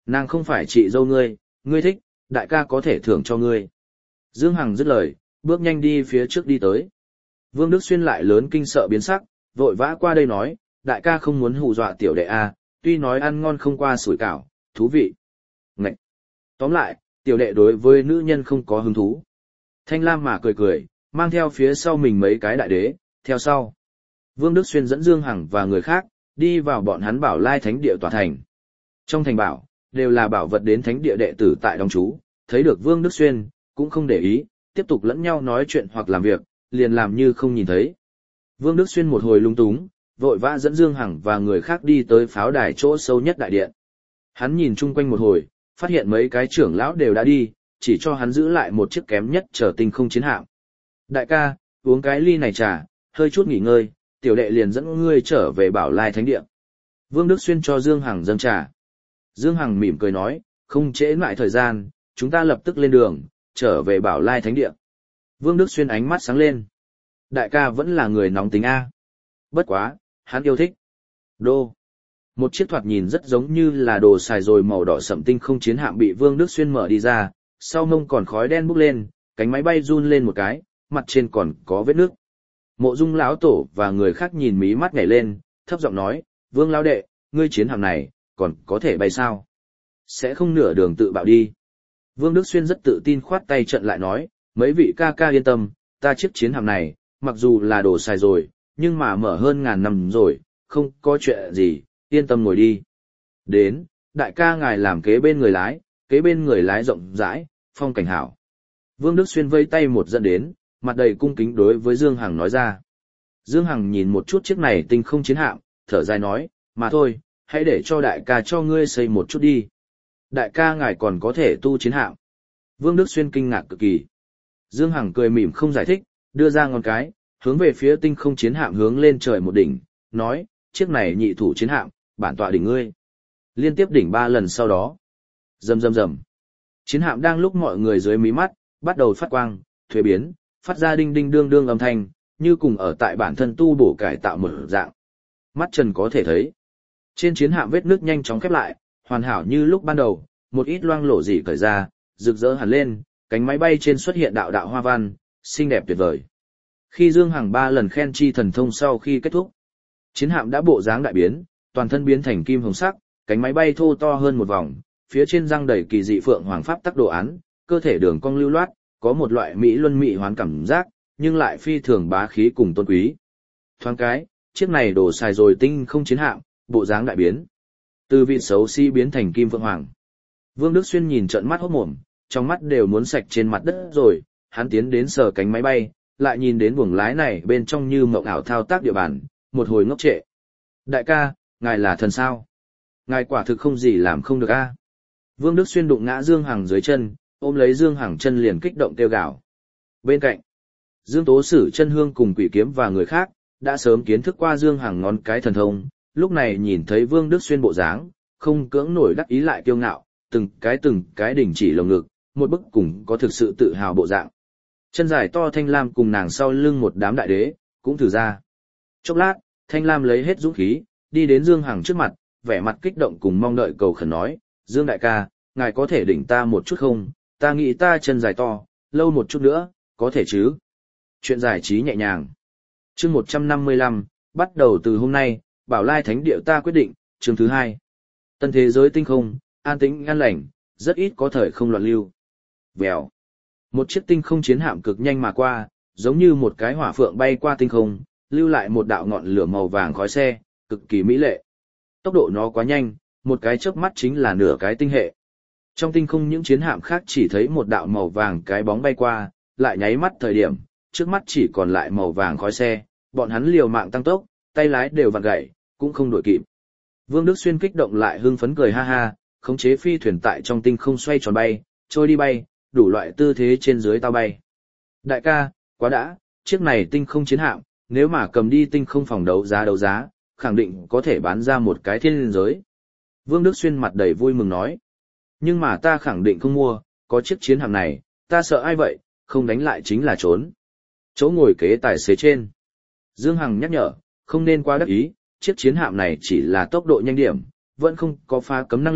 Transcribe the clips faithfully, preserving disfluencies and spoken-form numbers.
Nàng không phải chị dâu ngươi, ngươi thích, đại ca có thể thưởng cho ngươi. Dương Hằng dứt lời, bước nhanh đi phía trước đi tới. Vương Đức Xuyên lại lớn kinh sợ biến sắc, vội vã qua đây nói, đại ca không muốn hù dọa tiểu đệ a, tuy nói ăn ngon không qua sủi cảo, thú vị. Ngậy! Tóm lại, tiểu đệ đối với nữ nhân không có hứng thú. Thanh Lam mà cười cười, mang theo phía sau mình mấy cái đại đế, theo sau. Vương Đức Xuyên dẫn Dương Hằng và người khác, đi vào bọn hắn bảo lai thánh địa tòa thành. Trong thành bảo, đều là bảo vật đến thánh địa đệ tử tại đóng trú, thấy được Vương Đức Xuyên, cũng không để ý, tiếp tục lẫn nhau nói chuyện hoặc làm việc, liền làm như không nhìn thấy. Vương Đức Xuyên một hồi lung túng, vội vã dẫn Dương Hằng và người khác đi tới pháo đài chỗ sâu nhất đại điện. Hắn nhìn chung quanh một hồi, phát hiện mấy cái trưởng lão đều đã đi, chỉ cho hắn giữ lại một chiếc kém nhất chờ tinh không chiến hạm. Đại ca, uống cái ly này trà, hơi chút nghỉ ngơi, tiểu đệ liền dẫn ngươi trở về bảo lai thánh địa. Vương Đức Xuyên cho Dương Hằng dâng trà. Dương Hằng mỉm cười nói, không trễ lại thời gian, chúng ta lập tức lên đường, trở về bảo lai thánh địa. Vương Đức Xuyên ánh mắt sáng lên. Đại ca vẫn là người nóng tính A. Bất quá, hắn yêu thích. Đô. Một chiếc thoạt nhìn rất giống như là đồ xài rồi màu đỏ sẫm tinh không chiến hạm bị Vương Đức Xuyên mở đi ra, sau mông còn khói đen bốc lên, cánh máy bay run lên một cái, mặt trên còn có vết nước. Mộ Dung lão tổ và người khác nhìn mí mắt nhảy lên, thấp giọng nói, Vương lão đệ, ngươi chiến hạm này, còn có thể bay sao? Sẽ không nửa đường tự bạo đi. Vương Đức Xuyên rất tự tin khoát tay trận lại nói, mấy vị ca ca yên tâm, ta chiếc chiến hạm này, mặc dù là đồ xài rồi, nhưng mà mở hơn ngàn năm rồi, không có chuyện gì, yên tâm ngồi đi. Đến, đại ca ngài làm kế bên người lái, kế bên người lái rộng rãi, phong cảnh hảo. Vương Đức Xuyên vây tay một dẫn đến, mặt đầy cung kính đối với Dương Hằng nói ra. Dương Hằng nhìn một chút chiếc này tinh không chiến hạm, thở dài nói, mà thôi, hãy để cho đại ca cho ngươi xây một chút đi. Đại ca ngài còn có thể tu chiến hạm. Vương Đức Xuyên kinh ngạc cực kỳ. Dương Hằng cười mỉm không giải thích, đưa ra ngón cái, hướng về phía tinh không chiến hạm hướng lên trời một đỉnh, nói, chiếc này nhị thủ chiến hạm, bản tọa đỉnh ngươi. Liên tiếp đỉnh ba lần sau đó. Rầm rầm rầm. Chiến hạm đang lúc mọi người dưới mí mắt, bắt đầu phát quang, thuế biến, phát ra đinh đinh đương đương âm thanh, như cùng ở tại bản thân tu bổ cải tạo một dạng. Mắt trần có thể thấy. Trên chiến hạm vết nước nhanh chóng khép lại, hoàn hảo như lúc ban đầu, một ít loang lổ gì cởi ra, rực rỡ hẳn lên, cánh máy bay trên xuất hiện đạo đạo hoa văn, xinh đẹp tuyệt vời. Khi Dương Hằng ba lần khen chi thần thông sau khi kết thúc, chiến hạm đã bộ dáng đại biến, toàn thân biến thành kim hồng sắc, cánh máy bay thô to hơn một vòng, phía trên răng đầy kỳ dị phượng hoàng pháp tắc đồ án, cơ thể đường cong lưu loát, có một loại mỹ luân mỹ hoán cảm giác, nhưng lại phi thường bá khí cùng tôn quý. Thoáng cái, chiếc này đổ xài rồi tinh không chiến hạm, bộ dáng đại biến. Từ vị xấu xí biến thành kim phượng hoàng. Vương Đức Xuyên nhìn trợn mắt hốt mồm, trong mắt đều muốn sạch trên mặt đất rồi, hắn tiến đến sờ cánh máy bay, lại nhìn đến buồng lái này bên trong như mộng ảo thao tác địa bàn, một hồi ngốc trệ. Đại ca, ngài là thần sao? Ngài quả thực không gì làm không được a. Vương Đức Xuyên đụng ngã Dương Hằng dưới chân, ôm lấy Dương Hằng chân liền kích động kêu gào. Bên cạnh, Dương Tố Sử, Chân Hương cùng Quỷ Kiếm và người khác, đã sớm kiến thức qua Dương Hằng ngón cái thần thông, lúc này nhìn thấy Vương Đức Xuyên bộ dáng, không cưỡng nổi đắc ý lại kiêu ngạo, từng cái từng cái đỉnh chỉ lồng ngực, một bức cùng có thực sự tự hào bộ dạng. Chân dài to Thanh Lam cùng nàng sau lưng một đám đại đế, cũng thử ra. Chốc lát, Thanh Lam lấy hết dũng khí, đi đến Dương Hằng trước mặt, vẻ mặt kích động cùng mong đợi cầu khẩn nói, Dương đại ca, ngài có thể đỉnh ta một chút không, ta nghĩ ta chân dài to, lâu một chút nữa, có thể chứ. Chuyện giải trí nhẹ nhàng. Chương một trăm năm mươi lăm, bắt đầu từ hôm nay, Bảo Lai Thánh Địa ta quyết định, chương thứ hai. Tân thế giới tinh không, an tĩnh an lành, rất ít có thời không loạn lưu. Vèo. Một chiếc tinh không chiến hạm cực nhanh mà qua, giống như một cái hỏa phượng bay qua tinh không, lưu lại một đạo ngọn lửa màu vàng khói xe, cực kỳ mỹ lệ. Tốc độ nó quá nhanh, một cái chớp mắt chính là nửa cái tinh hệ. Trong tinh không những chiến hạm khác chỉ thấy một đạo màu vàng cái bóng bay qua, lại nháy mắt thời điểm, trước mắt chỉ còn lại màu vàng khói xe, bọn hắn liều mạng tăng tốc, tay lái đều vặn gãy, cũng không đuổi kịp. Vương Đức Xuyên kích động lại hưng phấn cười ha ha, khống chế phi thuyền tại trong tinh không xoay tròn bay, trôi đi bay, đủ loại tư thế trên dưới tao bay. Đại ca, quá đã, chiếc này tinh không chiến hạm, nếu mà cầm đi tinh không phòng đấu giá đấu giá, khẳng định có thể bán ra một cái thiên giới. Vương Đức Xuyên mặt đầy vui mừng nói. Nhưng mà ta khẳng định không mua, có chiếc chiến hạm này, ta sợ ai vậy, không đánh lại chính là trốn. Chỗ ngồi kế tài xế trên. Dương Hằng nhắc nhở, không nên quá đắc ý, chiếc chiến hạm này chỉ là tốc độ nhanh điểm, vẫn không có phá cấm năng lực,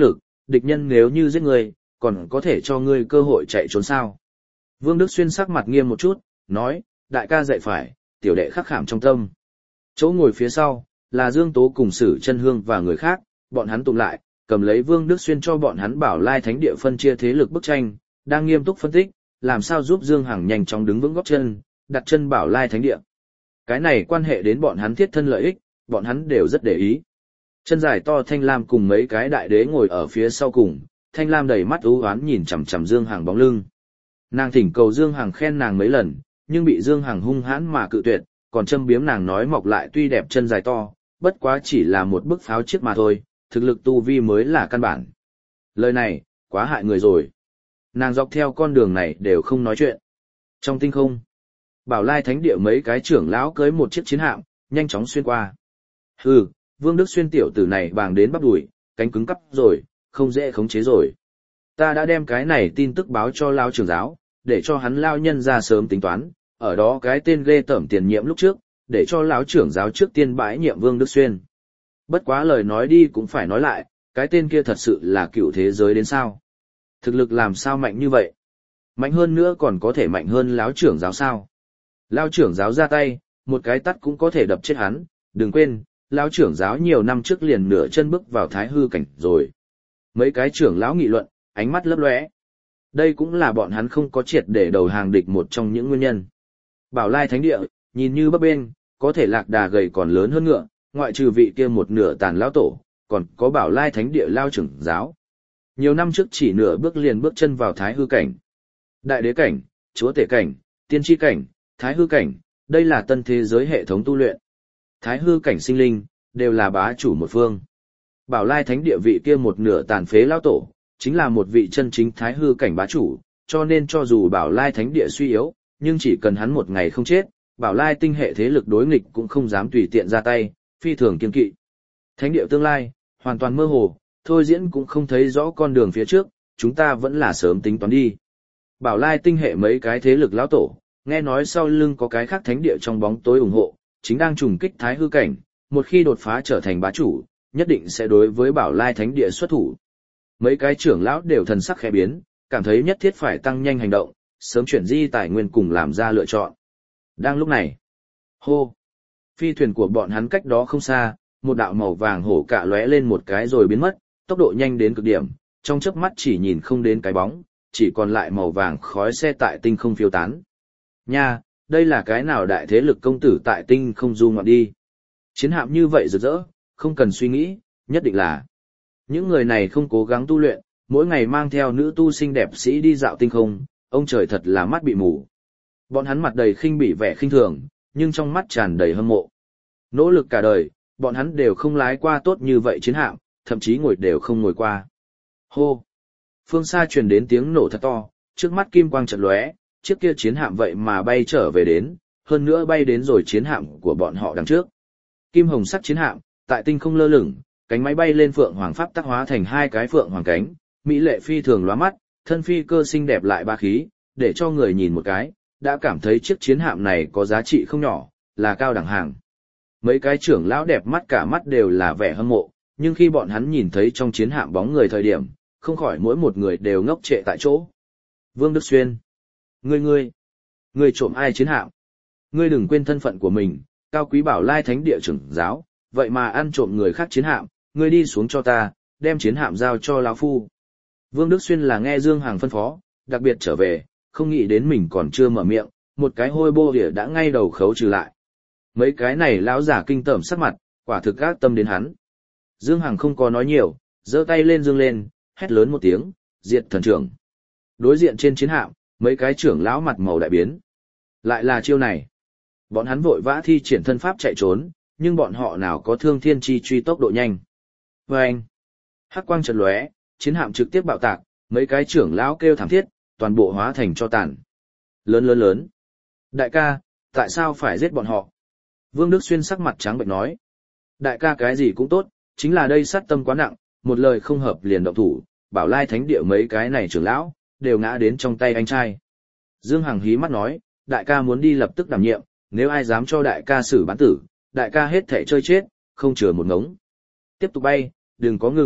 địch nhân nếu như giết ngươi, còn có thể cho ngươi cơ hội chạy trốn sao. Vương Đức Xuyên sắc mặt nghiêm một chút, nói, đại ca dạy phải, tiểu đệ khắc khảm trong tâm. Chỗ ngồi phía sau, là Dương Tố cùng Sử Chân Hương và người khác, bọn hắn tụm lại, cầm lấy Vương Đức Xuyên cho bọn hắn Bảo Lai Thánh Địa phân chia thế lực bức tranh, đang nghiêm túc phân tích, làm sao giúp Dương Hằng nhanh chóng đứng vững gót chân, đặt chân Bảo Lai Thánh Địa. Cái này quan hệ đến bọn hắn thiết thân lợi ích, bọn hắn đều rất để ý. Chân dài to Thanh Lam cùng mấy cái đại đế ngồi ở phía sau cùng, Thanh Lam đầy mắt u oán nhìn chằm chằm Dương Hằng bóng lưng. Nàng thỉnh cầu Dương Hằng khen nàng mấy lần, nhưng bị Dương Hằng hung hãn mà cự tuyệt, còn châm biếm nàng nói mọc lại tuy đẹp chân dài to, bất quá chỉ là một bức pháo chiếc mà thôi, thực lực tu vi mới là căn bản. Lời này, quá hại người rồi. Nàng dọc theo con đường này đều không nói chuyện. Trong tinh không, Bảo Lai Thánh Địa mấy cái trưởng lão cưới một chiếc chiến hạm, nhanh chóng xuyên qua. Hừ, Vương Đức Xuyên tiểu tử này bàng đến bắp đùi, cánh cứng cắp rồi, không dễ khống chế rồi. Ta đã đem cái này tin tức báo cho lão trưởng giáo, để cho hắn lao nhân ra sớm tính toán, ở đó cái tên ghê tởm tiền nhiệm lúc trước, để cho lão trưởng giáo trước tiên bãi nhiệm Vương Đức Xuyên. Bất quá lời nói đi cũng phải nói lại, cái tên kia thật sự là cựu thế giới đến sao? Thực lực làm sao mạnh như vậy? Mạnh hơn nữa còn có thể mạnh hơn lão trưởng giáo sao? Lão trưởng giáo ra tay, một cái tắt cũng có thể đập chết hắn, đừng quên, lão trưởng giáo nhiều năm trước liền nửa chân bước vào thái hư cảnh rồi. Mấy cái trưởng lão nghị luận, ánh mắt lấp lóe. Đây cũng là bọn hắn không có triệt để đầu hàng địch một trong những nguyên nhân. Bảo Lai Thánh Địa, nhìn như bấp bênh, có thể lạc đà gầy còn lớn hơn ngựa, ngoại trừ vị kia một nửa tàn lão tổ, còn có Bảo Lai Thánh Địa lao trưởng giáo. Nhiều năm trước chỉ nửa bước liền bước chân vào thái hư cảnh. Đại đế cảnh, chúa tể cảnh, tiên tri cảnh, thái hư cảnh, đây là tân thế giới hệ thống tu luyện. Thái hư cảnh sinh linh, đều là bá chủ một phương. Bảo Lai Thánh Địa vị kia một nửa tàn phế lão tổ, chính là một vị chân chính thái hư cảnh bá chủ, cho nên cho dù Bảo Lai Thánh Địa suy yếu, nhưng chỉ cần hắn một ngày không chết, Bảo Lai tinh hệ thế lực đối nghịch cũng không dám tùy tiện ra tay, phi thường kiên kỵ. Thánh địa tương lai, hoàn toàn mơ hồ, thôi diễn cũng không thấy rõ con đường phía trước, chúng ta vẫn là sớm tính toán đi. Bảo Lai tinh hệ mấy cái thế lực lão tổ, nghe nói sau lưng có cái khác thánh địa trong bóng tối ủng hộ, chính đang trùng kích thái hư cảnh, một khi đột phá trở thành bá chủ, nhất định sẽ đối với Bảo Lai thánh địa xuất thủ. Mấy cái trưởng lão đều thần sắc khẽ biến, cảm thấy nhất thiết phải tăng nhanh hành động, sớm chuyển di tài nguyên cùng làm ra lựa chọn. Đang lúc này, hô, phi thuyền của bọn hắn cách đó không xa, một đạo màu vàng hổ cạ lóe lên một cái rồi biến mất, tốc độ nhanh đến cực điểm, trong chớp mắt chỉ nhìn không đến cái bóng, chỉ còn lại màu vàng khói xe tại tinh không phiêu tán. Nha, đây là cái nào đại thế lực công tử tại tinh không du ngoạn đi. Chiến hạm như vậy rực rỡ, không cần suy nghĩ, nhất định là những người này không cố gắng tu luyện, mỗi ngày mang theo nữ tu xinh đẹp sĩ đi dạo tinh không, ông trời thật là mắt bị mù. Bọn hắn mặt đầy khinh bỉ vẻ khinh thường, nhưng trong mắt tràn đầy hâm mộ. Nỗ lực cả đời, bọn hắn đều không lái qua tốt như vậy chiến hạm, thậm chí ngồi đều không ngồi qua. Hô! Phương xa truyền đến tiếng nổ thật to, trước mắt kim quang chợt lóe, chiếc kia chiến hạm vậy mà bay trở về đến, hơn nữa bay đến rồi chiến hạm của bọn họ đằng trước. Kim hồng sắc chiến hạm, tại tinh không lơ lửng, cánh máy bay lên phượng hoàng pháp tác hóa thành hai cái phượng hoàng cánh, mỹ lệ phi thường lóa mắt, thân phi cơ xinh đẹp lại ba khí, để cho người nhìn một cái, đã cảm thấy chiếc chiến hạm này có giá trị không nhỏ, là cao đẳng hàng. Mấy cái trưởng lão đẹp mắt cả mắt đều là vẻ hâm mộ, nhưng khi bọn hắn nhìn thấy trong chiến hạm bóng người thời điểm, không khỏi mỗi một người đều ngốc trệ tại chỗ. Vương Đức Xuyên, ngươi ngươi, ngươi trộm ai chiến hạm? Ngươi đừng quên thân phận của mình, cao quý Bảo Lai thánh địa trưởng giáo, vậy mà ăn trộm người khác chiến hạm, ngươi đi xuống cho ta, đem chiến hạm giao cho lão phu. Vương Đức Xuyên là nghe Dương Hằng phân phó, đặc biệt trở về, không nghĩ đến mình còn chưa mở miệng, một cái hôi bô địa đã ngay đầu khấu trừ lại. Mấy cái này lão giả kinh tởm sắc mặt, quả thực gác tâm đến hắn. Dương Hằng không có nói nhiều, giơ tay lên dương lên, hét lớn một tiếng, diệt thần trưởng. Đối diện trên chiến hạm, mấy cái trưởng lão mặt màu đại biến. Lại là chiêu này. Bọn hắn vội vã thi triển thân pháp chạy trốn, nhưng bọn họ nào có thương thiên chi truy tốc độ nhanh. Vâng! Hắc quang chợt lóe, chiến hạm trực tiếp bạo tạc, mấy cái trưởng lão kêu thảm thiết, toàn bộ hóa thành tro tàn. Lớn lớn lớn! Đại ca, tại sao phải giết bọn họ? Vương Đức Xuyên sắc mặt trắng bệch nói. Đại ca cái gì cũng tốt, chính là đây sát tâm quá nặng, một lời không hợp liền động thủ, Bảo Lai thánh địa mấy cái này trưởng lão, đều ngã đến trong tay anh trai. Dương Hằng hí mắt nói, đại ca muốn đi lập tức đảm nhiệm, nếu ai dám cho đại ca xử bán tử, đại ca hết thể chơi chết, không chừa một ngống. Tiếp tục bay, đừng có ngừng,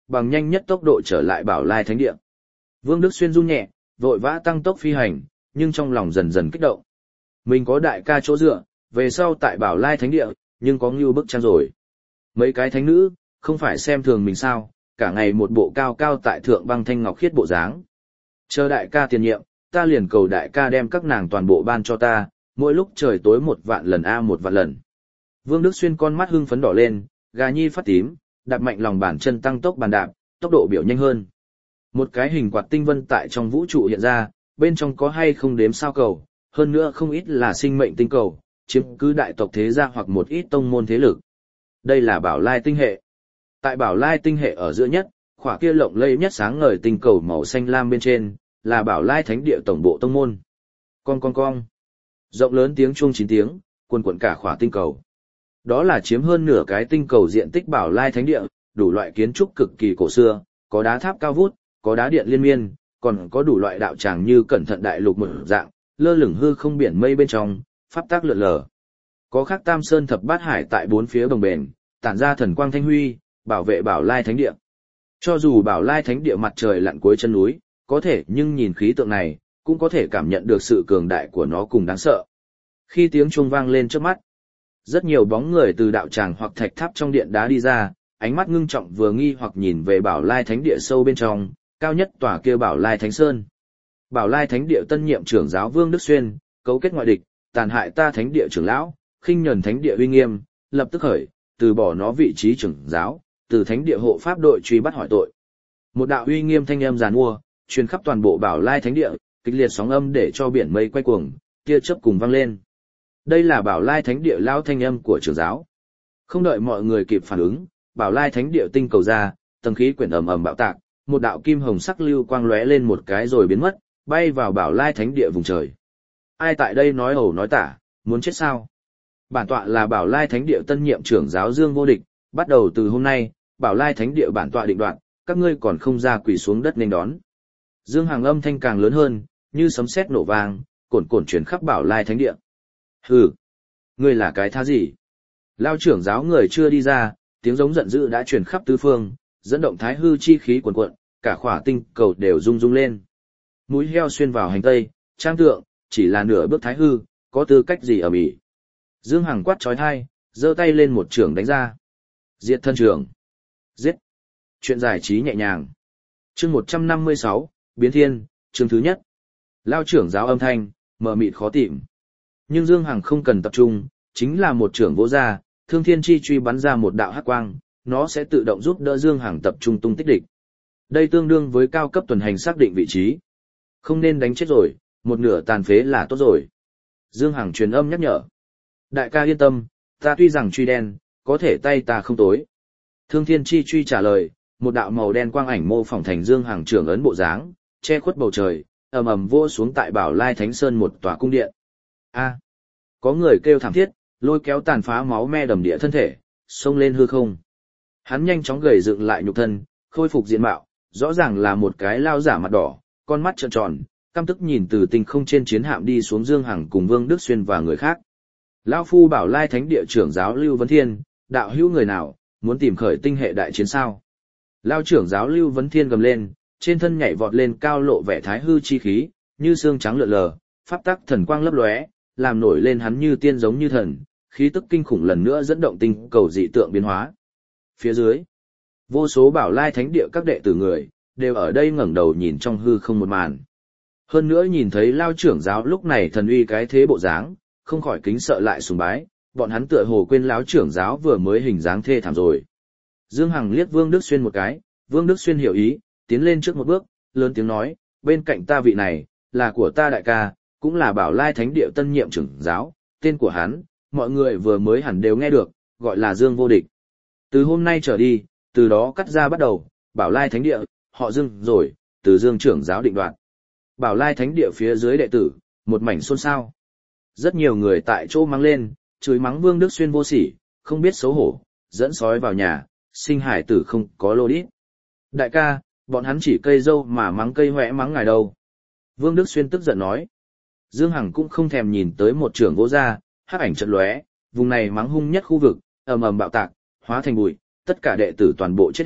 bằng nhanh nhất tốc độ trở lại Bảo Lai Thánh Địa. Vương Đức Xuyên run nhẹ, vội vã tăng tốc phi hành, nhưng trong lòng dần dần kích động. Mình có đại ca chỗ dựa, về sau tại Bảo Lai Thánh Địa, nhưng có Ngưu Bức Trang rồi. Mấy cái thánh nữ, không phải xem thường mình sao, cả ngày một bộ cao cao tại thượng băng thanh ngọc khiết bộ dáng. Chờ đại ca tiền nhiệm, ta liền cầu đại ca đem các nàng toàn bộ ban cho ta, mỗi lúc trời tối một vạn lần a một vạn lần. Vương Đức Xuyên con mắt hưng phấn đỏ lên, gà nhi phát tím, đạp mạnh lòng bàn chân tăng tốc bàn đạp, tốc độ biểu nhanh hơn. Một cái hình quạt tinh vân tại trong vũ trụ hiện ra, bên trong có hay không đếm sao cầu, hơn nữa không ít là sinh mệnh tinh cầu, chiếm cứ đại tộc thế gia hoặc một ít tông môn thế lực. Đây là Bảo Lai tinh hệ. Tại Bảo Lai tinh hệ ở giữa nhất, khỏa kia lộng lẫy nhất sáng ngời tinh cầu màu xanh lam bên trên, là Bảo Lai Thánh Địa tổng bộ tông môn. Con con con. Rộng lớn tiếng chuông chín tiếng, quần quần cả khỏa tinh cầu. Đó là chiếm hơn nửa cái tinh cầu diện tích Bảo Lai Thánh Địa, đủ loại kiến trúc cực kỳ cổ xưa, có đá tháp cao vút, có đá điện liên miên, còn có đủ loại đạo tràng như cẩn thận đại lục một dạng, lơ lửng hư không biển mây bên trong, pháp tác lượn lờ. Có khắc Tam Sơn thập bát hải tại bốn phía bồng bềnh, tản ra thần quang thanh huy, bảo vệ Bảo Lai Thánh Địa. Cho dù Bảo Lai Thánh Địa mặt trời lặn cuối chân núi, có thể nhưng nhìn khí tượng này, cũng có thể cảm nhận được sự cường đại của nó cùng đáng sợ. Khi tiếng chuông vang lên trước mắt, rất nhiều bóng người từ đạo tràng hoặc thạch tháp trong điện đá đi ra, ánh mắt ngưng trọng vừa nghi hoặc nhìn về Bảo Lai Thánh Địa sâu bên trong, cao nhất tòa kia Bảo Lai Thánh Sơn. Bảo Lai Thánh Địa tân nhiệm trưởng giáo Vương Đức Xuyên, cấu kết ngoại địch, tàn hại ta Thánh Địa trưởng lão, khinh nhẫn Thánh Địa uy nghiêm, lập tức khởi, từ bỏ nó vị trí trưởng giáo, từ Thánh Địa hộ pháp đội truy bắt hỏi tội. Một đạo uy nghiêm thanh âm giàn mua, truyền khắp toàn bộ Bảo Lai Thánh Địa, kịch liệt sóng âm để cho biển mây quay cuồng, tia chớp cùng vang lên. Đây là Bảo Lai Thánh Địa lao thanh âm của trưởng giáo. Không đợi mọi người kịp phản ứng, Bảo Lai Thánh Địa tinh cầu ra, tầng khí quyển ầm ầm bạo tạc, một đạo kim hồng sắc lưu quang lóe lên một cái rồi biến mất, bay vào Bảo Lai Thánh Địa vùng trời. Ai tại đây nói ẩu nói tả, muốn chết sao? Bản tọa là Bảo Lai Thánh Địa tân nhiệm trưởng giáo Dương Vô Địch, bắt đầu từ hôm nay, Bảo Lai Thánh Địa bản tọa định đoạt, các ngươi còn không ra quỳ xuống đất nên đón. Dương Hằng âm thanh càng lớn hơn, như sấm sét nổ vang, cồn cồn truyền khắp Bảo Lai Thánh Địa. Hừ, ngươi là cái thá gì? Lao trưởng giáo người chưa đi ra, tiếng giống giận dữ đã truyền khắp tứ phương, dẫn động thái hư chi khí cuồn cuộn, cả khỏa tinh cầu đều rung rung lên. Mũi heo xuyên vào hành tây, trang tượng, chỉ là nửa bước thái hư, có tư cách gì ở bỉ. Dương Hằng quát trói thai, giơ tay lên một trường đánh ra. Diệt thân trường. Giết. Chuyện giải trí nhẹ nhàng. Chương một trăm năm mươi sáu, Biến Thiên, chương thứ nhất. Lao trưởng giáo âm thanh, mờ mịt khó tìm. Nhưng Dương Hằng không cần tập trung, chính là một trưởng vỗ ra, thương thiên chi truy bắn ra một đạo hắc quang, nó sẽ tự động giúp đỡ Dương Hằng tập trung tung tích địch. Đây tương đương với cao cấp tuần hành xác định vị trí. Không nên đánh chết rồi, một nửa tàn phế là tốt rồi. Dương Hằng truyền âm nhắc nhở. Đại ca yên tâm, ta tuy rằng truy đen, có thể tay ta không tối. Thương thiên chi truy trả lời, một đạo màu đen quang ảnh mô phỏng thành Dương Hằng trưởng ấn bộ dáng, che khuất bầu trời, ầm ầm vô xuống tại Bảo Lai Thánh Sơn một tòa cung điện. A, có người kêu thảm thiết, lôi kéo tàn phá máu me đầm địa thân thể, xông lên hư không. Hắn nhanh chóng gầy dựng lại nhục thân, khôi phục diện mạo, rõ ràng là một cái lao giả mặt đỏ, con mắt trợn tròn, căm tức nhìn từ tinh không trên chiến hạm đi xuống Dương Hằng cùng Vương Đức Xuyên và người khác. Lão phu Bảo Lai Thánh Địa trưởng giáo Lưu Vấn Thiên, đạo hữu người nào, muốn tìm khởi tinh hệ đại chiến sao? Lão trưởng giáo Lưu Vấn Thiên gầm lên, trên thân nhảy vọt lên cao lộ vẻ thái hư chi khí, như xương trắng lượn lờ, pháp tắc thần quang lấp lóe, làm nổi lên hắn như tiên giống như thần, khí tức kinh khủng lần nữa dẫn động tinh cầu dị tượng biến hóa. Phía dưới, vô số Bảo Lai Thánh Địa các đệ tử người, đều ở đây ngẩng đầu nhìn trong hư không một màn. Hơn nữa nhìn thấy Lao trưởng giáo lúc này thần uy cái thế bộ dáng, không khỏi kính sợ lại sùng bái, bọn hắn tựa hồ quên Lão trưởng giáo vừa mới hình dáng thê thảm rồi. Dương Hằng liếc Vương Đức Xuyên một cái, Vương Đức Xuyên hiểu ý, tiến lên trước một bước, lớn tiếng nói, bên cạnh ta vị này, là của ta đại ca, cũng là Bảo Lai Thánh Địa tân nhiệm trưởng giáo, tên của hắn, mọi người vừa mới hẳn đều nghe được, gọi là Dương Vô Địch. Từ hôm nay trở đi, từ đó cắt ra bắt đầu, Bảo Lai Thánh Địa, họ Dương rồi, từ Dương trưởng giáo định đoạt. Bảo Lai Thánh Địa phía dưới đệ tử, một mảnh xôn xao. Rất nhiều người tại chỗ mắng lên, chửi mắng Vương Đức Xuyên vô sỉ, không biết xấu hổ, dẫn sói vào nhà, sinh hải tử không có lô đít. Đại ca, bọn hắn chỉ cây dâu mà mắng cây hoẹ mắng ngài đâu. Vương Đức Xuyên tức giận nói. Dương Hằng cũng không thèm nhìn tới một trưởng vô gia, hắc ảnh chợt lóe, vùng này mắng hung nhất khu vực, ầm ầm bạo tạc, hóa thành bụi, tất cả đệ tử toàn bộ chết hết,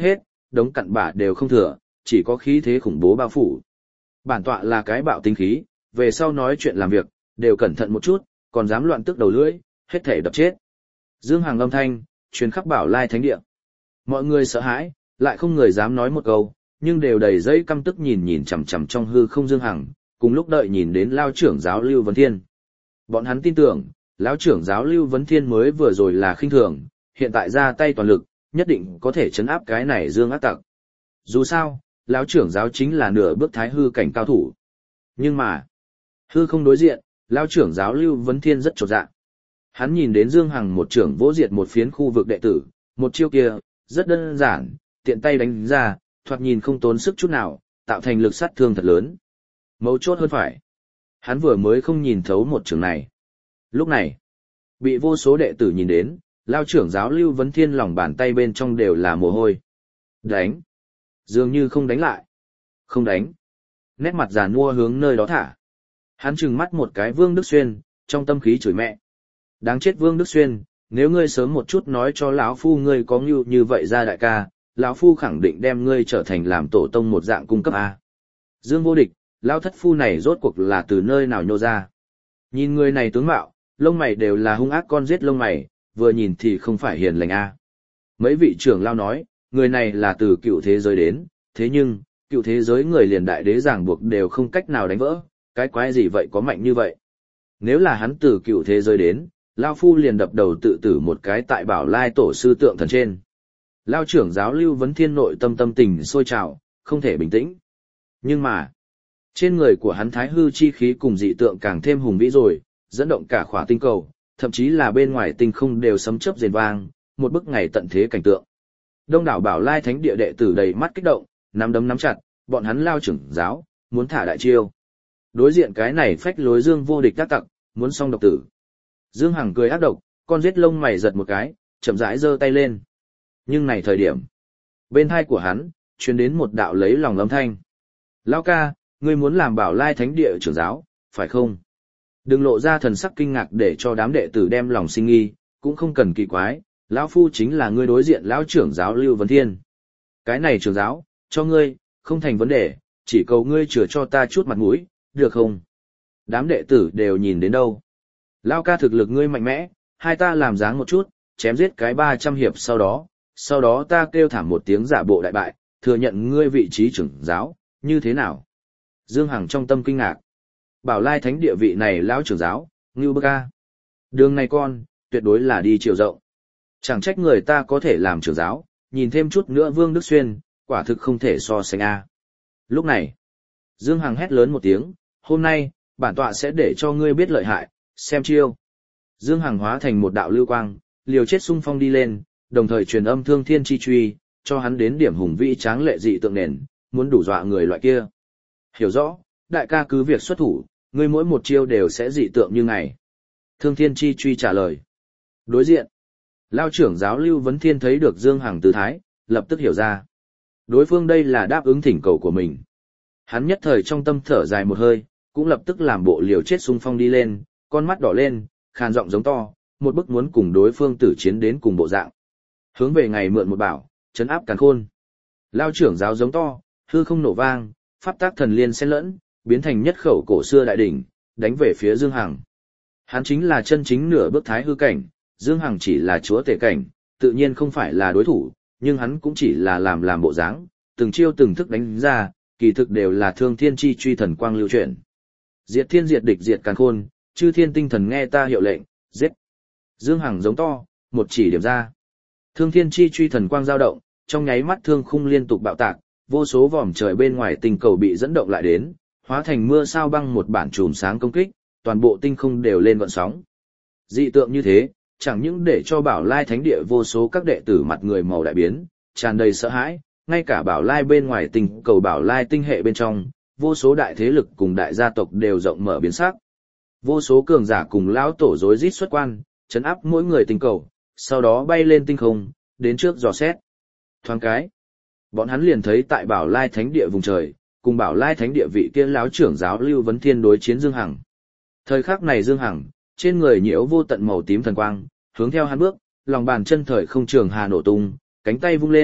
đống cặn bã đều không thừa, chỉ có khí thế khủng bố bao phủ. Bản tọa là cái bạo tính khí, về sau nói chuyện làm việc, đều cẩn thận một chút, còn dám loạn tức đầu lưỡi, hết thể đập chết. Dương Hằng âm thanh, truyền khắp Bảo Lai Thánh Địa. Mọi người sợ hãi, lại không người dám nói một câu, nhưng đều đầy dây căm tức nhìn nhìn chằm chằm trong hư không Dương Hằng, cùng lúc đợi nhìn đến lao trưởng giáo Lưu Vấn Thiên. Bọn hắn tin tưởng, lão trưởng giáo Lưu Vấn Thiên mới vừa rồi là khinh thường, hiện tại ra tay toàn lực, nhất định có thể chấn áp cái này Dương ác tặc. Dù sao, lão trưởng giáo chính là nửa bước thái hư cảnh cao thủ. Nhưng mà, hư không đối diện, lão trưởng giáo Lưu Vấn Thiên rất chột dạ. Hắn nhìn đến Dương Hằng một trưởng vỗ diệt một phiến khu vực đệ tử, một chiêu kia, rất đơn giản, tiện tay đánh ra, thoạt nhìn không tốn sức chút nào, tạo thành lực sát thương thật lớn. Mấu chốt hơn phải, hắn vừa mới không nhìn thấu một trường này. Lúc này, bị vô số đệ tử nhìn đến, lao trưởng giáo Lưu Vấn Thiên lòng bàn tay bên trong đều là mồ hôi. Đánh. Dường như không đánh lại. Không đánh. Nét mặt giàn mua hướng nơi đó thả. Hắn trừng mắt một cái Vương Đức Xuyên, trong tâm khí chửi mẹ. Đáng chết Vương Đức Xuyên, nếu ngươi sớm một chút nói cho lão phu ngươi có như như vậy ra đại ca, lão phu khẳng định đem ngươi trở thành làm tổ tông một dạng cung cấp A. Dương Vô Địch, lão thất phu này rốt cuộc là từ nơi nào nhô ra. Nhìn người này tướng mạo, lông mày đều là hung ác con giết lông mày, vừa nhìn thì không phải hiền lành A. Mấy vị trưởng lao nói, người này là từ cựu thế giới đến, thế nhưng, cựu thế giới người liền đại đế ràng buộc đều không cách nào đánh vỡ, cái quái gì vậy có mạnh như vậy. Nếu là hắn từ cựu thế giới đến, Lao Phu liền đập đầu tự tử một cái tại Bảo Lai tổ sư tượng thần trên. Lao trưởng giáo Lưu Vấn Thiên nội tâm tâm tình sôi trào, không thể bình tĩnh. Nhưng mà, trên người của hắn thái hư chi khí cùng dị tượng càng thêm hùng vĩ rồi, dẫn động cả khỏa tinh cầu, thậm chí là bên ngoài tinh không đều sấm chớp rền vang, một bức ngày tận thế cảnh tượng. Đông đảo Bảo Lai Thánh Địa đệ tử đầy mắt kích động, nắm đấm nắm chặt, bọn hắn Lao trưởng giáo, muốn thả đại chiêu. Đối diện cái này phách lối Dương Vô Địch tác tặc, muốn xong độc tử. Dương Hằng cười ác độc, con giết lông mày giật một cái, chậm rãi giơ tay lên. Nhưng này thời điểm, bên tai của hắn, truyền đến một đạo lấy lòng âm thanh. Lão ca, ngươi muốn làm Bảo Lai Thánh Địa trưởng giáo, phải không? Đừng lộ ra thần sắc kinh ngạc để cho đám đệ tử đem lòng sinh nghi, cũng không cần kỳ quái, lão phu chính là ngươi đối diện lão trưởng giáo Lưu Vấn Thiên. Cái này trưởng giáo, cho ngươi, không thành vấn đề, chỉ cầu ngươi chừa cho ta chút mặt mũi, được không? Đám đệ tử đều nhìn đến đâu. Lao ca thực lực ngươi mạnh mẽ, hai ta làm dáng một chút, chém giết cái ba trăm hiệp sau đó, sau đó ta kêu thảm một tiếng giả bộ đại bại, thừa nhận ngươi vị trí trưởng giáo, như thế nào? Dương Hằng trong tâm kinh ngạc. Bảo Lai Thánh Địa vị này lão trưởng giáo, ngưu bức ca. Đường này con, tuyệt đối là đi chiều rộng. Chẳng trách người ta có thể làm trưởng giáo, nhìn thêm chút nữa Vương Đức Xuyên, quả thực không thể so sánh a. Lúc này, Dương Hằng hét lớn một tiếng, hôm nay, bản tọa sẽ để cho ngươi biết lợi hại, xem chiêu. Dương Hằng hóa thành một đạo lưu quang, liều chết xung phong đi lên, đồng thời truyền âm thương thiên chi truy, cho hắn đến điểm hùng vĩ tráng lệ dị tượng nền, muốn đủ dọa người loại kia. Hiểu rõ, đại ca cứ việc xuất thủ, ngươi mỗi một chiêu đều sẽ dị tượng như ngày. Thương thiên chi truy trả lời. Đối diện, Lao trưởng giáo Lưu Vấn Thiên thấy được Dương Hằng tư thái, lập tức hiểu ra. Đối phương đây là đáp ứng thỉnh cầu của mình. Hắn nhất thời trong tâm thở dài một hơi, cũng lập tức làm bộ liều chết xung phong đi lên, con mắt đỏ lên, khàn giọng giống to, một bức muốn cùng đối phương tử chiến đến cùng bộ dạng. Hướng về ngày mượn một bảo, trấn áp càn khôn. Lao trưởng giáo giống to, hư không nổ vang, pháp tác thần liên xen lẫn, biến thành nhất khẩu cổ xưa đại đỉnh, đánh về phía Dương Hằng. Hắn chính là chân chính nửa bước thái hư cảnh, Dương Hằng chỉ là chúa tể cảnh, tự nhiên không phải là đối thủ, nhưng hắn cũng chỉ là làm làm bộ dáng, từng chiêu từng thức đánh ra, kỳ thực đều là thương thiên chi truy thần quang lưu chuyển. Diệt thiên diệt địch diệt càn khôn, chư thiên tinh thần nghe ta hiệu lệnh, giết. Dương Hằng giống to, một chỉ điểm ra. Thương thiên chi truy thần quang dao động, trong nháy mắt thương khung liên tục bạo tạc, vô số vòm trời bên ngoài tinh cầu bị dẫn động lại đến, hóa thành mưa sao băng một bản chùm sáng công kích, toàn bộ tinh không đều lên gợn sóng. Dị tượng như thế, chẳng những để cho Bảo Lai Thánh Địa vô số các đệ tử mặt người màu đại biến, tràn đầy sợ hãi, ngay cả Bảo Lai bên ngoài tinh cầu Bảo Lai tinh hệ bên trong, vô số đại thế lực cùng đại gia tộc đều rộng mở biến sắc. Vô số cường giả cùng lão tổ rối rít xuất quan, chấn áp mỗi người tinh cầu, sau đó bay lên tinh không, đến trước dò xét. Thoáng cái, bọn hắn liền thấy tại Bảo Lai Thánh Địa vùng trời, cùng Bảo Lai Thánh Địa vị kia lão trưởng giáo Lưu Vấn Thiên đối chiến Dương Hằng. Thời khắc này Dương Hằng, trên người nhiễu vô tận màu tím thần quang, hướng theo hắn bước, lòng bàn chân thời không trường hà nổ tung, cánh tay vung lên,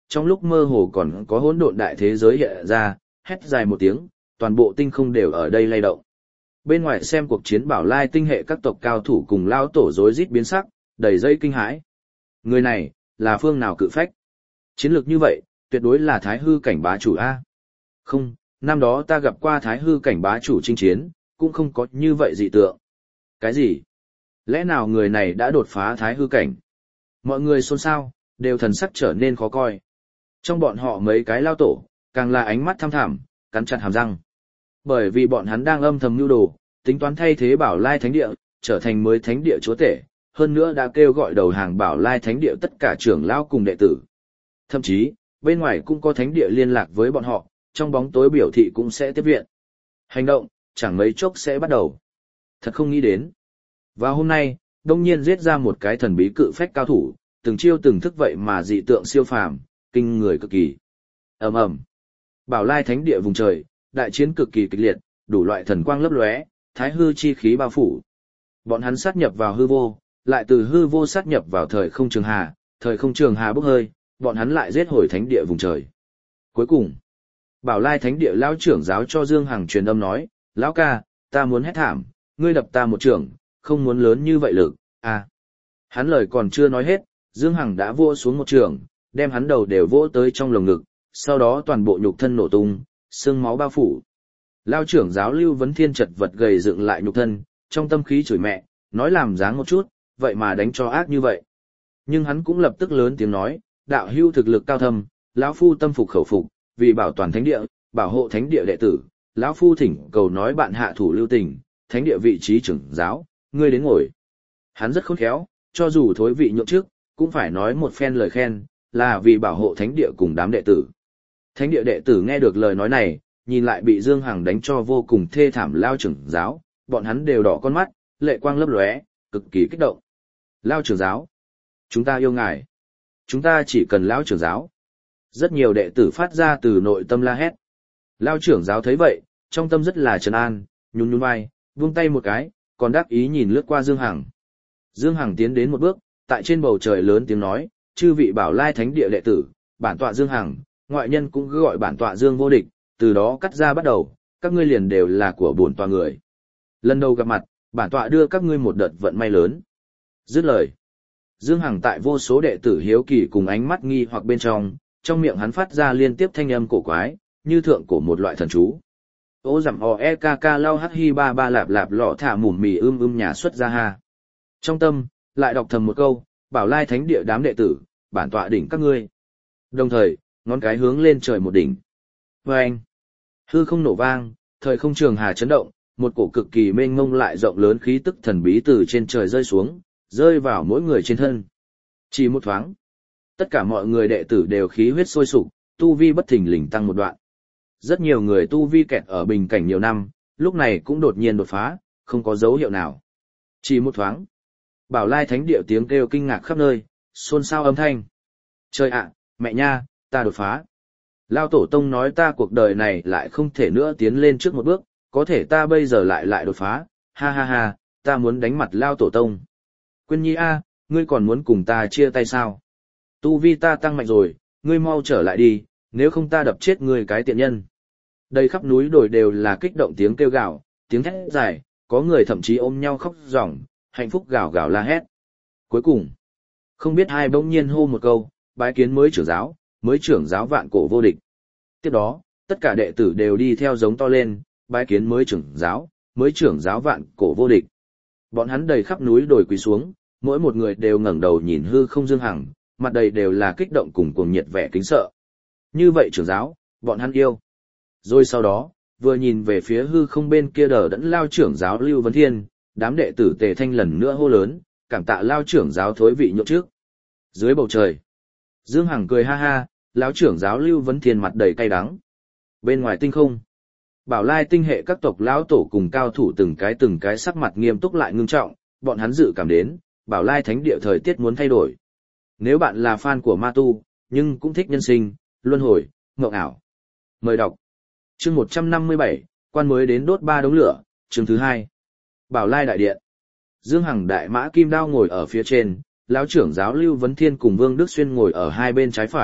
trong lúc mơ hồ còn có hỗn độn đại thế giới hiện ra, hét dài một tiếng, toàn bộ tinh không đều ở đây lay động. Bên ngoài xem cuộc chiến Bảo Lai tinh hệ các tộc cao thủ cùng lao tổ rối rít biến sắc, đầy dây kinh hãi. Người này, là phương nào cự phách? Chiến lược như vậy, tuyệt đối là thái hư cảnh bá chủ A. Không, năm đó ta gặp qua thái hư cảnh bá chủ chinh chiến, cũng không có như vậy dị tượng. Cái gì? Lẽ nào người này đã đột phá thái hư cảnh? Mọi người xôn xao, đều thần sắc trở nên khó coi. Trong bọn họ mấy cái lao tổ, càng là ánh mắt thăm thẳm, cắn chặt hàm răng. Bởi vì bọn hắn đang âm thầm mưu đồ, tính toán thay thế Bảo Lai Thánh Địa, trở thành mới Thánh Địa chúa tể, hơn nữa đã kêu gọi đầu hàng Bảo Lai Thánh Địa tất cả trưởng lão cùng đệ tử. Thậm chí, bên ngoài cũng có Thánh Địa liên lạc với bọn họ, trong bóng tối biểu thị cũng sẽ tiếp viện. Hành động, chẳng mấy chốc sẽ bắt đầu. Thật không nghĩ đến. Và hôm nay, đông nhiên giết ra một cái thần bí cự phách cao thủ, từng chiêu từng thức vậy mà dị tượng siêu phàm, kinh người cực kỳ. Ầm ầm. Bảo Lai Thánh Địa vùng trời, đại chiến cực kỳ kịch liệt, đủ loại thần quang lấp lóe, thái hư chi khí bao phủ. Bọn hắn sát nhập vào hư vô, lại từ hư vô sát nhập vào thời không trường hà, thời không trường hà bốc hơi, bọn hắn lại giết hồi Thánh Địa vùng trời. Cuối cùng, Bảo Lai Thánh Địa lão trưởng giáo cho Dương Hằng truyền âm nói, lão ca, ta muốn hét thảm, ngươi đập ta một trưởng, không muốn lớn như vậy lực, à. Hắn lời còn chưa nói hết, Dương Hằng đã vỗ xuống một trường, đem hắn đầu đều vỗ tới trong lồng ngực, sau đó toàn bộ nhục thân nổ tung, xương máu bao phủ. Lao trưởng giáo Lưu Vấn Thiên chật vật gầy dựng lại nhục thân, trong tâm khí chửi mẹ, nói làm dáng một chút, vậy mà đánh cho ác như vậy. Nhưng hắn cũng lập tức lớn tiếng nói, đạo hưu thực lực cao thâm, lão phu tâm phục khẩu phục, vì bảo toàn thánh địa, bảo hộ thánh địa đệ tử, lão phu thỉnh cầu nói bạn hạ thủ lưu tình, thánh địa vị trí trưởng giáo, ngươi đến ngồi. Hắn rất khôn khéo, cho dù thối vị nhượng trước, cũng phải nói một phen lời khen, là vì bảo hộ thánh địa cùng đám đệ tử. Thánh địa đệ tử nghe được lời nói này, nhìn lại bị Dương Hằng đánh cho vô cùng thê thảm Lao trưởng giáo, bọn hắn đều đỏ con mắt, lệ quang lấp lóe, cực kỳ kích động. Lao trưởng giáo, chúng ta yêu ngài. Chúng ta chỉ cần Lao trưởng giáo. Rất nhiều đệ tử phát ra từ nội tâm la hét. Lao trưởng giáo thấy vậy, trong tâm rất là trấn an, nhún nhún vai, vung tay một cái, còn đắc ý nhìn lướt qua Dương Hằng. Dương Hằng tiến đến một bước, tại trên bầu trời lớn tiếng nói, chư vị Bảo Lai Thánh Địa đệ tử, bản tọa Dương Hằng, ngoại nhân cũng cứ gọi bản tọa Dương vô địch, từ đó cắt ra bắt đầu, các ngươi liền đều là của bổn tọa người. Lần đầu gặp mặt, bản tọa đưa các ngươi một đợt vận may lớn. Dứt lời, Dương Hằng tại vô số đệ tử hiếu kỳ cùng ánh mắt nghi hoặc bên trong, trong miệng hắn phát ra liên tiếp thanh âm cổ quái, như thượng cổ một loại thần chú. Ô dặm o e ca ca lau hắc hi ba ba lạp lạp lọ thả mùm mì ưm ưm nhà xuất ra ha. Trong tâm, lại đọc thầm một câu, Bảo Lai Thánh Địa đám đệ tử, bản tọa đỉnh các ngươi. Đồng thời, ngón cái hướng lên trời một đỉnh. Vâng! Hư không nổ vang, thời không trường hà chấn động, một cổ cực kỳ mênh mông lại rộng lớn khí tức thần bí từ trên trời rơi xuống, rơi vào mỗi người trên thân. Chỉ một thoáng, tất cả mọi người đệ tử đều khí huyết sôi sục, tu vi bất thình lình tăng một đoạn. Rất nhiều người tu vi kẹt ở bình cảnh nhiều năm, lúc này cũng đột nhiên đột phá, không có dấu hiệu nào. Chỉ một thoáng, Bảo Lai Thánh Địa tiếng kêu kinh ngạc khắp nơi, xôn xao âm thanh. Trời ạ, mẹ nha, ta đột phá. Lao Tổ Tông nói ta cuộc đời này lại không thể nữa tiến lên trước một bước, có thể ta bây giờ lại lại đột phá, ha ha ha, ta muốn đánh mặt Lao Tổ Tông. Quyên Nhi a, ngươi còn muốn cùng ta chia tay sao? Tu vi ta tăng mạnh rồi, ngươi mau trở lại đi, nếu không ta đập chết ngươi cái tiện nhân. Đây khắp núi đồi đều là kích động tiếng kêu gào, tiếng thét dài, có người thậm chí ôm nhau khóc ròng, hạnh phúc gào gào la hét. Cuối cùng, không biết ai bỗng nhiên hô một câu, bái kiến mới trưởng giáo, mới trưởng giáo vạn cổ vô địch. Tiếp đó, tất cả đệ tử đều đi theo giống to lên, bái kiến mới trưởng giáo, mới trưởng giáo vạn cổ vô địch. Bọn hắn đầy khắp núi đồi quỳ xuống, mỗi một người đều ngẩng đầu nhìn hư không Dương Hằng, mặt đầy đều là kích động cùng cuồng nhiệt vẻ kính sợ. Như vậy trưởng giáo, bọn hắn yêu. Rồi sau đó, vừa nhìn về phía hư không bên kia đờ đẫn Lao trưởng giáo Lưu Vấn Thiên, đám đệ tử Tề Thanh lần nữa hô lớn, cảm tạ Lao trưởng giáo thối vị nhượng trước. Dưới bầu trời, Dương Hằng cười ha ha, lão trưởng giáo Lưu Vấn Thiên mặt đầy cay đắng. Bên ngoài tinh không, Bảo Lai tinh hệ các tộc lão tổ cùng cao thủ từng cái từng cái sắc mặt nghiêm túc lại ngưng trọng, bọn hắn dự cảm đến, Bảo Lai Thánh Địa thời tiết muốn thay đổi. Nếu bạn là fan của ma tu, nhưng cũng thích nhân sinh, luân hồi, ngộng ảo. Mời đọc. Chương một trăm năm mươi bảy, quan mới đến đốt ba đống lửa, chương thứ hai. Bảo Lai đại điện. Dương Hằng đại mã kim đao ngồi ở phía trên, lão trưởng giáo Lưu Vấn Thiên cùng Vương Đức Xuyên ngồi ở hai bên trái phải,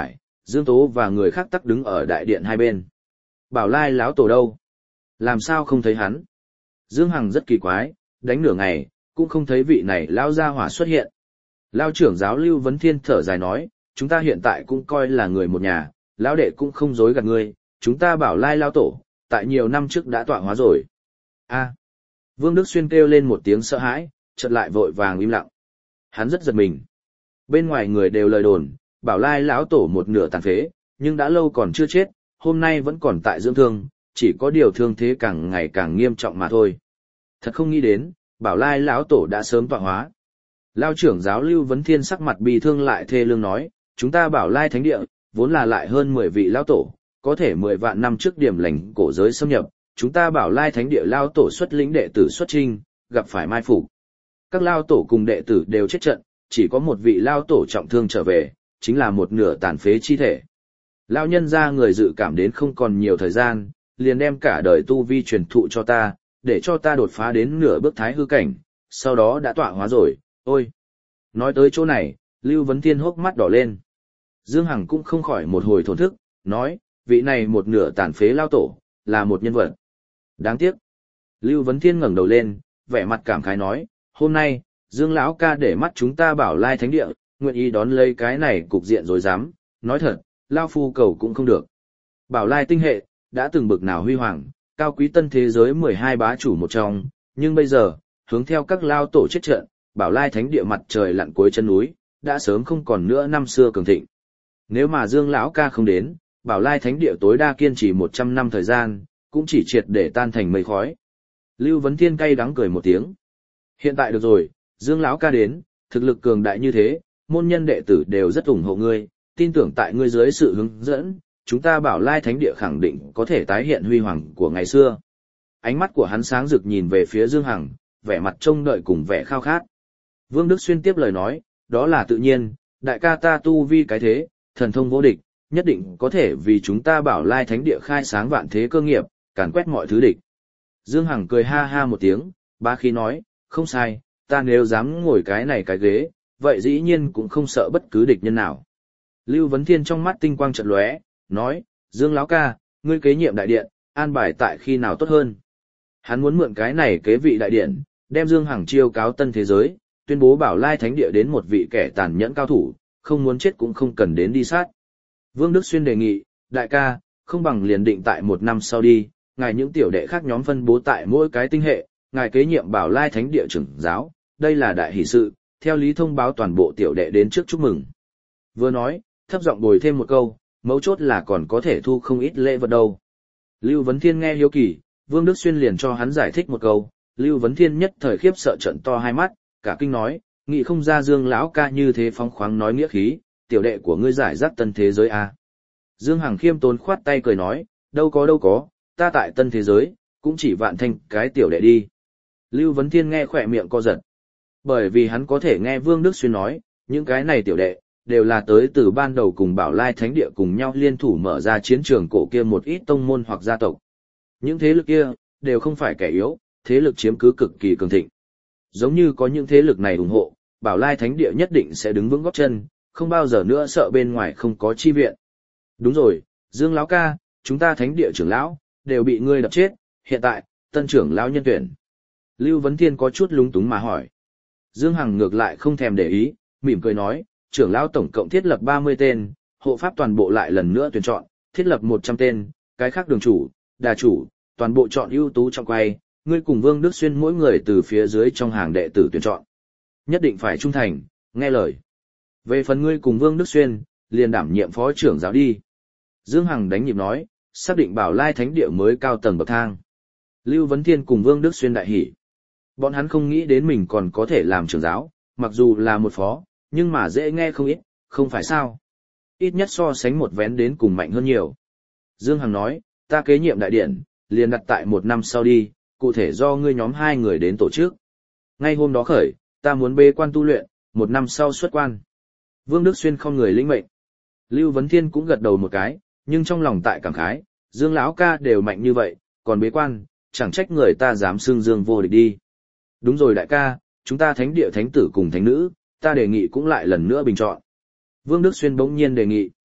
Dương Tố và người khác tắc đứng ở đại điện hai bên. Bảo Lai lão tổ đâu? Làm sao không thấy hắn? Dương Hằng rất kỳ quái, đánh nửa ngày, cũng không thấy vị này lão gia hỏa xuất hiện. Lão trưởng giáo Lưu Vấn Thiên thở dài nói, chúng ta hiện tại cũng coi là người một nhà, lão đệ cũng không dối gạt ngươi, chúng ta Bảo Lai lão tổ, tại nhiều năm trước đã tọa hóa rồi. A. Vương Đức Xuyên kêu lên một tiếng sợ hãi, chợt lại vội vàng im lặng. Hắn rất giật mình. Bên ngoài người đều lời đồn, Bảo Lai lão tổ một nửa tàn phế, nhưng đã lâu còn chưa chết, hôm nay vẫn còn tại dưỡng thương, chỉ có điều thương thế càng ngày càng nghiêm trọng mà thôi. Thật không nghĩ đến, Bảo Lai lão tổ đã sớm tọa hóa. Lão trưởng giáo Lưu Vấn Thiên sắc mặt bi thương lại thê lương nói, chúng ta Bảo Lai thánh địa, vốn là lại hơn mười vị lão tổ, có thể mười vạn năm trước điểm lành cổ giới xâm nhập, chúng ta Bảo Lai thánh địa lão tổ xuất lĩnh đệ tử xuất trinh, gặp phải mai phục. Các lão tổ cùng đệ tử đều chết trận, chỉ có một vị lão tổ trọng thương trở về, chính là một nửa tàn phế chi thể. Lão nhân gia người dự cảm đến không còn nhiều thời gian, liền đem cả đời tu vi truyền thụ cho ta, để cho ta đột phá đến nửa bước thái hư cảnh, sau đó đã tọa hóa rồi, ôi. Nói tới chỗ này, Lưu Vấn Thiên hốc mắt đỏ lên. Dương Hằng cũng không khỏi một hồi thổn thức, nói, vị này một nửa tàn phế lao tổ, là một nhân vật. Đáng tiếc. Lưu Vấn Thiên ngẩng đầu lên, vẻ mặt cảm khái nói, hôm nay, Dương lão ca để mắt chúng ta Bảo Lai thánh địa, nguyện ý đón lấy cái này cục diện rồi dám, nói thật, lao phu cầu cũng không được. Bảo Lai tinh hệ, đã từng bực nào huy hoàng, cao quý tân thế giới mười hai bá chủ một trong, nhưng bây giờ, hướng theo các lao tổ chết trận, Bảo Lai thánh địa mặt trời lặn cuối chân núi, đã sớm không còn nữa năm xưa cường thịnh. Nếu mà Dương lão ca không đến, Bảo Lai thánh địa tối đa kiên trì một trăm năm thời gian, cũng chỉ triệt để tan thành mây khói. Lưu Vấn Thiên cay đắng cười một tiếng. Hiện tại được rồi, Dương lão ca đến, thực lực cường đại như thế, môn nhân đệ tử đều rất ủng hộ ngươi, tin tưởng tại ngươi dưới sự hướng dẫn, chúng ta Bảo Lai thánh địa khẳng định có thể tái hiện huy hoàng của ngày xưa. Ánh mắt của hắn sáng rực nhìn về phía Dương Hằng, vẻ mặt trông đợi cùng vẻ khao khát. Vương Đức Xuyên tiếp lời nói, đó là tự nhiên, đại ca ta tu vi cái thế, thần thông vô địch, nhất định có thể vì chúng ta Bảo Lai thánh địa khai sáng vạn thế cơ nghiệp, càn quét mọi thứ địch. Dương Hằng cười ha ha một tiếng, bá khí nói, không sai, ta nếu dám ngồi cái này cái ghế, vậy dĩ nhiên cũng không sợ bất cứ địch nhân nào. Lưu Vấn Thiên trong mắt tinh quang chợt lóe, nói, Dương lão ca, ngươi kế nhiệm đại điện, an bài tại khi nào tốt hơn. Hắn muốn mượn cái này kế vị đại điện, đem Dương Hằng chiêu cáo tân thế giới, tuyên bố Bảo Lai thánh địa đến một vị kẻ tàn nhẫn cao thủ, không muốn chết cũng không cần đến đi sát. Vương Đức Xuyên đề nghị, đại ca, không bằng liền định tại một năm sau đi, ngài những tiểu đệ khác nhóm phân bố tại mỗi cái tinh hệ, ngài kế nhiệm Bảo Lai thánh địa trưởng giáo, đây là đại hỷ sự, theo lý thông báo toàn bộ tiểu đệ đến trước chúc mừng. Vừa nói, thấp giọng bồi thêm một câu, mấu chốt là còn có thể thu không ít lễ vật đâu. Lưu Vấn Thiên nghe hiếu kỳ, Vương Đức Xuyên liền cho hắn giải thích một câu, Lưu Vấn Thiên nhất thời khiếp sợ trận to hai mắt, cả kinh nói, nghĩ không ra Dương lão ca như thế phóng khoáng nói nghĩa khí, tiểu đệ của ngươi giải rác tân thế giới à. Dương Hằng khiêm tốn khoát tay cười nói, đâu có đâu có, ta tại tân thế giới, cũng chỉ vạn thanh cái tiểu đệ đi. Lưu Vấn Thiên nghe khỏe miệng co giật. Bởi vì hắn có thể nghe Vương Đức Xuyên nói, những cái này tiểu đệ, đều là tới từ ban đầu cùng Bảo Lai thánh địa cùng nhau liên thủ mở ra chiến trường cổ kia một ít tông môn hoặc gia tộc. Những thế lực kia, đều không phải kẻ yếu, thế lực chiếm cứ cực kỳ cường thịnh. Giống như có những thế lực này ủng hộ, Bảo Lai thánh địa nhất định sẽ đứng vững gót chân, không bao giờ nữa sợ bên ngoài không có chi viện. Đúng rồi, Dương lão ca, chúng ta thánh địa trưởng lão, đều bị ngươi đập chết, hiện tại, tân trưởng lão nhân tuyển. Lưu Vấn Thiên có chút lúng túng mà hỏi. Dương Hằng ngược lại không thèm để ý, mỉm cười nói, trưởng lão tổng cộng thiết lập ba mươi tên, hộ pháp toàn bộ lại lần nữa tuyển chọn, thiết lập một trăm tên, cái khác đường chủ, đà chủ, toàn bộ chọn ưu tú trong quay, ngươi cùng Vương Đức Xuyên mỗi người từ phía dưới trong hàng đệ tử tuyển chọn. Nhất định phải trung thành, nghe lời. Về phần ngươi cùng Vương Đức Xuyên, liền đảm nhiệm phó trưởng giáo đi. Dương Hằng đánh nhịp nói, xác định Bảo Lai thánh địa mới cao tầng bậc thang. Lưu Vấn Thiên cùng Vương Đức Xuyên đại hỉ. Bọn hắn không nghĩ đến mình còn có thể làm trưởng giáo, mặc dù là một phó, nhưng mà dễ nghe không ít, không phải sao. Ít nhất so sánh một vén đến cùng mạnh hơn nhiều. Dương Hằng nói, ta kế nhiệm đại điện, liền đặt tại một năm sau đi, cụ thể do ngươi nhóm hai người đến tổ chức. Ngay hôm đó khởi, ta muốn bế quan tu luyện, một năm sau xuất quan. Vương Đức Xuyên không người lĩnh mệnh. Lưu Vấn Thiên cũng gật đầu một cái, nhưng trong lòng tại cảm khái, Dương lão ca đều mạnh như vậy, còn bế quan, chẳng trách người ta dám xưng Dương vô địch đi. Đúng rồi đại ca, chúng ta thánh địa thánh tử cùng thánh nữ, ta đề nghị cũng lại lần nữa bình chọn. Vương Đức Xuyên bỗng nhiên đề nghị.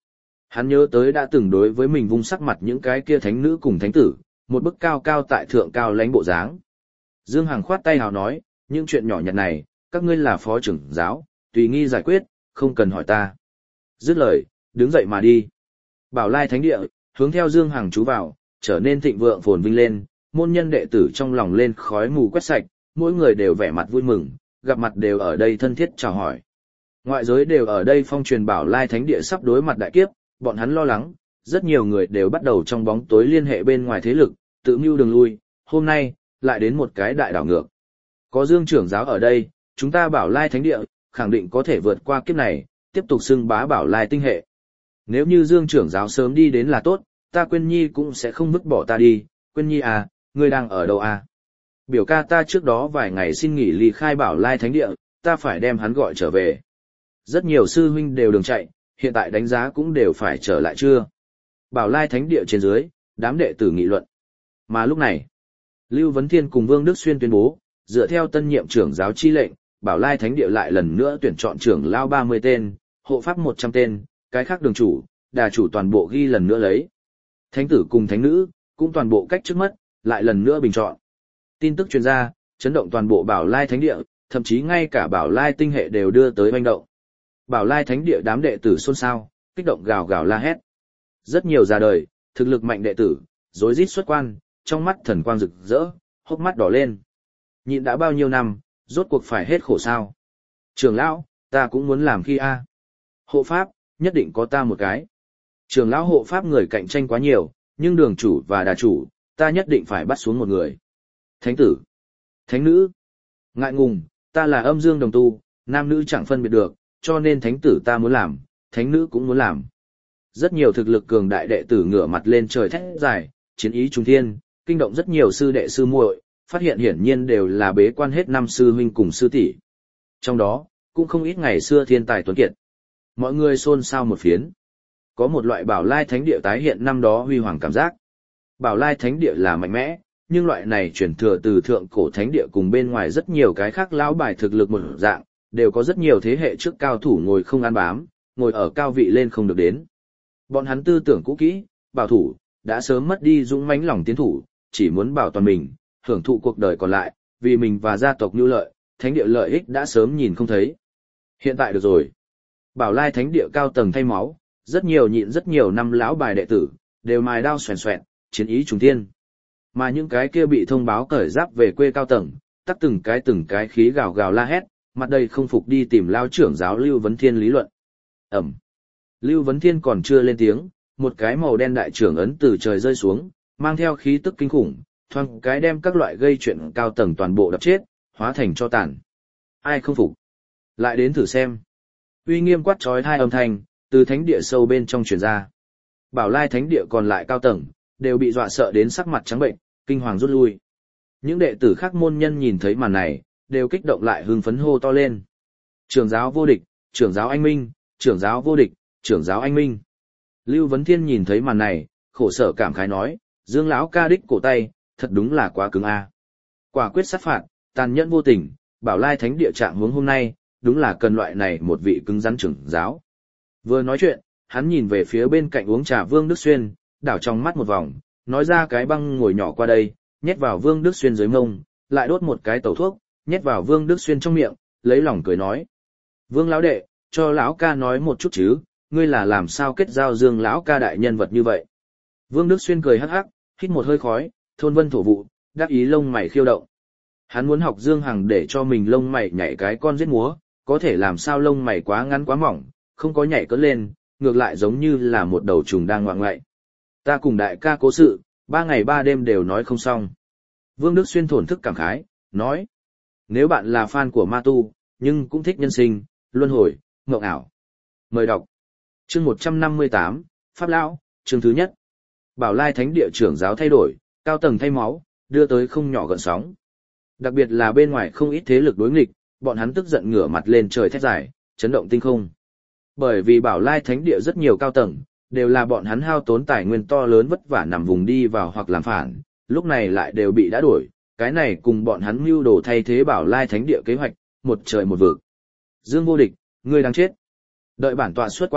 Hắn nhớ tới đã từng đối với mình vung sắc mặt những cái kia thánh nữ cùng thánh tử, một bức cao cao tại thượng cao lãnh bộ dáng. Dương Hằng khoát tay hào nói, những chuyện nhỏ nhặt này, các ngươi là phó trưởng giáo, tùy nghi giải quyết, không cần hỏi ta. Dứt lời, đứng dậy mà đi. Bảo Lai Thánh Địa, hướng theo Dương Hằng chú vào, trở nên thịnh vượng phồn vinh lên, môn nhân đệ tử trong lòng lên khói mù quét sạch, mỗi người đều vẻ mặt vui mừng, gặp mặt đều ở đây thân thiết chào hỏi. Ngoại giới đều ở đây phong truyền Bảo Lai Thánh Địa sắp đối mặt đại kiếp, bọn hắn lo lắng, rất nhiều người đều bắt đầu trong bóng tối liên hệ bên ngoài thế lực, tự mưu đường lui, hôm nay, lại đến một cái đại đảo ngược. Có Dương trưởng giáo ở đây, chúng ta Bảo Lai Thánh Địa, khẳng định có thể vượt qua kiếp này, tiếp tục xưng bá Bảo Lai tinh hệ. Nếu như Dương trưởng giáo sớm đi đến là tốt, ta Quyên Nhi cũng sẽ không vứt bỏ ta đi. Quyên Nhi à, ngươi đang ở đâu à? Biểu ca ta trước đó vài ngày xin nghỉ ly khai Bảo Lai Thánh Địa, ta phải đem hắn gọi trở về. Rất nhiều sư huynh đều đường chạy, hiện tại đánh giá cũng đều phải trở lại chưa? Bảo Lai Thánh Địa trên dưới, đám đệ tử nghị luận. Mà lúc này, Lưu Vấn Thiên cùng Vương Đức Xuyên tuyên bố, dựa theo tân nhiệm trưởng giáo chi lệnh, Bảo Lai Thánh Địa lại lần nữa tuyển chọn trưởng lao ba mươi tên, hộ pháp một trăm tên, cái khác đường chủ, đà chủ toàn bộ ghi lần nữa lấy. Thánh tử cùng thánh nữ, cũng toàn bộ cách trước mất, lại lần nữa bình chọn. Tin tức truyền ra, chấn động toàn bộ Bảo Lai Thánh Địa, thậm chí ngay cả Bảo Lai tinh hệ đều đưa tới hoành động. Bảo Lai Thánh Địa đám đệ tử xôn xao, kích động gào gào la hét. Rất nhiều già đời, thực lực mạnh đệ tử, rối rít xuất quan, trong mắt thần quang rực rỡ, hốc mắt đỏ lên. Nhịn đã bao nhiêu năm, rốt cuộc phải hết khổ sao? Trưởng lão, ta cũng muốn làm khi a. Hộ pháp, nhất định có ta một cái. Trưởng lão hộ pháp người cạnh tranh quá nhiều, nhưng đường chủ và đà chủ, ta nhất định phải bắt xuống một người. Thánh tử, thánh nữ, ngại ngùng, ta là âm dương đồng tu, nam nữ chẳng phân biệt được, cho nên thánh tử ta muốn làm, thánh nữ cũng muốn làm. Rất nhiều thực lực cường đại đệ tử ngửa mặt lên trời thét dài, chiến ý trung thiên, kinh động rất nhiều sư đệ sư muội, phát hiện hiển nhiên đều là bế quan hết năm sư huynh cùng sư tỷ. Trong đó, cũng không ít ngày xưa thiên tài tuấn kiệt. Mọi người xôn xao một phiến. Có một loại Bảo Lai Thánh Địa tái hiện năm đó huy hoàng cảm giác. Bảo Lai Thánh Địa là mạnh mẽ, nhưng loại này chuyển thừa từ thượng cổ Thánh Địa cùng bên ngoài rất nhiều cái khác lão bài thực lực một dạng, đều có rất nhiều thế hệ trước cao thủ ngồi không ăn bám, ngồi ở cao vị lên không được đến. Bọn hắn tư tưởng cũ kỹ, bảo thủ, đã sớm mất đi dũng mãnh lòng tiến thủ, chỉ muốn bảo toàn mình, hưởng thụ cuộc đời còn lại, vì mình và gia tộc nhu lợi, Thánh Địa lợi ích đã sớm nhìn không thấy. Hiện tại được rồi. Bảo Lai Thánh Địa cao tầng thay máu, rất nhiều nhịn rất nhiều năm lão bài đệ tử, đều mài đao xoèn xoẹn, chiến ý trùng thiên. Mà những cái kia bị thông báo cởi giáp về quê cao tầng, tắc từng cái từng cái khí gào gào la hét, mặt đầy không phục đi tìm lao trưởng giáo Lưu Vấn Thiên lý luận. Ẩm. Lưu Vấn Thiên còn chưa lên tiếng, một cái màu đen đại trưởng ấn từ trời rơi xuống, mang theo khí tức kinh khủng, thoáng cái đem các loại gây chuyện cao tầng toàn bộ đập chết, hóa thành cho tàn. Ai không phục? Lại đến thử xem. Uy nghiêm quát chói hai âm thanh, từ thánh địa sâu bên trong truyền ra. Bảo Lai Thánh Địa còn lại cao tầng, đều bị dọa sợ đến sắc mặt trắng bệnh, kinh hoàng rút lui. Những đệ tử khác môn nhân nhìn thấy màn này, đều kích động lại hưng phấn hô to lên. Trưởng giáo vô địch, trưởng giáo anh minh, trưởng giáo vô địch, trưởng giáo anh minh. Lưu Vấn Thiên nhìn thấy màn này, khổ sở cảm khái nói, Dương lão ca đích cổ tay, thật đúng là quá cứng a. Quả quyết sát phạt, tàn nhẫn vô tình, Bảo Lai Thánh Địa trạng hướng hôm nay, đúng là cần loại này một vị cứng rắn trưởng giáo. Vừa nói chuyện, hắn nhìn về phía bên cạnh uống trà Vương Đức Xuyên, đảo trong mắt một vòng, nói ra cái băng ngồi nhỏ qua đây, nhét vào Vương Đức Xuyên dưới mông, lại đốt một cái tẩu thuốc, nhét vào Vương Đức Xuyên trong miệng, lấy lòng cười nói: "Vương lão đệ, cho lão ca nói một chút chứ, ngươi là làm sao kết giao Dương lão ca đại nhân vật như vậy?" Vương Đức Xuyên cười hắc hắc, hít một hơi khói, thôn vân thổ vụ, đáp ý lông mày khiêu động. Hắn muốn học Dương Hằng để cho mình lông mày nhảy cái con giết múa, có thể làm sao lông mày quá ngắn quá mỏng, không có nhảy cất lên, ngược lại giống như là một đầu trùng đang ngoạng ngoại. Ta cùng đại ca cố sự, ba ngày ba đêm đều nói không xong. Vương Đức Xuyên thổn thức cảm khái, nói: "Nếu bạn là fan của ma tu, nhưng cũng thích nhân sinh, luân hồi, mộng ảo. Mời đọc." Chương một trăm năm mươi tám, Pháp Lão, chương thứ nhất. Bảo Lai Thánh Địa trưởng giáo thay đổi, cao tầng thay máu, đưa tới không nhỏ gợn sóng. Đặc biệt là bên ngoài không ít thế lực đối nghịch, bọn hắn tức giận ngửa mặt lên trời thét dài, chấn động tinh không. Bởi vì Bảo Lai Thánh Địa rất nhiều cao tầng, đều là bọn hắn hao tốn tài nguyên to lớn vất vả nằm vùng đi vào hoặc làm phản, lúc này lại đều bị đã đuổi, cái này cùng bọn hắn mưu đồ thay thế Bảo Lai Thánh Địa kế hoạch, một trời một vực. Dương vô địch, ngươi đang chết. Đợi bản tọa xuất quan,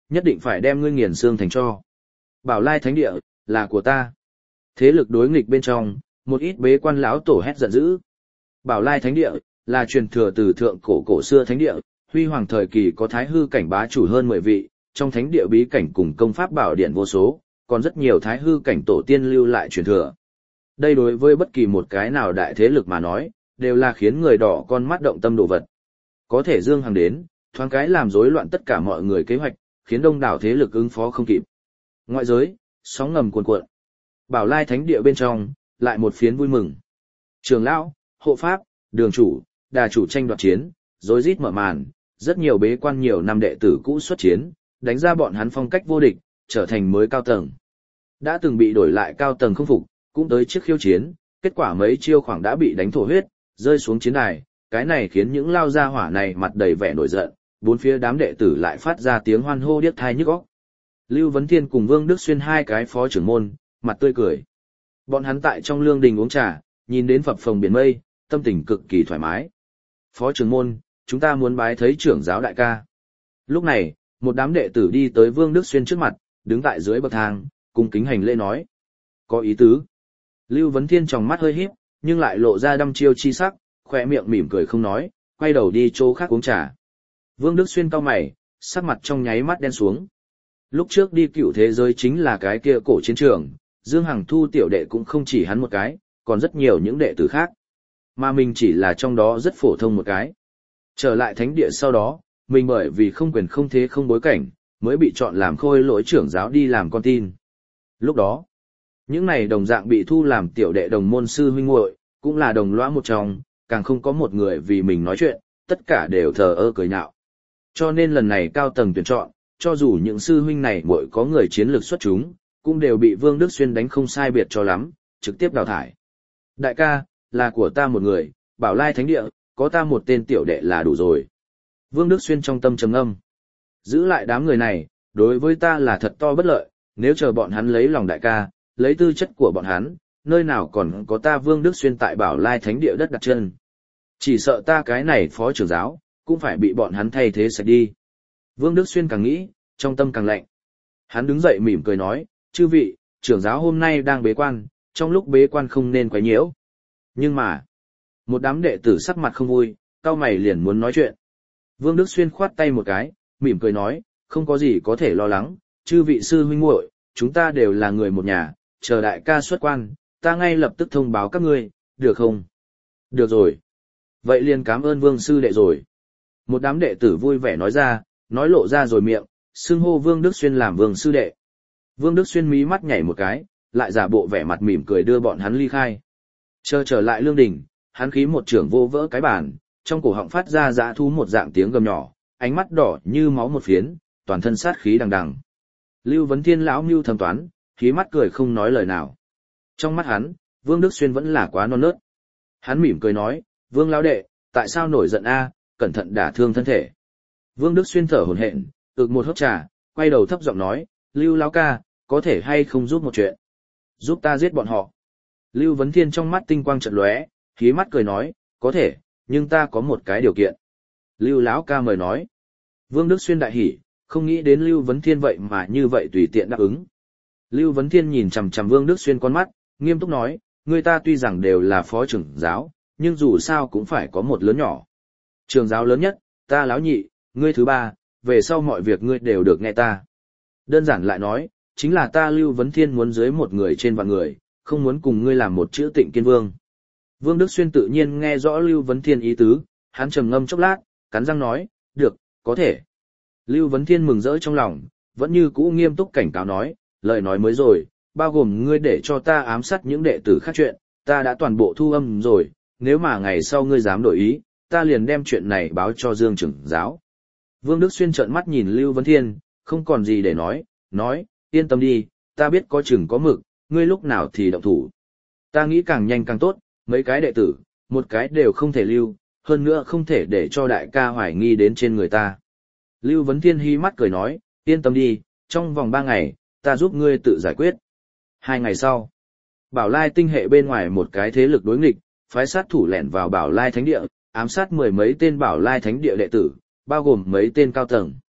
nhất định phải đem ngươi nghiền xương thành tro. Bảo Lai Thánh Địa, là của ta. Thế lực đối nghịch bên trong, một ít bế quan lão tổ hét giận dữ. Bảo Lai Thánh Địa, là truyền thừa từ thượng cổ cổ xưa thánh địa, huy hoàng thời kỳ có thái hư cảnh bá chủ hơn mười vị, trong thánh địa bí cảnh cùng công pháp bảo điện vô số, còn rất nhiều thái hư cảnh tổ tiên lưu lại truyền thừa. Đây đối với bất kỳ một cái nào đại thế lực mà nói, đều là khiến người đỏ con mắt động tâm đồ vật. Có thể Dương Hằng đến, thoáng cái làm rối loạn tất cả mọi người kế hoạch, khiến đông đảo thế lực ứng phó không kịp. Ngoại giới, sóng ngầm cuồn cuộn. Bảo Lai Thánh Địa bên trong, lại một phiến vui mừng. Trường lão, hộ pháp, đường chủ, đà chủ tranh đoạt chiến, rối rít mở màn, rất nhiều bế quan nhiều năm đệ tử cũ xuất chiến, đánh ra bọn hắn phong cách vô địch, trở thành mới cao tầng. Đã từng bị đổi lại cao tầng không phục, cũng tới trước khiêu chiến, kết quả mấy chiêu khoảng đã bị đánh thổ huyết, rơi xuống chiến đài, cái này khiến những lao gia hỏa này mặt đầy vẻ nổi giận, bốn phía đám đệ tử lại phát ra tiếng hoan hô điếc tai nhức óc. Lưu Vấn Thiên cùng Vương Đức Xuyên hai cái phó trưởng môn, mặt tươi cười. Bọn hắn tại trong lương đình uống trà, nhìn đến phập phồng biển mây, tâm tình cực kỳ thoải mái. Phó trưởng môn, chúng ta muốn bái thấy trưởng giáo đại ca. Lúc này, một đám đệ tử đi tới Vương Đức Xuyên trước mặt, đứng tại dưới bậc thang, cung kính hành lễ nói. Có ý tứ. Lưu Vấn Thiên tròng mắt hơi híp, nhưng lại lộ ra đăm chiêu chi sắc, khỏe miệng mỉm cười không nói, quay đầu đi chỗ khác uống trà. Vương Đức Xuyên cau mày, sắc mặt trong nháy mắt đen xuống. Lúc trước đi cựu thế giới chính là cái kia cổ chiến trường, Dương Hằng thu tiểu đệ cũng không chỉ hắn một cái, còn rất nhiều những đệ tử khác. Mà mình chỉ là trong đó rất phổ thông một cái. Trở lại thánh địa sau đó, mình bởi vì không quyền không thế không bối cảnh, mới bị chọn làm khôi lỗi trưởng giáo đi làm con tin. Lúc đó, những này đồng dạng bị thu làm tiểu đệ đồng môn sư huynh muội, cũng là đồng lõa một trong, càng không có một người vì mình nói chuyện, tất cả đều thờ ơ cười nhạo. Cho nên lần này cao tầng tuyển chọn, cho dù những sư huynh này muội có người chiến lược xuất chúng, cũng đều bị Vương Đức Xuyên đánh không sai biệt cho lắm, trực tiếp đào thải. Đại ca, là của ta một người, Bảo Lai Thánh Địa, có ta một tên tiểu đệ là đủ rồi. Vương Đức Xuyên trong tâm trầm ngâm. Giữ lại đám người này, đối với ta là thật to bất lợi, nếu chờ bọn hắn lấy lòng đại ca, lấy tư chất của bọn hắn, nơi nào còn có ta Vương Đức Xuyên tại Bảo Lai Thánh Địa đất đặt chân. Chỉ sợ ta cái này phó trưởng giáo, cũng phải bị bọn hắn thay thế sạch đi. Vương Đức Xuyên càng nghĩ, trong tâm càng lạnh. Hắn đứng dậy mỉm cười nói, chư vị, trưởng giáo hôm nay đang bế quan, trong lúc bế quan không nên quấy nhiễu. Nhưng mà, một đám đệ tử sắc mặt không vui, cau mày liền muốn nói chuyện. Vương Đức Xuyên khoát tay một cái, mỉm cười nói, không có gì có thể lo lắng, chư vị sư huynh muội, chúng ta đều là người một nhà, chờ đại ca xuất quan, ta ngay lập tức thông báo các ngươi, được không? Được rồi. Vậy liền cảm ơn Vương sư đệ rồi. Một đám đệ tử vui vẻ nói ra, nói lộ ra rồi miệng, xưng hô Vương Đức Xuyên làm Vương sư đệ. Vương Đức Xuyên mí mắt nhảy một cái, lại giả bộ vẻ mặt mỉm cười đưa bọn hắn ly khai. Chờ trở lại lương đình, hắn khí một trưởng vô vỡ cái bàn, trong cổ họng phát ra dã thú một dạng tiếng gầm nhỏ, ánh mắt đỏ như máu một phiến, toàn thân sát khí đằng đằng. Lưu Vấn Thiên lão mưu thầm toán, khí mắt cười không nói lời nào. Trong mắt hắn, Vương Đức Xuyên vẫn là quá non nớt. Hắn mỉm cười nói, Vương lão đệ, tại sao nổi giận a, cẩn thận đả thương thân thể. Vương Đức Xuyên thở hổn hển, ực một hớp trà, quay đầu thấp giọng nói, Lưu lão ca, có thể hay không giúp một chuyện? Giúp ta giết bọn họ. Lưu Vấn Thiên trong mắt tinh quang chợt lóe, khí mắt cười nói, có thể, nhưng ta có một cái điều kiện. Lưu lão ca mời nói. Vương Đức Xuyên đại hỉ, không nghĩ đến Lưu Vấn Thiên vậy mà như vậy tùy tiện đáp ứng. Lưu Vấn Thiên nhìn chằm chằm Vương Đức Xuyên con mắt, nghiêm túc nói, người ta tuy rằng đều là phó trưởng giáo, nhưng dù sao cũng phải có một lớn nhỏ. Trưởng giáo lớn nhất, ta lão nhị, ngươi thứ ba, về sau mọi việc ngươi đều được nghe ta. Đơn giản lại nói, chính là ta Lưu Vấn Thiên muốn dưới một người trên vạn người, không muốn cùng ngươi làm một chữ Tịnh Kiên Vương. Vương Đức Xuyên tự nhiên nghe rõ Lưu Vấn Thiên ý tứ, hắn trầm ngâm chốc lát, cắn răng nói, được, có thể. Lưu Vấn Thiên mừng rỡ trong lòng, vẫn như cũ nghiêm túc cảnh cáo nói, lời nói mới rồi, bao gồm ngươi để cho ta ám sát những đệ tử khác chuyện, ta đã toàn bộ thu âm rồi, nếu mà ngày sau ngươi dám đổi ý, ta liền đem chuyện này báo cho Dương trưởng giáo. Vương Đức Xuyên trợn mắt nhìn Lưu Vấn Thiên, không còn gì để nói, nói, yên tâm đi, ta biết có chừng có mực, ngươi lúc nào thì động thủ. Ta nghĩ càng nhanh càng tốt, mấy cái đệ tử, một cái đều không thể lưu, hơn nữa không thể để cho đại ca hoài nghi đến trên người ta. Lưu Vấn Thiên hí mắt cười nói, yên tâm đi, trong vòng ba ngày, ta giúp ngươi tự giải quyết. Hai ngày sau, Bảo Lai tinh hệ bên ngoài một cái thế lực đối nghịch, phái sát thủ lẻn vào Bảo Lai Thánh Địa, ám sát mười mấy tên Bảo Lai Thánh Địa đệ tử, bao gồm mấy tên cao tầng.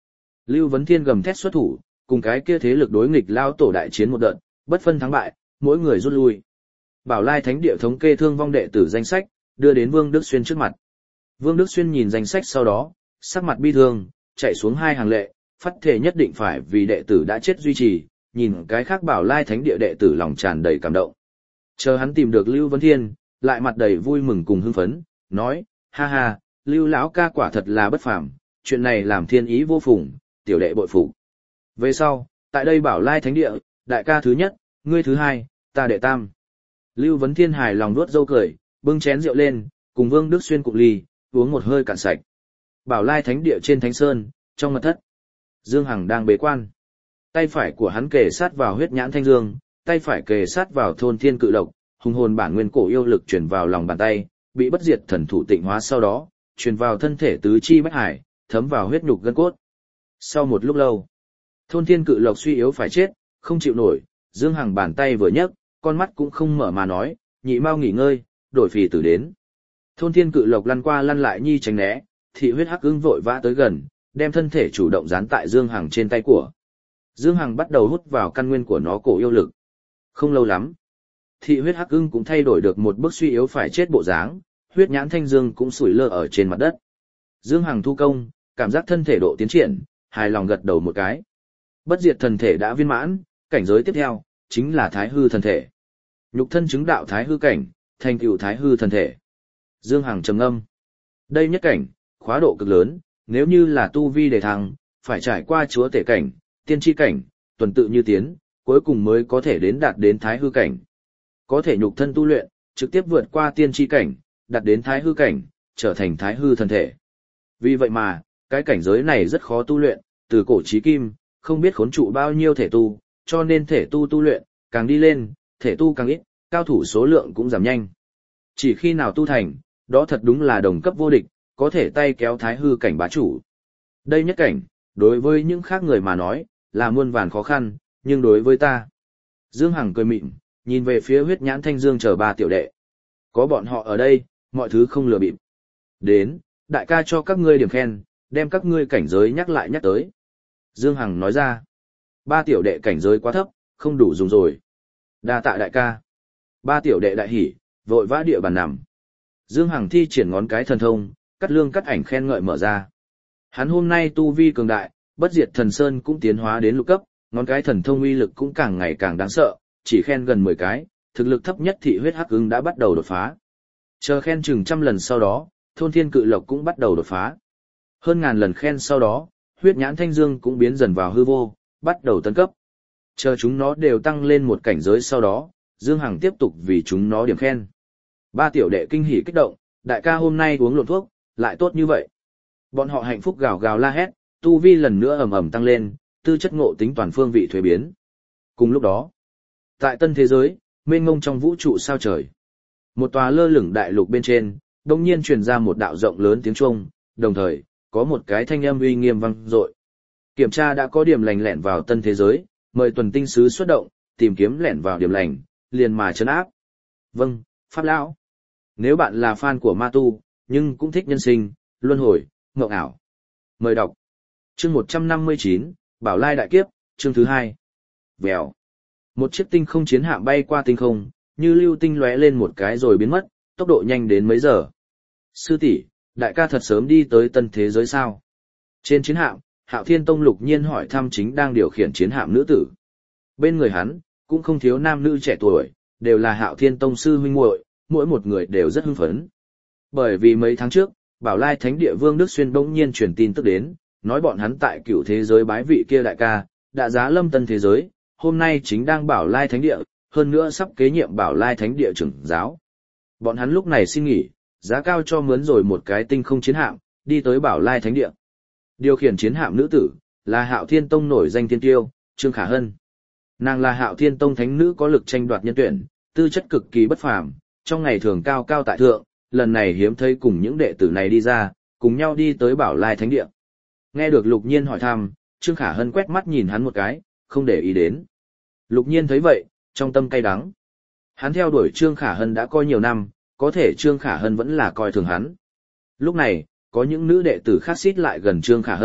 Lưu Vấn Thiên gầm thét xuất thủ, cùng cái kia thế lực đối nghịch lao tổ đại chiến một đợt, bất phân thắng bại, mỗi người rút lui. Bảo Lai Thánh Địa thống kê thương vong đệ tử danh sách, đưa đến Vương Đức Xuyên trước mặt. Vương Đức Xuyên nhìn danh sách sau đó, sắc mặt bi thương, chạy xuống hai hàng lệ, phát thể nhất định phải vì đệ tử đã chết duy trì, nhìn cái khác Bảo Lai Thánh Địa đệ tử lòng tràn đầy cảm động. Chờ hắn tìm được Lưu Vấn Thiên, lại mặt đầy vui mừng cùng hưng phấn, nói: "Ha ha, Lưu lão ca quả thật là bất phàm, chuyện này làm thiên ý vô phùng, tiểu đệ bội phục. Về sau, tại đây Bảo Lai Thánh Địa, đại ca thứ nhất, ngươi thứ hai, ta đệ tam." Lưu Vấn Thiên hài lòng nuốt dâu cười, bưng chén rượu lên, cùng Vương Đức Xuyên cụng ly, uống một hơi cạn sạch. Bảo Lai Thánh Địa trên Thánh Sơn, trong mật thất, Dương Hằng đang bế quan. Tay phải của hắn kề sát vào huyết nhãn thanh dương, tay phải kề sát vào thôn thiên cự độc, hùng hồn bản nguyên cổ yêu lực truyền vào lòng bàn tay, bị bất diệt thần thủ tịnh hóa sau đó, truyền vào thân thể tứ chi bách hải, thấm vào huyết nhục gân cốt. Sau một lúc lâu, thôn thiên cự lộc suy yếu phải chết, không chịu nổi, Dương Hằng bàn tay vừa nhấc, con mắt cũng không mở mà nói: "Nhị mau nghỉ ngơi, đổi phì tử đến." Thôn thiên cự lộc lăn qua lăn lại nhi tránh né, thị huyết hắc ưng vội vã tới gần, đem thân thể chủ động dán tại Dương Hằng trên tay của. Dương Hằng bắt đầu hút vào căn nguyên của nó cổ yêu lực. Không lâu lắm, thị huyết hắc ưng cũng thay đổi được một bức suy yếu phải chết bộ dáng, huyết nhãn thanh dương cũng sủi lơ ở trên mặt đất. Dương Hằng thu công, cảm giác thân thể độ tiến triển, hài lòng gật đầu một cái. Bất diệt thần thể đã viên mãn, cảnh giới tiếp theo chính là thái hư thần thể. Nhục thân chứng đạo thái hư cảnh, thành tựu thái hư thần thể. Dương Hằng trầm ngâm. Đây nhất cảnh, khóa độ cực lớn, nếu như là tu vi đề thăng, phải trải qua chúa tể cảnh, tiên tri cảnh, tuần tự như tiến, cuối cùng mới có thể đến đạt đến thái hư cảnh. Có thể nhục thân tu luyện, trực tiếp vượt qua tiên tri cảnh, đạt đến thái hư cảnh, trở thành thái hư thần thể. Vì vậy mà, cái cảnh giới này rất khó tu luyện, từ cổ chí kim, không biết khốn trụ bao nhiêu thể tu, cho nên thể tu tu luyện, càng đi lên, thể tu càng ít, cao thủ số lượng cũng giảm nhanh. Chỉ khi nào tu thành, đó thật đúng là đồng cấp vô địch, có thể tay kéo thái hư cảnh bá chủ. Đây nhất cảnh, đối với những khác người mà nói, là muôn vàn khó khăn, nhưng đối với ta. Dương Hằng cười mịn, nhìn về phía huyết nhãn thanh dương chờ ba tiểu đệ. Có bọn họ ở đây, mọi thứ không lừa bịp. Đến, đại ca cho các ngươi điểm khen, đem các ngươi cảnh giới nhắc lại nhắc tới. Dương Hằng nói ra, ba tiểu đệ cảnh giới quá thấp, không đủ dùng rồi. Đa tạ đại ca. Ba tiểu đệ đại hỉ, vội vã địa bàn nằm. Dương Hằng thi triển ngón cái thần thông, cắt lương cắt ảnh khen ngợi mở ra. Hắn hôm nay tu vi cường đại, bất diệt thần sơn cũng tiến hóa đến lục cấp, ngón cái thần thông uy lực cũng càng ngày càng đáng sợ, chỉ khen gần mười cái, thực lực thấp nhất thị huyết hắc ưng đã bắt đầu đột phá. Chờ khen chừng trăm lần sau đó, thôn thiên cự lộc cũng bắt đầu đột phá. Hơn ngàn lần khen sau đó, huyết nhãn thanh dương cũng biến dần vào hư vô, bắt đầu tấn cấp. Chờ chúng nó đều tăng lên một cảnh giới sau đó, Dương Hằng tiếp tục vì chúng nó điểm khen. Ba tiểu đệ kinh hỉ kích động, đại ca hôm nay uống lộn thuốc, lại tốt như vậy. Bọn họ hạnh phúc gào gào la hét, tu vi lần nữa ầm ầm tăng lên, tư chất ngộ tính toàn phương vị thuế biến. Cùng lúc đó, tại tân thế giới, mênh mông trong vũ trụ sao trời, một tòa lơ lửng đại lục bên trên, đột nhiên truyền ra một đạo rộng lớn tiếng chuông, đồng thời có một cái thanh âm uy nghiêm vang dội. Kiểm tra đã có điểm lành lẹn vào tân thế giới, mời tuần tinh sứ xuất động, tìm kiếm lẻn vào điểm lành, liền mà trấn áp. Vâng, Pháp lão. Nếu bạn là fan của ma tu, nhưng cũng thích nhân sinh, luân hồi, ngộng ảo. Mời đọc. Chương một trăm năm mươi chín, Bảo Lai đại kiếp, chương thứ hai. Vèo. Một chiếc tinh không chiến hạm bay qua tinh không, như lưu tinh lóe lên một cái rồi biến mất, tốc độ nhanh đến mấy giờ. Sư tỷ, đại ca thật sớm đi tới tân thế giới sao? Trên chiến hạm, Hạo Thiên Tông Lục Nhiên hỏi thăm chính đang điều khiển chiến hạm nữ tử. Bên người hắn, cũng không thiếu nam nữ trẻ tuổi, đều là Hạo Thiên Tông sư huynh muội, mỗi một người đều rất hưng phấn. Bởi vì mấy tháng trước, Bảo Lai Thánh Địa Vương Đức Xuyên bỗng nhiên truyền tin tức đến, nói bọn hắn tại cựu thế giới bái vị kia đại ca, đã giá lâm tân thế giới, hôm nay chính đang Bảo Lai Thánh Địa, hơn nữa sắp kế nhiệm Bảo Lai Thánh Địa trưởng giáo. Bọn hắn lúc này xin nghỉ, giá cao cho mướn rồi một cái tinh không chiến hạm, đi tới Bảo Lai Thánh Địa. Điều khiển chiến hạm nữ tử, là Hạo Thiên Tông nổi danh thiên tiêu, Trương Khả Hân. Nàng là Hạo Thiên Tông thánh nữ có lực tranh đoạt nhân tuyển, tư chất cực kỳ bất phàm, trong ngày thường cao cao tại thượng, lần này hiếm thấy cùng những đệ tử này đi ra, cùng nhau đi tới Bảo Lai Thánh Địa. Nghe được Lục Nhiên hỏi thăm, Trương Khả Hân quét mắt nhìn hắn một cái, không để ý đến. Lục Nhiên thấy vậy, trong tâm cay đắng. Hắn theo đuổi Trương Khả Hân đã coi nhiều năm, có thể Trương Khả Hân vẫn là coi thường hắn. Lúc này, có những nữ đệ tử khác xít lại gần Trương Khả Hân,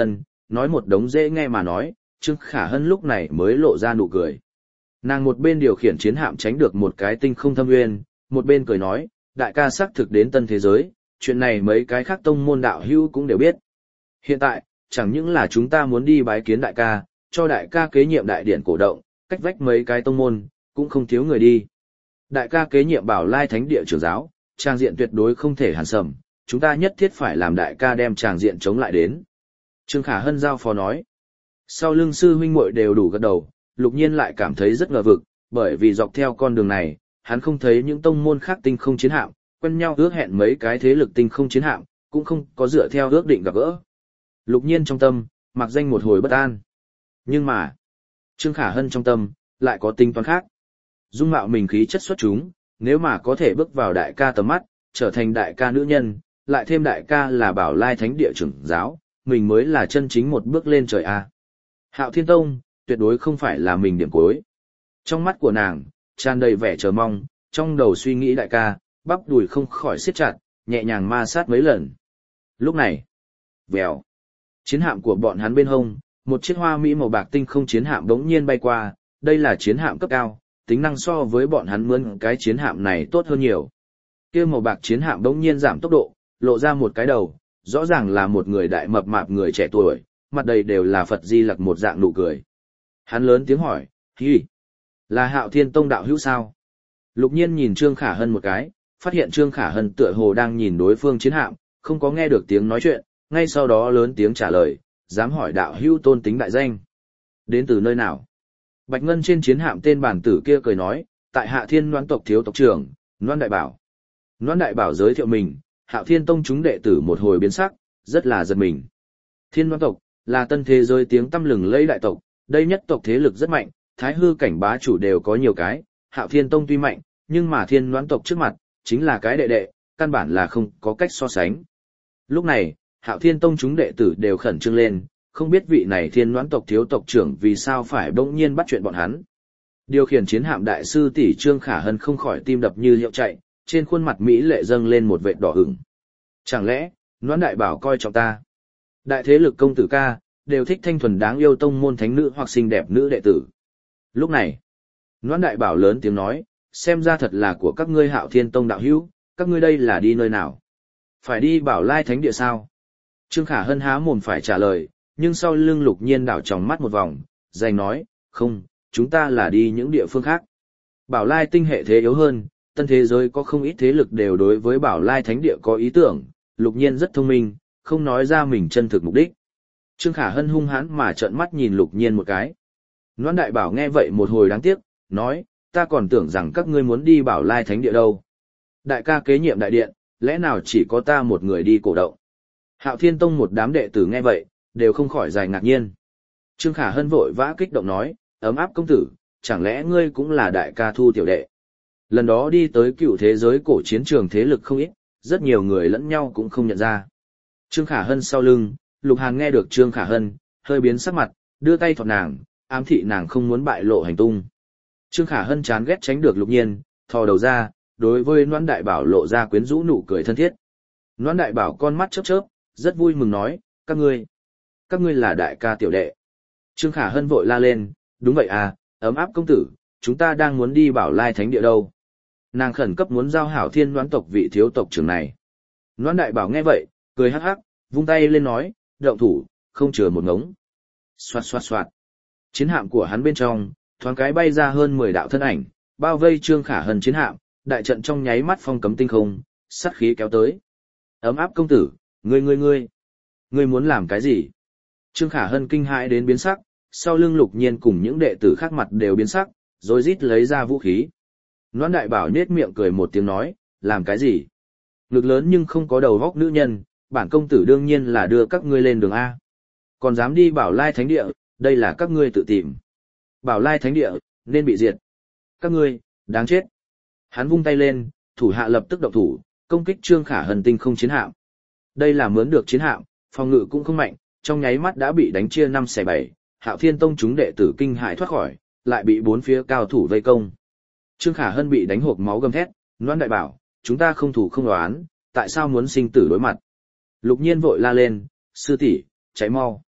nói một đống dễ nghe mà nói, Trương Khả Hân lúc này mới lộ ra nụ cười. Nàng một bên điều khiển chiến hạm tránh được một cái tinh không thâm nguyên, một bên cười nói, đại ca xác thực đến tân thế giới, chuyện này mấy cái khác tông môn đạo hữu cũng đều biết. Hiện tại, chẳng những là chúng ta muốn đi bái kiến đại ca, cho đại ca kế nhiệm đại điện cổ động, cách vách mấy cái tông môn, cũng không thiếu người đi. Đại ca kế nhiệm Bảo Lai Thánh Địa trưởng giáo, trang diện tuyệt đối không thể hàn sầm, chúng ta nhất thiết phải làm đại ca đem tràng diện chống lại đến. Trương Khả Hân giao phó nói. Sau lưng sư huynh muội đều đủ gật đầu, Lục Nhiên lại cảm thấy rất ngờ vực, bởi vì dọc theo con đường này, hắn không thấy những tông môn khác tinh không chiến hạm, quen nhau ước hẹn mấy cái thế lực tinh không chiến hạm, cũng không có dựa theo ước định gặp gỡ. Lục Nhiên trong tâm, mặc danh một hồi bất an. Nhưng mà, Trương Khả Hân trong tâm, lại có tính toán khác. Dung mạo mình khí chất xuất chúng, nếu mà có thể bước vào đại ca tầm mắt, trở thành đại ca nữ nhân, lại thêm đại ca là Bảo Lai Thánh Địa trưởng giáo, mình mới là chân chính một bước lên trời a. Hạo Thiên Tông, tuyệt đối không phải là mình điểm cuối. Trong mắt của nàng, tràn đầy vẻ chờ mong, trong đầu suy nghĩ đại ca, bắp đùi không khỏi siết chặt, nhẹ nhàng ma sát mấy lần. Lúc này, vèo, chiến hạm của bọn hắn bên hông, một chiếc hoa mỹ màu bạc tinh không chiến hạm đống nhiên bay qua, đây là chiến hạm cấp cao, tính năng so với bọn hắn mướn cái chiến hạm này tốt hơn nhiều. Kia màu bạc chiến hạm đống nhiên giảm tốc độ, lộ ra một cái đầu, rõ ràng là một người đại mập mạp người trẻ tuổi, mặt đầy đều là Phật Di Lặc một dạng nụ cười. Hắn lớn tiếng hỏi, hi, là Hạo Thiên Tông đạo hữu sao? Lục Nhiên nhìn Trương Khả Hân một cái, phát hiện Trương Khả Hân tựa hồ đang nhìn đối phương chiến hạm, không có nghe được tiếng nói chuyện, ngay sau đó lớn tiếng trả lời, dám hỏi đạo hữu tôn tính đại danh. Đến từ nơi nào? Bạch Ngân trên chiến hạm tên bản tử kia cười nói, tại Hạ Thiên Loan tộc thiếu tộc trưởng, Loan Đại Bảo. Loan Đại Bảo giới thiệu mình, Hạo Thiên Tông chúng đệ tử một hồi biến sắc, rất là giật mình. Thiên Loan tộc là tân thế giới tiếng tăm lừng lẫy đại tộc, đây nhất tộc thế lực rất mạnh, thái hư cảnh bá chủ đều có nhiều cái, Hạo Thiên Tông tuy mạnh, nhưng mà Thiên Loan tộc trước mặt, chính là cái đệ đệ, căn bản là không có cách so sánh. Lúc này, Hạo Thiên Tông chúng đệ tử đều khẩn trương lên, không biết vị này Thiên Loan tộc thiếu tộc trưởng vì sao phải bỗng nhiên bắt chuyện bọn hắn. Điều khiển chiến hạm đại sư tỷ Trương Khả Hân không khỏi tim đập như liệu chạy, trên khuôn mặt mỹ lệ dâng lên một vệt đỏ ửng. Chẳng lẽ, Loan Đại Bảo coi trọng ta? Đại thế lực công tử ca, đều thích thanh thuần đáng yêu tông môn thánh nữ hoặc xinh đẹp nữ đệ tử. Lúc này, Loan Đại Bảo lớn tiếng nói, xem ra thật là của các ngươi Hạo Thiên Tông đạo hữu, các ngươi đây là đi nơi nào? Phải đi Bảo Lai Thánh Địa sao? Trương Khả Hân há mồm phải trả lời, nhưng sau lưng Lục Nhiên đảo tròng mắt một vòng, giành nói, không, chúng ta là đi những địa phương khác. Bảo Lai tinh hệ thế yếu hơn, tân thế giới có không ít thế lực đều đối với Bảo Lai Thánh Địa có ý tưởng, Lục Nhiên rất thông minh, không nói ra mình chân thực mục đích. Trương Khả Hân hung hãn mà trợn mắt nhìn Lục Nhiên một cái. Loan Đại Bảo nghe vậy một hồi đáng tiếc, nói, ta còn tưởng rằng các ngươi muốn đi Bảo Lai Thánh Địa đâu. Đại ca kế nhiệm đại điện, lẽ nào chỉ có ta một người đi cổ động? Hạo Thiên Tông một đám đệ tử nghe vậy, đều không khỏi dài ngạc nhiên. Trương Khả Hân vội vã kích động nói, ấm áp công tử, chẳng lẽ ngươi cũng là đại ca Thu tiểu đệ? Lần đó đi tới cựu thế giới cổ chiến trường thế lực không ít, rất nhiều người lẫn nhau cũng không nhận ra. Trương Khả Hân sau lưng, Lục Hàn nghe được Trương Khả Hân, hơi biến sắc mặt, đưa tay thọt nàng, ám thị nàng không muốn bại lộ hành tung. Trương Khả Hân chán ghét tránh được Lục Nhiên, thò đầu ra, đối với Loan Đại Bảo lộ ra quyến rũ nụ cười thân thiết. Loan Đại Bảo con mắt chớp chớp, rất vui mừng nói, các ngươi, các ngươi là đại ca tiểu đệ. Trương Khả Hân vội la lên, đúng vậy à, ấm áp công tử, chúng ta đang muốn đi Bảo Lai Thánh Địa đâu. Nàng khẩn cấp muốn giao hảo Thiên Loan tộc vị thiếu tộc trưởng này. Loan Đại Bảo nghe vậy, cười hắc hắc, vung tay lên nói, động thủ, không chừa một ngống. Xoạt xoạt xoạt. Chiến hạm của hắn bên trong, thoáng cái bay ra hơn mười đạo thân ảnh, bao vây Trương Khả Hân chiến hạm, đại trận trong nháy mắt phong cấm tinh không, sát khí kéo tới. Ấm áp công tử, ngươi ngươi ngươi, ngươi muốn làm cái gì? Trương Khả Hân kinh hãi đến biến sắc, sau lưng Lục Nhiên cùng những đệ tử khác mặt đều biến sắc, rồi rít lấy ra vũ khí. Loan Đại Bảo nhếch miệng cười một tiếng nói, làm cái gì? Ngực lớn nhưng không có đầu góc nữ nhân, bản công tử đương nhiên là đưa các ngươi lên đường A. Còn dám đi Bảo Lai Thánh Địa, đây là các ngươi tự tìm. Bảo Lai Thánh Địa, nên bị diệt. Các ngươi, đáng chết. Hắn vung tay lên, thủ hạ lập tức động thủ, công kích Trương Khả Hân tinh không chiến hạm. Đây là mướn được chiến hạm, phòng ngự cũng không mạnh, trong nháy mắt đã bị đánh chia năm xẻ bảy, Hạo Thiên Tông chúng đệ tử kinh hãi thoát khỏi, lại bị bốn phía cao thủ vây công. Trương Khả Hân bị đánh hộc máu gầm thét, Loan Đại Bảo, chúng ta không thủ không đoán, tại sao muốn sinh tử đối mặt? Lục Nhiên vội la lên, sư tỷ, cháy mau.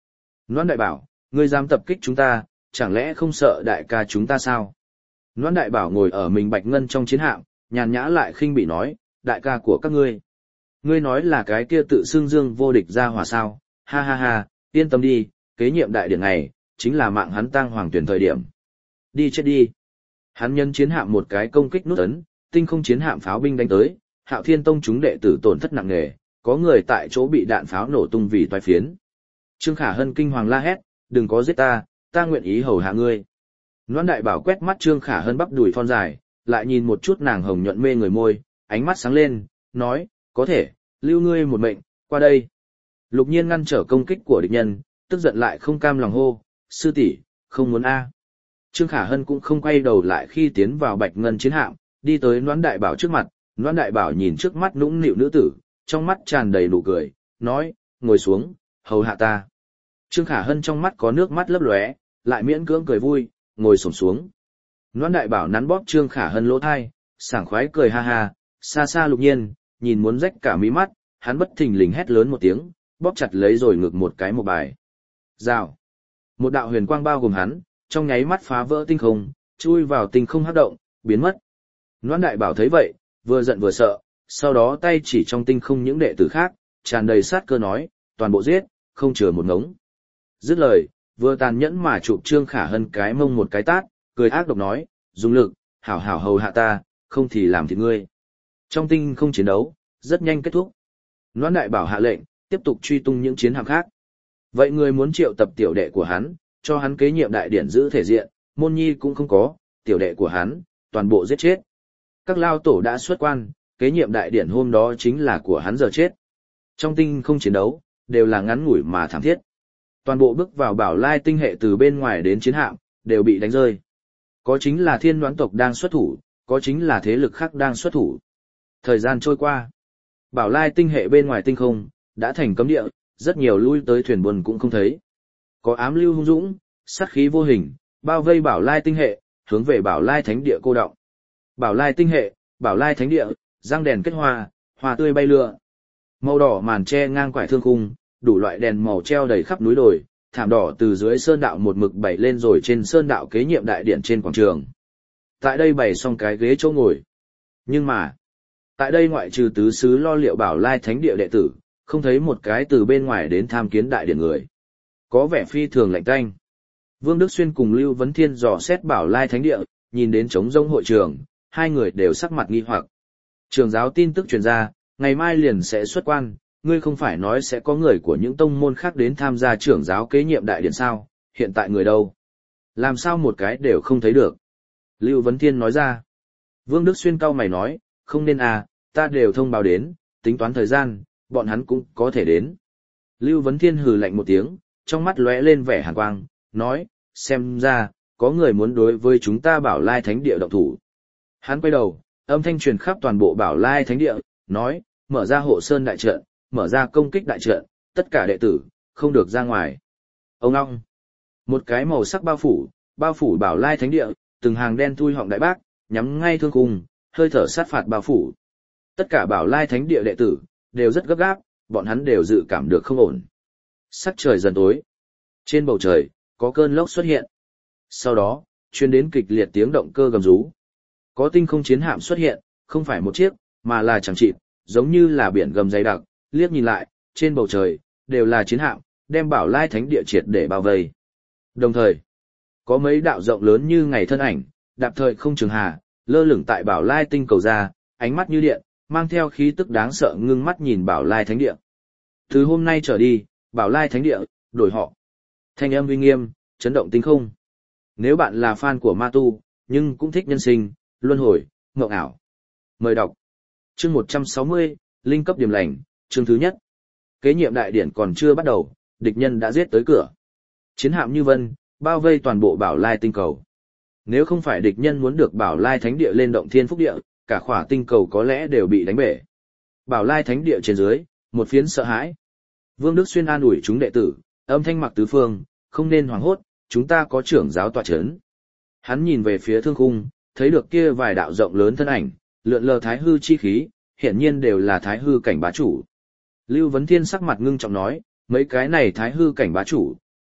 Noãn đại bảo, ngươi dám tập kích chúng ta, chẳng lẽ không sợ đại ca chúng ta sao? Noãn đại bảo ngồi ở mình bạch ngân trong chiến hạm, nhàn nhã lại khinh bị nói, đại ca của các ngươi. Ngươi nói là cái kia tự xưng dương vô địch ra hỏa sao, ha ha ha, yên tâm đi, kế nhiệm đại điển này, chính là mạng hắn tang hoàng tuyển thời điểm. Đi chết đi. Hắn nhân chiến hạm một cái công kích nút ấn, tinh không chiến hạm pháo binh đánh tới, Hạo Thiên Tông chúng đệ tử tổn thất nặng nề, có người tại chỗ bị đạn pháo nổ tung vì toái phiến. Trương Khả Hân kinh hoàng la hét, đừng có giết ta, ta nguyện ý hầu hạ ngươi. Noãn đại bảo quét mắt Trương Khả Hân bắp đùi thon dài, lại nhìn một chút nàng hồng nhuận mê người môi, ánh mắt sáng lên, nói, có thể, lưu ngươi một mệnh, qua đây. Lục Nhiên ngăn trở công kích của địch nhân, tức giận lại không cam lòng hô, sư tỷ, không muốn a. Trương Khả Hân cũng không quay đầu lại khi tiến vào bạch ngân chiến hạm, đi tới Noãn đại bảo trước mặt, Noãn đại bảo nhìn trước mắt nũng nịu nữ tử, trong mắt tràn đầy nụ cười, nói, ngồi xuống, hầu hạ ta. Trương Khả Hân trong mắt có nước mắt lấp lóe, lại miễn cưỡng cười vui, ngồi xổm xuống. Noãn đại bảo nắn bóp Trương Khả Hân lỗ thai, sảng khoái cười ha ha, xa xa Lục Nhiên, nhìn muốn rách cả mí mắt, hắn bất thình lình hét lớn một tiếng, bóp chặt lấy rồi ngực một cái một bài. Rào. Một đạo huyền quang bao gồm hắn, trong nháy mắt phá vỡ tinh không, chui vào tinh không hấp động, biến mất. Noãn đại bảo thấy vậy, vừa giận vừa sợ, sau đó tay chỉ trong tinh không những đệ tử khác, tràn đầy sát cơ nói, toàn bộ giết, không chừa một ngống. Dứt lời, vừa tàn nhẫn mà chụp Trương Khả Hân cái mông một cái tát, cười ác độc nói, dùng lực, hảo hảo hầu hạ ta, không thì làm thịt ngươi. Trong tinh không chiến đấu, rất nhanh kết thúc. Noãn đại bảo hạ lệnh, tiếp tục truy tung những chiến hạm khác. Vậy người muốn triệu tập tiểu đệ của hắn, cho hắn kế nhiệm đại điển giữ thể diện, môn nhi cũng không có, tiểu đệ của hắn, toàn bộ giết chết. Các lao tổ đã xuất quan, kế nhiệm đại điển hôm đó chính là của hắn giờ chết. Trong tinh không chiến đấu, đều là ngắn ngủi mà thảm thiết. Toàn bộ bước vào bảo lai tinh hệ từ bên ngoài đến chiến hạm, đều bị đánh rơi. Có chính là thiên đoán tộc đang xuất thủ, có chính là thế lực khác đang xuất thủ. Thời gian trôi qua, bảo lai tinh hệ bên ngoài tinh không, đã thành cấm địa, rất nhiều lui tới thuyền buồn cũng không thấy. Có ám lưu hung dũng, sát khí vô hình, bao vây bảo lai tinh hệ, hướng về bảo lai thánh địa cô động. Bảo lai tinh hệ, bảo lai thánh địa, răng đèn kết hoa, hoa tươi bay lượn. Màu đỏ màn che ngang quải thương khung, đủ loại đèn màu treo đầy khắp núi đồi, thảm đỏ từ dưới sơn đạo một mực bày lên rồi trên sơn đạo kế nhiệm đại điện trên quảng trường. Tại đây bày xong cái ghế chỗ ngồi. Nhưng mà, tại đây ngoại trừ tứ xứ lo liệu bảo lai thánh địa đệ tử, không thấy một cái từ bên ngoài đến tham kiến đại điện người. Có vẻ phi thường lạnh tanh. Vương Đức Xuyên cùng Lưu Vấn Thiên dò xét bảo lai thánh địa, nhìn đến trống rông hội trường, hai người đều sắc mặt nghi hoặc. Trường giáo tin tức truyền ra, ngày mai liền sẽ xuất quan, ngươi không phải nói sẽ có người của những tông môn khác đến tham gia trưởng giáo kế nhiệm đại điện sao, hiện tại người đâu? Làm sao một cái đều không thấy được? Lưu Vấn Thiên nói ra. Vương Đức Xuyên cau mày nói, không nên à, ta đều thông báo đến, tính toán thời gian, bọn hắn cũng có thể đến. Lưu Vấn Thiên hừ lạnh một tiếng, trong mắt lóe lên vẻ hàn quang, nói, xem ra, có người muốn đối với chúng ta bảo lai thánh địa động thủ. Hắn quay đầu, âm thanh truyền khắp toàn bộ bảo lai thánh địa, nói, mở ra hộ sơn đại trận, mở ra công kích đại trận, tất cả đệ tử, không được ra ngoài. Ông long, một cái màu sắc bao phủ, bao phủ bảo lai thánh địa, từng hàng đen thui họng đại bác, nhắm ngay thương khung, hơi thở sát phạt bao phủ. Tất cả bảo lai thánh địa đệ tử, đều rất gấp gáp, bọn hắn đều dự cảm được không ổn. Sắc trời dần tối. Trên bầu trời, có cơn lốc xuất hiện. Sau đó, truyền đến kịch liệt tiếng động cơ gầm rú. Có tinh không chiến hạm xuất hiện, không phải một chiếc, mà là chẳng chịt, giống như là biển gầm dày đặc, liếc nhìn lại, trên bầu trời, đều là chiến hạm, đem bảo lai thánh địa triệt để bao vây. Đồng thời, có mấy đạo rộng lớn như ngày thân ảnh, đạp thời không trường hà, lơ lửng tại bảo lai tinh cầu ra, ánh mắt như điện, mang theo khí tức đáng sợ ngưng mắt nhìn bảo lai thánh địa. Từ hôm nay trở đi, bảo lai thánh địa, đổi họ. Thanh âm uy nghiêm, chấn động tinh không. Nếu bạn là fan của ma tu, nhưng cũng thích nhân sinh, luân hồi, ngộng ảo. Mời đọc. Chương một trăm sáu mươi, Linh cấp điểm lành, chương thứ nhất. Kế nhiệm đại điển còn chưa bắt đầu, địch nhân đã giết tới cửa. Chiến hạm như vân, bao vây toàn bộ bảo lai tinh cầu. Nếu không phải địch nhân muốn được bảo lai thánh địa lên động thiên phúc địa, cả khỏa tinh cầu có lẽ đều bị đánh bể. Bảo lai thánh địa trên dưới, một phiến sợ hãi. Vương Đức Xuyên an ủi chúng đệ tử, âm thanh mặc tứ phương, không nên hoảng hốt, chúng ta có trưởng giáo tọa chấn. Hắn nhìn về phía thương khung, thấy được kia vài đạo rộng lớn thân ảnh, lượn lờ thái hư chi khí, hiển nhiên đều là thái hư cảnh bá chủ. Lưu Vấn Thiên sắc mặt ngưng trọng nói, mấy cái này thái hư cảnh bá chủ,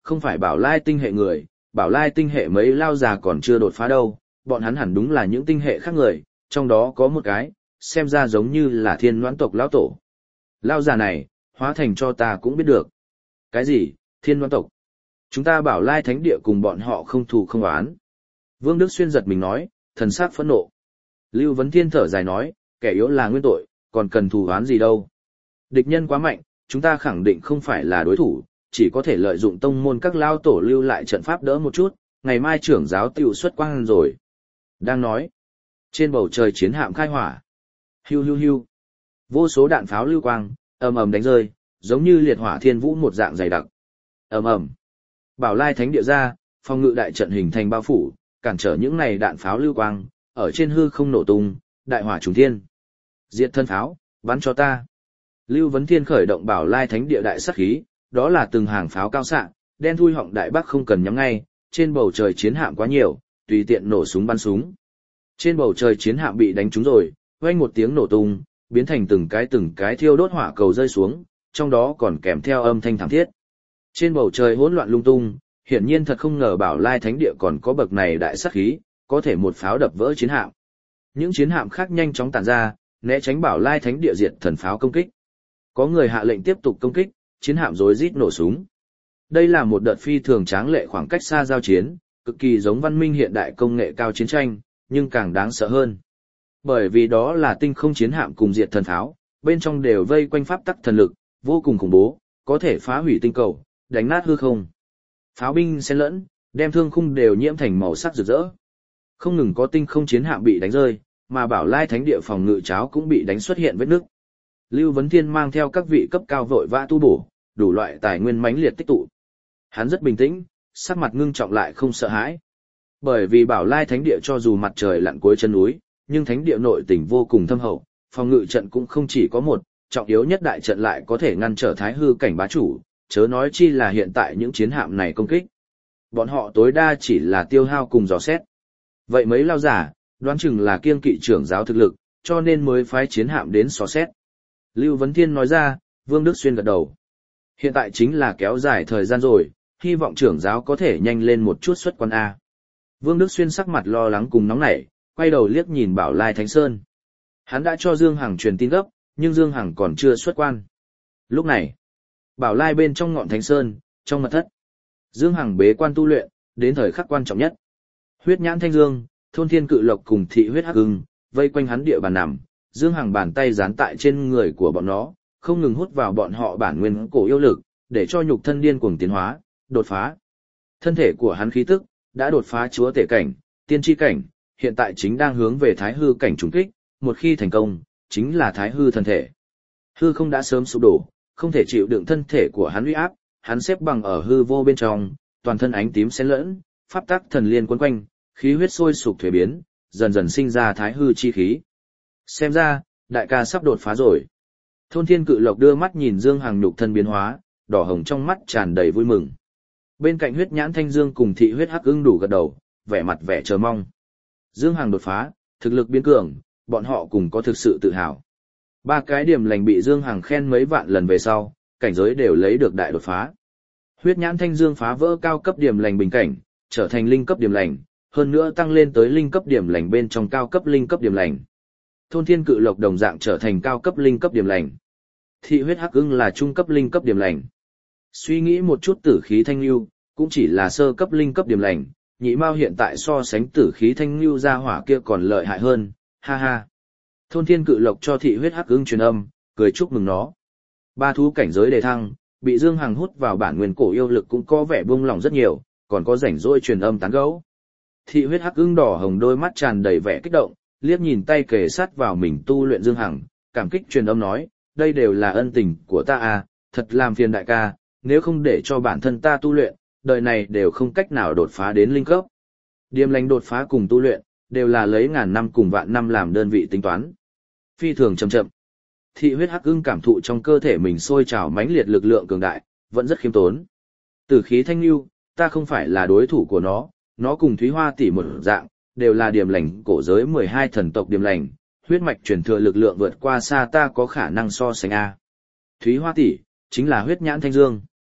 không phải bảo lai tinh hệ người, bảo lai tinh hệ mấy lao già còn chưa đột phá đâu, bọn hắn hẳn đúng là những tinh hệ khác người, trong đó có một cái, xem ra giống như là thiên noãn tộc lão tổ. Lao già này, hóa thành cho ta cũng biết được. Cái gì, thiên noãn tộc? Chúng ta bảo lai thánh địa cùng bọn họ không thù không oán. Vương Đức Xuyên giật mình nói, thần sắc phẫn nộ. Lưu Vấn Thiên thở dài nói, kẻ yếu là nguyên tội, còn cần thù oán gì đâu. Địch nhân quá mạnh, chúng ta khẳng định không phải là đối thủ, chỉ có thể lợi dụng tông môn các lao tổ lưu lại trận pháp đỡ một chút, ngày mai trưởng giáo tiểu xuất quang rồi. Đang nói, trên bầu trời chiến hạm khai hỏa. Hiu hiu hiu. Vô số đạn pháo lưu quang, ầm ầm đánh rơi, giống như liệt hỏa thiên vũ một dạng dày đặc. Ầm ầm. Bảo Lai Thánh địa ra, phòng ngự đại trận hình thành bao phủ, cản trở những này đạn pháo lưu quang, ở trên hư không nổ tung, đại hỏa trùng thiên. Diệt thân pháo, bắn cho ta. Lưu Vấn Thiên khởi động Bảo Lai Thánh địa đại sát khí, đó là từng hàng pháo cao xạ, đen thui họng đại bác không cần nhắm ngay, trên bầu trời chiến hạm quá nhiều, tùy tiện nổ súng bắn súng. Trên bầu trời chiến hạm bị đánh trúng rồi, vang một tiếng nổ tung, biến thành từng cái từng cái thiêu đốt hỏa cầu rơi xuống, trong đó còn kèm theo âm thanh thảm thiết. Trên bầu trời hỗn loạn lung tung, hiển nhiên thật không ngờ Bảo Lai Thánh địa còn có bậc này đại sát khí, có thể một pháo đập vỡ chiến hạm. Những chiến hạm khác nhanh chóng tản ra, né tránh Bảo Lai Thánh địa diệt thần pháo công kích. Có người hạ lệnh tiếp tục công kích, chiến hạm rối rít nổ súng. Đây là một đợt phi thường tráng lệ khoảng cách xa giao chiến, cực kỳ giống văn minh hiện đại công nghệ cao chiến tranh, nhưng càng đáng sợ hơn. Bởi vì đó là tinh không chiến hạm cùng diệt thần pháo, bên trong đều vây quanh pháp tắc thần lực, vô cùng khủng bố, có thể phá hủy tinh cầu, đánh nát hư không. Pháo binh xen lẫn, đem thương khung đều nhiễm thành màu sắc rực rỡ. Không ngừng có tinh không chiến hạm bị đánh rơi, mà Bảo Lai Thánh địa phòng ngự cháo cũng bị đánh xuất hiện vết nứt. Lưu Vấn Thiên mang theo các vị cấp cao vội vã tu bổ, đủ loại tài nguyên mãnh liệt tích tụ. Hắn rất bình tĩnh, sắc mặt ngưng trọng lại không sợ hãi. Bởi vì Bảo Lai Thánh địa cho dù mặt trời lặn cuối chân núi, nhưng thánh địa nội tình vô cùng thâm hậu, phòng ngự trận cũng không chỉ có một, trọng yếu nhất đại trận lại có thể ngăn trở thái hư cảnh bá chủ, chớ nói chi là hiện tại những chiến hạm này công kích. Bọn họ tối đa chỉ là tiêu hao cùng dò xét. Vậy mấy lao giả, đoán chừng là kiêng kỵ trưởng giáo thực lực, cho nên mới phái chiến hạm đến xò xét. Lưu Vấn Thiên nói ra, Vương Đức Xuyên gật đầu. Hiện tại chính là kéo dài thời gian rồi, hy vọng trưởng giáo có thể nhanh lên một chút xuất quan A. Vương Đức Xuyên sắc mặt lo lắng cùng nóng nảy, quay đầu liếc nhìn Bảo Lai Thánh Sơn. Hắn đã cho Dương Hằng truyền tin gấp, nhưng Dương Hằng còn chưa xuất quan. Lúc này, Bảo Lai bên trong ngọn Thánh Sơn, trong mật thất. Dương Hằng bế quan tu luyện, đến thời khắc quan trọng nhất. Huyết nhãn thanh dương, thôn thiên cự lộc cùng thị huyết hắc ưng, vây quanh hắn địa bàn nằm. Dương Hằng bàn tay dán tại trên người của bọn nó, không ngừng hút vào bọn họ bản nguyên cổ yêu lực, để cho nhục thân điên cuồng tiến hóa, đột phá. Thân thể của hắn khí tức đã đột phá chúa tể cảnh, tiên tri cảnh, hiện tại chính đang hướng về thái hư cảnh trùng kích, một khi thành công, chính là thái hư thân thể. Hư không đã sớm sụp đổ, không thể chịu đựng thân thể của hắn uy áp, hắn xếp bằng ở hư vô bên trong, toàn thân ánh tím xen lẫn, pháp tắc thần liên quấn quanh, khí huyết sôi sục thuế biến, dần dần sinh ra thái hư chi khí. Xem ra, đại ca sắp đột phá rồi. Thôn thiên cự lộc đưa mắt nhìn Dương Hằng nhục thân biến hóa, đỏ hồng trong mắt tràn đầy vui mừng. Bên cạnh huyết nhãn thanh dương cùng thị huyết hắc ưng đủ gật đầu, vẻ mặt vẻ chờ mong. Dương Hằng đột phá, thực lực biến cường, bọn họ cùng có thực sự tự hào. Ba cái điểm lành bị Dương Hằng khen mấy vạn lần về sau, cảnh giới đều lấy được đại đột phá. Huyết nhãn thanh dương phá vỡ cao cấp điểm lành bình cảnh, trở thành linh cấp điểm lành, hơn nữa tăng lên tới linh cấp điểm lành bên trong cao cấp linh cấp điểm lành. Thôn thiên cự lộc đồng dạng trở thành cao cấp linh cấp điểm lành. Thị huyết hắc ưng là trung cấp linh cấp điểm lành. Suy nghĩ một chút tử khí thanh lưu, cũng chỉ là sơ cấp linh cấp điểm lành, nhị mao hiện tại so sánh tử khí thanh lưu ra hỏa kia còn lợi hại hơn, ha ha. Thôn thiên cự lộc cho thị huyết hắc ưng truyền âm, cười chúc mừng nó. Ba thú cảnh giới đề thăng, bị Dương Hằng hút vào bản nguyên cổ yêu lực cũng có vẻ buông lỏng rất nhiều, còn có rảnh rỗi truyền âm tán gẫu. Thị huyết hắc ưng đỏ hồng đôi mắt tràn đầy vẻ kích động, liếc nhìn tay kề sát vào mình tu luyện Dương Hằng, cảm kích truyền âm nói, đây đều là ân tình của ta à, thật làm phiền đại ca, nếu không để cho bản thân ta tu luyện, đời này đều không cách nào đột phá đến linh cấp. Điềm lành đột phá cùng tu luyện, đều là lấy ngàn năm cùng vạn năm làm đơn vị tính toán. Phi thường chậm chậm. Thị huyết hắc ưng cảm thụ trong cơ thể mình sôi trào mãnh liệt lực lượng cường đại, vẫn rất khiêm tốn. Tử khí thanh lưu, ta không phải là đối thủ của nó, nó cùng Thúy Hoa tỷ một dạng, đều là điềm lành cổ giới mười hai thần tộc điềm lành, huyết mạch truyền thừa lực lượng vượt qua xa ta có khả năng so sánh a. Thúy Hoa tỷ chính là huyết nhãn thanh dương.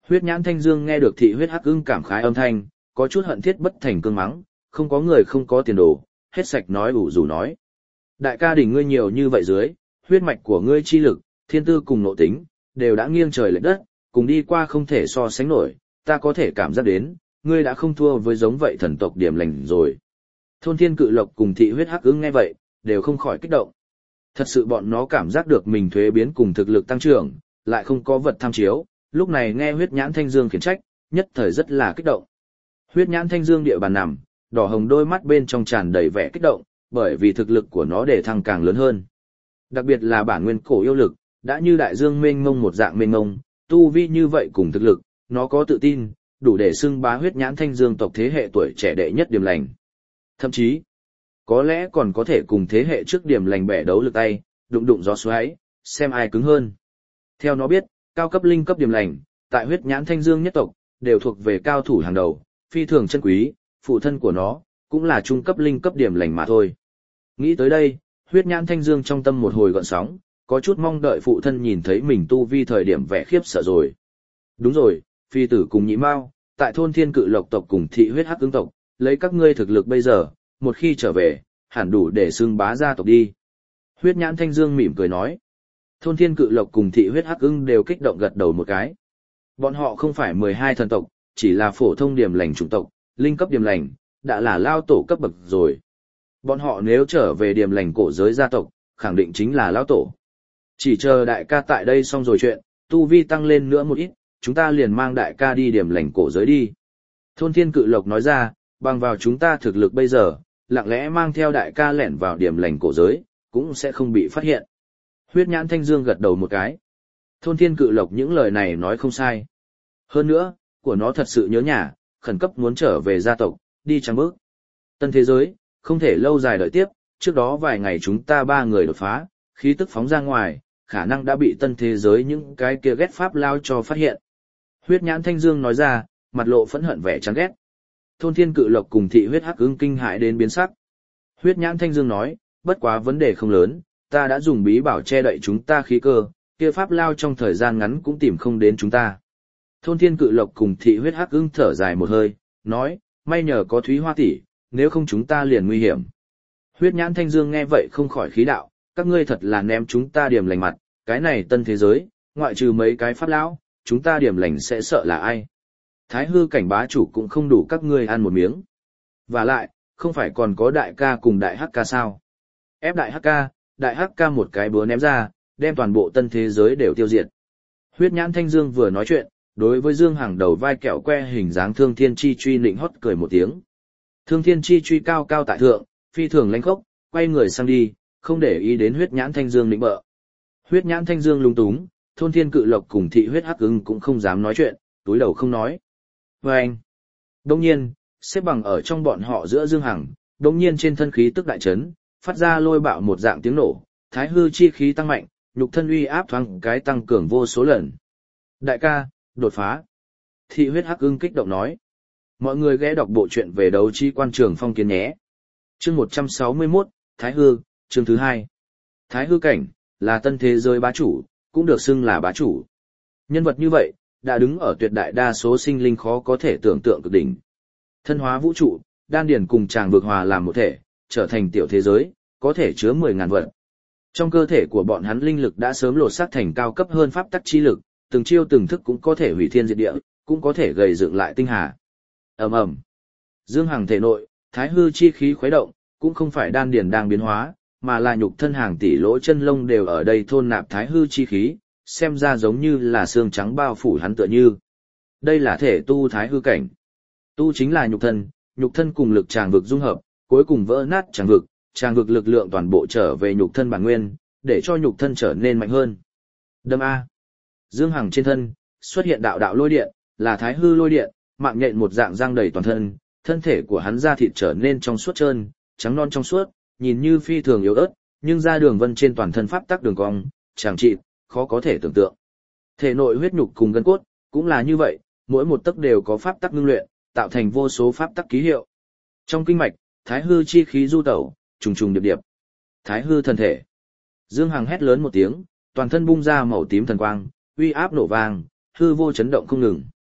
Huyết Nhãn Thanh Dương nghe được thị huyết hắc ưng cảm khái âm thanh, có chút hận thiết bất thành cương mắng, không có người không có tiền đồ, hết sạch nói ủ rủ nói. Đại ca đỉnh ngươi nhiều như vậy dưới, huyết mạch của ngươi chi lực, thiên tư cùng nội tính, đều đã nghiêng trời lệch đất, cùng đi qua không thể so sánh nổi, ta có thể cảm giác đến, ngươi đã không thua với giống vậy thần tộc điểm lành rồi. Thôn Thiên Cự Lộc cùng thị huyết hắc ưng nghe vậy, đều không khỏi kích động. Thật sự bọn nó cảm giác được mình thuế biến cùng thực lực tăng trưởng, lại không có vật tham chiếu, lúc này nghe Huyết Nhãn Thanh Dương khiển trách, nhất thời rất là kích động. Huyết Nhãn Thanh Dương địa bàn nằm, đỏ hồng đôi mắt bên trong tràn đầy vẻ kích động, bởi vì thực lực của nó để thăng càng lớn hơn. Đặc biệt là bản nguyên cổ yêu lực, đã như đại dương mênh mông một dạng mênh mông, tu vi như vậy cùng thực lực, nó có tự tin, đủ để xưng bá Huyết Nhãn Thanh Dương tộc thế hệ tuổi trẻ đệ nhất điểm lành. Thậm chí, có lẽ còn có thể cùng thế hệ trước điểm lành bẻ đấu lực tay, đụng đụng gió xoáy, xem ai cứng hơn. Theo nó biết, cao cấp linh cấp điểm lành, tại Huyết Nhãn Thanh Dương nhất tộc, đều thuộc về cao thủ hàng đầu, phi thường chân quý, phụ thân của nó, cũng là trung cấp linh cấp điểm lành mà thôi. Nghĩ tới đây, Huyết Nhãn Thanh Dương trong tâm một hồi gợn sóng, có chút mong đợi phụ thân nhìn thấy mình tu vi thời điểm vẻ khiếp sợ rồi. Đúng rồi, phi tử cùng nhị mao, tại thôn Thiên Cự Lộc tộc cùng thị huyết hắc ưng tộc, lấy các ngươi thực lực bây giờ, một khi trở về, hẳn đủ để xưng bá gia tộc đi. Huyết Nhãn Thanh Dương mỉm cười nói. Thôn Thiên Cự Lộc cùng thị huyết hắc ưng đều kích động gật đầu một cái. Bọn họ không phải mười hai thần tộc, chỉ là phổ thông điểm lành chủng tộc, linh cấp điểm lành, đã là lao tổ cấp bậc rồi. Bọn họ nếu trở về điểm lành cổ giới gia tộc, khẳng định chính là lao tổ. Chỉ chờ đại ca tại đây xong rồi chuyện, tu vi tăng lên nữa một ít, chúng ta liền mang đại ca đi điểm lành cổ giới đi. Thôn Thiên Cự Lộc nói ra, bằng vào chúng ta thực lực bây giờ, lặng lẽ mang theo đại ca lẻn vào điểm lành cổ giới, cũng sẽ không bị phát hiện. Huyết Nhãn Thanh Dương gật đầu một cái. Thôn Thiên Cự Lộc những lời này nói không sai. Hơn nữa, của nó thật sự nhớ nhà, khẩn cấp muốn trở về gia tộc, đi trắng bước. Tân thế giới, không thể lâu dài đợi tiếp, trước đó vài ngày chúng ta ba người đột phá, khí tức phóng ra ngoài, khả năng đã bị tân thế giới những cái kia ghét pháp lao cho phát hiện. Huyết Nhãn Thanh Dương nói ra, mặt lộ phẫn hận vẻ chán ghét. Thôn Thiên Cự Lộc cùng thị huyết hắc ưng kinh hãi đến biến sắc. Huyết Nhãn Thanh Dương nói, bất quá vấn đề không lớn, ta đã dùng bí bảo che đậy chúng ta khí cơ, kia pháp lao trong thời gian ngắn cũng tìm không đến chúng ta. Thôn Thiên Cự Lộc cùng thị huyết hắc ưng thở dài một hơi, nói, may nhờ có Thúy Hoa tỷ, nếu không chúng ta liền nguy hiểm. Huyết Nhãn Thanh Dương nghe vậy không khỏi khí đạo, các ngươi thật là ném chúng ta điểm lành mặt, cái này tân thế giới, ngoại trừ mấy cái pháp lão, chúng ta điểm lành sẽ sợ là ai. Thái hư cảnh bá chủ cũng không đủ các ngươi ăn một miếng. Và lại, không phải còn có đại ca cùng đại hắc ca sao? Ép đại hắc ca, đại hắc ca một cái búa ném ra, đem toàn bộ tân thế giới đều tiêu diệt. Huyết Nhãn Thanh Dương vừa nói chuyện, đối với Dương Hằng đầu vai kẹo que hình dáng Thương Thiên Chi Truy nịnh hót cười một tiếng. Thương Thiên Chi Truy cao cao tại thượng, phi thường lãnh khốc, quay người sang đi, không để ý đến Huyết Nhãn Thanh Dương nịnh bợ. Huyết Nhãn Thanh Dương lúng túng, Thôn Thiên Cự Lộc cùng thị huyết hắc ưng cũng không dám nói chuyện, túi đầu không nói. Và anh, đông nhiên, xếp bằng ở trong bọn họ giữa Dương Hằng, đông nhiên trên thân khí tức đại chấn, phát ra lôi bạo một dạng tiếng nổ, thái hư chi khí tăng mạnh, nhục thân uy áp thoáng cái tăng cường vô số lần. Đại ca, đột phá. Thị huyết hắc ưng kích động nói. Mọi người ghé đọc bộ truyện về đấu chi quan trường phong kiến nhé. Chương một trăm sáu mươi mốt, Thái hư, chương thứ hai. Thái hư cảnh, là tân thế giới bá chủ, cũng được xưng là bá chủ. Nhân vật như vậy, đã đứng ở tuyệt đại đa số sinh linh khó có thể tưởng tượng cực đỉnh. Thân hóa vũ trụ, đan điển cùng tràng vực hòa làm một thể, trở thành tiểu thế giới, có thể chứa mười ngàn vật. Trong cơ thể của bọn hắn linh lực đã sớm lột xác thành cao cấp hơn pháp tắc chi lực, từng chiêu từng thức cũng có thể hủy thiên diệt địa, cũng có thể gầy dựng lại tinh hà. Ầm ầm. Dương Hằng thể nội, thái hư chi khí khuấy động, cũng không phải đan điển đang biến hóa, mà là nhục thân hàng tỷ lỗ chân lông đều ở đây thôn nạp thái hư chi khí, xem ra giống như là xương trắng bao phủ hắn tựa như. Đây là thể tu thái hư cảnh. Tu chính là nhục thân, nhục thân cùng lực tràng vực dung hợp, cuối cùng vỡ nát tràng vực, tràng vực lực lượng toàn bộ trở về nhục thân bản nguyên, để cho nhục thân trở nên mạnh hơn. Đâm A. Dương Hằng trên thân, xuất hiện đạo đạo lôi điện, là thái hư lôi điện, mạng nhện một dạng răng đầy toàn thân, thân thể của hắn da thịt trở nên trong suốt trơn, trắng non trong suốt, nhìn như phi thường yếu ớt, nhưng ra đường vân trên toàn thân pháp tắc đường cong, chàng trị, khó có thể tưởng tượng. Thể nội huyết nhục cùng gân cốt, cũng là như vậy, mỗi một tấc đều có pháp tắc ngưng luyện, tạo thành vô số pháp tắc ký hiệu. Trong kinh mạch, thái hư chi khí du tẩu, trùng trùng điệp điệp. Thái hư thần thể. Dương Hằng hét lớn một tiếng, toàn thân bung ra màu tím thần quang, uy áp nổ vang, hư vô chấn động không ngừng.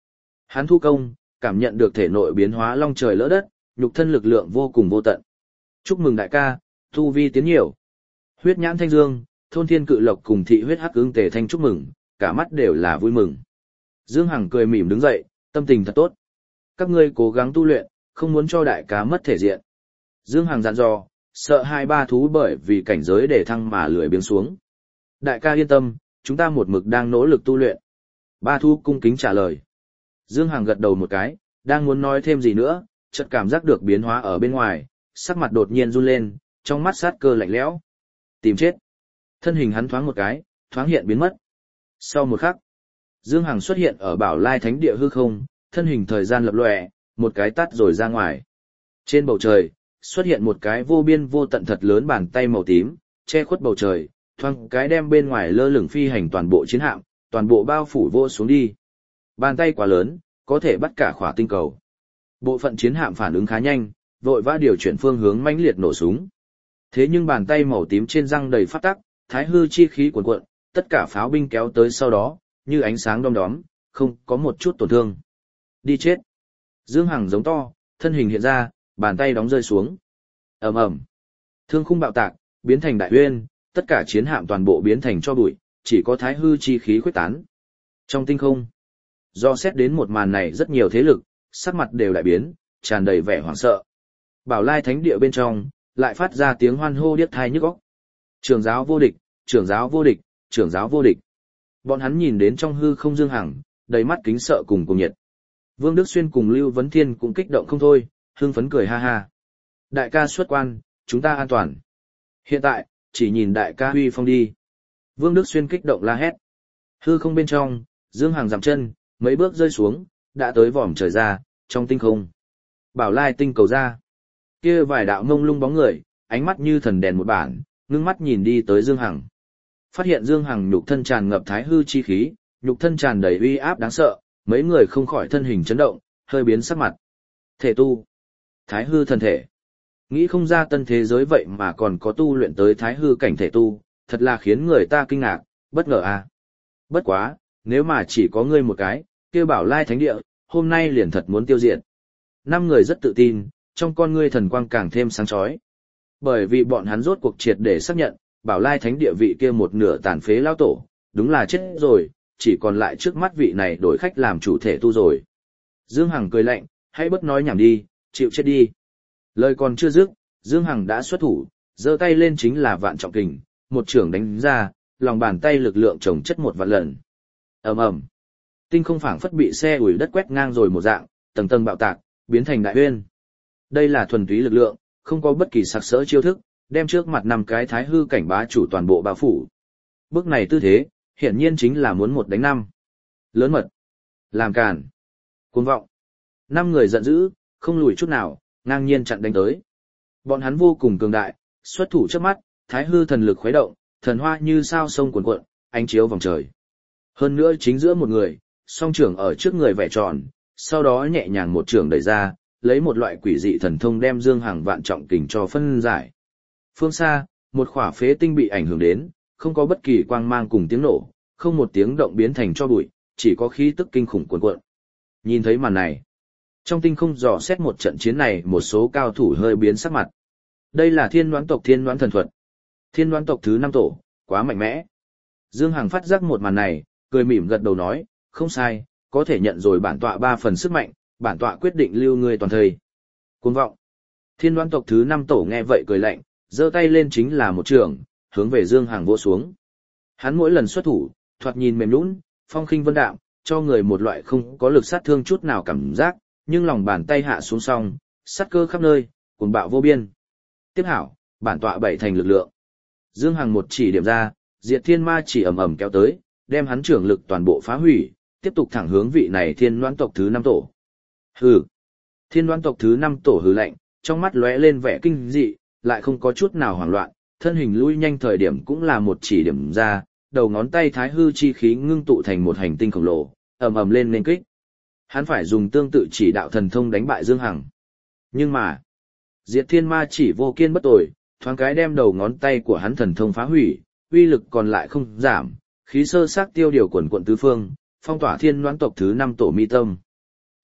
Hắn thu công, cảm nhận được thể nội biến hóa long trời lỡ đất, nhục thân lực lượng vô cùng vô tận. Chúc mừng đại ca, tu vi tiến nhiều. Huyết nhãn thanh dương, thôn thiên cự lộc cùng thị huyết hắc ứng tề thanh chúc mừng, cả mắt đều là vui mừng. Dương Hằng cười mỉm đứng dậy, tâm tình thật tốt. Các ngươi cố gắng tu luyện, không muốn cho đại ca mất thể diện. Dương Hằng dặn dò, sợ hai ba thú bởi vì cảnh giới để thăng mà lười biếng xuống. Đại ca yên tâm, chúng ta một mực đang nỗ lực tu luyện. Ba thú cung kính trả lời. Dương Hằng gật đầu một cái, đang muốn nói thêm gì nữa, chợt cảm giác được biến hóa ở bên ngoài, sắc mặt đột nhiên run lên, trong mắt sát cơ lạnh lẽo. Tìm chết. Thân hình hắn thoáng một cái, thoáng hiện biến mất. Sau một khắc, Dương Hằng xuất hiện ở Bảo Lai Thánh Địa hư không, thân hình thời gian lập lòe, một cái tát rồi ra ngoài. Trên bầu trời, xuất hiện một cái vô biên vô tận thật lớn bàn tay màu tím, che khuất bầu trời, thoáng cái đem bên ngoài lơ lửng phi hành toàn bộ chiến hạm, toàn bộ bao phủ vô xuống đi. Bàn tay quá lớn, có thể bắt cả khỏa tinh cầu. Bộ phận chiến hạm phản ứng khá nhanh, vội vã điều chuyển phương hướng mãnh liệt nổ súng. Thế nhưng bàn tay màu tím trên răng đầy phát tắc, thái hư chi khí cuồn cuộn, tất cả pháo binh kéo tới sau đó, như ánh sáng đom đóm, không có một chút tổn thương. Đi chết. Dương Hằng giống to, thân hình hiện ra, bàn tay đóng rơi xuống. Ầm ầm. Thương khung bạo tạc, biến thành đại uyên, tất cả chiến hạm toàn bộ biến thành tro bụi, chỉ có thái hư chi khí khuếch tán. Trong tinh không, do xét đến một màn này rất nhiều thế lực, sắc mặt đều đại biến, tràn đầy vẻ hoảng sợ. Bảo Lai Thánh Địa bên trong, lại phát ra tiếng hoan hô điếc tai nhức óc. Trưởng giáo vô địch, trưởng giáo vô địch, trưởng giáo vô địch. Bọn hắn nhìn đến trong hư không Dương Hằng, đầy mắt kính sợ cùng cuồng nhiệt. Vương Đức Xuyên cùng Lưu Vấn Thiên cũng kích động không thôi, hưng phấn cười ha ha. Đại ca xuất quan, chúng ta an toàn. Hiện tại, chỉ nhìn đại ca huy phong đi. Vương Đức Xuyên kích động la hét. Hư không bên trong, Dương Hằng dậm chân, mấy bước rơi xuống, đã tới vòm trời ra, trong tinh không. Bảo Lai tinh cầu ra. Kia vài đạo ngông lung bóng người, ánh mắt như thần đèn một bản, ngưng mắt nhìn đi tới Dương Hằng. Phát hiện Dương Hằng nhục thân tràn ngập thái hư chi khí, nhục thân tràn đầy uy áp đáng sợ, mấy người không khỏi thân hình chấn động, hơi biến sắc mặt. Thể tu. Thái hư thần thể. Nghĩ không ra tân thế giới vậy mà còn có tu luyện tới thái hư cảnh thể tu, thật là khiến người ta kinh ngạc, bất ngờ à. Bất quá, nếu mà chỉ có ngươi một cái, kia Bảo Lai Thánh Địa, hôm nay liền thật muốn tiêu diệt. Năm người rất tự tin, trong con ngươi thần quang càng thêm sáng chói. Bởi vì bọn hắn rốt cuộc triệt để xác nhận, Bảo Lai Thánh Địa vị kia một nửa tàn phế lao tổ, đúng là chết rồi, chỉ còn lại trước mắt vị này đổi khách làm chủ thể tu rồi. Dương Hằng cười lạnh, hãy bất nói nhảm đi, chịu chết đi. Lời còn chưa dứt, Dương Hằng đã xuất thủ, giơ tay lên chính là vạn trọng kình, một chưởng đánh ra, lòng bàn tay lực lượng chồng chất một vạn lần. Ầm ầm. Tinh không phảng phất bị xe ủi đất quét ngang rồi một dạng, tầng tầng bạo tạc, biến thành đại uyên. Đây là thuần túy lực lượng, không có bất kỳ sặc sỡ chiêu thức, đem trước mặt năm cái thái hư cảnh bá chủ toàn bộ bao phủ. Bước này tư thế, hiển nhiên chính là muốn một đánh năm. Lớn mật, làm càn, cuồng vọng. Năm người giận dữ, không lùi chút nào, ngang nhiên chặn đánh tới. Bọn hắn vô cùng cường đại, xuất thủ trước mắt, thái hư thần lực khuấy động, thần hoa như sao sông cuồn cuộn, ánh chiếu vòng trời. Hơn nữa chính giữa một người, song trưởng ở trước người vẽ tròn, sau đó nhẹ nhàng một trưởng đẩy ra, lấy một loại quỷ dị thần thông đem Dương Hằng vạn trọng kình cho phân giải. Phương xa, một khỏa phế tinh bị ảnh hưởng đến, không có bất kỳ quang mang cùng tiếng nổ, không một tiếng động biến thành cho bụi, chỉ có khí tức kinh khủng cuồn cuộn. Nhìn thấy màn này, trong tinh không dò xét một trận chiến này, một số cao thủ hơi biến sắc mặt. Đây là Thiên Đoán tộc Thiên Đoán thần thuật. Thiên Đoán tộc thứ năm tổ, quá mạnh mẽ. Dương Hằng phát giác một màn này, cười mỉm gật đầu nói, không sai, có thể nhận rồi bản tọa ba phần sức mạnh, bản tọa quyết định lưu ngươi toàn thời. Cuồng vọng. Thiên Đoán tộc thứ năm tổ nghe vậy cười lạnh, giơ tay lên chính là một trường, hướng về Dương Hằng vỗ xuống. Hắn mỗi lần xuất thủ, thoạt nhìn mềm nhũn, phong khinh vân đạm, cho người một loại không có lực sát thương chút nào cảm giác, nhưng lòng bàn tay hạ xuống xong, sát cơ khắp nơi, cuồng bạo vô biên. Tiếp hảo, bản tọa bảy thành lực lượng. Dương Hằng một chỉ điểm ra, Diệt Thiên Ma chỉ ầm ầm kéo tới, đem hắn trưởng lực toàn bộ phá hủy, tiếp tục thẳng hướng vị này Thiên Đoán tộc thứ năm tổ. Hừ. Thiên Đoán tộc thứ năm tổ hừ lạnh, trong mắt lóe lên vẻ kinh dị, lại không có chút nào hoảng loạn, thân hình lui nhanh thời điểm cũng là một chỉ điểm ra, đầu ngón tay thái hư chi khí ngưng tụ thành một hành tinh khổng lồ, ầm ầm lên nên kích. Hắn phải dùng tương tự chỉ đạo thần thông đánh bại Dương Hằng. Nhưng mà, Diệt Thiên Ma chỉ vô kiên bất tồi, thoáng cái đem đầu ngón tay của hắn thần thông phá hủy, uy lực còn lại không giảm, khí sơ xác tiêu điều quần quận tứ phương, phong tỏa Thiên Đoán tộc thứ năm tổ mi tâm.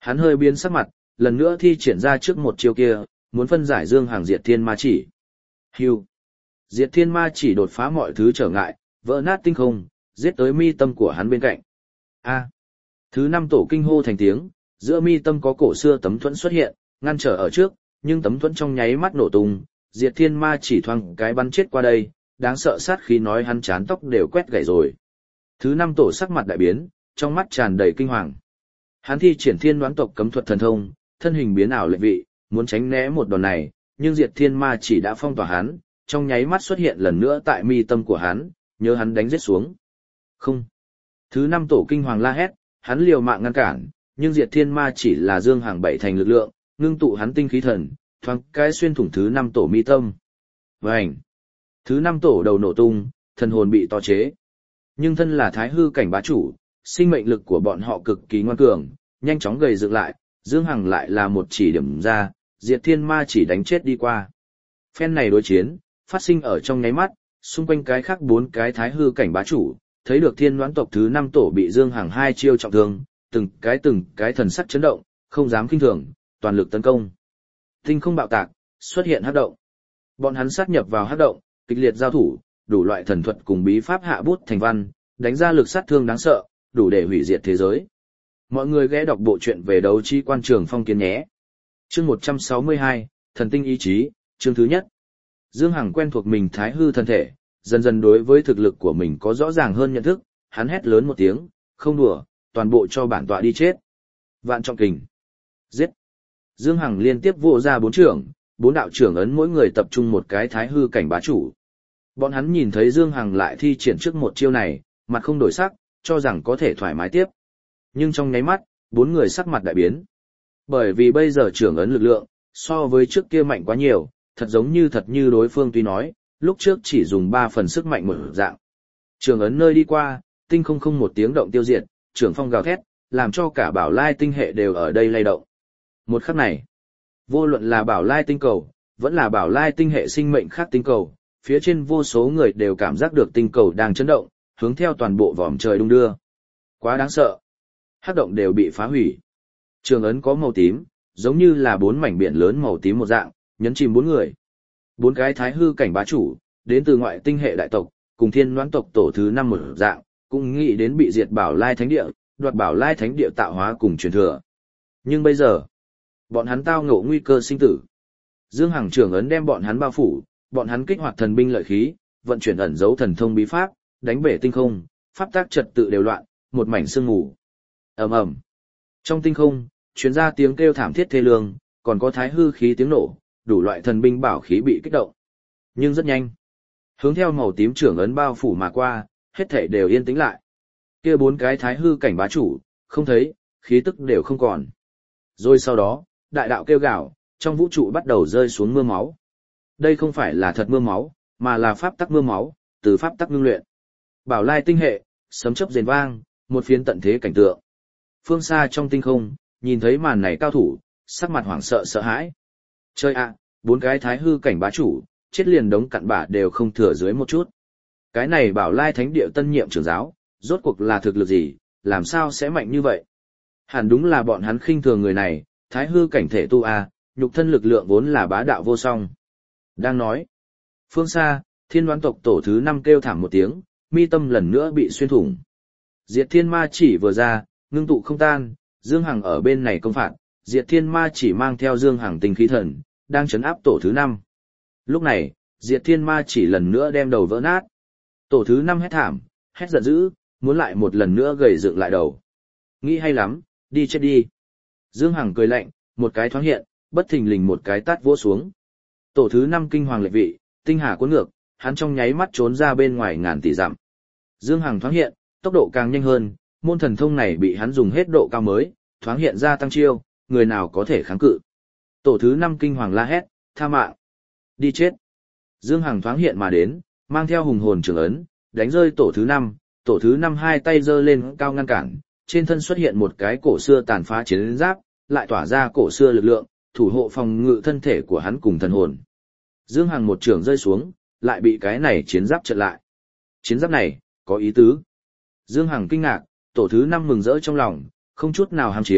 Hắn hơi biến sắc mặt, lần nữa thi triển ra trước một chiêu kia, muốn phân giải Dương Hằng diệt thiên ma chỉ. Hưu. Diệt thiên ma chỉ đột phá mọi thứ trở ngại, vỡ nát tinh không, giết tới mi tâm của hắn bên cạnh. A. Thứ năm tổ kinh hô thành tiếng, giữa mi tâm có cổ xưa tấm thuẫn xuất hiện, ngăn trở ở trước, nhưng tấm thuẫn trong nháy mắt nổ tung, diệt thiên ma chỉ thoáng cái bắn chết qua đây, đáng sợ sát khí nói hắn chán tóc đều quét gãy rồi. Thứ năm tổ sắc mặt đại biến, trong mắt tràn đầy kinh hoàng. Hắn thi triển thiên đoán tộc cấm thuật thần thông, thân hình biến ảo lệ vị, muốn tránh né một đòn này, nhưng diệt thiên ma chỉ đã phong tỏa hắn, trong nháy mắt xuất hiện lần nữa tại mi tâm của hắn, nhớ hắn đánh giết xuống. Không. Thứ năm tổ kinh hoàng la hét, hắn liều mạng ngăn cản, nhưng diệt thiên ma chỉ là Dương Hằng bảy thành lực lượng, ngưng tụ hắn tinh khí thần, thoáng cái xuyên thủng thứ năm tổ mi tâm. Vành. Thứ năm tổ đầu nổ tung, thần hồn bị to chế. Nhưng thân là thái hư cảnh bá chủ, sinh mệnh lực của bọn họ cực kỳ ngoan cường, nhanh chóng gầy dựng lại, Dương Hằng lại là một chỉ điểm ra, diệt thiên ma chỉ đánh chết đi qua. Phen này đối chiến, phát sinh ở trong nháy mắt, xung quanh cái khác bốn cái thái hư cảnh bá chủ, thấy được thiên đoán tộc thứ năm tổ bị Dương Hằng hai chiêu trọng thương, từng cái từng cái thần sắc chấn động, không dám kinh thường, toàn lực tấn công. Tinh không bạo tạc, xuất hiện hắc động. Bọn hắn sát nhập vào hắc động, kịch liệt giao thủ, đủ loại thần thuật cùng bí pháp hạ bút thành văn, đánh ra lực sát thương đáng sợ, đủ để hủy diệt thế giới. Mọi người ghé đọc bộ truyện về đấu chi quan trường phong kiến nhé. Chương một trăm sáu mươi hai, Thần tinh ý chí, chương thứ nhất. Dương Hằng quen thuộc mình thái hư thân thể, dần dần đối với thực lực của mình có rõ ràng hơn nhận thức, hắn hét lớn một tiếng, không đùa, toàn bộ cho bản tọa đi chết. Vạn trọng kình. Giết. Dương Hằng liên tiếp vỗ ra bốn trưởng, bốn đạo trưởng ấn mỗi người tập trung một cái thái hư cảnh bá chủ. Bọn hắn nhìn thấy Dương Hằng lại thi triển trước một chiêu này, mặt không đổi sắc, cho rằng có thể thoải mái tiếp. Nhưng trong nháy mắt, bốn người sắc mặt đại biến. Bởi vì bây giờ trưởng ấn lực lượng, so với trước kia mạnh quá nhiều, thật giống như thật như đối phương tuy nói, lúc trước chỉ dùng ba phần sức mạnh một dạng. Trưởng ấn nơi đi qua, tinh không không một tiếng động tiêu diệt, trưởng phong gào thét, làm cho cả bảo lai tinh hệ đều ở đây lay động. Một khắc này, vô luận là bảo lai tinh cầu, vẫn là bảo lai tinh hệ sinh mệnh khác tinh cầu, phía trên vô số người đều cảm giác được tinh cầu đang chấn động, hướng theo toàn bộ vòm trời đung đưa. Quá đáng sợ. Hắc động đều bị phá hủy. Trường ấn có màu tím, giống như là bốn mảnh biển lớn màu tím một dạng, nhấn chìm bốn người. Bốn cái thái hư cảnh bá chủ, đến từ ngoại tinh hệ đại tộc, cùng thiên đoán tộc tổ thứ năm một dạng, cũng nghĩ đến bị diệt bảo lai thánh địa, đoạt bảo lai thánh địa tạo hóa cùng truyền thừa. Nhưng bây giờ, bọn hắn tao ngộ nguy cơ sinh tử. Dương Hằng trưởng ấn đem bọn hắn bao phủ, bọn hắn kích hoạt thần binh lợi khí, vận chuyển ẩn dấu thần thông bí pháp, đánh bể tinh không, pháp tác trật tự đều loạn, một mảnh sương mù. Ầm ầm. Trong tinh không, truyền ra tiếng kêu thảm thiết thê lương, còn có thái hư khí tiếng nổ, đủ loại thần binh bảo khí bị kích động. Nhưng rất nhanh, hướng theo màu tím trưởng ấn bao phủ mà qua, hết thảy đều yên tĩnh lại. Kia bốn cái thái hư cảnh bá chủ, không thấy, khí tức đều không còn. Rồi sau đó, đại đạo kêu gào, trong vũ trụ bắt đầu rơi xuống mưa máu. Đây không phải là thật mưa máu, mà là pháp tắc mưa máu, từ pháp tắc ngưng luyện. Bảo lai tinh hệ, sấm chớp rền vang, một phiến tận thế cảnh tượng. Phương xa trong tinh không, nhìn thấy màn này cao thủ, sắc mặt hoảng sợ sợ hãi. Chơi ạ, bốn cái thái hư cảnh bá chủ, chết liền đống cặn bã đều không thừa dưới một chút. Cái này bảo lai thánh địa tân nhiệm trưởng giáo, rốt cuộc là thực lực gì, làm sao sẽ mạnh như vậy? Hẳn đúng là bọn hắn khinh thường người này, thái hư cảnh thể tu a, nhục thân lực lượng vốn là bá đạo vô song. Đang nói, phương xa, thiên đoán tộc tổ thứ năm kêu thảm một tiếng, mi tâm lần nữa bị xuyên thủng. Diệt thiên ma chỉ vừa ra, ngưng tụ không tan, Dương Hằng ở bên này công phạt, Diệt thiên ma chỉ mang theo Dương Hằng tinh khí thần, đang chấn áp tổ thứ năm. Lúc này, Diệt thiên ma chỉ lần nữa đem đầu vỡ nát. Tổ thứ năm hét thảm, hét giận dữ, muốn lại một lần nữa gầy dựng lại đầu. Nghĩ hay lắm, đi chết đi. Dương Hằng cười lạnh, một cái thoáng hiện, bất thình lình một cái tát vỗ xuống. Tổ thứ năm kinh hoàng lệch vị, tinh hà cuốn ngược, hắn trong nháy mắt trốn ra bên ngoài ngàn tỷ dặm. Dương Hằng thoáng hiện, tốc độ càng nhanh hơn, môn thần thông này bị hắn dùng hết độ cao mới, thoáng hiện ra tăng chiêu, người nào có thể kháng cự. Tổ thứ năm kinh hoàng la hét, tha mạng. Đi chết. Dương Hằng thoáng hiện mà đến, mang theo hùng hồn trường ấn, đánh rơi tổ thứ năm, tổ thứ năm hai tay giơ lên cao ngăn cản, trên thân xuất hiện một cái cổ xưa tàn phá chiến giáp, lại tỏa ra cổ xưa lực lượng, thủ hộ phòng ngự thân thể của hắn cùng thần hồn. Dương Hằng một trường rơi xuống, lại bị cái này chiến giáp chặn lại. Chiến giáp này, có ý tứ. Dương Hằng kinh ngạc, tổ thứ năm mừng rỡ trong lòng, không chút nào ham chiến,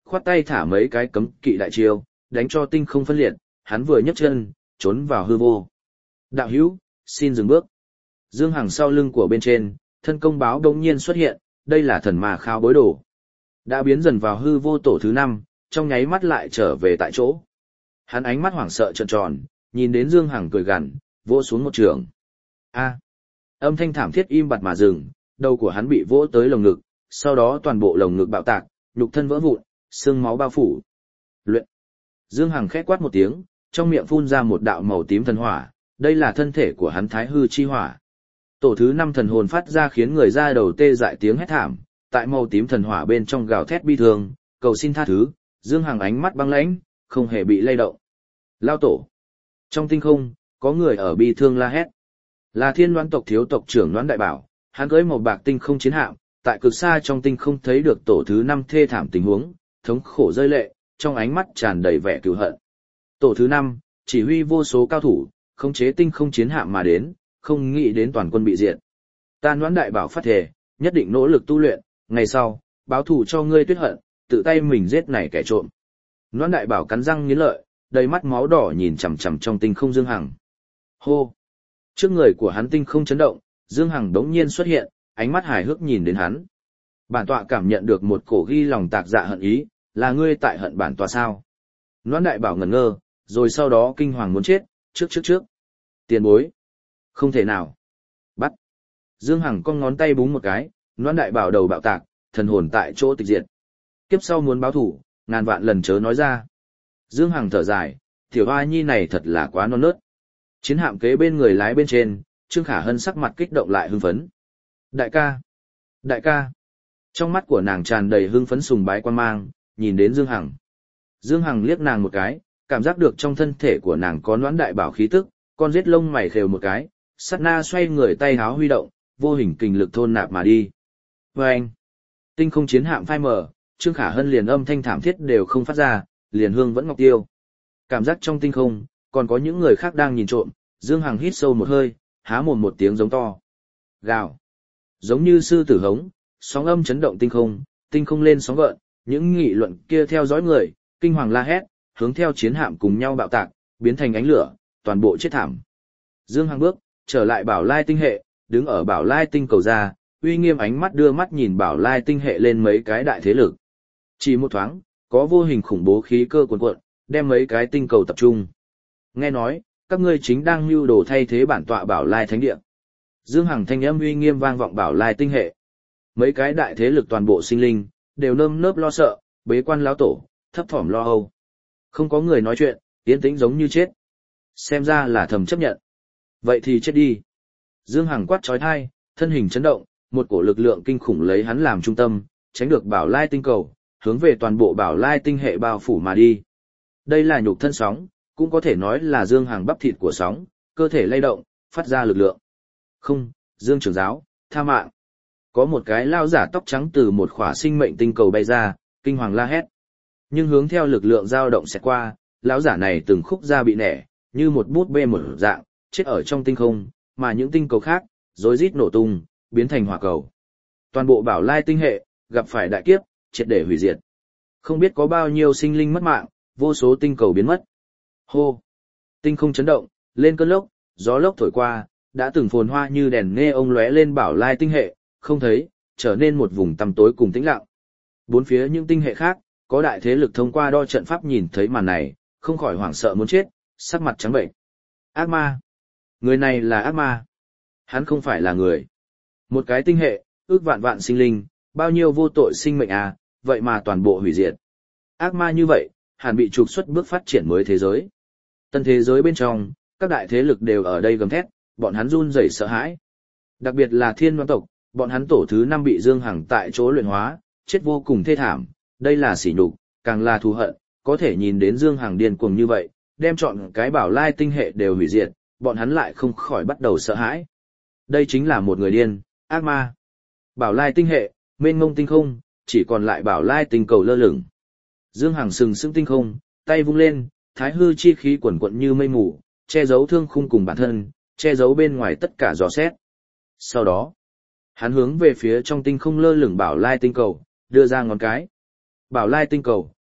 khoát tay thả mấy cái cấm kỵ đại chiêu, đánh cho tinh không phân liệt, hắn vừa nhấc chân, trốn vào hư vô. Đạo hữu, xin dừng bước. Dương Hằng sau lưng của bên trên, thân công báo đột nhiên xuất hiện, đây là thần ma khao bối đồ. Đã biến dần vào hư vô tổ thứ năm, trong nháy mắt lại trở về tại chỗ. Hắn ánh mắt hoảng sợ trợn tròn, nhìn đến Dương Hằng cười gằn, vỗ xuống một trường. A! Âm thanh thảm thiết im bặt mà dừng, đầu của hắn bị vỗ tới lồng ngực, sau đó toàn bộ lồng ngực bạo tạc, nhục thân vỡ vụn, xương máu bao phủ. Luyện. Dương Hằng khẽ quát một tiếng, trong miệng phun ra một đạo màu tím thần hỏa, đây là thân thể của hắn Thái Hư chi hỏa. Tổ thứ năm thần hồn phát ra khiến người ra đầu tê dại tiếng hét thảm, tại màu tím thần hỏa bên trong gào thét bi thương, cầu xin tha thứ, Dương Hằng ánh mắt băng lãnh, không hề bị lay động. Lao tổ. Trong tinh không, có người ở bi thương la hét. Là Thiên Loan tộc thiếu tộc trưởng Loan Đại Bảo, hắn cưỡi một bạc tinh không chiến hạm, tại cực xa trong tinh không thấy được tổ thứ năm thê thảm tình huống, thống khổ rơi lệ, trong ánh mắt tràn đầy vẻ cừu hận. Tổ thứ năm, chỉ huy vô số cao thủ, khống chế tinh không chiến hạm mà đến, không nghĩ đến toàn quân bị diệt. Ta Loan Đại Bảo phát thề, nhất định nỗ lực tu luyện, ngày sau, báo thù cho ngươi tuyết hận, tự tay mình giết này kẻ trộm. Loan Đại Bảo cắn răng nghiến lợi, đầy mắt máu đỏ nhìn chằm chằm trong tinh không Dương Hằng. Hô! Trước người của hắn tinh không chấn động, Dương Hằng đống nhiên xuất hiện, ánh mắt hài hước nhìn đến hắn. Bản tọa cảm nhận được một cổ ghi lòng tạc dạ hận ý, là ngươi tại hận bản tọa sao? Loan Đại Bảo ngẩn ngơ, rồi sau đó kinh hoàng muốn chết, trước trước trước. Tiền bối. Không thể nào. Bắt. Dương Hằng cong ngón tay búng một cái, Loan Đại Bảo đầu bạo tạc, thần hồn tại chỗ tịch diệt. Kiếp sau muốn báo thủ, ngàn vạn lần chớ nói ra. Dương Hằng thở dài, tiểu hoa nhi này thật là quá non nớt. Chiến hạm kế bên người lái bên trên, Trương Khả Hân sắc mặt kích động lại hưng phấn. Đại ca! Đại ca! Trong mắt của nàng tràn đầy hưng phấn sùng bái quan mang, nhìn đến Dương Hằng. Dương Hằng liếc nàng một cái, cảm giác được trong thân thể của nàng có Loan Đại Bảo khí tức, con giết lông mày khều một cái, sát na xoay người tay háo huy động, vô hình kình lực thôn nạp mà đi. Và anh! Tinh không chiến hạm phai mờ, Trương Khả Hân liền âm thanh thảm thiết đều không phát ra, liền hương vẫn ngọc tiêu. Cảm giác trong tinh không, còn có những người khác đang nhìn trộm, Dương Hằng hít sâu một hơi, há mồm một tiếng giống to. Gào. Giống như sư tử hống, sóng âm chấn động tinh không, tinh không lên sóng gợn, những nghị luận kia theo dõi người, kinh hoàng la hét, hướng theo chiến hạm cùng nhau bạo tạc, biến thành ánh lửa, toàn bộ chết thảm. Dương Hằng bước, trở lại Bảo Lai tinh hệ, đứng ở Bảo Lai tinh cầu ra, uy nghiêm ánh mắt đưa mắt nhìn Bảo Lai tinh hệ lên mấy cái đại thế lực. Chỉ một thoáng, có vô hình khủng bố khí cơ cuồn cuộn, đem mấy cái tinh cầu tập trung. Nghe nói, các ngươi chính đang mưu đồ thay thế bản tọa Bảo Lai thánh địa. Dương Hằng thanh âm uy nghiêm vang vọng Bảo Lai tinh hệ. Mấy cái đại thế lực toàn bộ sinh linh, đều nơm nớp lo sợ, bế quan lão tổ, thấp thỏm lo âu. Không có người nói chuyện, yên tĩnh giống như chết. Xem ra là thầm chấp nhận. Vậy thì chết đi. Dương Hằng quát chói tai, thân hình chấn động, một cổ lực lượng kinh khủng lấy hắn làm trung tâm, tránh được Bảo Lai tinh cầu, hướng về toàn bộ Bảo Lai tinh hệ bao phủ mà đi. Đây là nhục thân sóng, cũng có thể nói là Dương Hằng bắp thịt của sóng, cơ thể lay động, phát ra lực lượng. Không, Dương trưởng giáo, tha mạng. Có một cái lao giả tóc trắng từ một khỏa sinh mệnh tinh cầu bay ra, kinh hoàng la hét. Nhưng hướng theo lực lượng dao động sẽ qua, lão giả này từng khúc ra bị nẻ, như một bút bê một dạng, chết ở trong tinh không, mà những tinh cầu khác, rối rít nổ tung, biến thành hỏa cầu. Toàn bộ Bảo Lai tinh hệ, gặp phải đại kiếp, triệt để hủy diệt. Không biết có bao nhiêu sinh linh mất mạng, vô số tinh cầu biến mất. Hô! Tinh không chấn động, lên cơn lốc, gió lốc thổi qua, đã từng phồn hoa như đèn nghe ông lóe lên Bảo Lai tinh hệ, không thấy, trở nên một vùng tăm tối cùng tĩnh lặng. Bốn phía những tinh hệ khác, có đại thế lực thông qua đo trận pháp nhìn thấy màn này, không khỏi hoảng sợ muốn chết, sắc mặt trắng bệnh. Ác ma! Người này là ác ma! Hắn không phải là người. Một cái tinh hệ, ước vạn vạn sinh linh, bao nhiêu vô tội sinh mệnh à, vậy mà toàn bộ hủy diệt. Ác ma như vậy, hẳn bị trục xuất bước phát triển mới thế giới. Tân thế giới bên trong, các đại thế lực đều ở đây gầm thét, bọn hắn run rẩy sợ hãi. Đặc biệt là Thiên Loan tộc, bọn hắn tổ thứ năm bị Dương Hằng tại chỗ luyện hóa, chết vô cùng thê thảm, đây là sỉ nhục, càng là thù hận, có thể nhìn đến Dương Hằng điên cuồng như vậy, đem chọn cái Bảo Lai tinh hệ đều hủy diệt, bọn hắn lại không khỏi bắt đầu sợ hãi. Đây chính là một người điên, ác ma. Bảo Lai tinh hệ, mênh mông tinh không, chỉ còn lại Bảo Lai tinh cầu lơ lửng. Dương Hằng sừng sững tinh không, tay vung lên, thái hư chi khí quần quận như mây mù, che giấu thương khung cùng bản thân, che giấu bên ngoài tất cả dò xét. Sau đó, hắn hướng về phía trong tinh không lơ lửng Bảo Lai tinh cầu, đưa ra ngón cái. Bảo Lai tinh cầu,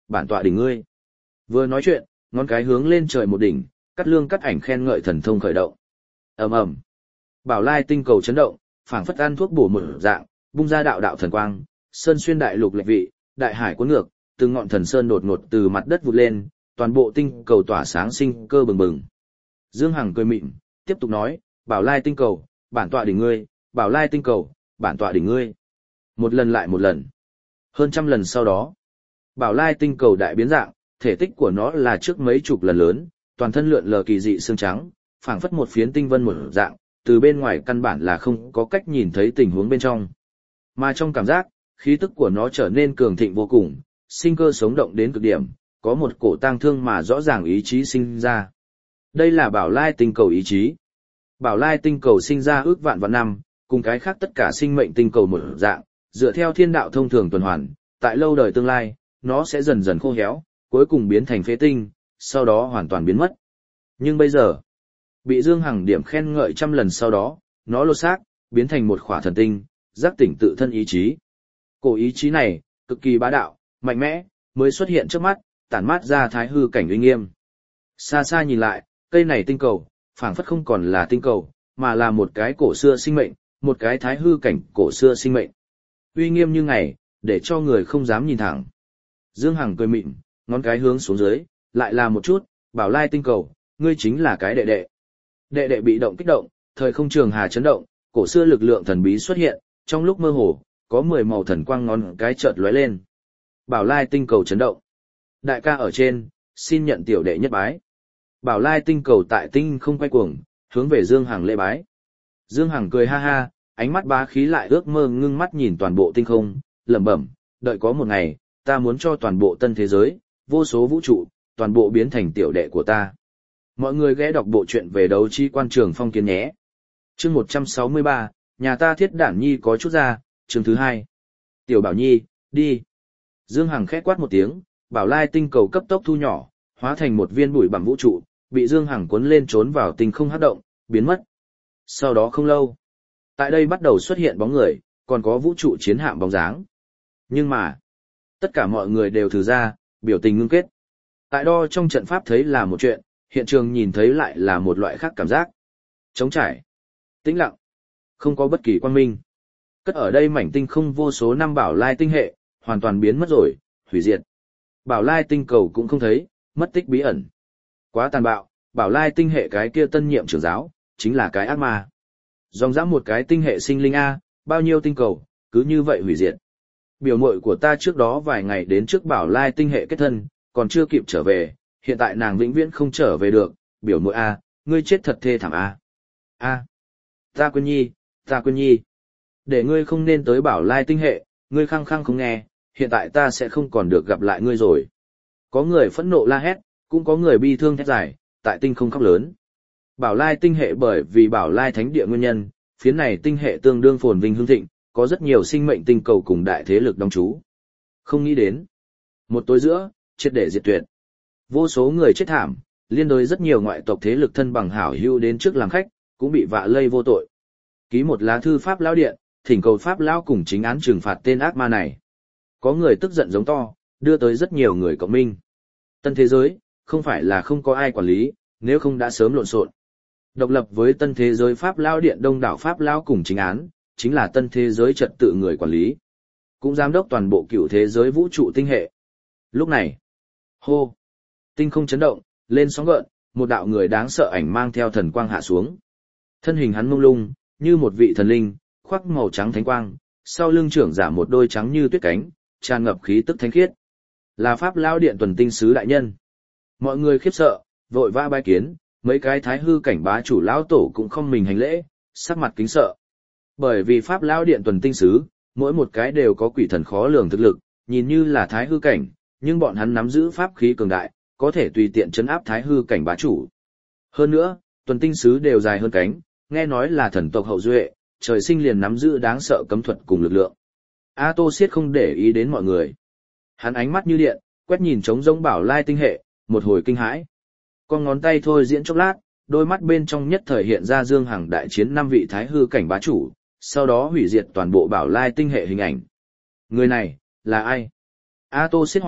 bản tọa đỉnh ngươi. Vừa nói chuyện, ngón cái hướng lên trời một đỉnh, cắt lương cắt ảnh khen ngợi thần thông khởi động. Ầm ầm. Bảo Lai tinh cầu chấn động, phảng phất ăn thuốc bổ một dạng, bung ra đạo đạo thần quang, sơn xuyên đại lục lệch vị, đại hải cuốn ngược, từng ngọn thần sơn đột ngột từ mặt đất vụt lên, toàn bộ tinh cầu tỏa sáng sinh cơ bừng bừng. Dương Hằng cười mịn, tiếp tục nói, Bảo Lai tinh cầu, bản tọa đỉnh ngươi, Bảo Lai tinh cầu, bản tọa đỉnh ngươi. Một lần lại một lần. Hơn trăm lần sau đó, Bảo Lai tinh cầu đại biến dạng, thể tích của nó là trước mấy chục lần lớn, toàn thân lượn lờ kỳ dị xương trắng, phảng phất một phiến tinh vân một dạng, từ bên ngoài căn bản là không có cách nhìn thấy tình huống bên trong. Mà trong cảm giác, khí tức của nó trở nên cường thịnh vô cùng, sinh cơ sống động đến cực điểm, có một cổ tang thương mà rõ ràng ý chí sinh ra. Đây là Bảo Lai tinh cầu ý chí. Bảo Lai tinh cầu sinh ra ước vạn vạn năm, cùng cái khác tất cả sinh mệnh tinh cầu một dạng, dựa theo thiên đạo thông thường tuần hoàn, tại lâu đời tương lai, nó sẽ dần dần khô héo, cuối cùng biến thành phế tinh, sau đó hoàn toàn biến mất. Nhưng bây giờ, bị Dương Hằng điểm khen ngợi trăm lần sau đó, nó lột xác, biến thành một khỏa thần tinh, giác tỉnh tự thân ý chí. Cổ ý chí này, cực kỳ bá đạo, mạnh mẽ, mới xuất hiện trước mắt, tản mát ra thái hư cảnh uy nghiêm. Xa xa nhìn lại, cây này tinh cầu, phảng phất không còn là tinh cầu, mà là một cái cổ xưa sinh mệnh, một cái thái hư cảnh cổ xưa sinh mệnh. Uy nghiêm như ngày, để cho người không dám nhìn thẳng. Dương Hằng cười mịn, ngón cái hướng xuống dưới, lại là một chút, Bảo Lai tinh cầu, ngươi chính là cái đệ đệ. Đệ đệ bị động kích động, thời không trường hà chấn động, cổ xưa lực lượng thần bí xuất hiện, trong lúc mơ hồ, có mười màu thần quang ngón cái chợt lóe lên. Bảo Lai tinh cầu chấn động. Đại ca ở trên, xin nhận tiểu đệ nhất bái. Bảo Lai tinh cầu tại tinh không quay cuồng, hướng về Dương Hằng lễ bái. Dương Hằng cười ha ha, ánh mắt bá khí lại ước mơ ngưng mắt nhìn toàn bộ tinh không, lẩm bẩm, đợi có một ngày, ta muốn cho toàn bộ tân thế giới, vô số vũ trụ, toàn bộ biến thành tiểu đệ của ta. Mọi người ghé đọc bộ truyện về đấu chi quan trường phong kiến nhé. Chương một trăm sáu mươi ba, nhà ta thiết đản nhi có chút ra, chương thứ hai. Tiểu Bảo Nhi, đi. Dương Hằng khẽ quát một tiếng, Bảo Lai tinh cầu cấp tốc thu nhỏ, hóa thành một viên bụi bặm vũ trụ, bị Dương Hằng cuốn lên trốn vào tinh không hắc động, biến mất. Sau đó không lâu, tại đây bắt đầu xuất hiện bóng người, còn có vũ trụ chiến hạm bóng dáng. Nhưng mà, tất cả mọi người đều thử ra, biểu tình ngưng kết. Tại đo trong trận pháp thấy là một chuyện, hiện trường nhìn thấy lại là một loại khác cảm giác. Trống trải, tĩnh lặng, không có bất kỳ quang minh. Cất ở đây mảnh tinh không vô số năm Bảo Lai tinh hệ, hoàn toàn biến mất rồi, hủy diệt. Bảo Lai tinh cầu cũng không thấy, mất tích bí ẩn. Quá tàn bạo, Bảo Lai tinh hệ cái kia tân nhiệm trưởng giáo, chính là cái ác ma. Dòng dã một cái tinh hệ sinh linh A, bao nhiêu tinh cầu, cứ như vậy hủy diệt. Biểu muội của ta trước đó vài ngày đến trước Bảo Lai tinh hệ kết thân, còn chưa kịp trở về, hiện tại nàng vĩnh viễn không trở về được, biểu muội A, ngươi chết thật thê thảm A. A. Ta quên nhi, ta quên nhi. Để ngươi không nên tới Bảo Lai tinh hệ, ngươi khăng khăng không nghe, hiện tại ta sẽ không còn được gặp lại ngươi rồi. Có người phẫn nộ la hét, cũng có người bi thương thét dài, tại tinh không khóc lớn. Bảo Lai tinh hệ bởi vì Bảo Lai thánh địa nguyên nhân, phiến này tinh hệ tương đương phồn vinh hưng thịnh, có rất nhiều sinh mệnh tinh cầu cùng đại thế lực đóng trú. Không nghĩ đến, một tối giữa, triệt để diệt tuyệt. Vô số người chết thảm, liên đối rất nhiều ngoại tộc thế lực thân bằng hảo hữu đến trước làm khách, cũng bị vạ lây vô tội. Ký một lá thư pháp lão điện, thỉnh cầu pháp lão cùng chính án trừng phạt tên ác ma này. Có người tức giận giống to, đưa tới rất nhiều người cộng minh. Tân thế giới, không phải là không có ai quản lý, nếu không đã sớm lộn xộn. Độc lập với tân thế giới pháp lão điện đông đảo pháp lão cùng chính án, chính là tân thế giới trật tự người quản lý. Cũng giám đốc toàn bộ cựu thế giới vũ trụ tinh hệ. Lúc này, hô, tinh không chấn động, lên sóng gợn, một đạo người đáng sợ ảnh mang theo thần quang hạ xuống. Thân hình hắn mông lung, như một vị thần linh, khoác màu trắng thánh quang, sau lưng trưởng giả một đôi trắng như tuyết cánh, tràn ngập khí tức thánh khiết. Là pháp lão điện tuần tinh sứ đại nhân. Mọi người khiếp sợ, vội vã bái kiến, mấy cái thái hư cảnh bá chủ lão tổ cũng không mình hành lễ, sắc mặt kính sợ. Bởi vì pháp lão điện tuần tinh sứ, mỗi một cái đều có quỷ thần khó lường thực lực, nhìn như là thái hư cảnh, nhưng bọn hắn nắm giữ pháp khí cường đại, có thể tùy tiện trấn áp thái hư cảnh bá chủ. Hơn nữa, tuần tinh sứ đều dài hơn cánh, nghe nói là thần tộc hậu duệ, trời sinh liền nắm giữ đáng sợ cấm thuật cùng lực lượng. A Tô Siết không để ý đến mọi người. Hắn ánh mắt như điện, quét nhìn trống rỗng Bảo Lai tinh hệ, một hồi kinh hãi. Con ngón tay thôi diễn chốc lát, đôi mắt bên trong nhất thời hiện ra Dương Hằng đại chiến năm vị thái hư cảnh bá chủ, sau đó hủy diệt toàn bộ Bảo Lai tinh hệ hình ảnh. Người này, là ai? A Tô Siết hỏi,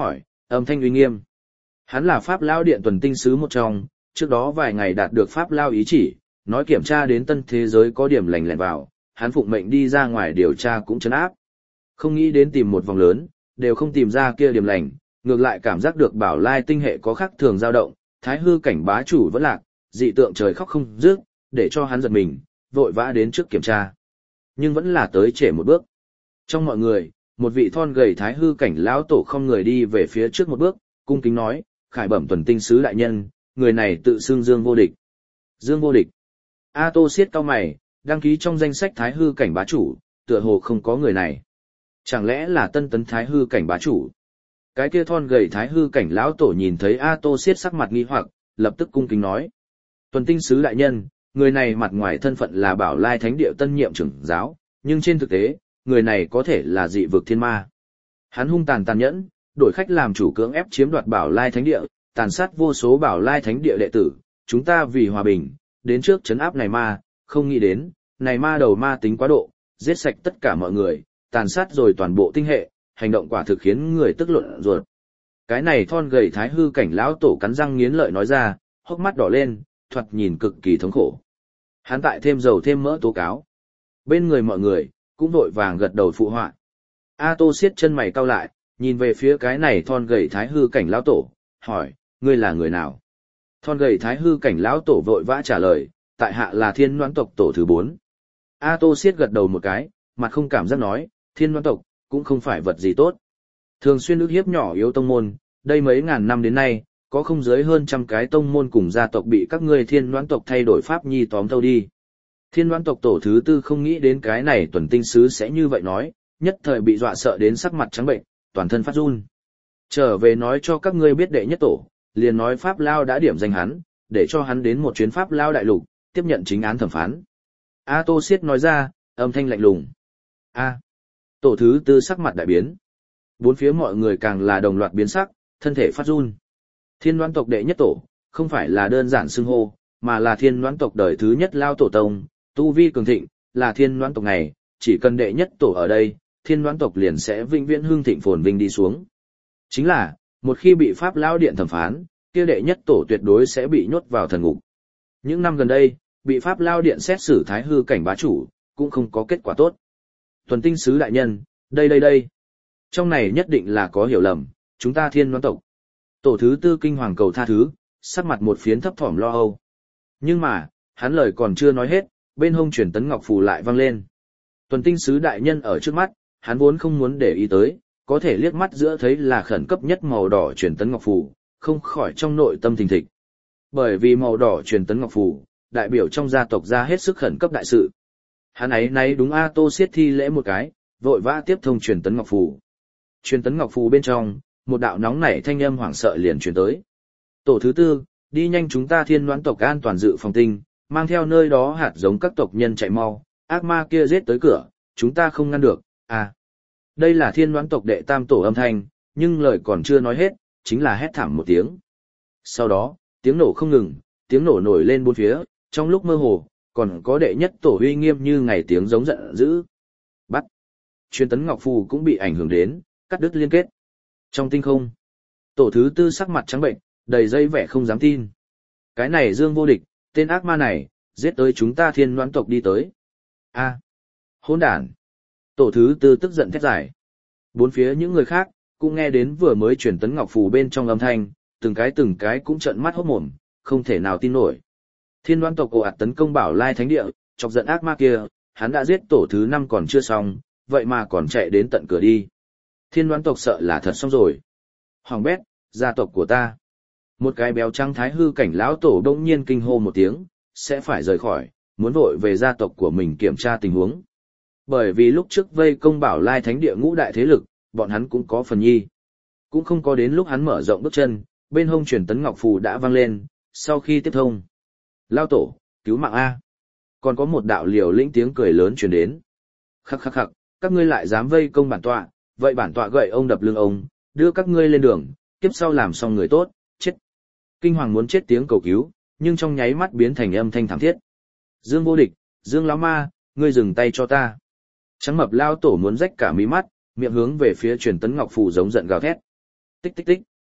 âm thanh uy nghiêm. Hắn là Pháp Lao Điện tuần tinh sứ một trong, trước đó vài ngày đạt được Pháp Lao ý chỉ, nói kiểm tra đến tân thế giới có điểm lành lẹn vào, hắn phụng mệnh đi ra ngoài điều tra cũng trấn áp. Không nghĩ đến tìm một vòng lớn, đều không tìm ra kia điểm lành, ngược lại cảm giác được bảo lai tinh hệ có khắc thường dao động, thái hư cảnh bá chủ vẫn lạc, dị tượng trời khóc không dứt, để cho hắn giật mình, vội vã đến trước kiểm tra. Nhưng vẫn là tới trễ một bước. Trong mọi người, một vị thon gầy thái hư cảnh lão tổ không người đi về phía trước một bước, cung kính nói, khải bẩm tuần tinh sứ đại nhân, người này tự xưng Dương Vô Địch. Dương Vô Địch. A Tô siết cau mày, đăng ký trong danh sách thái hư cảnh bá chủ, tựa hồ không có người này. Chẳng lẽ là tân tấn thái hư cảnh bá chủ? Cái kia thon gầy thái hư cảnh lão tổ nhìn thấy A Tô siết sắc mặt nghi hoặc, lập tức cung kính nói. Tuần tinh sứ đại nhân, người này mặt ngoài thân phận là Bảo Lai Thánh Địa tân nhiệm trưởng giáo, nhưng trên thực tế, người này có thể là dị vực thiên ma. Hắn hung tàn tàn nhẫn, đổi khách làm chủ cưỡng ép chiếm đoạt Bảo Lai Thánh Địa, tàn sát vô số Bảo Lai Thánh Địa đệ tử, chúng ta vì hòa bình, đến trước trấn áp này ma, không nghĩ đến, này ma đầu ma tính quá độ, giết sạch tất cả mọi người, tàn sát rồi toàn bộ tinh hệ, hành động quả thực khiến người tức luận ruột. Cái này thon gầy thái hư cảnh lão tổ cắn răng nghiến lợi nói ra, hốc mắt đỏ lên, thoạt nhìn cực kỳ thống khổ. Hắn tại thêm dầu thêm mỡ tố cáo. Bên người mọi người, cũng vội vàng gật đầu phụ họa. A Tô siết chân mày cau lại, nhìn về phía cái này thon gầy thái hư cảnh lão tổ, hỏi, ngươi là người nào? Thon gầy thái hư cảnh lão tổ vội vã trả lời, tại hạ là thiên noãn tộc tổ thứ bốn. A Tô siết gật đầu một cái, mặt không cảm giác nói, thiên noãn tộc, cũng không phải vật gì tốt. Thường xuyên ức hiếp nhỏ yếu tông môn, đây mấy ngàn năm đến nay, có không dưới hơn trăm cái tông môn cùng gia tộc bị các ngươi thiên noãn tộc thay đổi pháp nhi tóm thâu đi. Thiên noãn tộc tổ thứ tư không nghĩ đến cái này tuần tinh sứ sẽ như vậy nói, nhất thời bị dọa sợ đến sắc mặt trắng bệnh, toàn thân phát run. Trở về nói cho các ngươi biết đệ nhất tổ, liền nói Pháp Lao đã điểm danh hắn, để cho hắn đến một chuyến Pháp Lao đại lục, tiếp nhận chính án thẩm phán. A Tô siết nói ra, âm thanh lạnh lùng. A. Tổ thứ tư sắc mặt đại biến. Bốn phía mọi người càng là đồng loạt biến sắc, thân thể phát run. Thiên Noãn tộc đệ nhất tổ, không phải là đơn giản xưng hô, mà là Thiên Noãn tộc đời thứ nhất Lao tổ tông, tu vi cường thịnh, là Thiên Noãn tộc này, chỉ cần đệ nhất tổ ở đây, Thiên Noãn tộc liền sẽ vĩnh viễn hưng thịnh phồn vinh đi xuống. Chính là, một khi bị Pháp Lao điện thẩm phán, kia đệ nhất tổ tuyệt đối sẽ bị nhốt vào thần ngục. Những năm gần đây, bị Pháp Lao điện xét xử thái hư cảnh bá chủ, cũng không có kết quả tốt. Tuần tinh sứ đại nhân, đây đây đây. Trong này nhất định là có hiểu lầm, chúng ta Thiên Noãn tộc. Tổ thứ tư kinh hoàng cầu tha thứ, sắc mặt một phiến thấp thỏm lo âu. Nhưng mà, hắn lời còn chưa nói hết, bên hông truyền tấn ngọc phù lại vang lên. Tuần tinh sứ đại nhân ở trước mắt, hắn vốn không muốn để ý tới, có thể liếc mắt giữa thấy là khẩn cấp nhất màu đỏ truyền tấn ngọc phù, không khỏi trong nội tâm thình thịch. Bởi vì màu đỏ truyền tấn ngọc phù, đại biểu trong gia tộc ra hết sức khẩn cấp đại sự. Hắn ấy nay đúng A Tô siết thi lễ một cái, vội vã tiếp thông truyền tấn ngọc phù. Truyền tấn ngọc phù bên trong, một đạo nóng nảy thanh âm hoảng sợ liền truyền tới. Tổ thứ tư, đi nhanh chúng ta Thiên Noãn tộc an toàn dự phòng tinh, mang theo nơi đó hạt giống các tộc nhân chạy mau, ác ma kia giết tới cửa, chúng ta không ngăn được. À, đây là Thiên Noãn tộc đệ tam tổ âm thanh, nhưng lời còn chưa nói hết, chính là hét thảm một tiếng. Sau đó, tiếng nổ không ngừng, tiếng nổ nổi lên bốn phía, trong lúc mơ hồ, còn có đệ nhất tổ uy nghiêm như ngày tiếng giống giận dữ. Bắt. Truyền tấn ngọc phù cũng bị ảnh hưởng đến, cắt đứt liên kết. Trong tinh không, tổ thứ tư sắc mặt trắng bệnh, đầy dây vẻ không dám tin. Cái này Dương Vô Địch, tên ác ma này, giết tới chúng ta Thiên Noãn tộc đi tới. A, hỗn đản. Tổ thứ tư tức giận thét giải. Bốn phía những người khác, cũng nghe đến vừa mới truyền tấn ngọc phù bên trong âm thanh, từng cái từng cái cũng trợn mắt hốt mồm, không thể nào tin nổi. Thiên Noãn tộc ồ ạt tấn công Bảo Lai Thánh Địa, chọc giận ác ma kia, hắn đã giết tổ thứ năm còn chưa xong, vậy mà còn chạy đến tận cửa đi. Thiên Noãn tộc sợ là thật xong rồi. Hoàng bét, gia tộc của ta. Một cái béo trắng thái hư cảnh lão tổ đông nhiên kinh hô một tiếng, sẽ phải rời khỏi, muốn vội về gia tộc của mình kiểm tra tình huống. Bởi vì lúc trước vây công Bảo Lai Thánh Địa ngũ đại thế lực, bọn hắn cũng có phần nhi. Cũng không có đến lúc hắn mở rộng bước chân, bên hông truyền tấn ngọc phù đã vang lên, sau khi tiếp thông. Lao tổ, cứu mạng A. Còn có một đạo liều lĩnh tiếng cười lớn truyền đến. Khắc khắc khắc, các ngươi lại dám vây công bản tọa, vậy bản tọa gậy ông đập lưng ông, đưa các ngươi lên đường, kiếp sau làm xong người tốt, chết. Kinh hoàng muốn chết tiếng cầu cứu, nhưng trong nháy mắt biến thành âm thanh thảm thiết. Dương Vô Địch, Dương lão ma, ngươi dừng tay cho ta. Trắng mập lao tổ muốn rách cả mí mắt, miệng hướng về phía truyền tấn ngọc phù giống giận gào thét. Tích tích tích,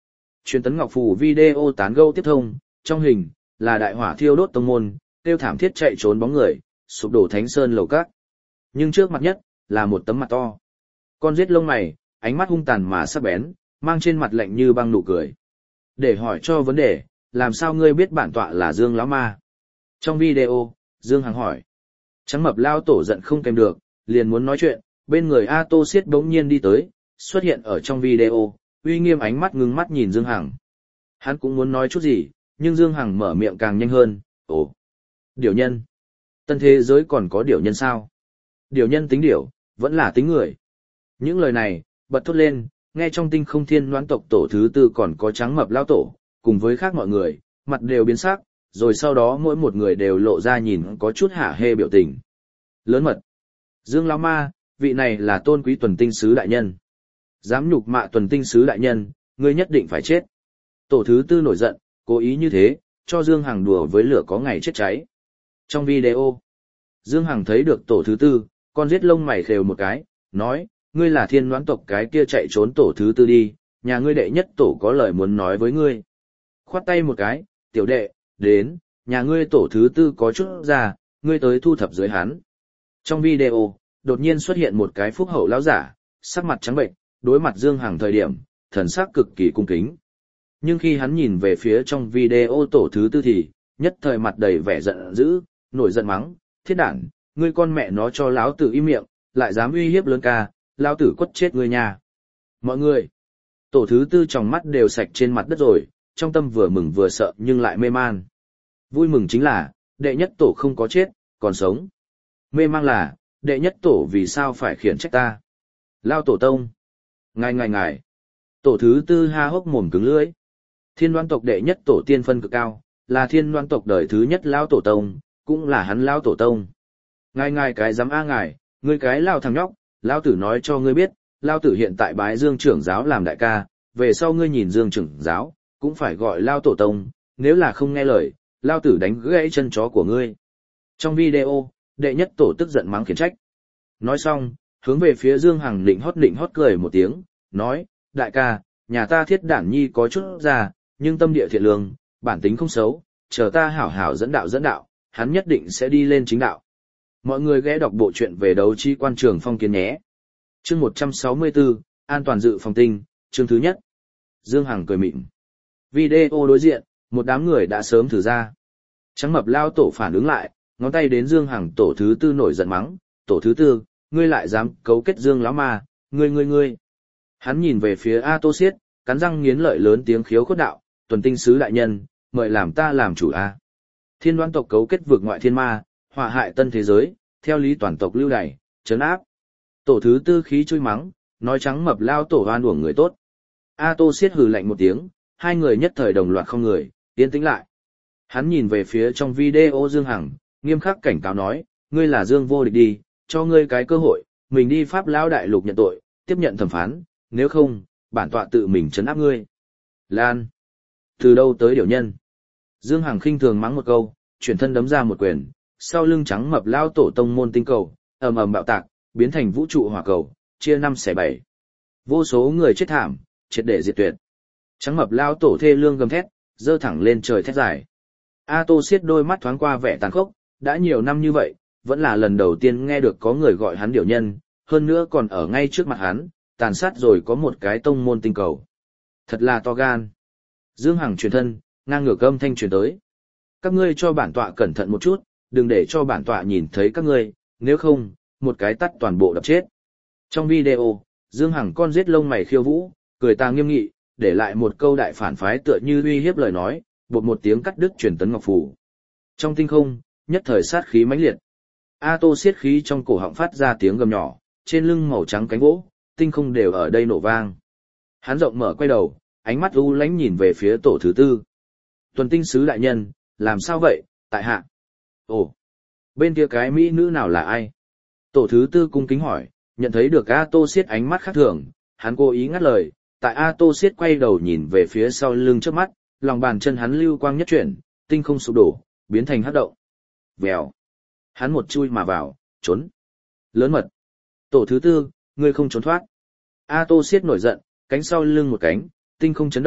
Truyền tấn ngọc phù video tán gẫu tiếp thông, trong hình là đại hỏa thiêu đốt tông môn, tiêu thảm thiết chạy trốn bóng người, sụp đổ thánh sơn lầu các. Nhưng trước mặt nhất là một tấm mặt to. Con giết lông mày, ánh mắt hung tàn mà sắc bén, mang trên mặt lạnh như băng nụ cười. Để hỏi cho vấn đề, làm sao ngươi biết bản tọa là Dương lão ma? Trong video, Dương Hằng hỏi. Trắng mập lao tổ giận không kèm được, liền muốn nói chuyện, bên người A Tô Siết bỗng nhiên đi tới, xuất hiện ở trong video, uy nghiêm ánh mắt ngưng mắt nhìn Dương Hằng. Hắn cũng muốn nói chút gì, nhưng Dương Hằng mở miệng càng nhanh hơn, ồ, điểu nhân. Tân thế giới còn có điểu nhân sao? Điểu nhân tính điểu, vẫn là tính người. Những lời này, bật thốt lên, nghe trong tinh không thiên noãn tộc tổ thứ tư còn có trắng mập lao tổ, cùng với khác mọi người, mặt đều biến sắc, rồi sau đó mỗi một người đều lộ ra nhìn có chút hả hê biểu tình. Lớn mật. Dương lão ma, vị này là tôn quý tuần tinh sứ đại nhân. Dám nhục mạ tuần tinh sứ đại nhân, ngươi nhất định phải chết. Tổ thứ tư nổi giận, cố ý như thế, cho Dương Hằng đùa với lửa có ngày chết cháy. Trong video, Dương Hằng thấy được tổ thứ tư, con giết lông mày khều một cái, nói, ngươi là thiên noãn tộc cái kia chạy trốn tổ thứ tư đi, nhà ngươi đệ nhất tổ có lời muốn nói với ngươi. Khoát tay một cái, tiểu đệ, đến, nhà ngươi tổ thứ tư có chút ra, ngươi tới thu thập dưới hắn. Trong video, đột nhiên xuất hiện một cái phúc hậu lão giả, sắc mặt trắng bệnh, đối mặt Dương Hằng thời điểm, thần sắc cực kỳ cung kính. Nhưng khi hắn nhìn về phía trong video tổ thứ tư thì, nhất thời mặt đầy vẻ giận dữ, nổi giận mắng, thiết đản, ngươi con mẹ nó cho lão tử im miệng, lại dám uy hiếp lớn ca, lão tử quất chết ngươi nha. Mọi người, tổ thứ tư trong mắt đều sạch trên mặt đất rồi, trong tâm vừa mừng vừa sợ nhưng lại mê man. Vui mừng chính là, đệ nhất tổ không có chết, còn sống. Mê mang là, đệ nhất tổ vì sao phải khiển trách ta. Lao tổ tông. Ngài ngài ngài. Tổ thứ tư ha hốc mồm cứng lưỡi. Thiên đoan tộc đệ nhất tổ tiên phân cực cao, là thiên đoan tộc đời thứ nhất Lao tổ tông, cũng là hắn Lao tổ tông. Ngài ngài cái dám a ngài, ngươi cái Lao thằng nhóc, Lao tử nói cho ngươi biết, Lao tử hiện tại bái Dương trưởng giáo làm đại ca, về sau ngươi nhìn Dương trưởng giáo, cũng phải gọi Lao tổ tông, nếu là không nghe lời, Lao tử đánh gãy chân chó của ngươi. Trong video, đệ nhất tổ tức giận mắng khiển trách. Nói xong, hướng về phía Dương Hằng định hót định hót cười một tiếng, nói, đại ca, nhà ta thiết đản nhi có chút già, nhưng tâm địa thiện lương, bản tính không xấu, chờ ta hảo hảo dẫn đạo dẫn đạo, hắn nhất định sẽ đi lên chính đạo. Mọi người ghé đọc bộ truyện về đấu chi quan trường phong kiến nhé. Chương một trăm sáu mươi tư, An toàn dự phòng tinh, chương thứ nhất. Dương Hằng cười mịn. Video đối diện, một đám người đã sớm thử ra. Trắng mập lao tổ phản ứng lại, ngón tay đến Dương Hằng tổ thứ tư nổi giận mắng, tổ thứ tư, ngươi lại dám cấu kết Dương lão ma, ngươi ngươi ngươi. Hắn nhìn về phía A Tô Siết, cắn răng nghiến lợi lớn tiếng khiếu cốt đạo, tuần tinh sứ đại nhân, mời làm ta làm chủ A. Thiên đoan tộc cấu kết vượt ngoại thiên ma, họa hại tân thế giới, theo lý toàn tộc lưu đày, trấn áp. Tổ thứ tư khí chui mắng, nói trắng mập lao tổ oan uổng người tốt. A Tô Siết hừ lạnh một tiếng, hai người nhất thời đồng loạt không người, yên tĩnh lại. Hắn nhìn về phía trong video Dương Hằng, nghiêm khắc cảnh cáo nói, ngươi là Dương vô địch đi, cho ngươi cái cơ hội, mình đi Pháp Lão Đại Lục nhận tội, tiếp nhận thẩm phán, nếu không, bản tọa tự mình trấn áp ngươi. Lan! Từ đâu tới điều nhân? Dương Hằng khinh thường mắng một câu, chuyển thân đấm ra một quyền, sau lưng trắng mập lao tổ tông môn tinh cầu, ầm ầm bạo tạc, biến thành vũ trụ hỏa cầu, chia năm xẻ bảy. Vô số người chết thảm, triệt để diệt tuyệt. Trắng mập lao tổ thê lương gầm thét, giơ thẳng lên trời thét dài. A Tô Siết đôi mắt thoáng qua vẻ tàn khốc, đã nhiều năm như vậy, vẫn là lần đầu tiên nghe được có người gọi hắn điểu nhân, hơn nữa còn ở ngay trước mặt hắn, tàn sát rồi có một cái tông môn tinh cầu. Thật là to gan. Dương Hằng truyền thân, ngang ngược âm thanh truyền tới. Các ngươi cho bản tọa cẩn thận một chút, đừng để cho bản tọa nhìn thấy các ngươi, nếu không, một cái tắt toàn bộ đập chết. Trong video, Dương Hằng con giết lông mày khiêu vũ, cười ta nghiêm nghị, để lại một câu đại phản phái tựa như uy hiếp lời nói, bột một tiếng cắt đứt truyền tấn ngọc phù. Trong tinh không, nhất thời sát khí mãnh liệt. A Tô Siết khí trong cổ họng phát ra tiếng gầm nhỏ, trên lưng màu trắng cánh vỗ, tinh không đều ở đây nổ vang. Hắn rộng mở quay đầu, ánh mắt u lãnh nhìn về phía tổ thứ tư. Tuần tinh sứ đại nhân, làm sao vậy, tại hạ? Ồ, bên kia cái mỹ nữ nào là ai? Tổ thứ tư cung kính hỏi, nhận thấy được A Tô Siết ánh mắt khác thường, hắn cố ý ngắt lời, tại A Tô Siết quay đầu nhìn về phía sau lưng trước mắt, lòng bàn chân hắn lưu quang nhất chuyển, tinh không sụp đổ, biến thành hắc động. Vèo. Hắn một chui mà vào, trốn. Lớn mật. Tổ thứ tư, ngươi không trốn thoát. A Tô Siết nổi giận, cánh sau lưng một cánh, tinh không chấn động,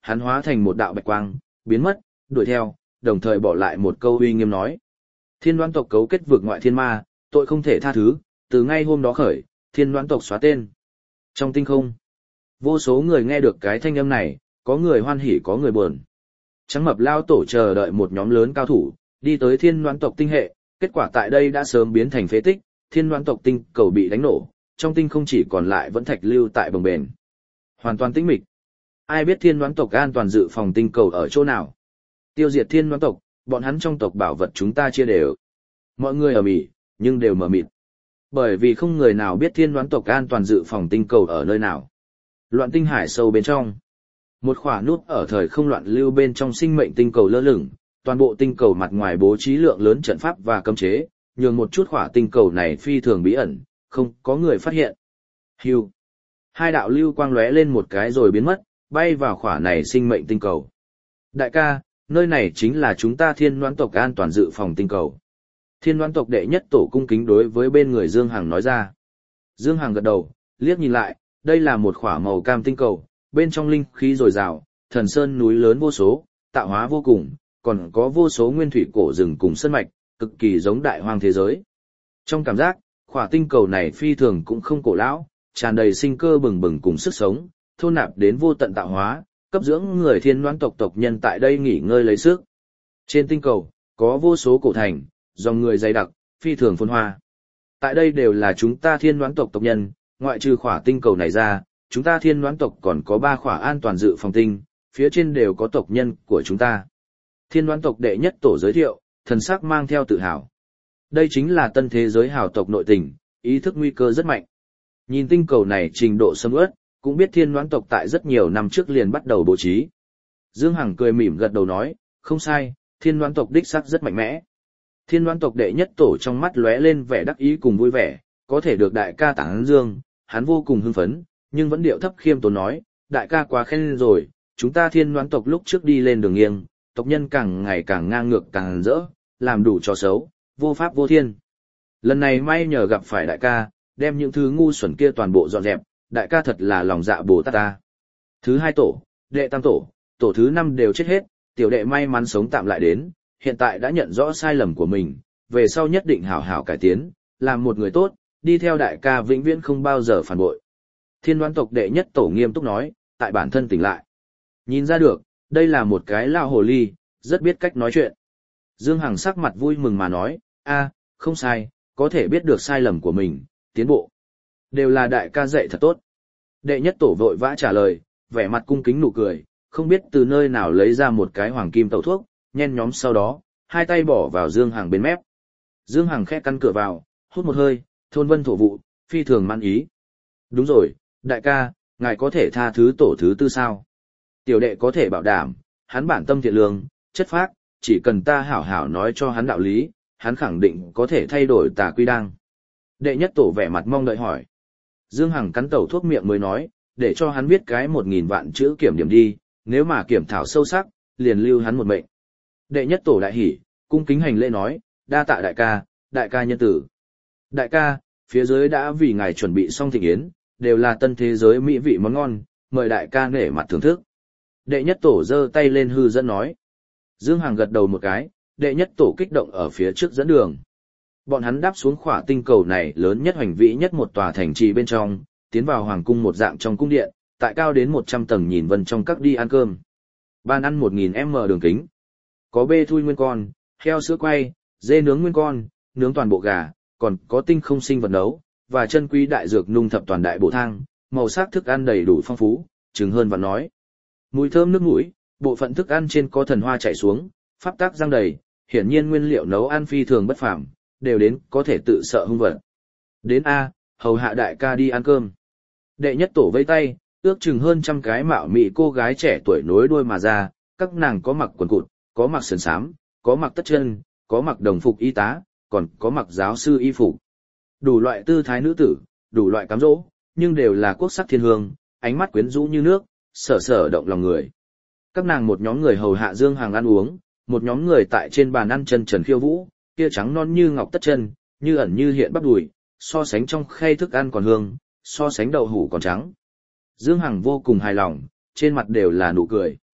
hắn hóa thành một đạo bạch quang, biến mất, đuổi theo, đồng thời bỏ lại một câu uy nghiêm nói. Thiên Đoán tộc cấu kết vượt ngoại thiên ma, tội không thể tha thứ, từ ngay hôm đó khởi, Thiên Đoán tộc xóa tên. Trong tinh không, vô số người nghe được cái thanh âm này, có người hoan hỉ có người buồn. Trắng mập lao tổ chờ đợi một nhóm lớn cao thủ, đi tới Thiên Đoán tộc tinh hệ, kết quả tại đây đã sớm biến thành phế tích, Thiên Đoán tộc tinh cầu bị đánh nổ, trong tinh không chỉ còn lại vẫn thạch lưu tại bồng bềnh. Hoàn toàn tĩnh mịch. Ai biết Thiên Đoán tộc an toàn dự phòng tinh cầu ở chỗ nào? Tiêu diệt Thiên Đoán tộc, bọn hắn trong tộc bảo vật chúng ta chia đều. Mọi người ở mỉ, nhưng đều mờ mịt. Bởi vì không người nào biết Thiên Đoán tộc an toàn dự phòng tinh cầu ở nơi nào. Loạn tinh hải sâu bên trong. Một khỏa nút ở thời không loạn lưu bên trong sinh mệnh tinh cầu lơ lửng, toàn bộ tinh cầu mặt ngoài bố trí lượng lớn trận pháp và cấm chế, nhường một chút khỏa tinh cầu này phi thường bí ẩn, không có người phát hiện. Hưu. Hai đạo lưu quang lóe lên một cái rồi biến mất, bay vào khỏa này sinh mệnh tinh cầu. Đại ca, nơi này chính là chúng ta Thiên Đoán tộc an toàn dự phòng tinh cầu. Thiên Đoán tộc đệ nhất tổ cung kính đối với bên người Dương Hằng nói ra. Dương Hằng gật đầu, liếc nhìn lại, đây là một khỏa màu cam tinh cầu, bên trong linh khí dồi dào, thần sơn núi lớn vô số, tạo hóa vô cùng, còn có vô số nguyên thủy cổ rừng cùng sơn mạch, cực kỳ giống đại hoang thế giới. Trong cảm giác, khỏa tinh cầu này phi thường cũng không cổ lão, tràn đầy sinh cơ bừng bừng cùng sức sống, thôn nạp đến vô tận tạo hóa, cấp dưỡng người Thiên Đoán tộc tộc nhân tại đây nghỉ ngơi lấy sức. Trên tinh cầu, có vô số cổ thành, dòng người dày đặc, phi thường phồn hoa. Tại đây đều là chúng ta Thiên Đoán tộc tộc nhân, ngoại trừ khỏa tinh cầu này ra, chúng ta Thiên Đoán tộc còn có ba khỏa an toàn dự phòng tinh, phía trên đều có tộc nhân của chúng ta. Thiên Đoán tộc đệ nhất tổ giới thiệu, thần sắc mang theo tự hào. Đây chính là tân thế giới hào tộc nội tình, ý thức nguy cơ rất mạnh. Nhìn tinh cầu này trình độ sầm uất, cũng biết Thiên Đoán tộc tại rất nhiều năm trước liền bắt đầu bố trí. Dương Hằng cười mỉm gật đầu nói, không sai, Thiên Đoán tộc đích xác rất mạnh mẽ. Thiên Đoán tộc đệ nhất tổ trong mắt lóe lên vẻ đắc ý cùng vui vẻ, có thể được đại ca tán dương, hắn vô cùng hưng phấn, nhưng vẫn điệu thấp khiêm tốn nói, đại ca quá khen rồi, chúng ta Thiên Đoán tộc lúc trước đi lên đường nghiêng, tộc nhân càng ngày càng ngang ngược càng rỡ, làm đủ trò xấu, vô pháp vô thiên. Lần này may nhờ gặp phải đại ca, đem những thứ ngu xuẩn kia toàn bộ dọn dẹp, đại ca thật là lòng dạ Bồ Tát ta. Thứ hai tổ, đệ tam tổ, tổ thứ năm đều chết hết, tiểu đệ may mắn sống tạm lại đến, hiện tại đã nhận rõ sai lầm của mình, về sau nhất định hảo hảo cải tiến, làm một người tốt, đi theo đại ca vĩnh viễn không bao giờ phản bội. Thiên Đoán tộc đệ nhất tổ nghiêm túc nói, tại bản thân tỉnh lại. Nhìn ra được, đây là một cái lao hồ ly, rất biết cách nói chuyện. Dương Hằng sắc mặt vui mừng mà nói, a, không sai, có thể biết được sai lầm của mình, tiến bộ. Đều là đại ca dạy thật tốt. Đệ nhất tổ vội vã trả lời, vẻ mặt cung kính nụ cười, không biết từ nơi nào lấy ra một cái hoàng kim tẩu thuốc, nhen nhóm sau đó, hai tay bỏ vào Dương Hằng bên mép. Dương Hằng khẽ căn cửa vào, hút một hơi, thôn vân thổ vụ, phi thường mãn ý. Đúng rồi, đại ca, ngài có thể tha thứ tổ thứ tư sao? Tiểu đệ có thể bảo đảm, hắn bản tâm thiện lương, chất phác, chỉ cần ta hảo hảo nói cho hắn đạo lý, hắn khẳng định có thể thay đổi tà quy đăng. Đệ nhất tổ vẻ mặt mong đợi hỏi. Dương Hằng cắn tẩu thuốc miệng mới nói, để cho hắn viết cái một nghìn vạn chữ kiểm điểm đi, nếu mà kiểm thảo sâu sắc, liền lưu hắn một mệnh. Đệ nhất tổ đại hỉ, cung kính hành lễ nói, đa tạ đại ca, đại ca nhân tử. Đại ca, phía dưới đã vì ngài chuẩn bị xong thịnh yến, đều là tân thế giới mỹ vị món ngon, mời đại ca nể mặt thưởng thức. Đệ nhất tổ giơ tay lên hư dẫn nói. Dương Hằng gật đầu một cái, đệ nhất tổ kích động ở phía trước dẫn đường. Bọn hắn đáp xuống khỏa tinh cầu này lớn nhất hoành vĩ nhất một tòa thành trì bên trong, tiến vào hoàng cung một dạng trong cung điện, tại cao đến một trăm tầng nhìn vân trong các đi ăn cơm. Ban ăn một nghìn mét đường kính. Có bê thui nguyên con, heo sữa quay, dê nướng nguyên con, nướng toàn bộ gà, còn có tinh không sinh vật nấu, và chân quý đại dược nung thập toàn đại bộ thang, màu sắc thức ăn đầy đủ phong phú, chừng hơn và nói. Mùi thơm nước mũi, bộ phận thức ăn trên có thần hoa chảy xuống, pháp tác răng đầy, hiển nhiên nguyên liệu nấu ăn phi thường bất phàm, đều đến có thể tự sợ hung vật. Đến A, hầu hạ đại ca đi ăn cơm. Đệ nhất tổ vây tay, ước chừng hơn trăm cái mạo mị cô gái trẻ tuổi nối đuôi mà ra, các nàng có mặc quần cụt, có mặc sườn xám, có mặc tất chân, có mặc đồng phục y tá, còn có mặc giáo sư y phục. Đủ loại tư thái nữ tử, đủ loại cám dỗ, nhưng đều là quốc sắc thiên hương, ánh mắt quyến rũ như nước, sở sở động lòng người. Các nàng một nhóm người hầu hạ Dương Hằng ăn uống, một nhóm người tại trên bàn ăn chân trần khiêu vũ, kia trắng non như ngọc tất chân, như ẩn như hiện bắp đùi, so sánh trong khay thức ăn còn hương, so sánh đậu hủ còn trắng. Dương Hằng vô cùng hài lòng, trên mặt đều là nụ cười.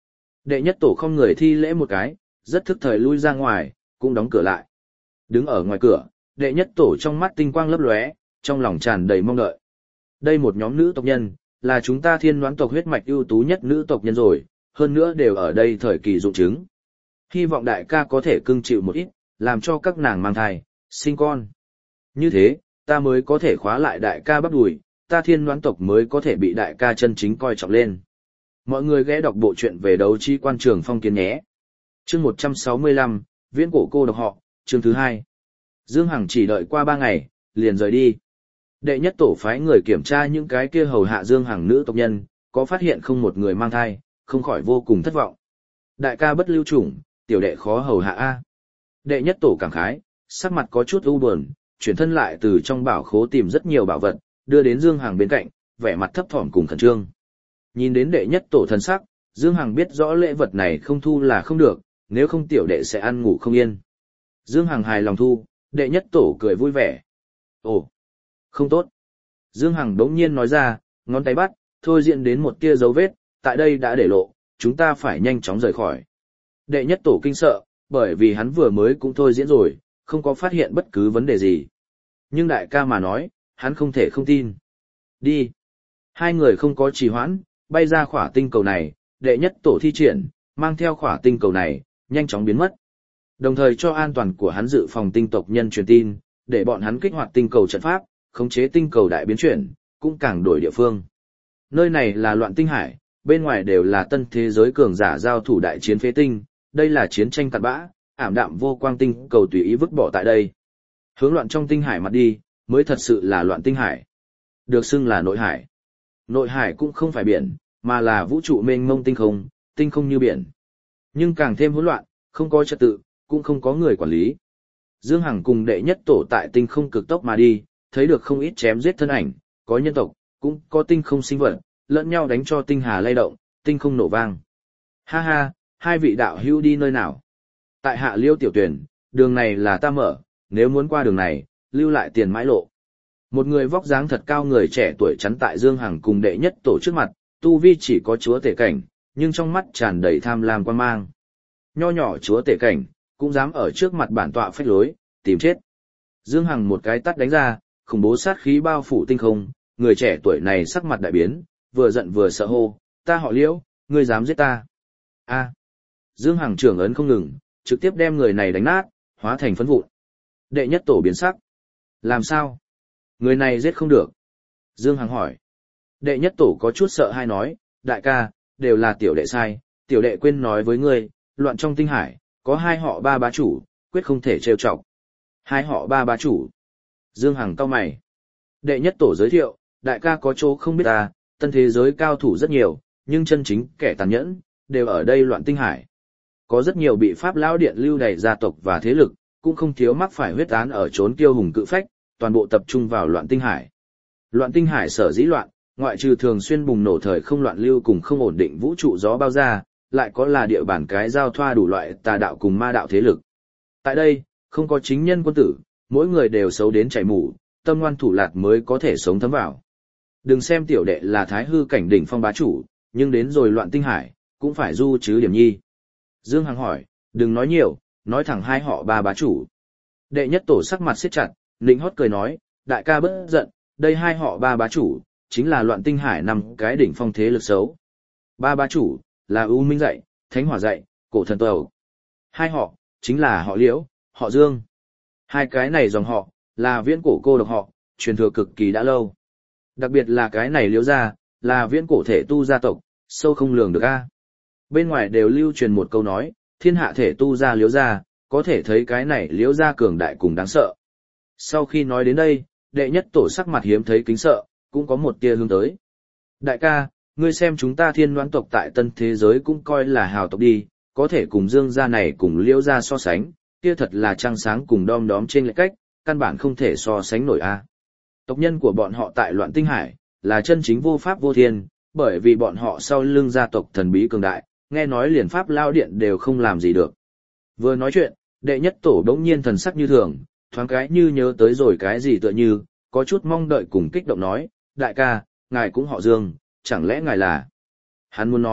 Đệ nhất tổ không người thi lễ một cái, rất thức thời lui ra ngoài, cũng đóng cửa lại. Đứng ở ngoài cửa, đệ nhất tổ trong mắt tinh quang lấp lóe, trong lòng tràn đầy mong đợi. Đây một nhóm nữ tộc nhân, là chúng ta thiên đoán tộc huyết mạch ưu tú nhất nữ tộc nhân rồi, hơn nữa đều ở đây thời kỳ dụng trứng. Hy vọng đại ca có thể cưng chịu một ít, làm cho các nàng mang thai, sinh con. Như thế, ta mới có thể khóa lại đại ca bắp đùi, ta thiên đoán tộc mới có thể bị đại ca chân chính coi trọng lên. Mọi người ghé đọc bộ truyện về đấu chi quan trường phong kiến nhé. Chương một trăm sáu mươi lăm, Viễn cổ cô độc họ, chương thứ hai. Dương Hằng chỉ đợi qua ba ngày, liền rời đi. Đệ nhất tổ phái người kiểm tra những cái kia hầu hạ Dương Hằng nữ tộc nhân, có phát hiện không một người mang thai, không khỏi vô cùng thất vọng. Đại ca bất lưu chủng, tiểu đệ khó hầu hạ a. Đệ nhất tổ cảm khái, sắc mặt có chút u buồn, chuyển thân lại từ trong bảo khố tìm rất nhiều bảo vật, đưa đến Dương Hằng bên cạnh, vẻ mặt thấp thỏm cùng khẩn trương. Nhìn đến đệ nhất tổ thần sắc, Dương Hằng biết rõ lễ vật này không thu là không được, nếu không tiểu đệ sẽ ăn ngủ không yên. Dương Hằng hài lòng thu, đệ nhất tổ cười vui vẻ. Ồ, không tốt. Dương Hằng đống nhiên nói ra, ngón tay bắt, thôi diện đến một tia dấu vết, tại đây đã để lộ, chúng ta phải nhanh chóng rời khỏi. Đệ nhất tổ kinh sợ, bởi vì hắn vừa mới cũng thôi diễn rồi, không có phát hiện bất cứ vấn đề gì. Nhưng đại ca mà nói, hắn không thể không tin. Đi. Hai người không có trì hoãn, bay ra khỏa tinh cầu này, đệ nhất tổ thi triển, mang theo khỏa tinh cầu này, nhanh chóng biến mất. Đồng thời cho an toàn của hắn dự phòng tinh tộc nhân truyền tin, để bọn hắn kích hoạt tinh cầu trận pháp, khống chế tinh cầu đại biến chuyển, cũng càng đổi địa phương. Nơi này là loạn tinh hải, bên ngoài đều là tân thế giới cường giả giao thủ đại chiến phế tinh, đây là chiến tranh cặn bã, ảm đạm vô quang tinh cầu tùy ý vứt bỏ tại đây. Hướng loạn trong tinh hải mặt đi, mới thật sự là loạn tinh hải. Được xưng là nội hải. Nội hải cũng không phải biển, mà là vũ trụ mênh mông tinh không, tinh không như biển. Nhưng càng thêm hỗn loạn, không có trật tự, cũng không có người quản lý. Dương Hằng cùng đệ nhất tổ tại tinh không cực tốc mà đi, thấy được không ít chém giết thân ảnh, có nhân tộc, cũng có tinh không sinh vật, lẫn nhau đánh cho tinh hà lay động, tinh không nổ vang. Ha ha, hai vị đạo hữu đi nơi nào? Tại hạ Liêu Tiểu Tuyển, đường này là ta mở, nếu muốn qua đường này, lưu lại tiền mãi lộ. Một người vóc dáng thật cao người trẻ tuổi chắn tại Dương Hằng cùng đệ nhất tổ trước mặt, tu vi chỉ có chúa tể cảnh, nhưng trong mắt tràn đầy tham lam quan mang. Nho nhỏ chúa tể cảnh, cũng dám ở trước mặt bản tọa phách lối, tìm chết. Dương Hằng một cái tát đánh ra, khủng bố sát khí bao phủ tinh không, người trẻ tuổi này sắc mặt đại biến, vừa giận vừa sợ hô, ta họ Liễu, ngươi dám giết ta. A. Dương Hằng trưởng ấn không ngừng, trực tiếp đem người này đánh nát, hóa thành phấn vụn. Đệ nhất tổ biến sắc. Làm sao? Người này giết không được. Dương Hằng hỏi. Đệ nhất tổ có chút sợ hay nói, đại ca, đều là tiểu đệ sai, tiểu đệ quên nói với ngươi, loạn trong tinh hải, có hai họ ba bá chủ, quyết không thể trêu chọc. Hai họ ba bá chủ. Dương Hằng cau mày. Đệ nhất tổ giới thiệu, đại ca có chỗ không biết ta, tân thế giới cao thủ rất nhiều, nhưng chân chính kẻ tàn nhẫn, đều ở đây loạn tinh hải. Có rất nhiều bị Pháp Lão Điện lưu đày gia tộc và thế lực, cũng không thiếu mắc phải huyết án ở trốn kiêu hùng cự phách, toàn bộ tập trung vào loạn tinh hải. Loạn tinh hải sở dĩ loạn, ngoại trừ thường xuyên bùng nổ thời không loạn lưu cùng không ổn định vũ trụ gió bao ra, lại có là địa bàn cái giao thoa đủ loại tà đạo cùng ma đạo thế lực. Tại đây, không có chính nhân quân tử, mỗi người đều xấu đến chảy mủ, tâm ngoan thủ lạt mới có thể sống thấm vào. Đừng xem tiểu đệ là thái hư cảnh đỉnh phong bá chủ, nhưng đến rồi loạn tinh hải, cũng phải du chứ điểm nhi. Dương Hằng hỏi, đừng nói nhiều, nói thẳng hai họ ba bá chủ. Đệ nhất tổ sắc mặt siết chặt, lĩnh hót cười nói, đại ca bớt giận, đây hai họ ba bá chủ, chính là loạn tinh hải năm cái đỉnh phong thế lực xấu. Ba bá chủ, là U Minh dạy, Thánh Hỏa dạy, Cổ Thần Tàu. Hai họ, chính là họ Liễu, họ Dương. Hai cái này dòng họ, là viễn cổ cô độc họ, truyền thừa cực kỳ đã lâu. Đặc biệt là cái này Liễu gia, là viễn cổ thể tu gia tộc, sâu không lường được a. Bên ngoài đều lưu truyền một câu nói, thiên hạ thể tu gia Liễu gia, có thể thấy cái này Liễu gia cường đại cùng đáng sợ. Sau khi nói đến đây, đệ nhất tổ sắc mặt hiếm thấy kính sợ, cũng có một tia hướng tới. Đại ca, ngươi xem chúng ta thiên đoán tộc tại tân thế giới cũng coi là hào tộc đi, có thể cùng Dương gia này cùng Liễu gia so sánh, kia thật là trăng sáng cùng đom đóm trên lệch cách, căn bản không thể so sánh nổi a. Tộc nhân của bọn họ tại loạn tinh hải, là chân chính vô pháp vô thiên, bởi vì bọn họ sau lưng gia tộc thần bí cường đại, nghe nói liền Pháp Lao Điện đều không làm gì được. Vừa nói chuyện, đệ nhất tổ đống nhiên thần sắc như thường, thoáng cái như nhớ tới rồi cái gì tựa như, có chút mong đợi cùng kích động nói, đại ca, ngài cũng họ Dương, chẳng lẽ ngài là... Hắn muốn nói,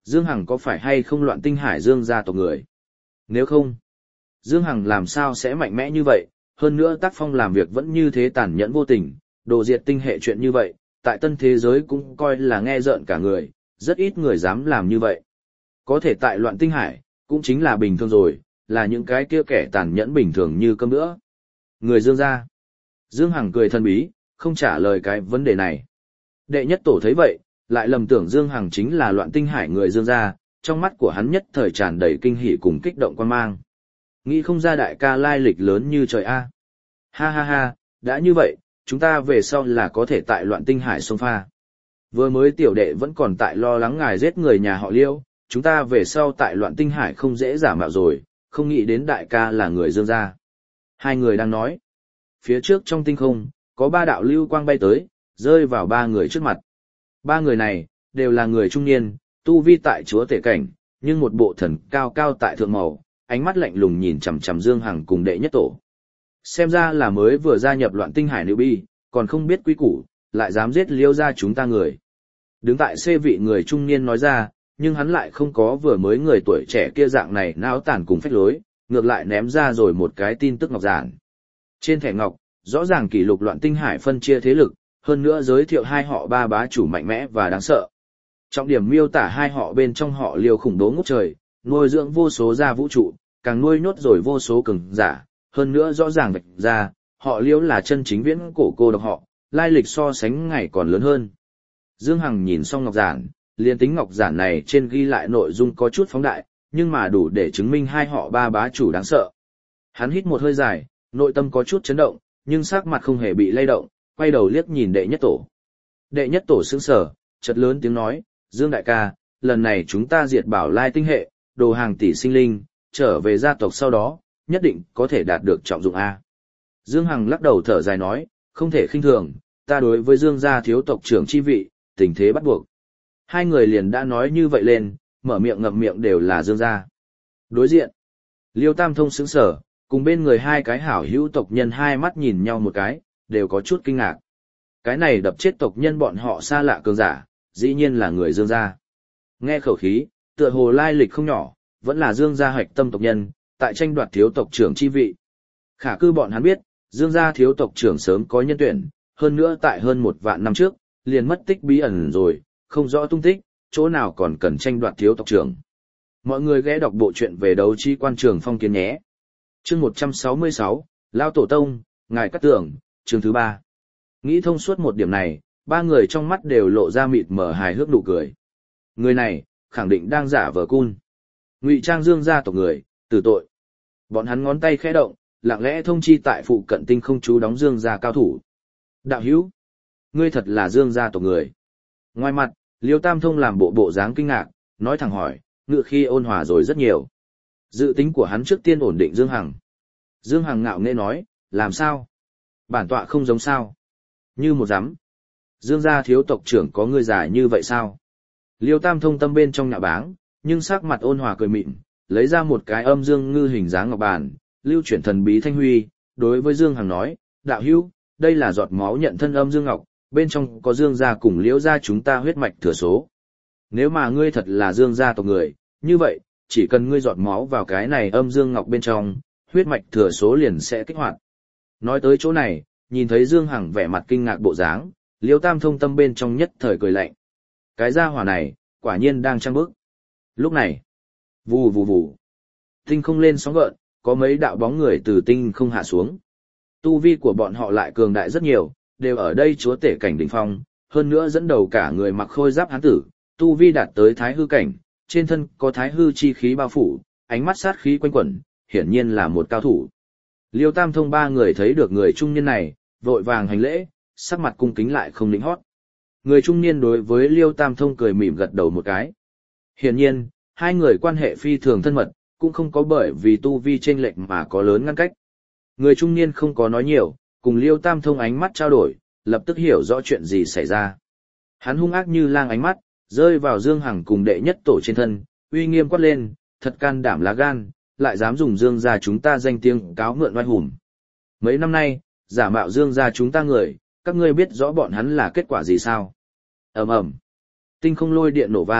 Dương Hằng có phải hay không Loạn Tinh Hải Dương gia tộc người? Nếu không, Dương Hằng làm sao sẽ mạnh mẽ như vậy, hơn nữa tác phong làm việc vẫn như thế tàn nhẫn vô tình, đồ diệt tinh hệ chuyện như vậy, tại tân thế giới cũng coi là nghe rợn cả người, rất ít người dám làm như vậy. Có thể tại Loạn Tinh Hải, cũng chính là bình thường rồi, là những cái kia kẻ tàn nhẫn bình thường như cơm nữa. Người Dương gia. Dương Hằng cười thần bí, không trả lời cái vấn đề này. Đệ nhất tổ thấy vậy, lại lầm tưởng Dương Hằng chính là Loạn Tinh Hải người Dương gia, trong mắt của hắn nhất thời tràn đầy kinh hỉ cùng kích động quan mang. Nghĩ không ra đại ca lai lịch lớn như trời A. Ha ha ha, đã như vậy, chúng ta về sau là có thể tại Loạn Tinh Hải xông pha. Vừa mới tiểu đệ vẫn còn tại lo lắng ngài giết người nhà họ Liêu, chúng ta về sau tại Loạn Tinh Hải không dễ giả mạo rồi, không nghĩ đến đại ca là người Dương gia. Hai người đang nói. Phía trước trong tinh không, có ba đạo lưu quang bay tới, rơi vào ba người trước mặt. Ba người này, đều là người trung niên, tu vi tại chúa tể cảnh, nhưng một bộ thần cao cao tại thượng màu, ánh mắt lạnh lùng nhìn chằm chằm Dương Hằng cùng đệ nhất tổ. Xem ra là mới vừa gia nhập Loạn Tinh Hải nữ bi, còn không biết quý củ, lại dám giết Liêu gia chúng ta người. Đứng tại xê vị người trung niên nói ra, nhưng hắn lại không có vừa mới người tuổi trẻ kia dạng này náo tản cùng phách lối, ngược lại ném ra rồi một cái tin tức ngọc giản. Trên thẻ ngọc, rõ ràng kỷ lục Loạn Tinh Hải phân chia thế lực, hơn nữa giới thiệu hai họ ba bá chủ mạnh mẽ và đáng sợ. Trọng điểm miêu tả hai họ bên trong họ Liêu khủng bố ngút trời, nuôi dưỡng vô số gia vũ trụ, càng nuôi nhốt rồi vô số cường giả, hơn nữa rõ ràng vạch ra, họ Liêu là chân chính viễn cổ cô độc họ, lai lịch so sánh ngày còn lớn hơn. Dương Hằng nhìn xong ngọc giản, liền tính ngọc giản này trên ghi lại nội dung có chút phóng đại, nhưng mà đủ để chứng minh hai họ ba bá chủ đáng sợ. Hắn hít một hơi dài, nội tâm có chút chấn động, nhưng sắc mặt không hề bị lay động, quay đầu liếc nhìn đệ nhất tổ. Đệ nhất tổ sững sờ, chợt lớn tiếng nói, Dương đại ca, lần này chúng ta diệt Bảo Lai tinh hệ, đồ hàng tỷ sinh linh, trở về gia tộc sau đó, nhất định có thể đạt được trọng dụng A. Dương Hằng lắc đầu thở dài nói, không thể khinh thường, ta đối với Dương gia thiếu tộc trưởng chi vị, tình thế bắt buộc. Hai người liền đã nói như vậy lên, mở miệng ngậm miệng đều là Dương gia. Đối diện, Liêu Tam Thông sững sờ, cùng bên người hai cái hảo hữu tộc nhân hai mắt nhìn nhau một cái, đều có chút kinh ngạc. Cái này đập chết tộc nhân bọn họ xa lạ cường giả, dĩ nhiên là người Dương gia. Nghe khẩu khí, tựa hồ lai lịch không nhỏ, vẫn là Dương gia hoạch tâm tộc nhân, tại tranh đoạt thiếu tộc trưởng chi vị. Khả cư bọn hắn biết, Dương gia thiếu tộc trưởng sớm có nhân tuyển, hơn nữa tại hơn một vạn năm trước, liền mất tích bí ẩn rồi, không rõ tung tích, chỗ nào còn cần tranh đoạt thiếu tộc trưởng. Mọi người ghé đọc bộ truyện về đấu chi quan trường phong kiến nhé. Chương một trăm sáu mươi sáu, Lao Tổ Tông, Ngài Cát Tường, chương thứ ba. Nghĩ thông suốt một điểm này, ba người trong mắt đều lộ ra mịt mờ hài hước nụ cười. Người này, khẳng định đang giả vờ cun. Ngụy trang Dương gia tộc người, tử tội. Bọn hắn ngón tay khẽ động, lặng lẽ thông chi tại phụ cận tinh không chú đóng Dương gia cao thủ. Đạo hữu, ngươi thật là Dương gia tộc người. Ngoài mặt, Liêu Tam Thông làm bộ bộ dáng kinh ngạc, nói thẳng hỏi, ngự khi ôn hòa rồi rất nhiều. Dự tính của hắn trước tiên ổn định Dương Hằng. Dương Hằng ngạo nghễ nói, làm sao? Bản tọa không giống sao? Như một giám. Dương gia thiếu tộc trưởng có người già như vậy sao? Liêu Tam Thông tâm bên trong nhạ báng, nhưng sắc mặt ôn hòa cười mịn, lấy ra một cái âm dương ngư hình dáng ngọc bàn, lưu chuyển thần bí thanh huy, đối với Dương Hằng nói, đạo hữu, đây là giọt máu nhận thân âm dương ngọc, bên trong có Dương gia cùng Liễu gia chúng ta huyết mạch thừa số. Nếu mà ngươi thật là Dương gia tộc người, như vậy, chỉ cần ngươi giọt máu vào cái này âm dương ngọc bên trong, huyết mạch thừa số liền sẽ kích hoạt. Nói tới chỗ này, nhìn thấy Dương Hằng vẻ mặt kinh ngạc bộ dáng, Liêu Tam Thông tâm bên trong nhất thời cười lạnh. Cái gia hỏa này, quả nhiên đang trăng bức. Lúc này, vù vù vù, tinh không lên sóng gợn, có mấy đạo bóng người từ tinh không hạ xuống. Tu vi của bọn họ lại cường đại rất nhiều, đều ở đây chúa tể cảnh đỉnh phong, hơn nữa dẫn đầu cả người mặc khôi giáp hán tử, tu vi đạt tới thái hư cảnh, trên thân có thái hư chi khí bao phủ, ánh mắt sát khí quanh quẩn, hiển nhiên là một cao thủ. Liêu Tam Thông ba người thấy được người trung niên này, vội vàng hành lễ, sắc mặt cung kính lại không lĩnh hót. Người trung niên đối với Liêu Tam Thông cười mỉm gật đầu một cái. Hiển nhiên, hai người quan hệ phi thường thân mật, cũng không có bởi vì tu vi chênh lệch mà có lớn ngăn cách. Người trung niên không có nói nhiều, cùng Liêu Tam Thông ánh mắt trao đổi, lập tức hiểu rõ chuyện gì xảy ra. Hắn hung ác như lang ánh mắt, rơi vào Dương Hằng cùng đệ nhất tổ trên thân, uy nghiêm quát lên, thật can đảm lá gan, lại dám dùng Dương gia chúng ta danh tiếng cáo mượn oai hùng. Mấy năm nay, giả mạo Dương gia chúng ta người, các ngươi biết rõ bọn hắn là kết quả gì sao? Ầm ầm. Tinh không lôi điện nổ vang,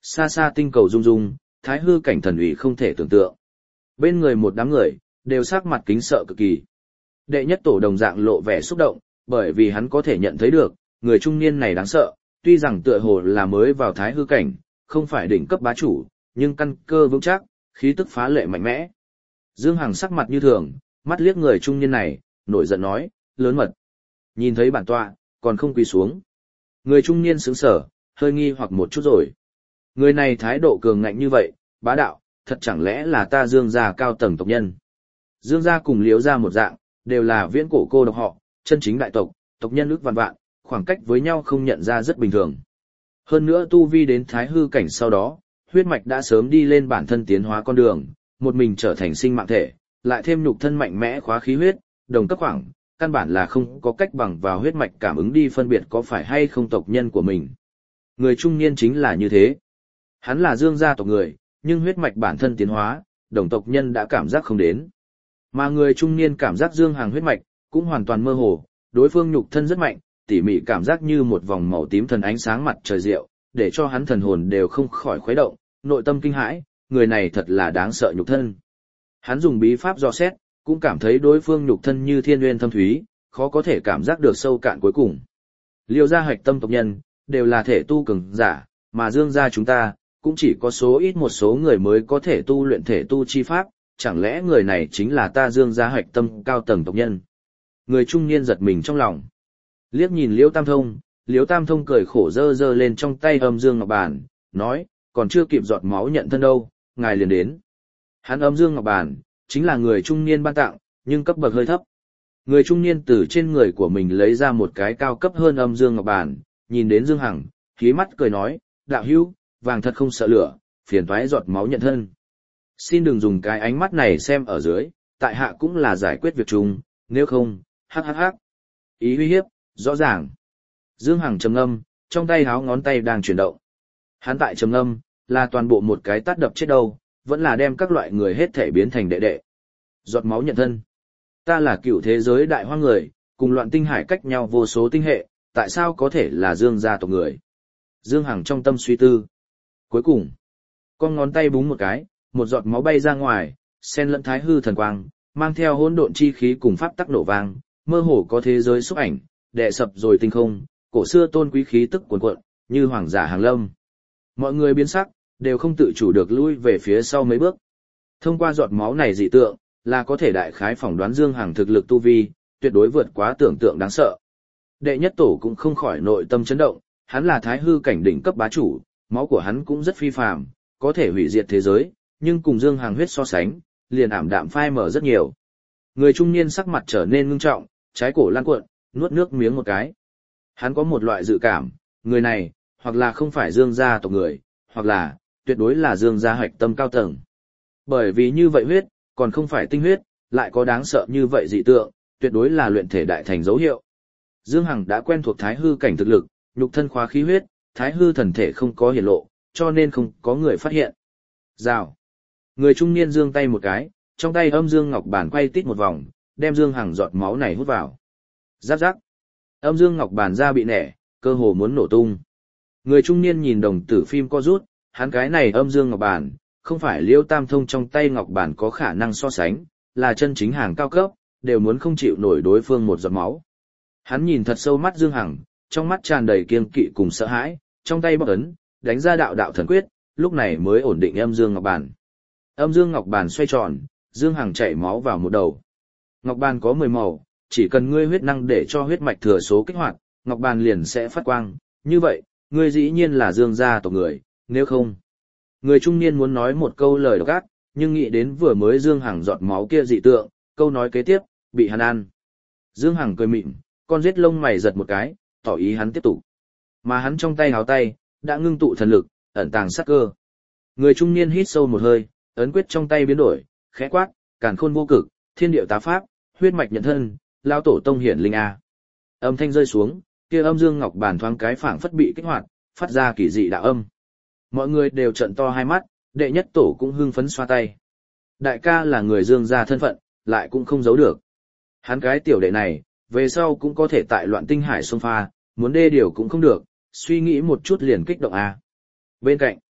Xa xa tinh cầu rung rung, thái hư cảnh thần uy không thể tưởng tượng. Bên người một đám người, đều sắc mặt kính sợ cực kỳ. Đệ nhất tổ đồng dạng lộ vẻ xúc động, bởi vì hắn có thể nhận thấy được, người trung niên này đáng sợ, tuy rằng tựa hồ là mới vào thái hư cảnh, không phải đỉnh cấp bá chủ, nhưng căn cơ vững chắc, khí tức phá lệ mạnh mẽ. Dương Hằng sắc mặt như thường, mắt liếc người trung niên này, nổi giận nói, lớn mật. Nhìn thấy bản tọa, còn không quỳ xuống. Người trung niên sững sờ, hơi nghi hoặc một chút rồi. Người này thái độ cường ngạnh như vậy, bá đạo, thật chẳng lẽ là ta Dương gia cao tầng tộc nhân. Dương gia cùng Liễu gia một dạng, đều là viễn cổ cô độc họ, chân chính đại tộc, tộc nhân ước vạn vạn, khoảng cách với nhau không nhận ra rất bình thường. Hơn nữa tu vi đến thái hư cảnh sau đó, huyết mạch đã sớm đi lên bản thân tiến hóa con đường, một mình trở thành sinh mạng thể, lại thêm nhục thân mạnh mẽ khóa khí huyết, đồng cấp khoảng, căn bản là không có cách bằng vào huyết mạch cảm ứng đi phân biệt có phải hay không tộc nhân của mình. Người trung niên chính là như thế. Hắn là Dương gia tộc người, nhưng huyết mạch bản thân tiến hóa, đồng tộc nhân đã cảm giác không đến. Mà người trung niên cảm giác Dương Hằng huyết mạch, cũng hoàn toàn mơ hồ, đối phương nhục thân rất mạnh, tỉ mỉ cảm giác như một vòng màu tím thần ánh sáng mặt trời diệu, để cho hắn thần hồn đều không khỏi khuấy động, nội tâm kinh hãi, người này thật là đáng sợ nhục thân. Hắn dùng bí pháp dò xét, cũng cảm thấy đối phương nhục thân như thiên nguyên thâm thúy, khó có thể cảm giác được sâu cạn cuối cùng. Liêu gia hạch tâm tộc nhân, đều là thể tu cường giả, mà Dương gia chúng ta, cũng chỉ có số ít một số người mới có thể tu luyện thể tu chi pháp, chẳng lẽ người này chính là ta Dương gia hạch tâm cao tầng tộc nhân. Người trung niên giật mình trong lòng. Liếc nhìn Liễu Tam Thông, Liễu Tam Thông cười khổ dơ dơ lên trong tay âm dương ngọc bàn, nói, còn chưa kịp giọt máu nhận thân đâu, ngài liền đến. Hắn âm dương ngọc bàn, chính là người trung niên ban tặng, nhưng cấp bậc hơi thấp. Người trung niên từ trên người của mình lấy ra một cái cao cấp hơn âm dương ngọc bàn, nhìn đến Dương Hằng, khí mắt cười nói, đạo hữu, vàng thật không sợ lửa, phiền toái giọt máu nhận thân. Xin đừng dùng cái ánh mắt này xem ở dưới, tại hạ cũng là giải quyết việc chung, nếu không, hắc hắc hắc. Ý uy hiếp, rõ ràng. Dương Hằng trầm ngâm, trong tay háo ngón tay đang chuyển động. Hắn tại trầm ngâm, là toàn bộ một cái tát đập chết đâu, vẫn là đem các loại người hết thể biến thành đệ đệ. Giọt máu nhận thân. Ta là cựu thế giới đại hoang người, cùng loạn tinh hải cách nhau vô số tinh hệ, tại sao có thể là Dương gia tộc người? Dương Hằng trong tâm suy tư. Cuối cùng, con ngón tay búng một cái, một giọt máu bay ra ngoài, xen lẫn thái hư thần quang, mang theo hỗn độn chi khí cùng pháp tắc nổ vang, mơ hồ có thế giới xúc ảnh, đè sập rồi tinh không, cổ xưa tôn quý khí tức cuồn cuộn, như hoàng giả hàng lâm. Mọi người biến sắc, đều không tự chủ được lui về phía sau mấy bước. Thông qua giọt máu này dị tượng, là có thể đại khái phỏng đoán Dương Hằng thực lực tu vi, tuyệt đối vượt quá tưởng tượng đáng sợ. Đệ nhất tổ cũng không khỏi nội tâm chấn động, hắn là thái hư cảnh đỉnh cấp bá chủ, máu của hắn cũng rất phi phàm, có thể hủy diệt thế giới, nhưng cùng Dương Hằng huyết so sánh, liền ảm đạm phai mở rất nhiều. Người trung niên sắc mặt trở nên ngưng trọng, trái cổ lan cuộn, nuốt nước miếng một cái. Hắn có một loại dự cảm, người này, hoặc là không phải Dương gia tộc người, hoặc là, tuyệt đối là Dương gia hạch tâm cao tầng. Bởi vì như vậy huyết, còn không phải tinh huyết, lại có đáng sợ như vậy dị tượng, tuyệt đối là luyện thể đại thành dấu hiệu. Dương Hằng đã quen thuộc thái hư cảnh thực lực, nhục thân khóa khí huyết, thái hư thần thể không có hiển lộ, cho nên không có người phát hiện. Rào. Người trung niên giương tay một cái, trong tay âm dương ngọc bàn quay tít một vòng, đem Dương Hằng giọt máu này hút vào. Giáp giáp. Âm dương ngọc bàn ra bị nẻ, cơ hồ muốn nổ tung. Người trung niên nhìn đồng tử phim co rút, hắn cái này âm dương ngọc bàn, không phải Liêu Tam Thông trong tay ngọc bàn có khả năng so sánh, là chân chính hàng cao cấp, đều muốn không chịu nổi đối phương một giọt máu. Hắn nhìn thật sâu mắt Dương Hằng, trong mắt tràn đầy kiêng kỵ cùng sợ hãi, trong tay bóc ấn, đánh ra đạo đạo thần quyết, lúc này mới ổn định âm dương ngọc bàn. Âm dương ngọc bàn xoay tròn, Dương Hằng chảy máu vào một đầu. Ngọc bàn có mười màu, chỉ cần ngươi huyết năng để cho huyết mạch thừa số kích hoạt, ngọc bàn liền sẽ phát quang, như vậy, ngươi dĩ nhiên là Dương gia tộc người, nếu không. Người trung niên muốn nói một câu lời độc ác, nhưng nghĩ đến vừa mới Dương Hằng giọt máu kia dị tượng, câu nói kế tiếp, bị hắn ăn. Dương Hằng cười mịn, con giết lông mày giật một cái, tỏ ý hắn tiếp tục. Mà hắn trong tay háo tay, đã ngưng tụ thần lực, ẩn tàng sát cơ. Người trung niên hít sâu một hơi, ấn quyết trong tay biến đổi, khẽ quát, càn khôn vô cực, thiên điệu tá pháp, huyết mạch nhận thân, lao tổ tông hiển linh a. Âm thanh rơi xuống, kia âm dương ngọc bàn thoáng cái phảng phất bị kích hoạt, phát ra kỳ dị đạo âm. Mọi người đều trợn to hai mắt, đệ nhất tổ cũng hưng phấn xoa tay. Đại ca là người Dương gia thân phận, lại cũng không giấu được. Hắn cái tiểu đệ này, về sau cũng có thể tại loạn tinh hải xông pha, muốn đê điều cũng không được, suy nghĩ một chút liền kích động a. Bên cạnh,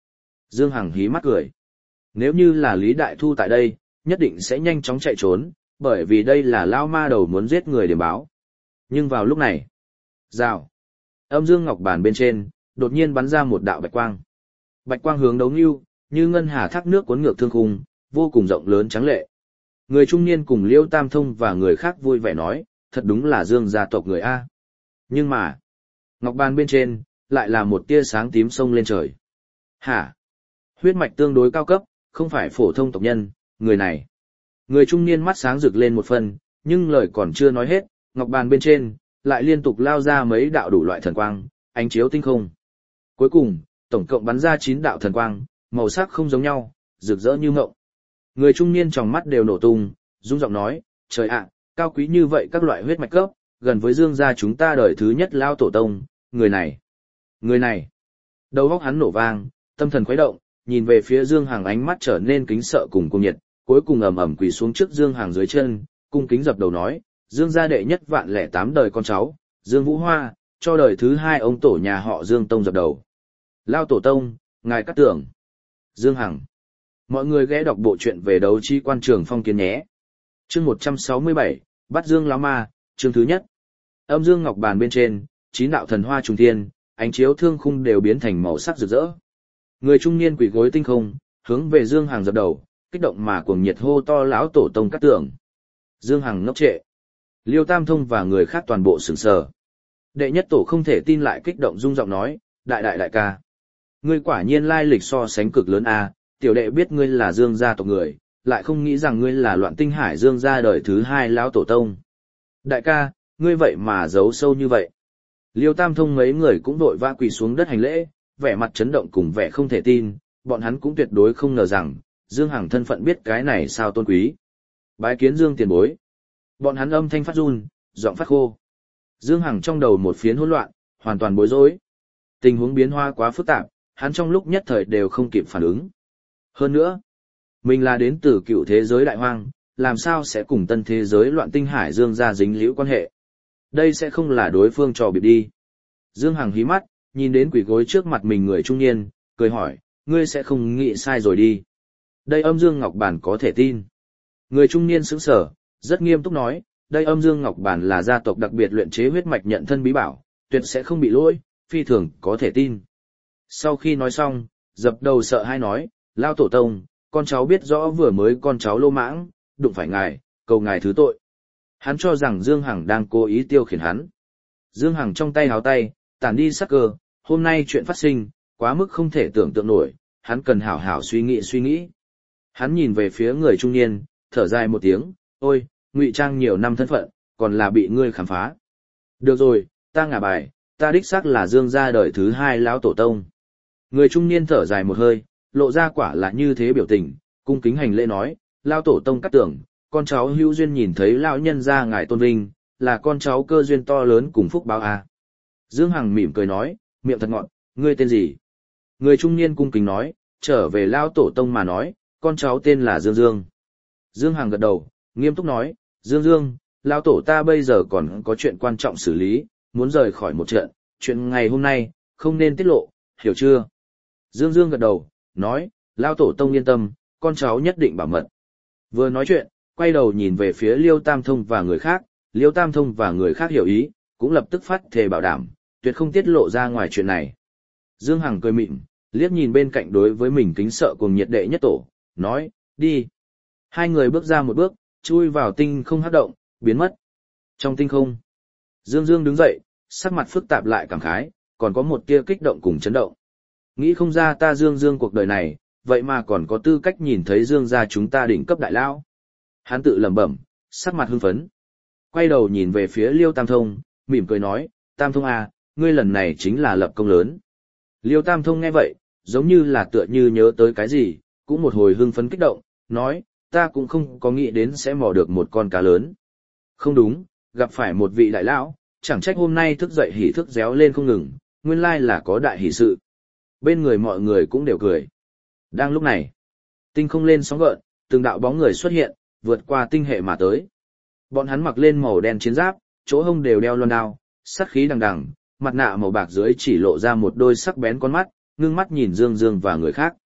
Dương Hằng hí mắt cười. Nếu như là Lý Đại Thu tại đây, nhất định sẽ nhanh chóng chạy trốn, bởi vì đây là lao ma đầu muốn giết người để báo. Nhưng vào lúc này, rào, âm dương ngọc bàn bên trên, đột nhiên bắn ra một đạo bạch quang. Bạch quang hướng đấu nưu, như ngân hà thác nước cuốn ngược thương khung, vô cùng rộng lớn trắng lệ. Người trung niên cùng Liêu Tam Thông và người khác vui vẻ nói, thật đúng là Dương gia tộc người A. Nhưng mà, ngọc bàn bên trên, lại là một tia sáng tím sông lên trời. Hả? Huyết mạch tương đối cao cấp, không phải phổ thông tộc nhân, người này. Người trung niên mắt sáng rực lên một phần, nhưng lời còn chưa nói hết, ngọc bàn bên trên, lại liên tục lao ra mấy đạo đủ loại thần quang, ánh chiếu tinh không. Cuối cùng, tổng cộng bắn ra chín đạo thần quang, màu sắc không giống nhau, rực rỡ như mộng. Người trung niên trong mắt đều nổ tung, rung giọng nói, trời ạ, cao quý như vậy các loại huyết mạch cấp, gần với Dương gia chúng ta đời thứ nhất lao tổ tông, người này, người này. Đầu óc hắn nổ vang, tâm thần khuấy động, nhìn về phía Dương Hằng ánh mắt trở nên kính sợ cùng cung nhiệt, cuối cùng ầm ầm quỳ xuống trước Dương Hằng dưới chân, cung kính dập đầu nói, Dương gia đệ nhất vạn lẻ tám đời con cháu, Dương Vũ Hoa, cho đời thứ hai ông tổ nhà họ Dương Tông dập đầu. Lao tổ tông, ngài cát tưởng. Dương Hằng. Mọi người ghé đọc bộ truyện về đấu chi quan trường phong kiến nhé. Chương một trăm sáu mươi bảy, bắt Dương lão ma, chương thứ nhất. Âm dương ngọc bàn bên trên, chín đạo thần hoa trùng thiên, ánh chiếu thương khung đều biến thành màu sắc rực rỡ. Người trung niên quỳ gối tinh không, hướng về Dương Hằng dập đầu, kích động mà cuồng nhiệt hô to lão tổ tông cát tưởng. Dương Hằng ngốc trệ. Liêu Tam Thông và người khác toàn bộ sửng sờ. Đệ nhất tổ không thể tin lại kích động rung giọng nói, đại đại đại ca. Ngươi quả nhiên lai lịch so sánh cực lớn a, tiểu đệ biết ngươi là Dương gia tộc người, lại không nghĩ rằng ngươi là Loạn Tinh Hải Dương gia đời thứ hai lão tổ tông. Đại ca, ngươi vậy mà giấu sâu như vậy. Liêu Tam Thông mấy người cũng đội vã quỳ xuống đất hành lễ, vẻ mặt chấn động cùng vẻ không thể tin, bọn hắn cũng tuyệt đối không ngờ rằng, Dương Hằng thân phận biết cái này sao tôn quý. Bái kiến Dương tiền bối. Bọn hắn âm thanh phát run, giọng phát khô. Dương Hằng trong đầu một phiến hỗn loạn, hoàn toàn bối rối. Tình huống biến hóa quá phức tạp, hắn trong lúc nhất thời đều không kịp phản ứng. Hơn nữa, mình là đến từ cựu thế giới đại hoang, làm sao sẽ cùng tân thế giới Loạn Tinh Hải Dương gia dính liễu quan hệ. Đây sẽ không là đối phương trò bịp đi. Dương Hằng hí mắt, nhìn đến quỷ gối trước mặt mình người trung niên, cười hỏi, ngươi sẽ không nghĩ sai rồi đi. Đây âm dương ngọc bản có thể tin. Người trung niên sững sờ, rất nghiêm túc nói, đây âm dương ngọc bản là gia tộc đặc biệt luyện chế huyết mạch nhận thân bí bảo, tuyệt sẽ không bị lỗi, phi thường có thể tin. Sau khi nói xong, dập đầu sợ hai nói, lao tổ tông, con cháu biết rõ vừa mới con cháu lô mãng, đụng phải ngài, cầu ngài thứ tội. Hắn cho rằng Dương Hằng đang cố ý tiêu khiển hắn. Dương Hằng trong tay háo tay, tản đi sắc cơ, hôm nay chuyện phát sinh, quá mức không thể tưởng tượng nổi, hắn cần hảo hảo suy nghĩ suy nghĩ. Hắn nhìn về phía người trung niên, thở dài một tiếng, ôi, ngụy trang nhiều năm thân phận, còn là bị ngươi khám phá. Được rồi, ta ngả bài, ta đích xác là Dương gia đời thứ hai lão tổ tông. Người trung niên thở dài một hơi, lộ ra quả là như thế biểu tình, cung kính hành lễ nói, lão tổ tông cát tưởng, con cháu hữu duyên nhìn thấy lão nhân gia ngài tôn vinh, là con cháu cơ duyên to lớn cùng phúc báo à. Dương Hằng mỉm cười nói, miệng thật ngọt, ngươi tên gì? Người trung niên cung kính nói, trở về lão tổ tông mà nói, con cháu tên là Dương Dương. Dương Hằng gật đầu, nghiêm túc nói, Dương Dương, lão tổ ta bây giờ còn có chuyện quan trọng xử lý, muốn rời khỏi một trận, chuyện ngày hôm nay, không nên tiết lộ, hiểu chưa? Dương Dương gật đầu, nói, lão tổ tông yên tâm, con cháu nhất định bảo mật. Vừa nói chuyện, quay đầu nhìn về phía Liêu Tam Thông và người khác, Liêu Tam Thông và người khác hiểu ý, cũng lập tức phát thề bảo đảm, tuyệt không tiết lộ ra ngoài chuyện này. Dương Hằng cười mịn, liếc nhìn bên cạnh đối với mình kính sợ cùng nhiệt đệ nhất tổ, nói, đi. Hai người bước ra một bước, chui vào tinh không hấp động, biến mất. Trong tinh không, Dương Dương đứng dậy, sắc mặt phức tạp lại cảm khái, còn có một tia kích động cùng chấn động. Nghĩ không ra ta Dương Dương cuộc đời này, vậy mà còn có tư cách nhìn thấy Dương gia chúng ta đỉnh cấp đại lão. Hắn tự lẩm bẩm, sắc mặt hưng phấn. Quay đầu nhìn về phía Liêu Tam Thông, mỉm cười nói, Tam Thông à, ngươi lần này chính là lập công lớn. Liêu Tam Thông nghe vậy, giống như là tựa như nhớ tới cái gì, cũng một hồi hưng phấn kích động, nói, ta cũng không có nghĩ đến sẽ mò được một con cá lớn. Không đúng, gặp phải một vị đại lão, chẳng trách hôm nay thức dậy hỉ thức réo lên không ngừng, nguyên lai là có đại hỷ sự. Bên người mọi người cũng đều cười. Đang lúc này, tinh không lên sóng gợn, từng đạo bóng người xuất hiện, vượt qua tinh hệ mà tới. Bọn hắn mặc lên màu đen chiến giáp, chỗ hông đều đeo loan đao, sát khí đằng đằng, mặt nạ màu bạc dưới chỉ lộ ra một đôi sắc bén con mắt, ngưng mắt nhìn Dương Dương và người khác.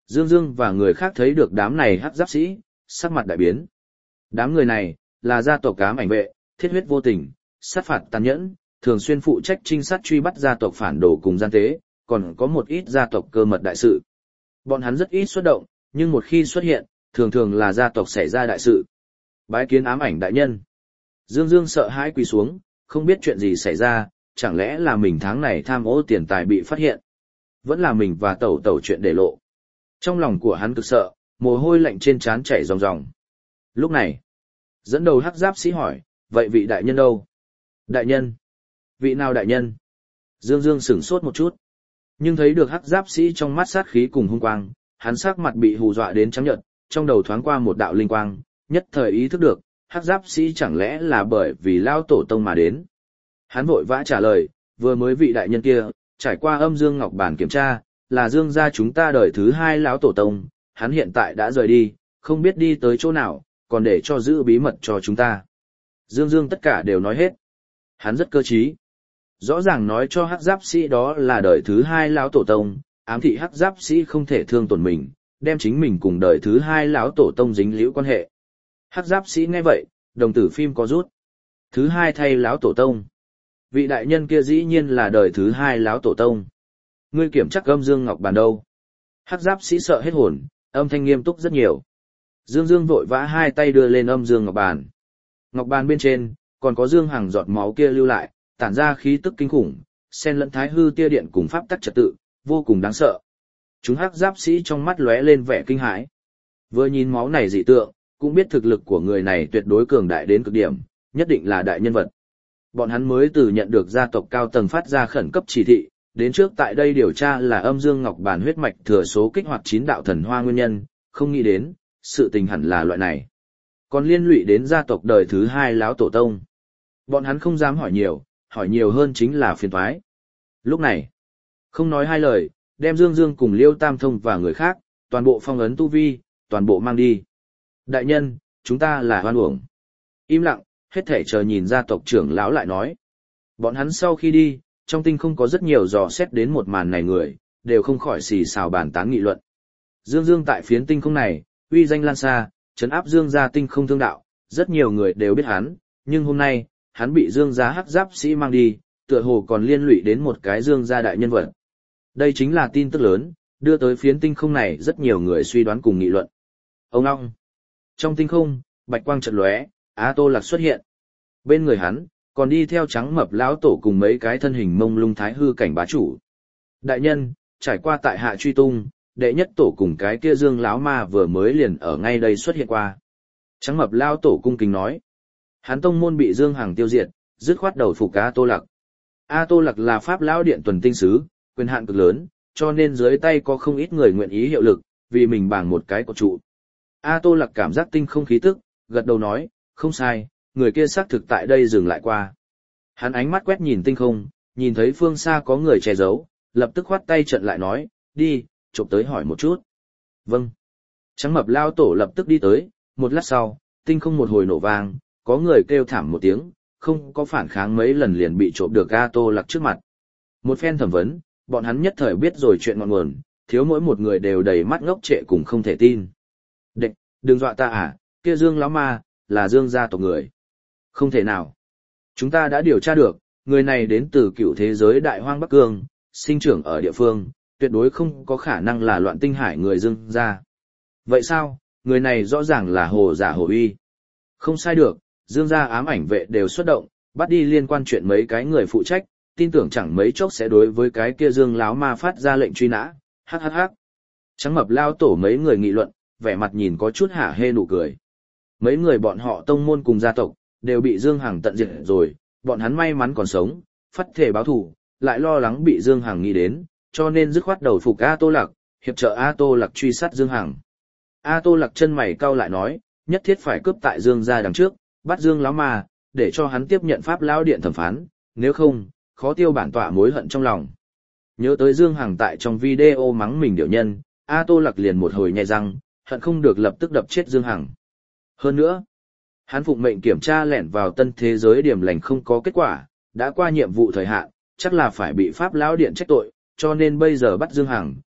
Dương Dương và người khác thấy được đám này hắc giáp sĩ, sắc mặt đại biến. Đám người này, là gia tộc ám ảnh vệ, thiết huyết vô tình, sát phạt tàn nhẫn, thường xuyên phụ trách trinh sát truy bắt gia tộc phản đồ cùng gian tế, còn có một ít gia tộc cơ mật đại sự. Bọn hắn rất ít xuất động, nhưng một khi xuất hiện, thường thường là gia tộc xảy ra đại sự. Bái kiến ám ảnh đại nhân. Dương Dương sợ hãi quỳ xuống, không biết chuyện gì xảy ra, chẳng lẽ là mình tháng này tham ô tiền tài bị phát hiện. Vẫn là mình và tẩu tẩu chuyện để lộ. Trong lòng của hắn cực sợ, mồ hôi lạnh trên trán chảy ròng ròng. Lúc này, dẫn đầu hắc giáp sĩ hỏi, vậy vị đại nhân đâu? Đại nhân? Vị nào đại nhân? Dương Dương sửng sốt một chút. Nhưng thấy được hắc giáp sĩ trong mắt sát khí cùng hung quang, hắn sắc mặt bị hù dọa đến trắng nhợt, trong đầu thoáng qua một đạo linh quang, nhất thời ý thức được, hắc giáp sĩ chẳng lẽ là bởi vì lao tổ tông mà đến. Hắn vội vã trả lời, vừa mới vị đại nhân kia, trải qua âm dương ngọc bản kiểm tra, là Dương gia chúng ta đời thứ hai lão tổ tông, hắn hiện tại đã rời đi, không biết đi tới chỗ nào, còn để cho giữ bí mật cho chúng ta. Dương Dương tất cả đều nói hết. Hắn rất cơ trí. Rõ ràng nói cho hắc giáp sĩ đó là đời thứ hai lão tổ tông, ám thị hắc giáp sĩ không thể thương tổn mình, đem chính mình cùng đời thứ hai lão tổ tông dính liễu quan hệ. Hắc giáp sĩ nghe vậy, đồng tử phim có rút. Thứ hai thay lão tổ tông. Vị đại nhân kia dĩ nhiên là đời thứ hai lão tổ tông. Ngươi kiểm chắc âm dương ngọc bàn đâu? Hắc giáp sĩ sợ hết hồn, âm thanh nghiêm túc rất nhiều. Dương Dương vội vã hai tay đưa lên âm dương ngọc bàn. Ngọc bàn bên trên, còn có Dương Hằng giọt máu kia lưu lại, tản ra khí tức kinh khủng, xen lẫn thái hư tia điện cùng pháp tắc trật tự, vô cùng đáng sợ. Chúng hắc giáp sĩ trong mắt lóe lên vẻ kinh hãi. Vừa nhìn máu này dị tượng, cũng biết thực lực của người này tuyệt đối cường đại đến cực điểm, nhất định là đại nhân vật. Bọn hắn mới từ nhận được gia tộc cao tầng phát ra khẩn cấp chỉ thị, đến trước tại đây điều tra là âm dương ngọc bản huyết mạch thừa số kích hoạt chín đạo thần hoa nguyên nhân, không nghĩ đến, sự tình hẳn là loại này. Còn liên lụy đến gia tộc đời thứ hai lão tổ tông. Bọn hắn không dám hỏi nhiều, hỏi nhiều hơn chính là phiền toái. Lúc này, không nói hai lời, đem Dương Dương cùng Liêu Tam Thông và người khác, toàn bộ phong ấn tu vi, toàn bộ mang đi. Đại nhân, chúng ta là hoan uổng. Im lặng, hết thể chờ nhìn gia tộc trưởng lão lại nói. Bọn hắn sau khi đi, trong tinh không có rất nhiều dò xét đến một màn này người, đều không khỏi xì xào bàn tán nghị luận. Dương Dương tại phiến tinh không này, uy danh lan xa, trấn áp Dương gia tinh không thương đạo, rất nhiều người đều biết hắn, nhưng hôm nay, hắn bị Dương gia hắc giáp sĩ mang đi, tựa hồ còn liên lụy đến một cái Dương gia đại nhân vật. Đây chính là tin tức lớn, đưa tới phiến tinh không này rất nhiều người suy đoán cùng nghị luận. Ông long. Trong tinh không, bạch quang chợt lóe, A Tô Lạc xuất hiện. Bên người hắn, còn đi theo trắng mập lão tổ cùng mấy cái thân hình mông lung thái hư cảnh bá chủ. Đại nhân, trải qua tại hạ truy tung, đệ nhất tổ cùng cái kia Dương lão ma vừa mới liền ở ngay đây xuất hiện qua. Trắng mập lão tổ cung kính nói. Hắn tông môn bị Dương Hằng tiêu diệt, dứt khoát đầu phục A Tô Lạc. A Tô Lạc là pháp lão điện tuần tinh sứ, quyền hạn cực lớn, cho nên dưới tay có không ít người nguyện ý hiệu lực, vì mình bằng một cái cột trụ. A Tô Lạc cảm giác tinh không khí tức, gật đầu nói, không sai, người kia xác thực tại đây dừng lại qua. Hắn ánh mắt quét nhìn tinh không, nhìn thấy phương xa có người che giấu, lập tức khoát tay trận lại nói, đi, chụp tới hỏi một chút. Vâng. Trắng mập lao tổ lập tức đi tới, một lát sau, tinh không một hồi nổ vang, có người kêu thảm một tiếng, không có phản kháng mấy lần liền bị trộm được A Tô Lạc trước mặt. Một phen thẩm vấn, bọn hắn nhất thời biết rồi chuyện ngọn nguồn, thiếu mỗi một người đều đầy mắt ngốc trệ cùng không thể tin. Địch, đừng dọa ta à, kia Dương lão ma, là Dương gia tộc người. Không thể nào. Chúng ta đã điều tra được, người này đến từ cựu thế giới Đại Hoang Bắc Cương, sinh trưởng ở địa phương, tuyệt đối không có khả năng là loạn tinh hải người Dương gia. Vậy sao, người này rõ ràng là hồ giả hồ uy. Không sai được, Dương gia ám ảnh vệ đều xuất động, bắt đi liên quan chuyện mấy cái người phụ trách, tin tưởng chẳng mấy chốc sẽ đối với cái kia Dương lão ma phát ra lệnh truy nã. Hắc hắc hắc. Trắng mập lao tổ mấy người nghị luận, vẻ mặt nhìn có chút hả hê nụ cười. Mấy người bọn họ tông môn cùng gia tộc, đều bị Dương Hằng tận diệt rồi, bọn hắn may mắn còn sống, phát thể báo thù, lại lo lắng bị Dương Hằng nghĩ đến, cho nên dứt khoát đầu phục A Tô Lạc, hiệp trợ A Tô Lạc truy sát Dương Hằng. A Tô Lạc chân mày cau lại nói, nhất thiết phải cướp tại Dương gia đằng trước, bắt Dương lão ma, để cho hắn tiếp nhận pháp lão điện thẩm phán, nếu không, khó tiêu bản tọa mối hận trong lòng. Nhớ tới Dương Hằng tại trong video mắng mình điệu nhân, A Tô Lạc liền một hồi nhè răng, hận không được lập tức đập chết Dương Hằng. Hơn nữa, hắn phụng mệnh kiểm tra lẻn vào tân thế giới điểm lành không có kết quả, đã qua nhiệm vụ thời hạn, chắc là phải bị pháp lão điện trách tội, cho nên bây giờ bắt Dương Hằng,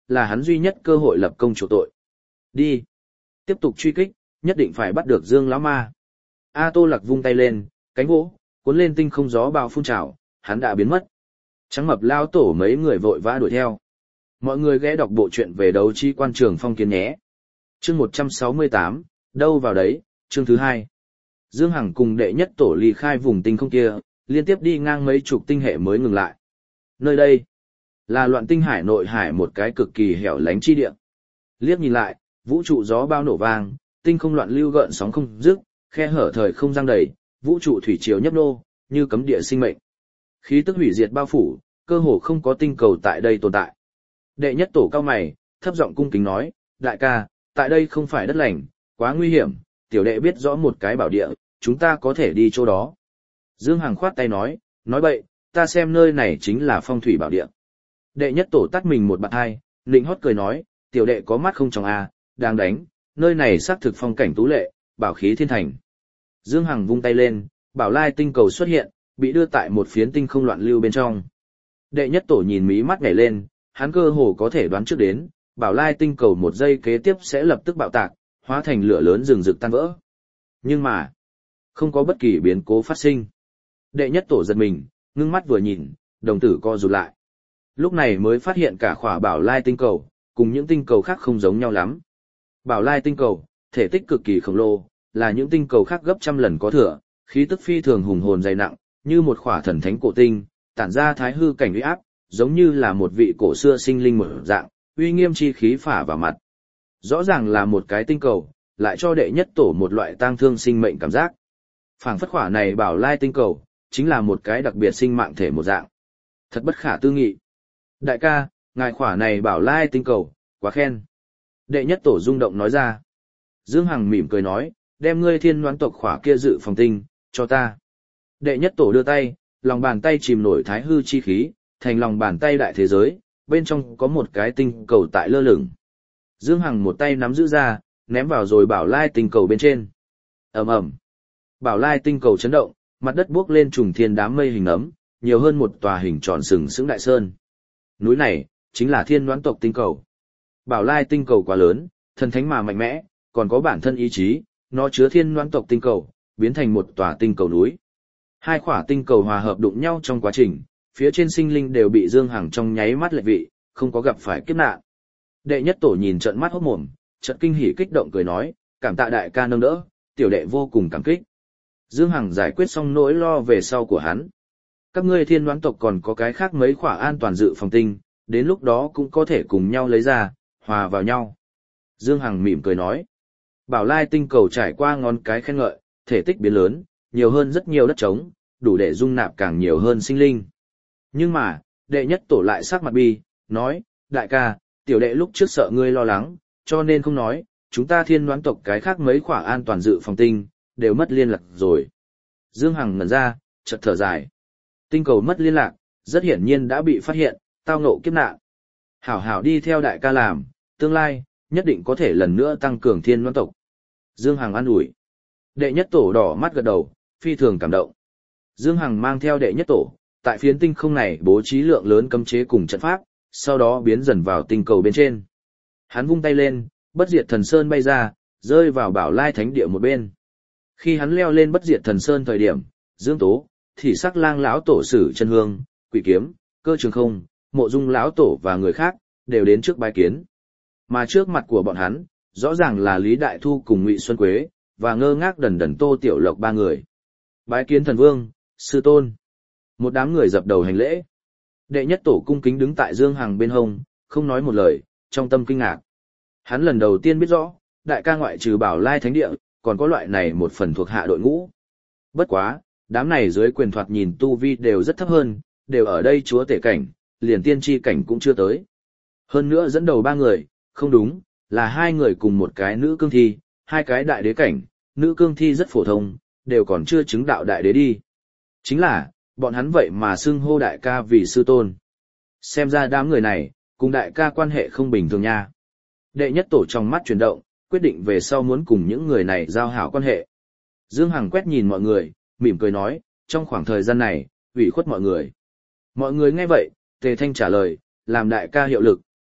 là hắn duy nhất cơ hội lập công chuộc tội. Đi. Tiếp tục truy kích, nhất định phải bắt được Dương lão ma. A Tô Lạc vung tay lên, cánh vỗ, cuốn lên tinh không gió bao phun trào, hắn đã biến mất. Trắng mập lao tổ mấy người vội vã đuổi theo. Mọi người ghé đọc bộ truyện về đấu chi quan trường phong kiến nhé. Chương một trăm sáu mươi tám, đâu vào đấy, chương thứ hai. Dương Hằng cùng đệ nhất tổ ly khai vùng tinh không kia, liên tiếp đi ngang mấy chục tinh hệ mới ngừng lại. Nơi đây là loạn tinh hải nội hải một cái cực kỳ hẻo lánh chi địa. Liếc nhìn lại, vũ trụ gió bao nổ vang, tinh không loạn lưu gợn sóng không dứt, khe hở thời không giăng đầy, vũ trụ thủy triều nhấp nô, như cấm địa sinh mệnh. Khí tức hủy diệt bao phủ, cơ hồ không có tinh cầu tại đây tồn tại. Đệ nhất tổ cao mày, thấp giọng cung kính nói, đại ca, tại đây không phải đất lành, quá nguy hiểm, tiểu đệ biết rõ một cái bảo địa, chúng ta có thể đi chỗ đó. Dương Hằng khoát tay nói, nói bậy, ta xem nơi này chính là phong thủy bảo địa. Đệ nhất tổ tắt mình một bạn hai, nịnh hót cười nói, tiểu đệ có mắt không trong a, đang đánh, nơi này xác thực phong cảnh tú lệ, bảo khí thiên thành. Dương Hằng vung tay lên, bảo lai tinh cầu xuất hiện, bị đưa tại một phiến tinh không loạn lưu bên trong. Đệ nhất tổ nhìn mí mắt nhảy lên, hắn cơ hồ có thể đoán trước đến, bảo lai tinh cầu một giây kế tiếp sẽ lập tức bạo tạc, hóa thành lửa lớn rừng rực tan vỡ. Nhưng mà, không có bất kỳ biến cố phát sinh. Đệ nhất tổ giật mình, ngưng mắt vừa nhìn, đồng tử co rụt lại. Lúc này mới phát hiện cả khỏa bảo lai tinh cầu, cùng những tinh cầu khác không giống nhau lắm. Bảo lai tinh cầu, thể tích cực kỳ khổng lồ, là những tinh cầu khác gấp trăm lần có thừa, khí tức phi thường hùng hồn dày nặng, như một khỏa thần thánh cổ tinh, tản ra thái hư cảnh uy áp, giống như là một vị cổ xưa sinh linh mở dạng, uy nghiêm chi khí phả vào mặt. Rõ ràng là một cái tinh cầu, lại cho đệ nhất tổ một loại tang thương sinh mệnh cảm giác. Phảng phất khỏa này bảo lai tinh cầu, chính là một cái đặc biệt sinh mạng thể một dạng. Thật bất khả tư nghị. Đại ca, ngài khỏa này bảo lai tinh cầu, quá khen. Đệ nhất tổ rung động nói ra. Dương Hằng mỉm cười nói, đem ngươi thiên đoán tộc khỏa kia dự phòng tinh, cho ta. Đệ nhất tổ đưa tay, lòng bàn tay chìm nổi thái hư chi khí, thành lòng bàn tay đại thế giới, bên trong có một cái tinh cầu tại lơ lửng. Dương Hằng một tay nắm giữ ra, ném vào rồi bảo lai tinh cầu bên trên. Ầm ầm. Bảo lai tinh cầu chấn động, mặt đất buốc lên trùng thiên đám mây hình ấm, nhiều hơn một tòa hình tròn sừng sững đại sơn. Núi này, chính là thiên đoán tộc tinh cầu. Bảo lai tinh cầu quá lớn, thần thánh mà mạnh mẽ, còn có bản thân ý chí, nó chứa thiên đoán tộc tinh cầu, biến thành một tòa tinh cầu núi. Hai khỏa tinh cầu hòa hợp đụng nhau trong quá trình, phía trên sinh linh đều bị Dương Hằng trong nháy mắt lệch vị, không có gặp phải kiếp nạn. Đệ nhất tổ nhìn trận mắt hốt mồm, trận kinh hỉ kích động cười nói, cảm tạ đại ca nâng đỡ, tiểu đệ vô cùng cảm kích. Dương Hằng giải quyết xong nỗi lo về sau của hắn. Các ngươi thiên đoán tộc còn có cái khác mấy khỏa an toàn dự phòng tinh, đến lúc đó cũng có thể cùng nhau lấy ra, hòa vào nhau. Dương Hằng mỉm cười nói. Bảo lai tinh cầu trải qua ngón cái khen ngợi, thể tích biến lớn, nhiều hơn rất nhiều đất trống, đủ để dung nạp càng nhiều hơn sinh linh. Nhưng mà, đệ nhất tổ lại sắc mặt bi, nói, đại ca, tiểu đệ lúc trước sợ ngươi lo lắng, cho nên không nói, chúng ta thiên đoán tộc cái khác mấy khỏa an toàn dự phòng tinh, đều mất liên lạc rồi. Dương Hằng ngẩn ra, chợt thở dài. Tinh cầu mất liên lạc, rất hiển nhiên đã bị phát hiện, tao ngộ kiếp nạn. Hảo hảo đi theo đại ca làm, tương lai, nhất định có thể lần nữa tăng cường thiên đoán tộc. Dương Hằng an ủi. Đệ nhất tổ đỏ mắt gật đầu, phi thường cảm động. Dương Hằng mang theo đệ nhất tổ, tại phiến tinh không này bố trí lượng lớn cấm chế cùng trận pháp, sau đó biến dần vào tinh cầu bên trên. Hắn vung tay lên, bất diệt thần sơn bay ra, rơi vào bảo lai thánh địa một bên. Khi hắn leo lên bất diệt thần sơn thời điểm, Dương Tố, Thị Sắc Lang lão tổ Sử Chân Hương, Quỷ Kiếm, Cơ Trường Không, Mộ Dung lão tổ và người khác đều đến trước bái kiến. Mà trước mặt của bọn hắn, rõ ràng là Lý Đại Thu cùng Ngụy Xuân Quế và ngơ ngác đần đần Tô Tiểu Lộc ba người. Bái kiến thần vương, sư tôn. Một đám người dập đầu hành lễ. Đệ nhất tổ cung kính đứng tại Dương Hằng bên hông, không nói một lời, trong tâm kinh ngạc. Hắn lần đầu tiên biết rõ, đại ca ngoại trừ Bảo Lai Thánh Địa, còn có loại này một phần thuộc hạ đội ngũ. Bất quá, đám này dưới quyền thoạt nhìn tu vi đều rất thấp hơn, đều ở đây chúa tể cảnh, liền tiên tri cảnh cũng chưa tới. Hơn nữa dẫn đầu ba người, không đúng, là hai người cùng một cái nữ cương thi, hai cái đại đế cảnh, nữ cương thi rất phổ thông, đều còn chưa chứng đạo đại đế đi. Chính là, bọn hắn vậy mà xưng hô đại ca vì sư tôn. Xem ra đám người này, cùng đại ca quan hệ không bình thường nha. Đệ nhất tổ trong mắt chuyển động, quyết định về sau muốn cùng những người này giao hảo quan hệ. Dương Hằng quét nhìn mọi người, mỉm cười nói, trong khoảng thời gian này, ủy khuất mọi người. Mọi người nghe vậy, Tề Thanh trả lời, làm đại ca hiệu lực,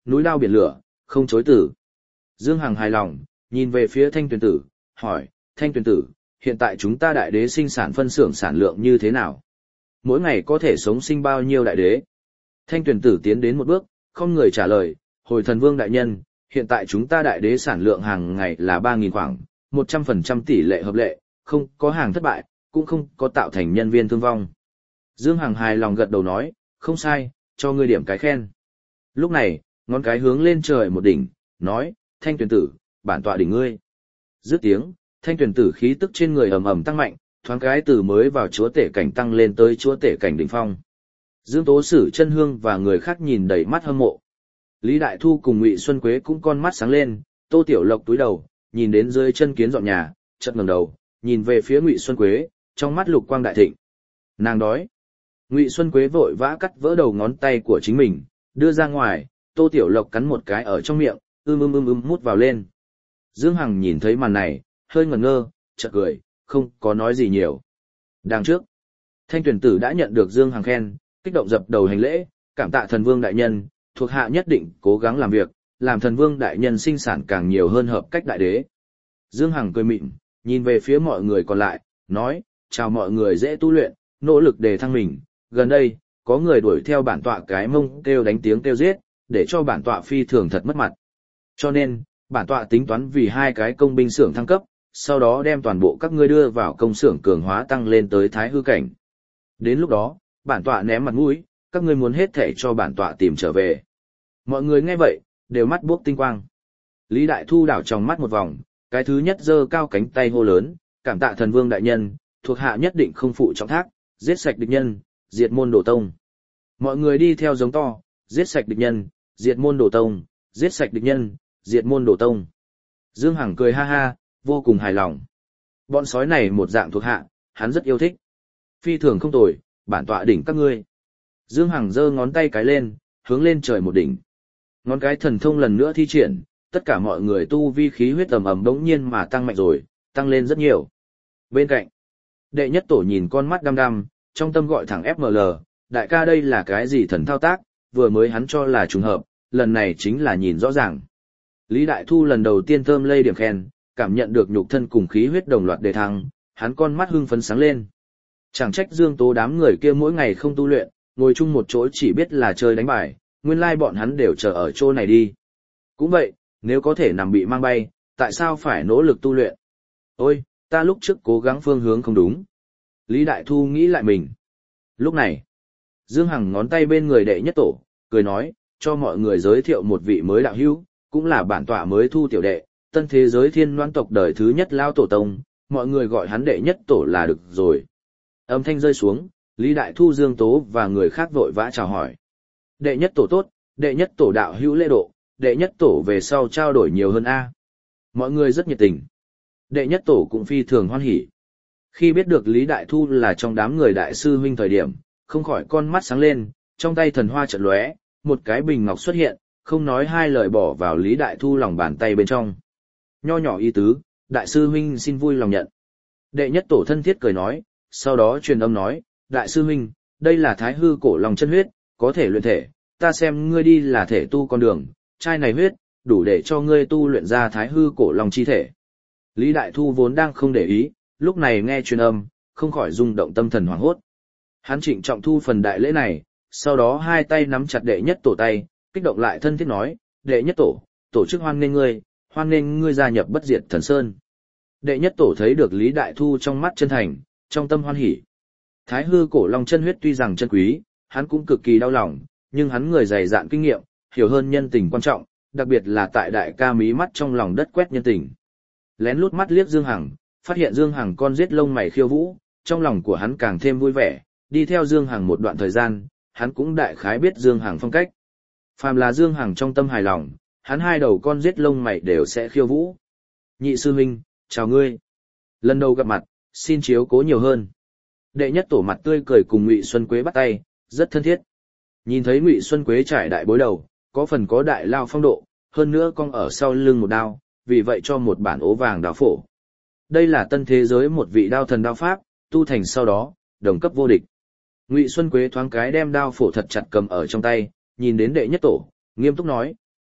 núi đao biển lửa, không chối từ. Dương Hằng hài lòng, nhìn về phía Thanh Tuyền Tử, hỏi, Thanh Tuyền Tử, hiện tại chúng ta đại đế sinh sản phân xưởng sản lượng như thế nào? Mỗi ngày có thể sống sinh bao nhiêu đại đế? Thanh Tuyền Tử tiến đến một bước, không người trả lời, hồi thần vương đại nhân, hiện tại chúng ta đại đế sản lượng hàng ngày là ba nghìn khoảng, một trăm phần trăm tỷ lệ hợp lệ, không có hàng thất bại, cũng không có tạo thành nhân viên thương vong. Dương Hằng hài lòng gật đầu nói, không sai, cho ngươi điểm cái khen. Lúc này, ngón cái hướng lên trời một đỉnh, nói, Thanh Tuyền Tử, bản tọa đỉnh ngươi. Dứt tiếng, Thanh Tuyền Tử khí tức trên người ầm ầm tăng mạnh, thoáng cái từ mới vào chúa tể cảnh tăng lên tới chúa tể cảnh đỉnh phong. Dương Tố Sử, Chân Hương và người khác nhìn đầy mắt hâm mộ. Lý Đại Thu cùng Ngụy Xuân Quế cũng con mắt sáng lên, Tô Tiểu Lộc túi đầu, nhìn đến dưới chân kiến dọn nhà, chợt ngẩng đầu, nhìn về phía Ngụy Xuân Quế, trong mắt lục quang đại thịnh. Nàng đói. Ngụy Xuân Quế vội vã cắt vỡ đầu ngón tay của chính mình, đưa ra ngoài, Tô Tiểu Lộc cắn một cái ở trong miệng, ưm ưm ưm ưm mút vào lên. Dương Hằng nhìn thấy màn này, hơi ngẩn ngơ, chợt cười, không có nói gì nhiều. Đằng trước, Thanh Tuyền Tử đã nhận được Dương Hằng khen, kích động dập đầu hành lễ, cảm tạ thần vương đại nhân, thuộc hạ nhất định cố gắng làm việc, làm thần vương đại nhân sinh sản càng nhiều hơn hợp cách đại đế. Dương Hằng cười mịn, nhìn về phía mọi người còn lại, nói, chào mọi người dễ tu luyện, nỗ lực để thăng mình, gần đây, có người đuổi theo bản tọa cái mông kêu đánh tiếng kêu giết, để cho bản tọa phi thường thật mất mặt. Cho nên, bản tọa tính toán vì hai cái công binh xưởng thăng cấp, sau đó đem toàn bộ các ngươi đưa vào công xưởng cường hóa tăng lên tới thái hư cảnh. Đến lúc đó, bản tọa ném mặt mũi, các ngươi muốn hết thể cho bản tọa tìm trở về. Mọi người nghe vậy, đều mắt buốc tinh quang. Lý Đại Thu đảo trong mắt một vòng, cái thứ nhất giơ cao cánh tay hô lớn, cảm tạ thần vương đại nhân, thuộc hạ nhất định không phụ trọng thác, giết sạch địch nhân, diệt môn đồ tông. Mọi người đi theo giống to, giết sạch địch nhân, diệt môn đồ tông, giết sạch địch nhân, diệt môn đồ tông. Dương Hằng cười ha ha, vô cùng hài lòng. Bọn sói này một dạng thuộc hạ, hắn rất yêu thích. Phi thường không tồi, bản tọa đỉnh các ngươi. Dương Hằng giơ ngón tay cái lên, hướng lên trời một đỉnh. Ngón cái thần thông lần nữa thi triển, tất cả mọi người tu vi khí huyết ầm ầm đống nhiên mà tăng mạnh rồi, tăng lên rất nhiều. Bên cạnh, đệ nhất tổ nhìn con mắt đăm đăm, trong tâm gọi thẳng ép em lờ, đại ca đây là cái gì thần thao tác, vừa mới hắn cho là trùng hợp, lần này chính là nhìn rõ ràng. Lý Đại Thu lần đầu tiên thơm lây điểm khen, cảm nhận được nhục thân cùng khí huyết đồng loạt đề thăng, hắn con mắt hưng phấn sáng lên. Chẳng trách Dương Tố đám người kia mỗi ngày không tu luyện, ngồi chung một chỗ chỉ biết là chơi đánh bài, nguyên lai bọn hắn đều chờ ở chỗ này đi. Cũng vậy, nếu có thể nằm bị mang bay, tại sao phải nỗ lực tu luyện? Ôi, ta lúc trước cố gắng phương hướng không đúng. Lý Đại Thu nghĩ lại mình. Lúc này, Dương Hằng ngón tay bên người đệ nhất tổ, cười nói, cho mọi người giới thiệu một vị mới đạo hữu, cũng là bản tọa mới thu tiểu đệ, tân thế giới thiên loan tộc đời thứ nhất lao tổ tông, mọi người gọi hắn đệ nhất tổ là được rồi. Âm thanh rơi xuống, Lý Đại Thu, Dương Tố và người khác vội vã chào hỏi. Đệ nhất tổ tốt, đệ nhất tổ đạo hữu lễ độ, đệ nhất tổ về sau trao đổi nhiều hơn A. Mọi người rất nhiệt tình. Đệ nhất tổ cũng phi thường hoan hỉ. Khi biết được Lý Đại Thu là trong đám người đại sư huynh thời điểm, không khỏi con mắt sáng lên, trong tay thần hoa chợt lóe, một cái bình ngọc xuất hiện, không nói hai lời bỏ vào Lý Đại Thu lòng bàn tay bên trong. Nho nhỏ ý tứ, đại sư huynh xin vui lòng nhận. Đệ nhất tổ thân thiết cười nói, sau đó truyền âm nói, đại sư huynh, đây là thái hư cổ lòng chân huyết, có thể luyện thể, ta xem ngươi đi là thể tu con đường, chai này huyết, đủ để cho ngươi tu luyện ra thái hư cổ lòng chi thể. Lý Đại Thu vốn đang không để ý, lúc này nghe truyền âm, không khỏi rung động tâm thần hoảng hốt. Hắn trịnh trọng thu phần đại lễ này, sau đó hai tay nắm chặt đệ nhất tổ tay, kích động lại thân thiết nói, đệ nhất tổ, tổ chức hoan nghênh ngươi, hoan nghênh ngươi gia nhập bất diệt thần sơn. Đệ nhất tổ thấy được Lý Đại Thu trong mắt chân thành, trong tâm hoan hỉ. Thái hư cổ long chân huyết tuy rằng chân quý, hắn cũng cực kỳ đau lòng, nhưng hắn người dày dạn kinh nghiệm, hiểu hơn nhân tình quan trọng, đặc biệt là tại đại ca mí mắt trong lòng đất quét nhân tình. Lén lút mắt liếc Dương Hằng, phát hiện Dương Hằng con giết lông mày khiêu vũ, trong lòng của hắn càng thêm vui vẻ, đi theo Dương Hằng một đoạn thời gian, hắn cũng đại khái biết Dương Hằng phong cách. Phàm là Dương Hằng trong tâm hài lòng, hắn hai đầu con giết lông mày đều sẽ khiêu vũ. Nhị sư huynh, chào ngươi. Lần đầu gặp mặt, xin chiếu cố nhiều hơn. Đệ nhất tổ mặt tươi cười cùng Ngụy Xuân Quế bắt tay, rất thân thiết. Nhìn thấy Ngụy Xuân Quế trải đại bối đầu, có phần có đại lao phong độ, hơn nữa cong ở sau lưng một đao, vì vậy cho một bản ố vàng đao phổ. Đây là tân thế giới một vị đao thần đao pháp, tu thành sau đó, đồng cấp vô địch. Ngụy Xuân Quế thoáng cái đem đao phổ thật chặt cầm ở trong tay, nhìn đến đệ nhất tổ, nghiêm túc nói,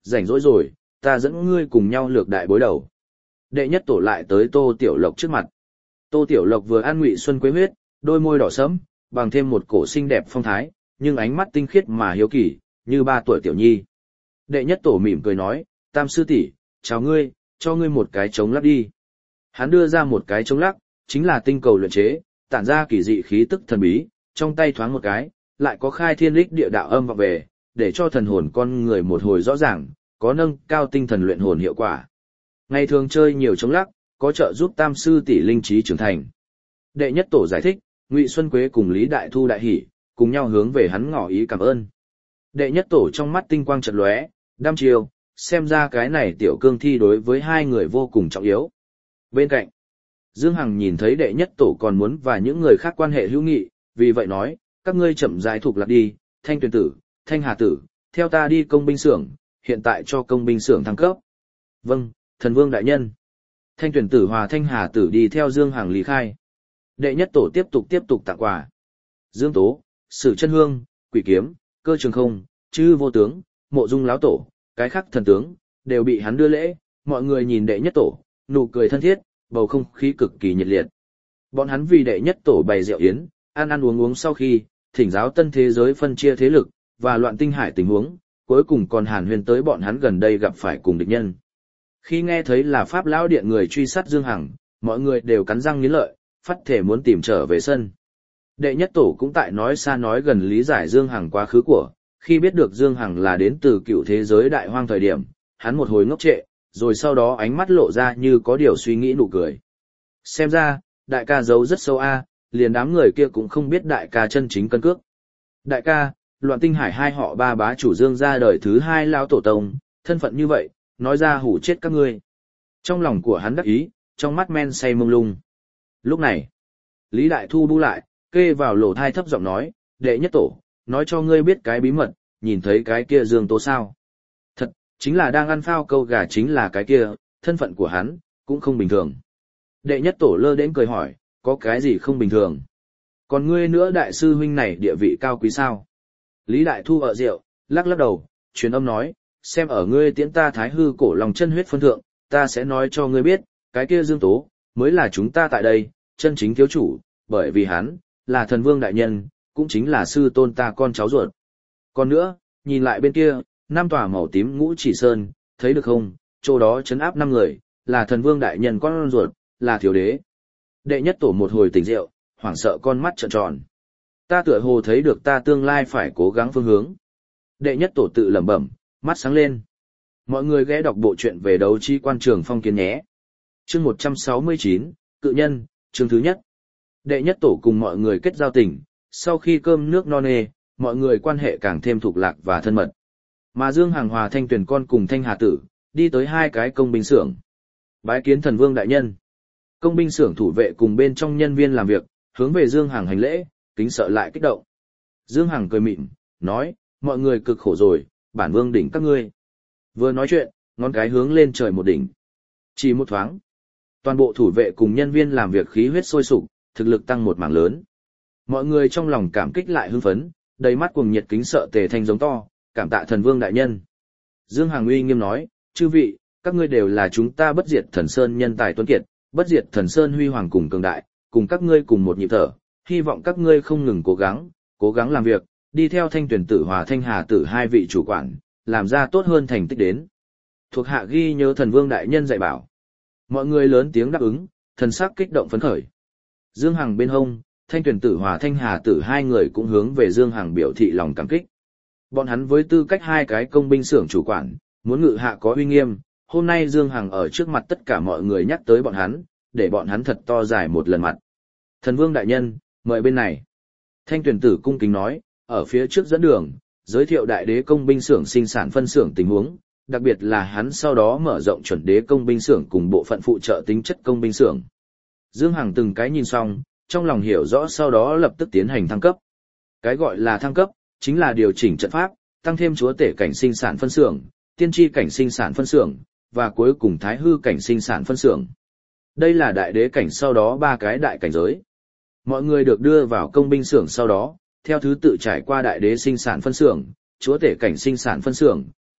rảnh rỗi rồi, ta dẫn ngươi cùng nhau lược đại bối đầu. Đệ nhất tổ lại tới Tô Tiểu Lộc trước mặt. Tô Tiểu Lộc vừa ăn ngụy xuân quế huyết, đôi môi đỏ sẫm, bằng thêm một cổ xinh đẹp phong thái, nhưng ánh mắt tinh khiết mà hiếu kỳ, như ba tuổi tiểu nhi. Đệ nhất tổ mỉm cười nói, Tam sư tỷ, chào ngươi, cho ngươi một cái trống lắc đi. Hắn đưa ra một cái trống lắc, chính là tinh cầu luyện chế, tản ra kỳ dị khí tức thần bí, trong tay thoáng một cái, lại có khai thiên lích địa đạo âm vọng về, để cho thần hồn con người một hồi rõ ràng, có nâng cao tinh thần luyện hồn hiệu quả. Ngày thường chơi nhiều trống lắc, có trợ giúp Tam sư tỷ linh trí trưởng thành. Đệ nhất tổ giải thích, Ngụy Xuân Quế cùng Lý Đại Thu đại hỉ, cùng nhau hướng về hắn ngỏ ý cảm ơn. Đệ nhất tổ trong mắt tinh quang chợt lóe, đăm chiêu, xem ra cái này tiểu cương thi đối với hai người vô cùng trọng yếu. Bên cạnh, Dương Hằng nhìn thấy đệ nhất tổ còn muốn và những người khác quan hệ hữu nghị, vì vậy nói, các ngươi chậm rãi thuộc lạc đi, Thanh Tuyền tử, Thanh Hà tử, theo ta đi công binh xưởng, hiện tại cho công binh xưởng thăng cấp. Vâng, thần vương đại nhân. Thanh Tuyền tử hòa Thanh Hà tử đi theo Dương Hằng lý khai. Đệ nhất tổ tiếp tục tiếp tục tặng quà. Dương Tố, Sử Chân Hương, Quỷ Kiếm, Cơ Trường Không, Chư Vô Tướng, Mộ Dung Láo Tổ, cái khác thần tướng, đều bị hắn đưa lễ, mọi người nhìn đệ nhất tổ, nụ cười thân thiết, bầu không khí cực kỳ nhiệt liệt. Bọn hắn vì đệ nhất tổ bày rượu yến, ăn ăn uống uống sau khi, thỉnh giáo tân thế giới phân chia thế lực, và loạn tinh hải tình huống, cuối cùng còn hàn huyên tới bọn hắn gần đây gặp phải cùng địch nhân. Khi nghe thấy là Pháp Lão Điện người truy sát Dương Hằng, mọi người đều cắn răng nghiến lợi, phát thể muốn tìm trở về sân. Đệ nhất tổ cũng tại nói xa nói gần lý giải Dương Hằng quá khứ của, khi biết được Dương Hằng là đến từ cựu thế giới đại hoang thời điểm, hắn một hồi ngốc trệ, rồi sau đó ánh mắt lộ ra như có điều suy nghĩ nụ cười. Xem ra, đại ca giấu rất sâu a, liền đám người kia cũng không biết đại ca chân chính cân cước. Đại ca, loạn tinh hải hai họ ba bá chủ Dương ra đời thứ hai lão tổ tông, thân phận như vậy, nói ra hủ chết các ngươi. Trong lòng của hắn đắc ý, trong mắt men say mông lung. Lúc này, Lý Đại Thu bu lại, kê vào lỗ thai thấp giọng nói, đệ nhất tổ, nói cho ngươi biết cái bí mật, nhìn thấy cái kia Dương Tố sao. Thật, chính là đang ăn phao câu gà chính là cái kia, thân phận của hắn, cũng không bình thường. Đệ nhất tổ lơ đến cười hỏi, có cái gì không bình thường? Còn ngươi nữa đại sư huynh này địa vị cao quý sao? Lý Đại Thu ở rượu, lắc lắc đầu, truyền âm nói, xem ở ngươi tiễn ta thái hư cổ lòng chân huyết phân thượng, ta sẽ nói cho ngươi biết, cái kia Dương Tố, mới là chúng ta tại đây, chân chính thiếu chủ, bởi vì hắn, là thần vương đại nhân, cũng chính là sư tôn ta con cháu ruột. Còn nữa, nhìn lại bên kia, năm tòa màu tím ngũ chỉ sơn, thấy được không, chỗ đó trấn áp năm người, là thần vương đại nhân con ruột, là thiếu đế. Đệ nhất tổ một hồi tỉnh rượu, hoảng sợ con mắt trợn tròn. Ta tựa hồ thấy được ta tương lai phải cố gắng phương hướng. Đệ nhất tổ tự lẩm bẩm, mắt sáng lên. Mọi người ghé đọc bộ truyện về đấu chi quan trường phong kiến nhé. Chương một trăm sáu mươi chín, Cự Nhân, chương thứ nhất. Đệ nhất tổ cùng mọi người kết giao tình, sau khi cơm nước no nê, mọi người quan hệ càng thêm thuộc lạc và thân mật. Mà Dương Hằng hòa Thanh Tuyền con cùng Thanh Hà tử, đi tới hai cái công binh xưởng. Bái kiến thần vương đại nhân. Công binh xưởng thủ vệ cùng bên trong nhân viên làm việc, hướng về Dương Hằng hành lễ, kính sợ lại kích động. Dương Hằng cười mỉm, nói, mọi người cực khổ rồi, bản vương đỉnh các ngươi. Vừa nói chuyện, ngón cái hướng lên trời một đỉnh. Chỉ một thoáng, toàn bộ thủ vệ cùng nhân viên làm việc khí huyết sôi sục, thực lực tăng một mảng lớn. Mọi người trong lòng cảm kích lại hưng phấn, đầy mắt cuồng nhiệt kính sợ tề thanh giống to, cảm tạ thần vương đại nhân. Dương Hằng uy nghiêm nói, chư vị, các ngươi đều là chúng ta bất diệt thần sơn nhân tài tuấn kiệt, bất diệt thần sơn huy hoàng cùng cường đại, cùng các ngươi cùng một nhịp thở, hy vọng các ngươi không ngừng cố gắng, cố gắng làm việc, đi theo Thanh Tuyền tử hòa Thanh Hà tử hai vị chủ quản, làm ra tốt hơn thành tích đến. Thuộc hạ ghi nhớ thần vương đại nhân dạy bảo. Mọi người lớn tiếng đáp ứng, thần sắc kích động phấn khởi. Dương Hằng bên hông, Thanh Tuyền tử hòa Thanh Hà tử hai người cũng hướng về Dương Hằng biểu thị lòng cảm kích. Bọn hắn với tư cách hai cái công binh xưởng chủ quản, muốn ngự hạ có uy nghiêm, hôm nay Dương Hằng ở trước mặt tất cả mọi người nhắc tới bọn hắn, để bọn hắn thật to dài một lần mặt. Thần vương đại nhân, mời bên này. Thanh Tuyền tử cung kính nói, ở phía trước dẫn đường, giới thiệu đại đế công binh xưởng sinh sản phân xưởng tình huống, đặc biệt là hắn sau đó mở rộng chuẩn đế công binh xưởng cùng bộ phận phụ trợ tính chất công binh xưởng. Dương Hằng từng cái nhìn xong, trong lòng hiểu rõ sau đó lập tức tiến hành thăng cấp. Cái gọi là thăng cấp, chính là điều chỉnh trận pháp, tăng thêm chúa tể cảnh sinh sản phân xưởng, tiên tri cảnh sinh sản phân xưởng, và cuối cùng thái hư cảnh sinh sản phân xưởng. Đây là đại đế cảnh sau đó ba cái đại cảnh giới. Mọi người được đưa vào công binh xưởng sau đó, theo thứ tự trải qua đại đế sinh sản phân xưởng, chúa tể cảnh sinh sản phân xưởng,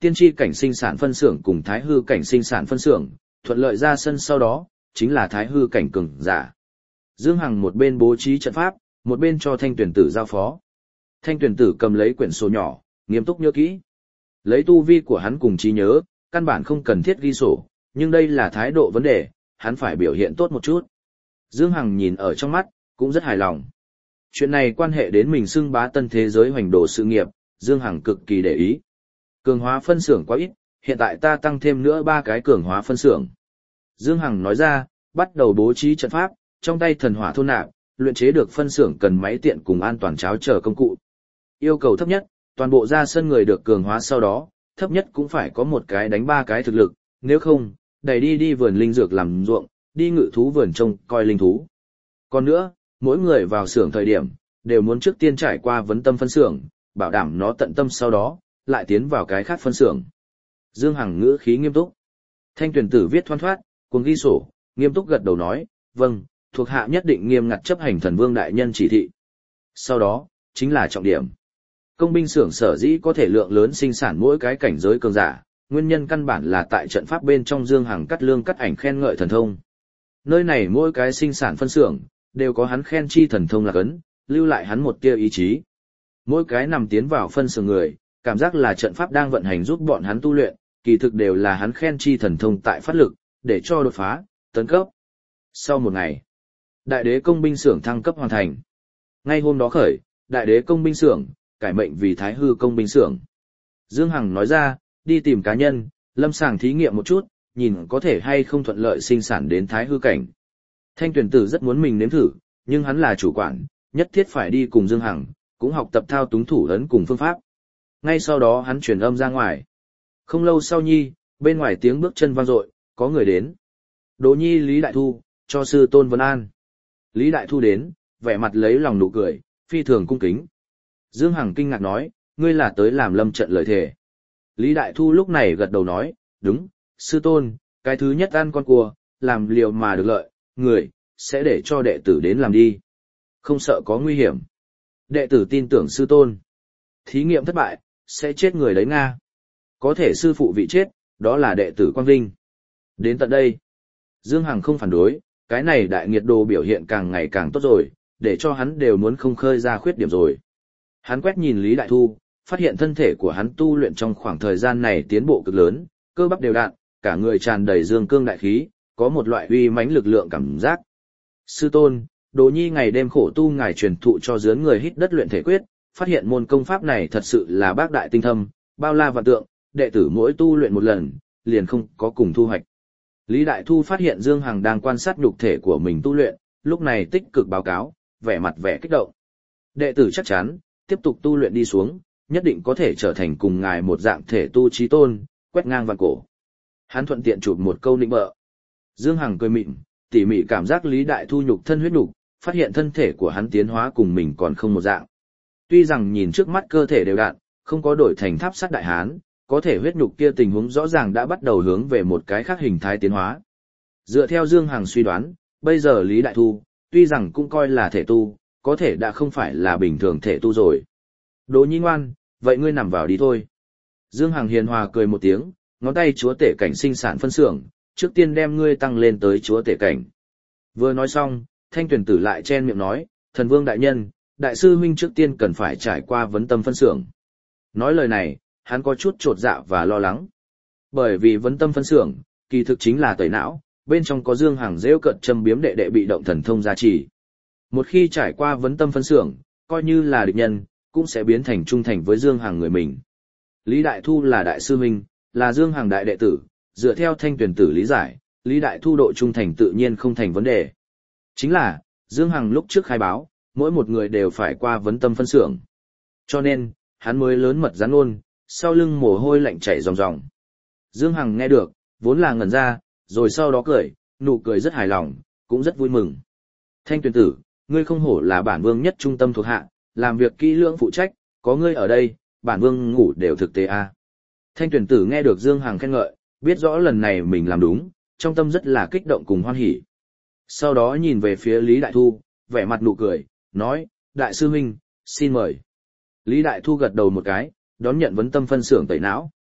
tiên tri cảnh sinh sản phân xưởng cùng thái hư cảnh sinh sản phân xưởng, thuận lợi ra sân sau đó, chính là thái hư cảnh cường giả. Dương Hằng một bên bố trí trận pháp, một bên cho thanh tuyển tử giao phó. Thanh tuyển tử cầm lấy quyển sổ nhỏ, nghiêm túc nhớ kỹ. Lấy tu vi của hắn cùng trí nhớ, căn bản không cần thiết ghi sổ, nhưng đây là thái độ vấn đề, hắn phải biểu hiện tốt một chút. Dương Hằng nhìn ở trong mắt, cũng rất hài lòng. Chuyện này quan hệ đến mình xưng bá tân thế giới hoành đồ sự nghiệp, Dương Hằng cực kỳ để ý. Cường hóa phân xưởng quá ít, hiện tại ta tăng thêm nữa ba cái cường hóa phân xưởng. Dương Hằng nói ra, bắt đầu bố trí trận pháp, trong tay thần hỏa thôn nạp, luyện chế được phân xưởng cần máy tiện cùng an toàn cháo chờ công cụ. Yêu cầu thấp nhất, toàn bộ ra sân người được cường hóa sau đó, thấp nhất cũng phải có một cái đánh ba cái thực lực, nếu không, đẩy đi đi vườn linh dược làm ruộng, đi ngự thú vườn trông coi linh thú. Còn nữa, mỗi người vào xưởng thời điểm, đều muốn trước tiên trải qua vấn tâm phân xưởng, bảo đảm nó tận tâm sau đó, lại tiến vào cái khác phân xưởng. Dương Hằng ngữ khí nghiêm túc. Thanh tuyển tử viết thoăn thoát, cuốn ghi sổ, nghiêm túc gật đầu nói, vâng, thuộc hạ nhất định nghiêm ngặt chấp hành thần vương đại nhân chỉ thị. Sau đó, chính là trọng điểm. Công binh xưởng sở dĩ có thể lượng lớn sinh sản mỗi cái cảnh giới cường giả, nguyên nhân căn bản là tại trận pháp bên trong Dương Hằng cắt lương cắt ảnh khen ngợi thần thông. Nơi này mỗi cái sinh sản phân xưởng, đều có hắn khen chi thần thông là cấn, lưu lại hắn một tia ý chí. Mỗi cái nằm tiến vào phân xưởng người, cảm giác là trận pháp đang vận hành giúp bọn hắn tu luyện, kỳ thực đều là hắn khen chi thần thông tại phát lực, để cho đột phá, tấn cấp. Sau một ngày, đại đế công binh xưởng thăng cấp hoàn thành. Ngay hôm đó khởi, đại đế công binh xưởng cải mệnh vì thái hư công binh xưởng. Dương Hằng nói ra, đi tìm cá nhân, lâm sàng thí nghiệm một chút, nhìn có thể hay không thuận lợi sinh sản đến thái hư cảnh. Thanh tuyển tử rất muốn mình nếm thử, nhưng hắn là chủ quản, nhất thiết phải đi cùng Dương Hằng, cũng học tập thao túng thủ ấn cùng phương pháp. Ngay sau đó hắn truyền âm ra ngoài. Không lâu sau nhi, bên ngoài tiếng bước chân vang dội, có người đến. Đỗ Nhi Lý Đại Thu, cho sư tôn vấn an. Lý Đại Thu đến, vẻ mặt lấy lòng nụ cười, phi thường cung kính. Dương Hằng kinh ngạc nói, ngươi là tới làm lâm trận lợi thể. Lý Đại Thu lúc này gật đầu nói, đúng, sư tôn, cái thứ nhất ăn con cua, làm liều mà được lợi, người, sẽ để cho đệ tử đến làm đi. Không sợ có nguy hiểm. Đệ tử tin tưởng sư tôn. Thí nghiệm thất bại, sẽ chết người đấy Nga. Có thể sư phụ vị chết, đó là đệ tử Quang Vinh. Đến tận đây, Dương Hằng không phản đối, cái này đại nghiệt đồ biểu hiện càng ngày càng tốt rồi, để cho hắn đều muốn không khơi ra khuyết điểm rồi. Hắn quét nhìn Lý Đại Thu, phát hiện thân thể của hắn tu luyện trong khoảng thời gian này tiến bộ cực lớn, cơ bắp đều đặn, cả người tràn đầy dương cương đại khí, có một loại uy mãnh lực lượng cảm giác. Sư tôn, Đỗ Nhi ngày đêm khổ tu ngài truyền thụ cho dướn người hít đất luyện thể quyết, phát hiện môn công pháp này thật sự là bác đại tinh thâm, bao la vạn tượng, đệ tử mỗi tu luyện một lần, liền không có cùng thu hoạch. Lý Đại Thu phát hiện Dương Hằng đang quan sát nhục thể của mình tu luyện, lúc này tích cực báo cáo, vẻ mặt vẻ kích động. Đệ tử chắc chắn, tiếp tục tu luyện đi xuống, nhất định có thể trở thành cùng ngài một dạng thể tu chí tôn, quét ngang vạn cổ. Hắn thuận tiện chụp một câu nịnh bợ. Dương Hằng cười mịn, tỉ mỉ cảm giác Lý Đại Thu nhục thân huyết nhục, phát hiện thân thể của hắn tiến hóa cùng mình còn không một dạng. Tuy rằng nhìn trước mắt cơ thể đều đặn, không có đổi thành tháp sắt đại hán, có thể huyết nhục kia tình huống rõ ràng đã bắt đầu hướng về một cái khác hình thái tiến hóa. Dựa theo Dương Hằng suy đoán, bây giờ Lý Đại Thu, tuy rằng cũng coi là thể tu, có thể đã không phải là bình thường thể tu rồi. Đỗ Nhi ngoan, vậy ngươi nằm vào đi thôi. Dương Hằng hiền hòa cười một tiếng, ngón tay chúa tể cảnh sinh sản phân xưởng, trước tiên đem ngươi tăng lên tới chúa tể cảnh. Vừa nói xong, Thanh tuyển tử lại chen miệng nói, thần vương đại nhân, đại sư huynh trước tiên cần phải trải qua vấn tâm phân xưởng. Nói lời này, hắn có chút trột dạ và lo lắng. Bởi vì vấn tâm phân xưởng, kỳ thực chính là tẩy não, bên trong có Dương Hằng rêu cận châm biếm đệ đệ bị động thần thông gia trì. Một khi trải qua vấn tâm phân xưởng, coi như là địch nhân, cũng sẽ biến thành trung thành với Dương Hằng người mình. Lý Đại Thu là đại sư huynh, là Dương Hằng đại đệ tử, dựa theo Thanh tuyển tử lý giải, Lý Đại Thu độ trung thành tự nhiên không thành vấn đề. Chính là, Dương Hằng lúc trước khai báo, mỗi một người đều phải qua vấn tâm phân xưởng. Cho nên, hắn mới lớn mật gián ôn, sau lưng mồ hôi lạnh chảy ròng ròng. Dương Hằng nghe được, vốn là ngẩn ra, rồi sau đó cười, nụ cười rất hài lòng, cũng rất vui mừng. Thanh tuyển tử, ngươi không hổ là bản vương nhất trung tâm thuộc hạ, làm việc kỹ lưỡng phụ trách, có ngươi ở đây, bản vương ngủ đều thực tế a. À. Thanh tuyển tử nghe được Dương Hằng khen ngợi, biết rõ lần này mình làm đúng, trong tâm rất là kích động cùng hoan hỉ. Sau đó nhìn về phía Lý Đại Thu, vẻ mặt nụ cười, nói, đại sư huynh, xin mời. Lý Đại Thu gật đầu một cái, đón nhận vấn tâm phân xưởng tẩy não.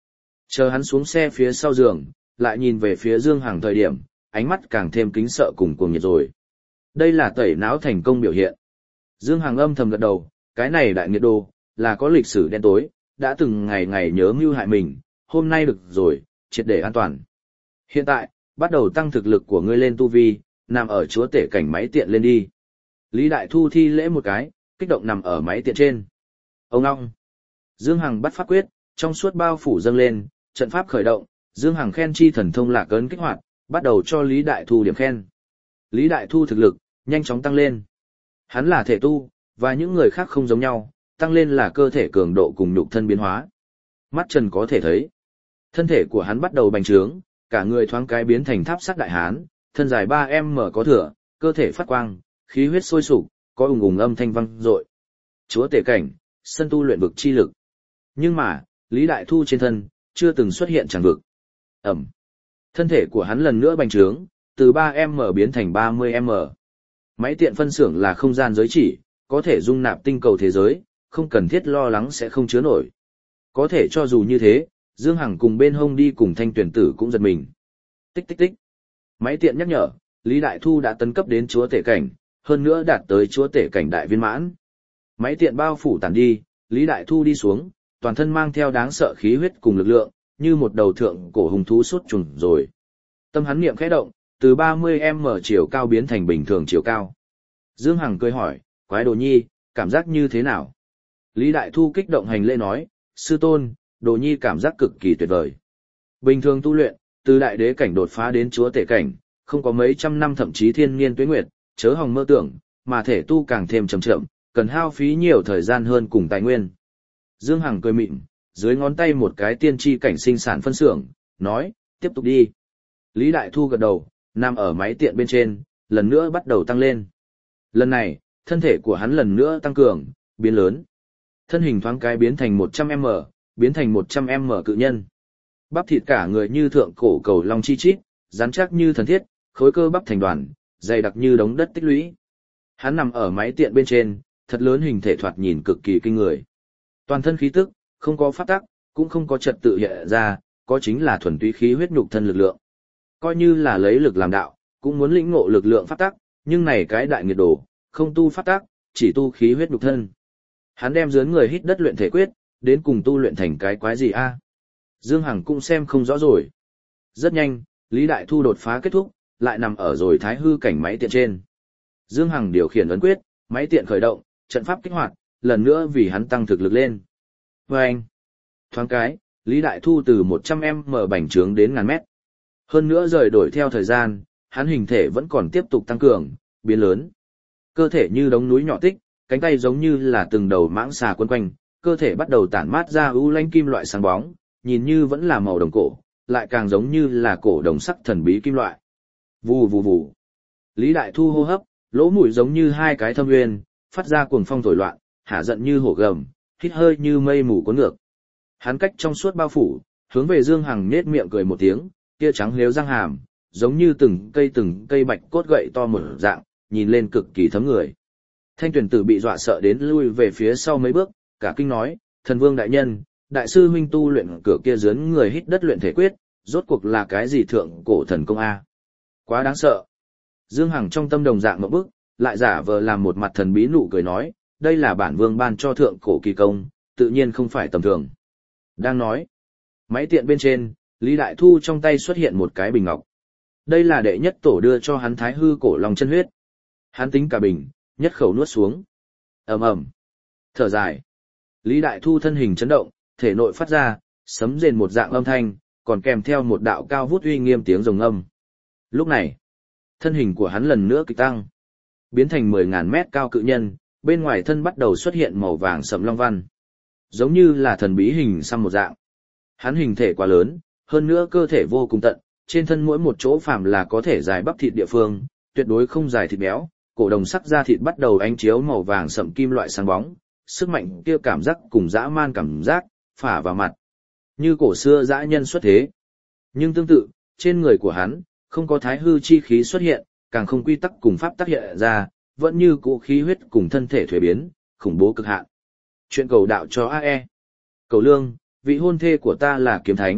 Chờ hắn xuống xe phía sau giường, lại nhìn về phía Dương Hằng thời điểm, ánh mắt càng thêm kính sợ cùng cuồng nhiệt rồi. Đây là tẩy não thành công biểu hiện. Dương Hằng âm thầm gật đầu, cái này đại nghiệt đồ, là có lịch sử đen tối, đã từng ngày ngày nhớ mưu hại mình, hôm nay được rồi, triệt để an toàn. Hiện tại, bắt đầu tăng thực lực của ngươi lên tu vi, nằm ở chúa tể cảnh máy tiện lên đi. Lý Đại Thu thi lễ một cái, kích động nằm ở máy tiện trên. Ông ngong. Dương Hằng bắt pháp quyết, trong suốt bao phủ dâng lên, trận pháp khởi động, Dương Hằng khen chi thần thông lạc ấn kích hoạt, bắt đầu cho Lý Đại Thu điểm khen. Lý Đại Thu thực lực, nhanh chóng tăng lên. Hắn là thể tu, và những người khác không giống nhau, tăng lên là cơ thể cường độ cùng nhục thân biến hóa. Mắt trần có thể thấy. Thân thể của hắn bắt đầu bành trướng, cả người thoáng cái biến thành tháp sắt đại hán, thân dài ba em mở có thửa, cơ thể phát quang, khí huyết sôi sục, có ùng ùng âm thanh vang dội. Chúa tể cảnh, sân tu luyện vực chi lực. Nhưng mà, Lý Đại Thu trên thân, chưa từng xuất hiện chẳng vực. Ẩm. Thân thể của hắn lần nữa bành trướng, từ ba em mở biến thành ba mươi em mở. Máy tiện phân xưởng là không gian giới chỉ, có thể dung nạp tinh cầu thế giới, không cần thiết lo lắng sẽ không chứa nổi. Có thể cho dù như thế, Dương Hằng cùng bên hông đi cùng thanh tuyển tử cũng giật mình. Tích tích tích. Máy tiện nhắc nhở, Lý Đại Thu đã tấn cấp đến chúa tể cảnh, hơn nữa đạt tới chúa tể cảnh đại viên mãn. Máy tiện bao phủ tản đi, Lý Đại Thu đi xuống, toàn thân mang theo đáng sợ khí huyết cùng lực lượng, như một đầu thượng cổ hùng thú sốt trùng rồi. Tâm hắn niệm khẽ động, từ ba mươi em mở chiều cao biến thành bình thường chiều cao. Dương Hằng cười hỏi, quái đồ nhi, cảm giác như thế nào? Lý Đại Thu kích động hành lễ nói, sư tôn, đồ nhi cảm giác cực kỳ tuyệt vời. Bình thường tu luyện, từ đại đế cảnh đột phá đến chúa tể cảnh, không có mấy trăm năm thậm chí thiên niên tuế nguyệt, chớ hòng mơ tưởng, mà thể tu càng thêm chậm chậm, cần hao phí nhiều thời gian hơn cùng tài nguyên. Dương Hằng cười mịn, dưới ngón tay một cái tiên tri cảnh sinh sản phân xưởng, nói, tiếp tục đi. Lý Đại Thu gật đầu, nằm ở máy tiện bên trên, lần nữa bắt đầu tăng lên. Lần này, thân thể của hắn lần nữa tăng cường, biến lớn. Thân hình thoáng cái biến thành một trăm em mở, biến thành một trăm em mở cự nhân. Bắp thịt cả người như thượng cổ cầu long chi chít, rắn chắc như thần thiết, khối cơ bắp thành đoàn, dày đặc như đống đất tích lũy. Hắn nằm ở máy tiện bên trên, thật lớn hình thể thoạt nhìn cực kỳ kinh người. Toàn thân khí tức, không có pháp tắc, cũng không có trật tự hiện ra, có chính là thuần túy khí huyết nhục thân lực lượng. Coi như là lấy lực làm đạo, cũng muốn lĩnh ngộ lực lượng pháp tắc, nhưng này cái đại nghiệt đồ, không tu pháp tắc, chỉ tu khí huyết nhục thân. Hắn đem dướn người hít đất luyện thể quyết, đến cùng tu luyện thành cái quái gì a? Dương Hằng cũng xem không rõ rồi. Rất nhanh, Lý Đại Thu đột phá kết thúc, lại nằm ở rồi thái hư cảnh máy tiện trên. Dương Hằng điều khiển ấn quyết, máy tiện khởi động, trận pháp kích hoạt, lần nữa vì hắn tăng thực lực lên. Vâng! Thoáng cái, Lý Đại Thu từ một trăm em mở bành trướng đến ngàn mét. Hơn nữa rời đổi theo thời gian, hắn hình thể vẫn còn tiếp tục tăng cường, biến lớn. Cơ thể như đống núi nhỏ tích, cánh tay giống như là từng đầu mãng xà quấn quanh, cơ thể bắt đầu tản mát ra ưu lanh kim loại sáng bóng, nhìn như vẫn là màu đồng cổ, lại càng giống như là cổ đồng sắc thần bí kim loại. Vù vù vù. Lý Đại Thu hô hấp, lỗ mũi giống như hai cái thâm nguyên, phát ra cuồng phong thổi loạn, hả giận như hổ gầm, hít hơi như mây mù cuốn ngược. Hắn cách trong suốt bao phủ, hướng về Dương Hằng nhếch miệng cười một tiếng, kia trắng liếu răng hàm, giống như từng cây từng cây bạch cốt gậy to mở dạng, nhìn lên cực kỳ thấm người. Thanh tuyển tử bị dọa sợ đến lui về phía sau mấy bước, cả kinh nói, thần vương đại nhân, đại sư huynh tu luyện cửa kia dướn người hít đất luyện thể quyết, rốt cuộc là cái gì thượng cổ thần công a? Quá đáng sợ. Dương Hằng trong tâm đồng dạng một bước, lại giả vờ làm một mặt thần bí nụ cười nói, đây là bản vương ban cho thượng cổ kỳ công, tự nhiên không phải tầm thường. Đang nói, máy tiện bên trên, Lý Đại Thu trong tay xuất hiện một cái bình ngọc. Đây là đệ nhất tổ đưa cho hắn thái hư cổ long chân huyết. Hắn tính cả bình, nhất khẩu nuốt xuống. Ầm ầm. Thở dài. Lý Đại Thu thân hình chấn động, thể nội phát ra, sấm rền một dạng âm thanh, còn kèm theo một đạo cao vút uy nghiêm tiếng rồng âm. Lúc này, thân hình của hắn lần nữa kịch tăng, biến thành mười ngàn mét cao cự nhân, bên ngoài thân bắt đầu xuất hiện màu vàng sẫm long văn, giống như là thần bí hình xăm một dạng. Hắn hình thể quá lớn, hơn nữa cơ thể vô cùng tận, trên thân mỗi một chỗ phàm là có thể dài bắp thịt địa phương, tuyệt đối không dài thịt béo, cổ đồng sắc da thịt bắt đầu ánh chiếu màu vàng sẫm kim loại sáng bóng, sức mạnh kia cảm giác cùng dã man cảm giác, phả vào mặt. Như cổ xưa dã nhân xuất thế. Nhưng tương tự, trên người của hắn, không có thái hư chi khí xuất hiện, càng không quy tắc cùng pháp tác hiện ra, vẫn như cũ khí huyết cùng thân thể thuế biến, khủng bố cực hạn. Chuyện cầu đạo cho a e. Cầu lương, vị hôn thê của ta là kiếm thánh,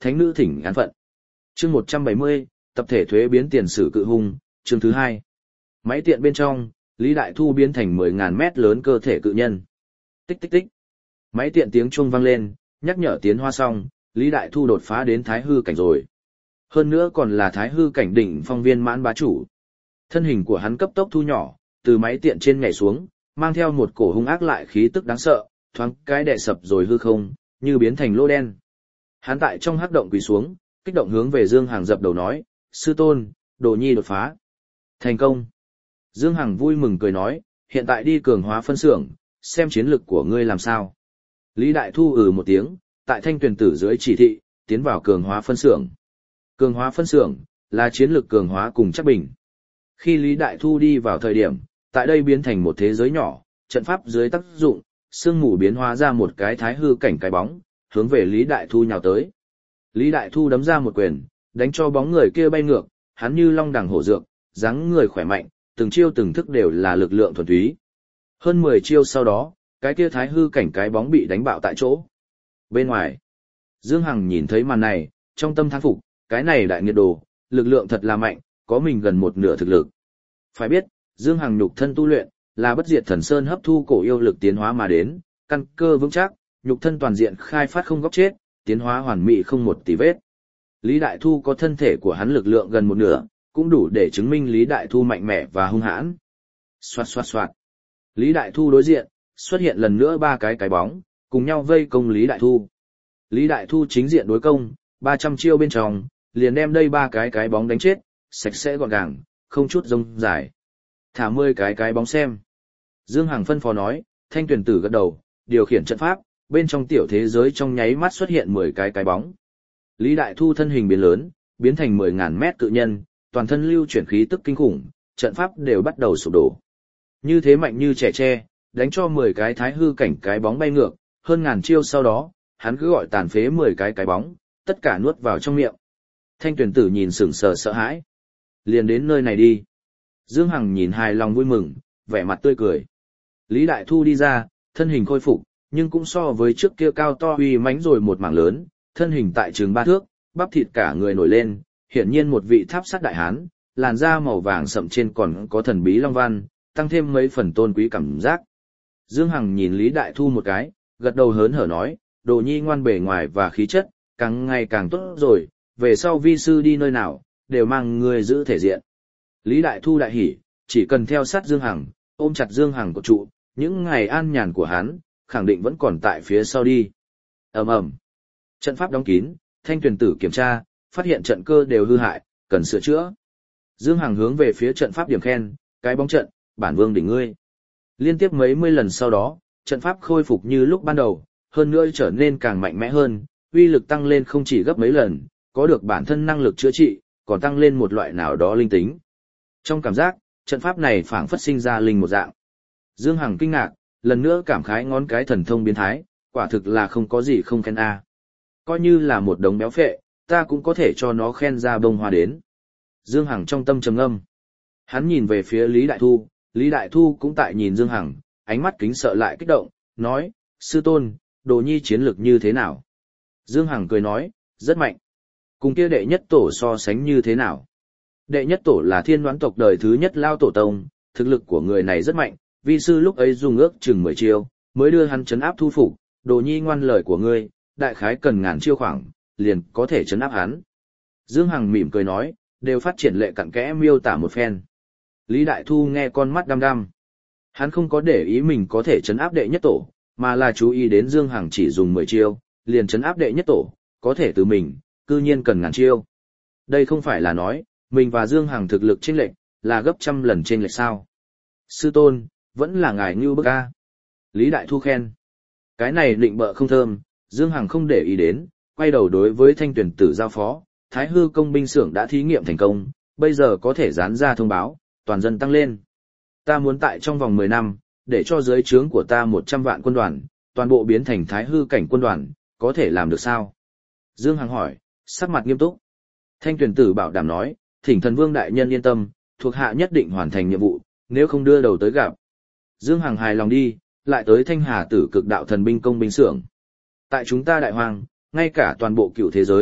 Thánh nữ thỉnh án phận. Chương một trăm bảy mươi, tập thể thuế biến tiền sử cự hung, chương thứ hai. Máy tiện bên trong, Lý Đại Thu biến thành mười ngàn mét lớn cơ thể cự nhân. Tích tích tích. Máy tiện tiếng chuông vang lên, nhắc nhở tiến hóa xong, Lý Đại Thu đột phá đến thái hư cảnh rồi. Hơn nữa còn là thái hư cảnh đỉnh phong viên mãn bá chủ. Thân hình của hắn cấp tốc thu nhỏ, từ máy tiện trên nhảy xuống, mang theo một cổ hung ác lại khí tức đáng sợ, thoáng cái đè sập rồi hư không, như biến thành lỗ đen. Hắn tại trong hắc động quỳ xuống, kích động hướng về Dương Hằng dập đầu nói, sư tôn, Đồ Nhi đột phá. Thành công. Dương Hằng vui mừng cười nói, hiện tại đi cường hóa phân xưởng, xem chiến lực của ngươi làm sao. Lý Đại Thu ừ một tiếng, tại thanh tuyển tử dưới chỉ thị, tiến vào cường hóa phân xưởng. Cường hóa phân xưởng là chiến lược cường hóa cùng chắc bình. Khi Lý Đại Thu đi vào thời điểm, tại đây biến thành một thế giới nhỏ, trận pháp dưới tác dụng, sương mù biến hóa ra một cái thái hư cảnh cái bóng, hướng về Lý Đại Thu nhào tới. Lý Đại Thu đấm ra một quyền, đánh cho bóng người kia bay ngược, hắn như long đằng hổ dược, dáng người khỏe mạnh, từng chiêu từng thức đều là lực lượng thuần túy. Hơn mười chiêu sau đó, cái kia thái hư cảnh cái bóng bị đánh bạo tại chỗ. Bên ngoài, Dương Hằng nhìn thấy màn này, trong tâm thán phục, cái này đại nghiệt đồ, lực lượng thật là mạnh, có mình gần một nửa thực lực. Phải biết, Dương Hằng nhục thân tu luyện, là bất diệt thần sơn hấp thu cổ yêu lực tiến hóa mà đến, căn cơ vững chắc, nhục thân toàn diện khai phát không góc chết, tiến hóa hoàn mỹ không một tì vết. Lý Đại Thu có thân thể của hắn lực lượng gần một nửa, cũng đủ để chứng minh Lý Đại Thu mạnh mẽ và hung hãn. Xoạt xoạt xoạt. Lý Đại Thu đối diện, xuất hiện lần nữa ba cái cái bóng, cùng nhau vây công Lý Đại Thu. Lý Đại Thu chính diện đối công, ba trăm chiêu bên trong, liền đem đây ba cái cái bóng đánh chết, sạch sẽ gọn gàng, không chút rông dài. Thả mười cái cái bóng xem. Dương Hằng phân phó nói, thanh tuyển tử gật đầu, điều khiển trận pháp, bên trong tiểu thế giới trong nháy mắt xuất hiện mười cái cái bóng. Lý Đại Thu thân hình biến lớn, biến thành mười ngàn mét cự nhân, toàn thân lưu chuyển khí tức kinh khủng, trận pháp đều bắt đầu sụp đổ. Như thế mạnh như trẻ tre, đánh cho mười cái thái hư cảnh cái bóng bay ngược, hơn ngàn chiêu sau đó, hắn cứ gọi tàn phế mười cái cái bóng, tất cả nuốt vào trong miệng. Thanh tuyển tử nhìn sững sờ sợ hãi. Liền đến nơi này đi. Dương Hằng nhìn hài lòng vui mừng, vẻ mặt tươi cười. Lý Đại Thu đi ra, thân hình khôi phục, nhưng cũng so với trước kia cao to uy mãnh rồi một mảng lớn, thân hình tại trường ba thước, bắp thịt cả người nổi lên, hiển nhiên một vị tháp sắt đại hán, làn da màu vàng sậm trên còn có thần bí long văn, tăng thêm mấy phần tôn quý cảm giác. Dương Hằng nhìn Lý Đại Thu một cái, gật đầu hớn hở nói, Đồ Nhi ngoan bề ngoài và khí chất, càng ngày càng tốt rồi, về sau vi sư đi nơi nào, đều mang người giữ thể diện. Lý Đại Thu đại hỉ, chỉ cần theo sát Dương Hằng, ôm chặt Dương Hằng của trụ, những ngày an nhàn của hắn, khẳng định vẫn còn tại phía sau đi. Ầm ầm. Trận pháp đóng kín, thanh tuyển tử kiểm tra, phát hiện trận cơ đều hư hại, cần sửa chữa. Dương Hằng hướng về phía trận pháp điểm khen, cái bóng trận, bản vương đỉnh ngươi. Liên tiếp mấy mươi lần sau đó, trận pháp khôi phục như lúc ban đầu, hơn nữa trở nên càng mạnh mẽ hơn, uy lực tăng lên không chỉ gấp mấy lần, có được bản thân năng lực chữa trị, còn tăng lên một loại nào đó linh tính. Trong cảm giác, trận pháp này phảng phất sinh ra linh một dạng. Dương Hằng kinh ngạc, lần nữa cảm khái ngón cái thần thông biến thái, quả thực là không có gì không khen a. Coi như là một đống béo phệ, ta cũng có thể cho nó khen ra bông hoa đến. Dương Hằng trong tâm trầm ngâm. Hắn nhìn về phía Lý Đại Thu, Lý Đại Thu cũng tại nhìn Dương Hằng, ánh mắt kính sợ lại kích động, nói, sư tôn, Đồ Nhi chiến lược như thế nào? Dương Hằng cười nói, rất mạnh. Cùng kia đệ nhất tổ so sánh như thế nào? Đệ nhất tổ là thiên đoán tộc đời thứ nhất lao tổ tông, thực lực của người này rất mạnh, vi sư lúc ấy dùng ước chừng mười chiêu, mới đưa hắn trấn áp thu phục, Đồ Nhi ngoan lời của ngươi, đại khái cần ngàn chiêu khoảng, liền có thể trấn áp hắn. Dương Hằng mỉm cười nói, đều phát triển lệ cặn kẽ miêu tả một phen. Lý Đại Thu nghe con mắt đăm đăm. Hắn không có để ý mình có thể trấn áp đệ nhất tổ, mà là chú ý đến Dương Hằng chỉ dùng mười chiêu, liền trấn áp đệ nhất tổ, có thể từ mình, cư nhiên cần ngàn chiêu. Đây không phải là nói, mình và Dương Hằng thực lực chênh lệch, là gấp trăm lần chênh lệch sao? Sư tôn, vẫn là ngài như bức a. Lý Đại Thu khen. Cái này định bợ không thơm, Dương Hằng không để ý đến, quay đầu đối với thanh tuyển tử giao phó, Thái Hư công binh xưởng đã thí nghiệm thành công, bây giờ có thể dán ra thông báo, toàn dân tăng lên. Ta muốn tại trong vòng mười năm, để cho dưới trướng của ta một trăm vạn quân đoàn, toàn bộ biến thành Thái Hư cảnh quân đoàn, có thể làm được sao? Dương Hằng hỏi, sắc mặt nghiêm túc. Thanh tuyển tử bảo đảm nói, thỉnh thần vương đại nhân yên tâm, thuộc hạ nhất định hoàn thành nhiệm vụ, nếu không đưa đầu tới gặp. Dương Hằng hài lòng đi, lại tới Thanh Hà tử cực đạo thần binh công binh xưởng. Tại chúng ta đại hoàng, ngay cả toàn bộ cựu thế giới,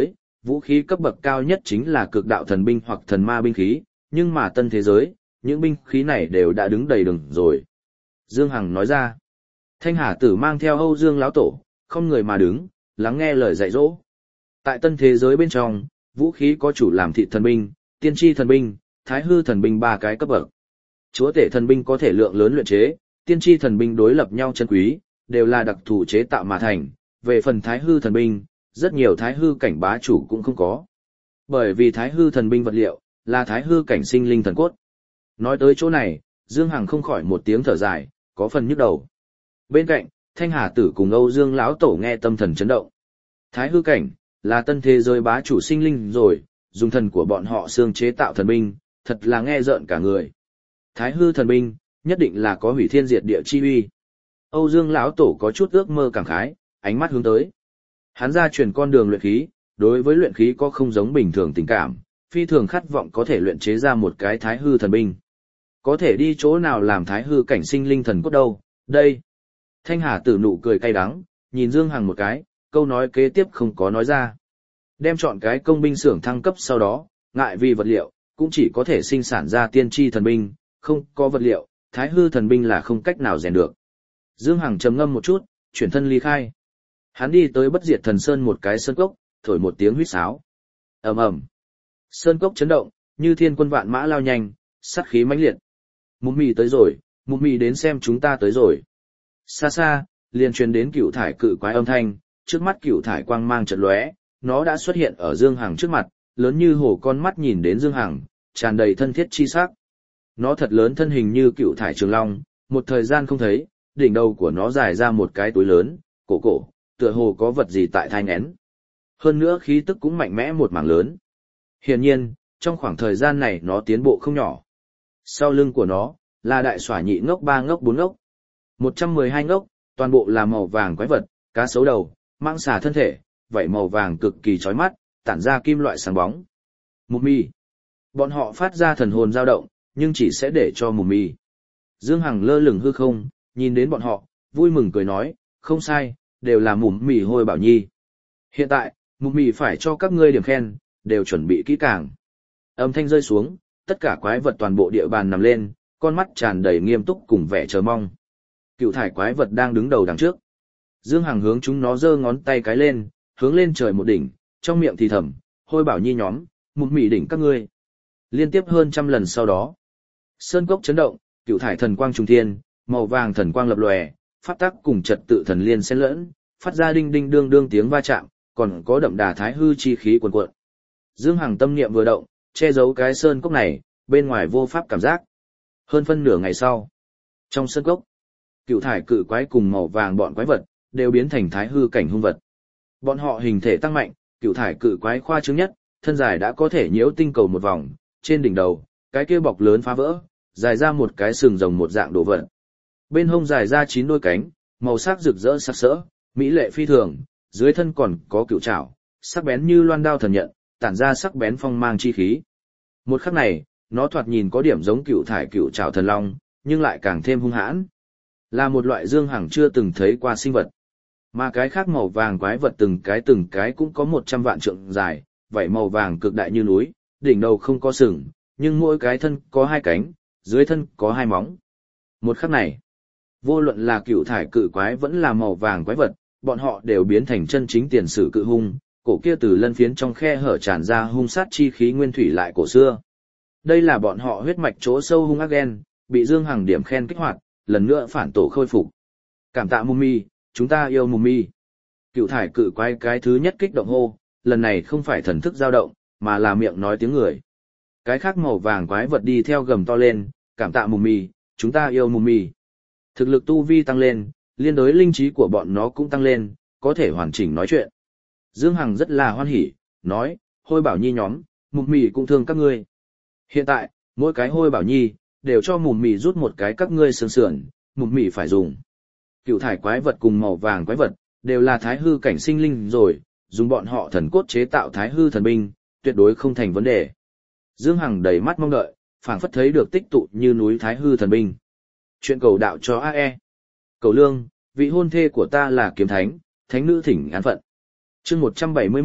vũ khí cấp bậc cao nhất chính là cực đạo thần binh hoặc thần ma binh khí, nhưng mà tân thế giới, những binh khí này đều đã đứng đầy đường rồi. Dương Hằng nói ra. Thanh Hà Tử mang theo Âu Dương lão tổ, không người mà đứng, lắng nghe lời dạy dỗ. Tại tân thế giới bên trong, vũ khí có chủ làm thị thần binh, tiên tri thần binh, thái hư thần binh ba cái cấp bậc. Chúa tể thần binh có thể lượng lớn luyện chế, tiên tri thần binh đối lập nhau chân quý, đều là đặc thù chế tạo mà thành. Về phần thái hư thần binh, rất nhiều thái hư cảnh bá chủ cũng không có. Bởi vì thái hư thần binh vật liệu, là thái hư cảnh sinh linh thần cốt. Nói tới chỗ này, Dương Hằng không khỏi một tiếng thở dài, có phần nhức đầu. Bên cạnh, Thanh Hà Tử cùng Âu Dương lão tổ nghe tâm thần chấn động. Thái hư cảnh, là tân thế giới bá chủ sinh linh rồi, dùng thần của bọn họ xương chế tạo thần binh, thật là nghe rợn cả người. Thái hư thần binh, nhất định là có hủy thiên diệt địa chi uy. Âu Dương lão tổ có chút ước mơ cảm khái, ánh mắt hướng tới. Hắn ra truyền con đường luyện khí, đối với luyện khí có không giống bình thường tình cảm, phi thường khát vọng có thể luyện chế ra một cái thái hư thần binh. Có thể đi chỗ nào làm thái hư cảnh sinh linh thần cốt đâu, đây. Thanh Hà Tử nụ cười cay đắng, nhìn Dương Hằng một cái, câu nói kế tiếp không có nói ra. Đem chọn cái công binh xưởng thăng cấp sau đó, ngại vì vật liệu, cũng chỉ có thể sinh sản ra tiên tri thần binh, không có vật liệu, thái hư thần binh là không cách nào rèn được. Dương Hằng trầm ngâm một chút, chuyển thân ly khai. Hắn đi tới Bất Diệt Thần Sơn một cái sơn cốc, thổi một tiếng huýt sáo. Ầm ầm. Sơn cốc chấn động, như thiên quân vạn mã lao nhanh, sát khí mãnh liệt. Mục Mị tới rồi, Mục Mị đến xem chúng ta tới rồi. Xa xa, liền truyền đến cựu thải cự quái âm thanh, trước mắt cựu thải quang mang chợt lóe, nó đã xuất hiện ở Dương Hằng trước mặt, lớn như hổ con mắt nhìn đến Dương Hằng, tràn đầy thân thiết chi sắc. Nó thật lớn thân hình như cựu thải trường long, một thời gian không thấy, đỉnh đầu của nó dài ra một cái túi lớn, cổ cổ, tựa hồ có vật gì tại thai nghén. Hơn nữa khí tức cũng mạnh mẽ một mảng lớn. Hiển nhiên, trong khoảng thời gian này nó tiến bộ không nhỏ. Sau lưng của nó, là đại xỏa nhị ngốc ba ngốc bốn ngốc. một trăm mười hai ngốc, toàn bộ là màu vàng quái vật, cá sấu đầu, mãng xà thân thể, vảy màu vàng cực kỳ chói mắt, tản ra kim loại sáng bóng. Mục Mị. Bọn họ phát ra thần hồn dao động, nhưng chỉ sẽ để cho Mục Mị. Dương Hằng lơ lửng hư không, nhìn đến bọn họ, vui mừng cười nói, không sai, đều là Mục Mị Hôi Bảo Nhi. Hiện tại, Mục Mị phải cho các ngươi điểm khen, đều chuẩn bị kỹ càng. Âm thanh rơi xuống, tất cả quái vật toàn bộ địa bàn nằm lên, con mắt tràn đầy nghiêm túc cùng vẻ chờ mong. Cựu thải quái vật đang đứng đầu đằng trước. Dương Hằng hướng chúng nó giơ ngón tay cái lên, hướng lên trời một đỉnh, trong miệng thì thầm, Hôi Bảo Nhi nhóm, Mục Mị đỉnh các ngươi. Liên tiếp hơn trăm lần sau đó, sơn cốc chấn động, cựu thải thần quang trùng thiên, màu vàng thần quang lập lòe, pháp tắc cùng trật tự thần liên xen lẫn, phát ra đinh đinh đương đương tiếng va chạm, còn có đậm đà thái hư chi khí cuồn cuộn. Dương Hằng tâm niệm vừa động, che giấu cái sơn cốc này, bên ngoài vô pháp cảm giác. Hơn phân nửa ngày sau, trong sơn cốc, cựu thải cự quái cùng màu vàng bọn quái vật đều biến thành thái hư cảnh hung vật. Bọn họ hình thể tăng mạnh, cựu thải cự quái khoa trương nhất, thân dài đã có thể nhiễu tinh cầu một vòng, trên đỉnh đầu, cái kia bọc lớn phá vỡ, dài ra một cái sừng rồng một dạng đồ vật. Bên hông dài ra chín đôi cánh, màu sắc rực rỡ sắc sỡ, mỹ lệ phi thường, dưới thân còn có cựu trảo, sắc bén như loan đao thần nhận, tản ra sắc bén phong mang chi khí. Một khắc này, nó thoạt nhìn có điểm giống cựu thải cựu trảo thần long, nhưng lại càng thêm hung hãn. Là một loại Dương Hằng chưa từng thấy qua sinh vật. Mà cái khác màu vàng quái vật từng cái từng cái cũng có một trăm vạn trượng dài, vảy màu vàng cực đại như núi, đỉnh đầu không có sừng, nhưng mỗi cái thân có hai cánh, dưới thân có hai móng. Một khắc này, vô luận là cựu thải cự quái vẫn là màu vàng quái vật, bọn họ đều biến thành chân chính tiền sử cự hung, cổ kia từ lân phiến trong khe hở tràn ra hung sát chi khí nguyên thủy lại cổ xưa. Đây là bọn họ huyết mạch chỗ sâu hung ác gen, bị Dương Hằng điểm khen kích hoạt, lần nữa phản tổ khôi phục. Cảm tạ Mục Mị, chúng ta yêu Mục Mị. Cựu thải cự quái cái thứ nhất kích động hô, lần này không phải thần thức dao động, mà là miệng nói tiếng người. Cái khác màu vàng quái vật đi theo gầm to lên, cảm tạ Mục Mị, chúng ta yêu Mục Mị. Thực lực tu vi tăng lên, liên đối linh trí của bọn nó cũng tăng lên, có thể hoàn chỉnh nói chuyện. Dương Hằng rất là hoan hỉ, nói, Hôi Bảo Nhi nhóm, Mục Mị cũng thương các ngươi. Hiện tại, mỗi cái Hôi Bảo Nhi, đều cho Mục Mị rút một cái các ngươi sườn sườn, Mục Mị phải dùng. Cựu thải quái vật cùng màu vàng quái vật, đều là thái hư cảnh sinh linh rồi, dùng bọn họ thần cốt chế tạo thái hư thần binh, tuyệt đối không thành vấn đề. Dương Hằng đầy mắt mong đợi, phảng phất thấy được tích tụ như núi thái hư thần binh. Chuyện cầu đạo cho a e. Cầu lương, vị hôn thê của ta là kiếm thánh, thánh nữ thỉnh án phận. Chương một trăm bảy mươi mốt,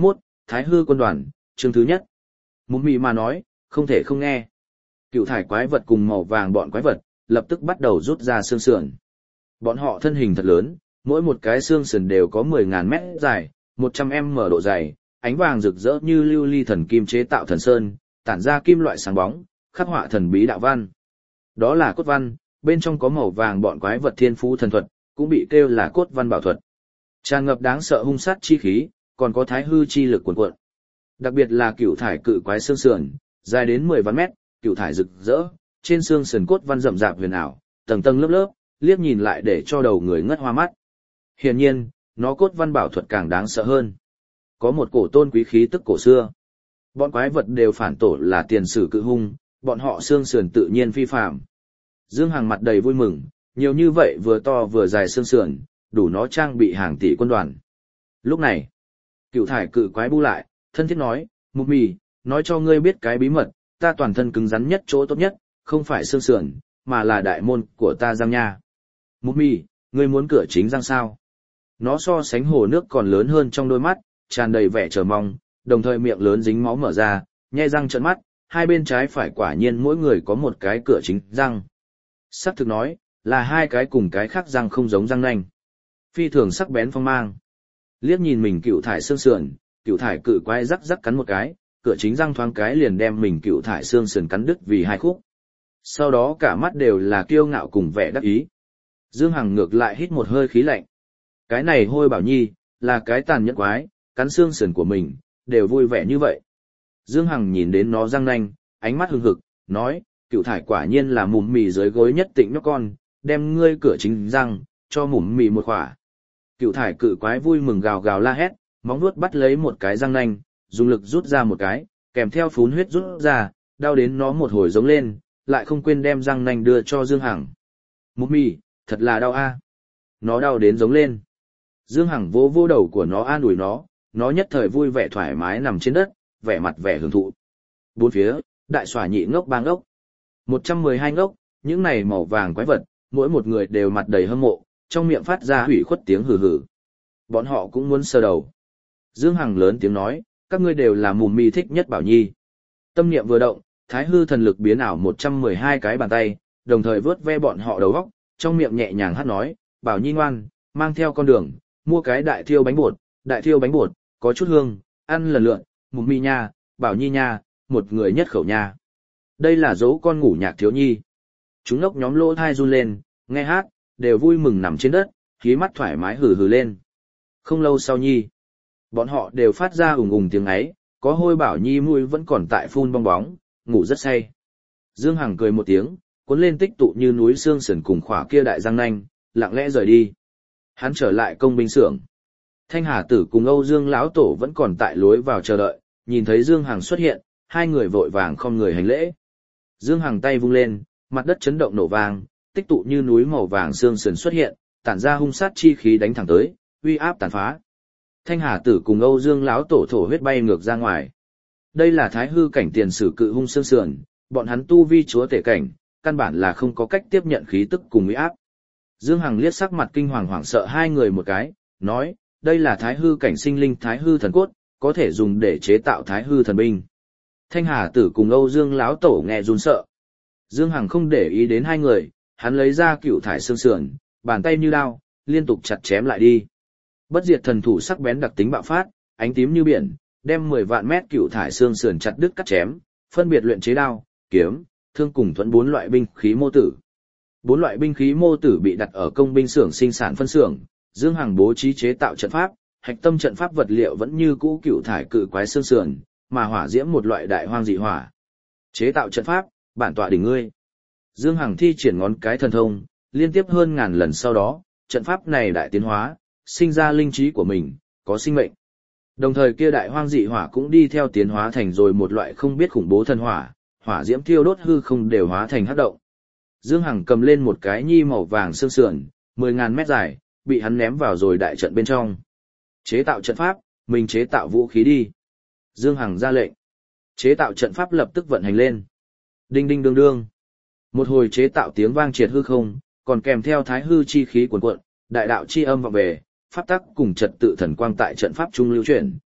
Thái hư quân đoàn, chương thứ nhất. Mục mị mà nói, không thể không nghe. Cựu thải quái vật cùng màu vàng bọn quái vật, lập tức bắt đầu rút ra xương sườn. Bọn họ thân hình thật lớn, mỗi một cái xương sườn đều có mười ngàn mét dài, một trăm mét độ dày, ánh vàng rực rỡ như lưu ly thần kim chế tạo thần sơn, tản ra kim loại sáng bóng, khắc họa thần bí đạo văn. Đó là cốt văn, bên trong có màu vàng bọn quái vật thiên phú thần thuật, cũng bị kêu là cốt văn bảo thuật. Tràn ngập đáng sợ hung sát chi khí, còn có thái hư chi lực cuồn cuộn. Đặc biệt là cựu thải cự quái xương sườn, dài đến mười vạn mét, cựu thải rực rỡ, trên xương sườn cốt văn rậm rạp huyền ảo, tầng tầng lớp lớp, liếc nhìn lại để cho đầu người ngất hoa mắt. Hiển nhiên, nó cốt văn bảo thuật càng đáng sợ hơn. Có một cổ tôn quý khí tức cổ xưa. Bọn quái vật đều phản tổ là tiền sử cự hung, bọn họ xương sườn tự nhiên phi phàm. Dương Hằng mặt đầy vui mừng, nhiều như vậy vừa to vừa dài xương sườn, đủ nó trang bị hàng tỷ quân đoàn. Lúc này, cựu thải cự quái bu lại, thân thiết nói, Mục Mì, nói cho ngươi biết cái bí mật, ta toàn thân cứng rắn nhất chỗ tốt nhất, không phải xương sườn, mà là đại môn của ta răng nha. Mục Mì, ngươi muốn cửa chính răng sao? Nó so sánh hồ nước còn lớn hơn trong đôi mắt, tràn đầy vẻ chờ mong, đồng thời miệng lớn dính máu mở ra, nhe răng trợn mắt, hai bên trái phải quả nhiên mỗi người có một cái cửa chính răng. Sắc thực nói, là hai cái cùng cái khác răng không giống răng nanh. Phi thường sắc bén phong mang. Liếc nhìn mình cựu thải xương sườn, cựu thải cự quái rắc rắc cắn một cái, cửa chính răng thoáng cái liền đem mình cựu thải xương sườn cắn đứt vì hai khúc. Sau đó cả mắt đều là kiêu ngạo cùng vẻ đắc ý. Dương Hằng ngược lại hít một hơi khí lạnh. Cái này Hôi Bảo Nhi, là cái tàn nhẫn quái, cắn xương sườn của mình, đều vui vẻ như vậy. Dương Hằng nhìn đến nó răng nanh, ánh mắt hừng hực, nói, cựu thải quả nhiên là Mùm Mì dưới gối nhất tịnh nhóc con, đem ngươi cửa chính răng, cho Mùm Mì một khỏa. Cựu thải cự quái vui mừng gào gào la hét, móng vuốt bắt lấy một cái răng nanh, dùng lực rút ra một cái, kèm theo phún huyết rút ra, đau đến nó một hồi giống lên, lại không quên đem răng nanh đưa cho Dương Hằng. Mùm Mì, thật là đau a. Nó đau đến giống lên. Dương Hằng vỗ vỗ đầu của nó an ủi nó, nó nhất thời vui vẻ thoải mái nằm trên đất, vẻ mặt vẻ hưởng thụ. Bốn phía, đại xòa nhị ngốc ba ngốc. một trăm mười hai ngốc, những này màu vàng quái vật, mỗi một người đều mặt đầy hâm mộ, trong miệng phát ra hủy khuất tiếng hừ hừ. Bọn họ cũng muốn sờ đầu. Dương Hằng lớn tiếng nói, các ngươi đều là Mùm Mì thích nhất Bảo Nhi. Tâm niệm vừa động, thái hư thần lực biến ảo một trăm mười hai cái bàn tay, đồng thời vớt ve bọn họ đầu óc, trong miệng nhẹ nhàng hát nói, Bảo Nhi ngoan, mang theo con đường, mua cái đại thiêu bánh bột, đại thiêu bánh bột, có chút hương, ăn lần lượn, Mùm Mì nha, Bảo Nhi nha, một người nhất khẩu nha. Đây là dấu con ngủ nhạc thiếu nhi. Chúng ngốc nhóm lỗ thai run lên, nghe hát, đều vui mừng nằm trên đất, khí mắt thoải mái hừ hừ lên. Không lâu sau nhi, bọn họ đều phát ra ùng ùng tiếng ấy, có Hôi Bảo Nhi mũi vẫn còn tại phun bong bóng, ngủ rất say. Dương Hằng cười một tiếng, cuốn lên tích tụ như núi xương sườn cùng khỏa kia đại răng nanh, lặng lẽ rời đi. Hắn trở lại công binh xưởng. Thanh Hà Tử cùng Âu Dương lão tổ vẫn còn tại lối vào chờ đợi, nhìn thấy Dương Hằng xuất hiện, hai người vội vàng không người hành lễ. Dương Hằng tay vung lên, mặt đất chấn động nổ vang, tích tụ như núi màu vàng xương sườn xuất hiện, tản ra hung sát chi khí đánh thẳng tới, uy áp tàn phá. Thanh Hà Tử cùng Âu Dương lão tổ thổ huyết bay ngược ra ngoài. Đây là thái hư cảnh tiền sử cự hung xương sườn, bọn hắn tu vi chúa tể cảnh, căn bản là không có cách tiếp nhận khí tức cùng uy áp. Dương Hằng liếc sắc mặt kinh hoàng hoảng sợ hai người một cái, nói, đây là thái hư cảnh sinh linh thái hư thần cốt, có thể dùng để chế tạo thái hư thần binh. Thanh Hà Tử cùng Âu Dương lão tổ nghe run sợ. Dương Hằng không để ý đến hai người, hắn lấy ra cựu thải xương sườn, bàn tay như đao, liên tục chặt chém lại đi. Bất diệt thần thủ sắc bén đặc tính bạo phát, ánh tím như biển, đem mười vạn mét cựu thải xương sườn chặt đứt cắt chém, phân biệt luyện chế đao, kiếm, thương cùng thuẫn bốn loại binh khí mô tử. Bốn loại binh khí mô tử bị đặt ở công binh xưởng sinh sản phân xưởng, Dương Hằng bố trí chế tạo trận pháp, hạch tâm trận pháp vật liệu vẫn như cũ cựu thải cự quái xương sườn, mà hỏa diễm một loại đại hoang dị hỏa. Chế tạo trận pháp, bản tọa đỉnh ngươi. Dương Hằng thi triển ngón cái thần thông, liên tiếp hơn ngàn lần sau đó, trận pháp này đại tiến hóa, sinh ra linh trí của mình, có sinh mệnh. Đồng thời kia đại hoang dị hỏa cũng đi theo tiến hóa thành rồi một loại không biết khủng bố thần hỏa, hỏa diễm thiêu đốt hư không đều hóa thành hắc động. Dương Hằng cầm lên một cái nhi màu vàng xương sườn, mười ngàn mét dài, bị hắn ném vào rồi đại trận bên trong. Chế tạo trận pháp, mình chế tạo vũ khí đi. Dương Hằng ra lệnh. Chế tạo trận pháp lập tức vận hành lên. Đinh đinh đương đương. Một hồi chế tạo tiếng vang triệt hư không, còn kèm theo thái hư chi khí cuồn cuộn, đại đạo chi âm vọng về, pháp tắc cùng trật tự thần quang tại trận pháp trung lưu chuyển,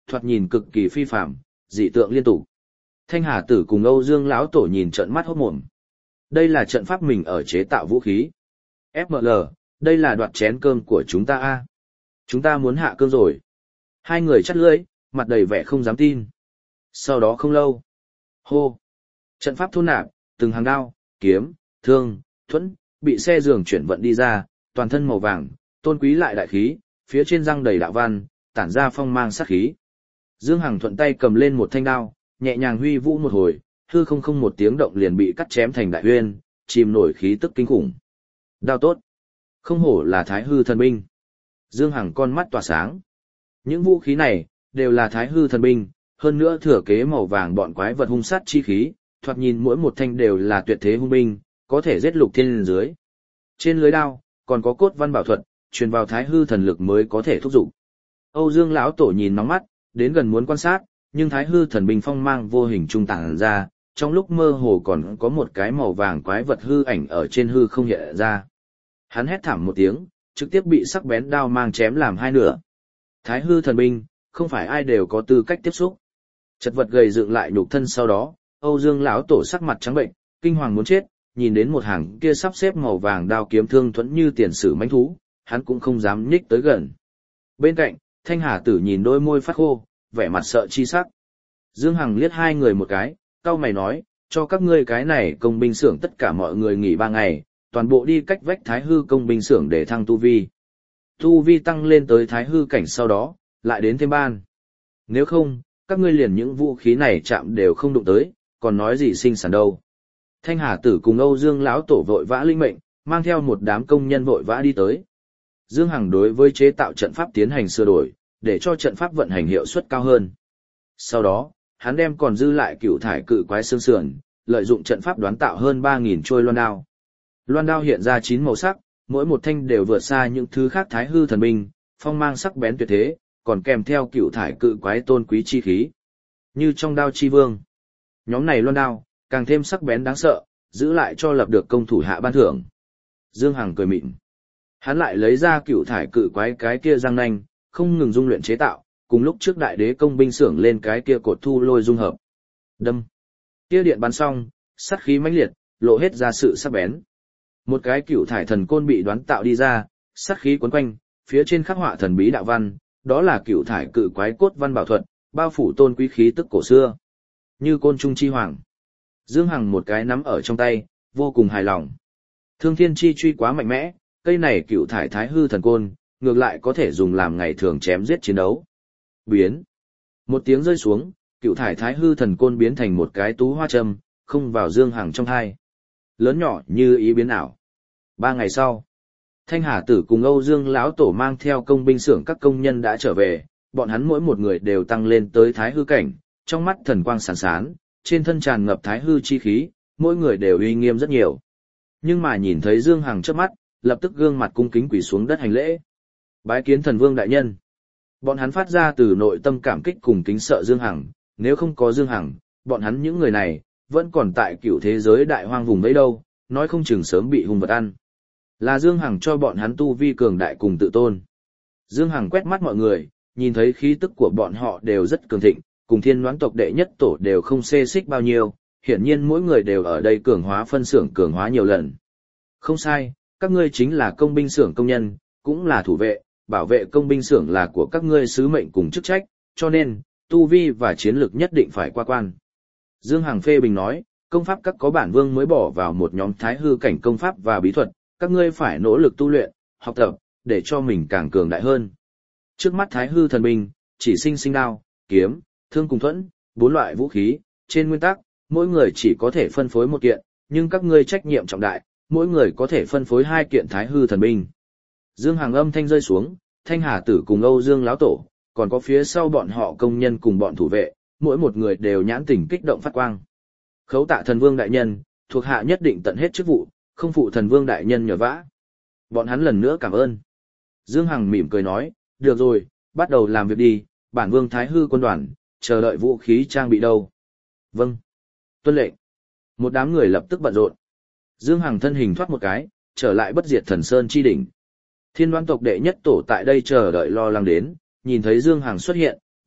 thoạt nhìn cực kỳ phi phạm, dị tượng liên tục. Thanh Hà Tử cùng Âu Dương lão tổ nhìn trợn mắt hốt mồm. Đây là trận pháp mình ở chế tạo vũ khí. ép em lờ, đây là đoạt chén cơm của chúng ta a. Chúng ta muốn hạ cơm rồi. Hai người chắt lưỡi, mặt đầy vẻ không dám tin. Sau đó không lâu. Hô. Trận pháp thôn nạp, từng hàng đao, kiếm, thương, thuẫn, bị xe giường chuyển vận đi ra, toàn thân màu vàng, tôn quý lại đại khí, phía trên răng đầy đạo văn, tản ra phong mang sát khí. Dương Hằng thuận tay cầm lên một thanh đao, nhẹ nhàng huy vũ một hồi, hư không không một tiếng động liền bị cắt chém thành đại huyên, chìm nổi khí tức kinh khủng. Đao tốt. Không hổ là Thái Hư thần binh. Dương Hằng con mắt tỏa sáng. Những vũ khí này, đều là Thái Hư thần binh, hơn nữa thừa kế màu vàng bọn quái vật hung sát chi khí, thoạt nhìn mỗi một thanh đều là tuyệt thế hung binh, có thể giết lục thiên dưới. Trên lưới đao, còn có cốt văn bảo thuật, truyền vào Thái Hư thần lực mới có thể thúc dục. Âu Dương lão tổ nhìn nóng mắt, đến gần muốn quan sát, nhưng Thái Hư thần binh phong mang vô hình trung tản ra, trong lúc mơ hồ còn có một cái màu vàng quái vật hư ảnh ở trên hư không hiện ra. Hắn hét thảm một tiếng, trực tiếp bị sắc bén đao mang chém làm hai nửa. Thái Hư thần binh, không phải ai đều có tư cách tiếp xúc. Chật vật gầy dựng lại nhục thân sau đó, Âu Dương lão tổ sắc mặt trắng bệnh, kinh hoàng muốn chết, nhìn đến một hàng kia sắp xếp màu vàng đao kiếm thương thuẫn như tiền sử mãnh thú, hắn cũng không dám nhích tới gần. Bên cạnh, Thanh Hà Tử nhìn đôi môi phát khô, vẻ mặt sợ chi sắc. Dương Hằng liếc hai người một cái, cau mày nói, cho các ngươi cái này công binh xưởng tất cả mọi người nghỉ ba ngày, toàn bộ đi cách vách Thái Hư công binh xưởng để thăng tu vi. Tu vi tăng lên tới Thái Hư cảnh sau đó, lại đến thêm ban. Nếu không, các ngươi liền những vũ khí này chạm đều không đụng tới, còn nói gì sinh sản đâu. Thanh Hà Tử cùng Âu Dương lão tổ vội vã linh mệnh, mang theo một đám công nhân vội vã đi tới. Dương Hằng đối với chế tạo trận pháp tiến hành sửa đổi, để cho trận pháp vận hành hiệu suất cao hơn. Sau đó, hắn đem còn dư lại cựu thải cự quái xương sườn, lợi dụng trận pháp đoán tạo hơn ba nghìn trôi loan đao. Loan đao hiện ra chín màu sắc, mỗi một thanh đều vượt xa những thứ khác Thái Hư thần binh, phong mang sắc bén tuyệt thế, còn kèm theo cựu thải cự quái tôn quý chi khí. Như trong đao chi vương. Nhóm này loan đao, càng thêm sắc bén đáng sợ, giữ lại cho lập được công thủ hạ ban thưởng. Dương Hằng cười mịn. Hắn lại lấy ra cựu thải cự quái cái kia răng nanh, không ngừng dung luyện chế tạo, cùng lúc trước đại đế công binh xưởng lên cái kia cột thu lôi dung hợp. Đâm. Kia điện bắn xong, sát khí mãnh liệt, lộ hết ra sự sắc bén. Một cái cựu thải thần côn bị đoán tạo đi ra, sát khí quấn quanh, phía trên khắc họa thần bí đạo văn, đó là cựu thải cự quái cốt văn bảo thuật, bao phủ tôn quý khí tức cổ xưa. Như côn trung chi hoàng. Dương Hằng một cái nắm ở trong tay, vô cùng hài lòng. Thương thiên chi truy quá mạnh mẽ, cây này cựu thải Thái Hư thần côn, ngược lại có thể dùng làm ngày thường chém giết chiến đấu. Biến. Một tiếng rơi xuống, cựu thải Thái Hư thần côn biến thành một cái tú hoa châm, không vào Dương Hằng trong hai. Lớn nhỏ như ý biến ảo. Ba ngày sau, Thanh Hà Tử cùng Âu Dương lão tổ mang theo công binh xưởng các công nhân đã trở về, bọn hắn mỗi một người đều tăng lên tới Thái Hư cảnh, trong mắt thần quang sáng sán, trên thân tràn ngập Thái Hư chi khí, mỗi người đều uy nghiêm rất nhiều. Nhưng mà nhìn thấy Dương Hằng trước mắt, lập tức gương mặt cung kính quỳ xuống đất hành lễ. Bái kiến thần vương đại nhân. Bọn hắn phát ra từ nội tâm cảm kích cùng kính sợ Dương Hằng, nếu không có Dương Hằng, bọn hắn những người này, vẫn còn tại cựu thế giới đại hoang vùng đấy đâu, nói không chừng sớm bị hung vật ăn. Là Dương Hằng cho bọn hắn tu vi cường đại cùng tự tôn. Dương Hằng quét mắt mọi người, nhìn thấy khí tức của bọn họ đều rất cường thịnh, cùng thiên đoán tộc đệ nhất tổ đều không xê xích bao nhiêu, hiển nhiên mỗi người đều ở đây cường hóa phân xưởng cường hóa nhiều lần. Không sai, các ngươi chính là công binh xưởng công nhân, cũng là thủ vệ, bảo vệ công binh xưởng là của các ngươi sứ mệnh cùng chức trách, cho nên, tu vi và chiến lược nhất định phải qua quan. Dương Hằng phê bình nói, công pháp các có bản vương mới bỏ vào một nhóm Thái Hư cảnh công pháp và bí thuật, các ngươi phải nỗ lực tu luyện, học tập, để cho mình càng cường đại hơn. Trước mắt Thái Hư thần binh, chỉ sinh sinh đao, kiếm, thương cùng thuẫn, bốn loại vũ khí, trên nguyên tắc, mỗi người chỉ có thể phân phối một kiện, nhưng các ngươi trách nhiệm trọng đại, mỗi người có thể phân phối hai kiện Thái Hư thần binh. Dương Hằng âm thanh rơi xuống, Thanh Hà Tử cùng Âu Dương lão tổ, còn có phía sau bọn họ công nhân cùng bọn thủ vệ, mỗi một người đều nhãn tình kích động phát quang. Khấu tạ thần vương đại nhân, thuộc hạ nhất định tận hết chức vụ, không phụ thần vương đại nhân nhờ vả. Bọn hắn lần nữa cảm ơn. Dương Hằng mỉm cười nói, được rồi, bắt đầu làm việc đi, bản vương Thái Hư quân đoàn, chờ đợi vũ khí trang bị đâu. Vâng. Tuân lệnh. Một đám người lập tức bận rộn. Dương Hằng thân hình thoát một cái, trở lại bất diệt thần sơn chi đỉnh. Thiên đoán tộc đệ nhất tổ tại đây chờ đợi lo lắng đến, nhìn thấy Dương Hằng xuất hiện,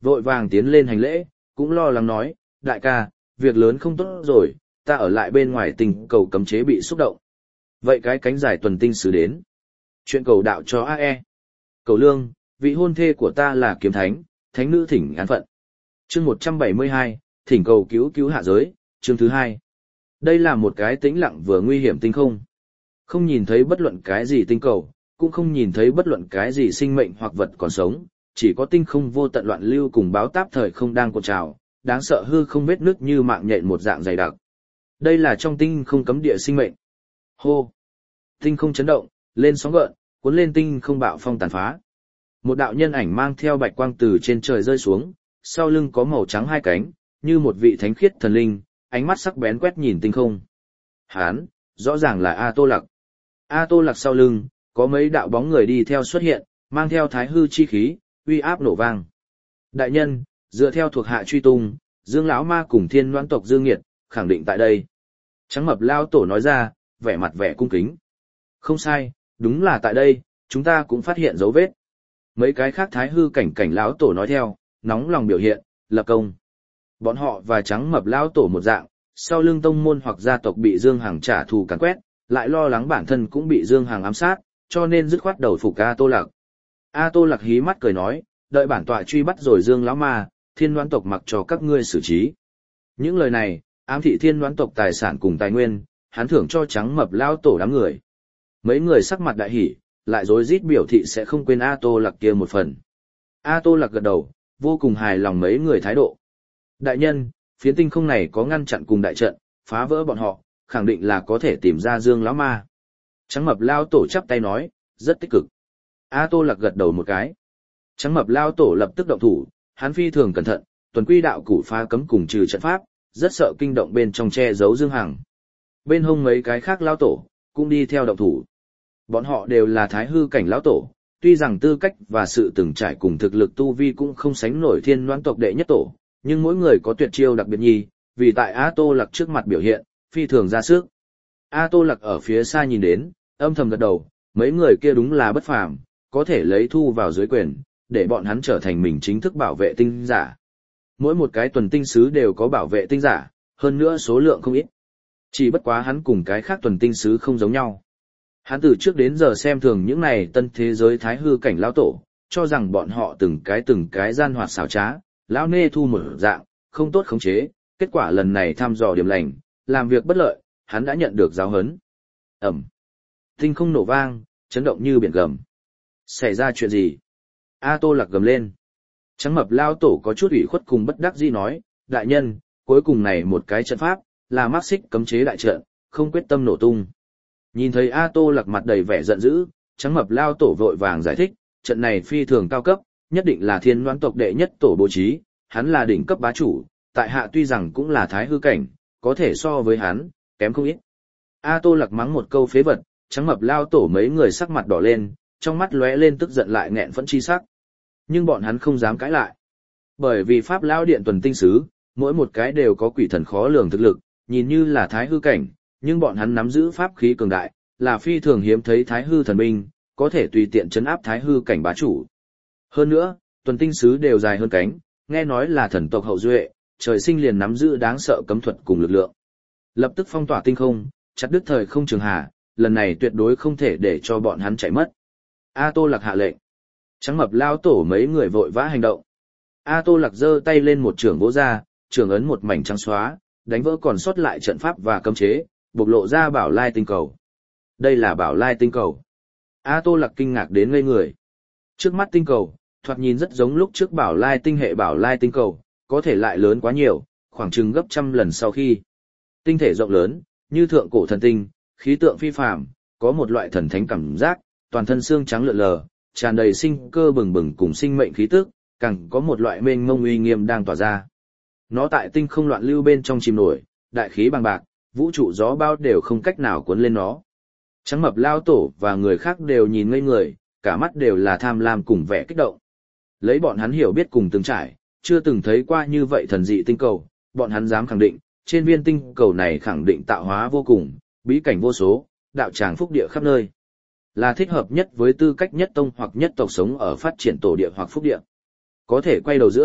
vội vàng tiến lên hành lễ, cũng lo lắng nói, đại ca, việc lớn không tốt rồi, ta ở lại bên ngoài tinh cầu cấm chế bị xúc động. Vậy cái cánh giải tuần tinh sứ đến. Chuyện cầu đạo cho a e. Cầu lương, vị hôn thê của ta là kiếm thánh, thánh nữ thỉnh án phận. Chương một trăm bảy mươi hai, thỉnh cầu cứu cứu hạ giới, chương thứ hai. Đây là một cái tĩnh lặng vừa nguy hiểm tinh không. Không nhìn thấy bất luận cái gì tinh cầu, cũng không nhìn thấy bất luận cái gì sinh mệnh hoặc vật còn sống, chỉ có tinh không vô tận loạn lưu cùng báo táp thời không đang cuộn trào, đáng sợ hư không vết nứt như mạng nhện một dạng dày đặc. Đây là trong tinh không cấm địa sinh mệnh. Hô! Tinh không chấn động, lên sóng gợn, cuốn lên tinh không bạo phong tàn phá. Một đạo nhân ảnh mang theo bạch quang từ trên trời rơi xuống, sau lưng có màu trắng hai cánh, như một vị thánh khiết thần linh, ánh mắt sắc bén quét nhìn tinh không. Hán, rõ ràng là A Tô Lặc. A Tô Lặc sau lưng, có mấy đạo bóng người đi theo xuất hiện, mang theo thái hư chi khí, uy áp nổ vang. Đại nhân, dựa theo thuộc hạ truy tung, Dương lão ma cùng Thiên Loan tộc Dương Nghiệt, khẳng định tại đây. Trắng mập lao tổ nói ra, vẻ mặt vẻ cung kính. Không sai, đúng là tại đây, chúng ta cũng phát hiện dấu vết. Mấy cái khác thái hư cảnh cảnh lão tổ nói theo, nóng lòng biểu hiện, lập công. Bọn họ và trắng mập lão tổ một dạng, sau lưng tông môn hoặc gia tộc bị Dương Hằng trả thù càn quét, lại lo lắng bản thân cũng bị Dương Hằng ám sát, cho nên dứt khoát đầu phục A Tô Lạc. A Tô Lạc hí mắt cười nói, đợi bản tọa truy bắt rồi Dương lão ma, Thiên Loan tộc mặc cho các ngươi xử trí. Những lời này, ám thị Thiên Loan tộc tài sản cùng tài nguyên, hắn thưởng cho trắng mập lão tổ đám người. Mấy người sắc mặt đại hỉ, lại rối rít biểu thị sẽ không quên A Tô Lạc kia một phần. A Tô Lạc gật đầu, vô cùng hài lòng mấy người thái độ. Đại nhân, phiến tinh không này có ngăn chặn cùng đại trận, phá vỡ bọn họ, khẳng định là có thể tìm ra Dương lão ma. Trắng mập lao tổ chắp tay nói, rất tích cực. A Tô Lạc gật đầu một cái. Trắng mập lao tổ lập tức động thủ, hắn phi thường cẩn thận, tuần quy đạo cụ phá cấm cùng trừ trận pháp, rất sợ kinh động bên trong che giấu Dương Hằng. Bên hông mấy cái khác lao tổ, cũng đi theo động thủ. Bọn họ đều là thái hư cảnh lão tổ, tuy rằng tư cách và sự từng trải cùng thực lực tu vi cũng không sánh nổi Thiên Loan tộc đệ nhất tổ, nhưng mỗi người có tuyệt chiêu đặc biệt nhi, vì tại A Tô Lạc trước mặt biểu hiện, phi thường ra sức. A Tô Lạc ở phía xa nhìn đến, âm thầm gật đầu, mấy người kia đúng là bất phàm, có thể lấy thu vào dưới quyền, để bọn hắn trở thành mình chính thức bảo vệ tinh giả. Mỗi một cái tuần tinh sứ đều có bảo vệ tinh giả, hơn nữa số lượng không ít. Chỉ bất quá hắn cùng cái khác tuần tinh sứ không giống nhau. Hắn từ trước đến giờ xem thường những này tân thế giới thái hư cảnh lão tổ, cho rằng bọn họ từng cái từng cái gian hoạt xảo trá, lão nê thu một dạng, không tốt khống chế, kết quả lần này thăm dò điểm lành, làm việc bất lợi, hắn đã nhận được giáo huấn. Ẩm. Tinh không nổ vang, chấn động như biển gầm. Xảy ra chuyện gì? A Tô Lạc gầm lên. Trắng mập lao tổ có chút ủy khuất cùng bất đắc dĩ nói, đại nhân, cuối cùng này một cái trận pháp, là mắc xích cấm chế đại trận, không quyết tâm nổ tung. Nhìn thấy A Tô Lạc mặt đầy vẻ giận dữ, trắng mập lao tổ vội vàng giải thích, trận này phi thường cao cấp, nhất định là Thiên Loan tộc đệ nhất tổ bố trí, hắn là đỉnh cấp bá chủ, tại hạ tuy rằng cũng là thái hư cảnh, có thể so với hắn, kém không ít. A Tô Lạc mắng một câu phế vật, trắng mập lao tổ mấy người sắc mặt đỏ lên, trong mắt lóe lên tức giận lại nghẹn phẫn chi sắc. Nhưng bọn hắn không dám cãi lại. Bởi vì Pháp Lao Điện tuần tinh sứ, mỗi một cái đều có quỷ thần khó lường thực lực, nhìn như là thái hư cảnh, nhưng bọn hắn nắm giữ pháp khí cường đại, là phi thường hiếm thấy thái hư thần binh, có thể tùy tiện chấn áp thái hư cảnh bá chủ. Hơn nữa, tuần tinh sứ đều dài hơn cánh, nghe nói là thần tộc hậu duệ, trời sinh liền nắm giữ đáng sợ cấm thuật cùng lực lượng. Lập tức phong tỏa tinh không, chặt đứt thời không trường hà, lần này tuyệt đối không thể để cho bọn hắn chạy mất. A Tô Lạc hạ lệnh. Trắng mập lao tổ mấy người vội vã hành động. A Tô Lạc giơ tay lên một trường vỗ ra, trường ấn một mảnh trắng xóa, đánh vỡ còn sót lại trận pháp và cấm chế, bộc lộ ra Bảo Lai tinh cầu. Đây là Bảo Lai tinh cầu. A Tô Lạc kinh ngạc đến ngây người. Trước mắt tinh cầu, thoạt nhìn rất giống lúc trước Bảo Lai tinh hệ Bảo Lai tinh cầu, có thể lại lớn quá nhiều, khoảng chừng gấp trăm lần sau khi. Tinh thể rộng lớn, như thượng cổ thần tinh, khí tượng phi phàm, có một loại thần thánh cảm giác, toàn thân xương trắng lượn lờ, tràn đầy sinh cơ bừng bừng cùng sinh mệnh khí tức, càng có một loại mênh mông uy nghiêm đang tỏa ra. Nó tại tinh không loạn lưu bên trong chìm nổi, đại khí bằng bạc, vũ trụ gió bao đều không cách nào cuốn lên nó. Trắng mập lao tổ và người khác đều nhìn ngây người, cả mắt đều là tham lam cùng vẻ kích động. Lấy bọn hắn hiểu biết cùng từng trải, chưa từng thấy qua như vậy thần dị tinh cầu, bọn hắn dám khẳng định, trên viên tinh cầu này khẳng định tạo hóa vô cùng, bí cảnh vô số, đạo tràng phúc địa khắp nơi. Là thích hợp nhất với tư cách nhất tông hoặc nhất tộc sống ở phát triển tổ địa hoặc phúc địa. Có thể quay đầu giữa,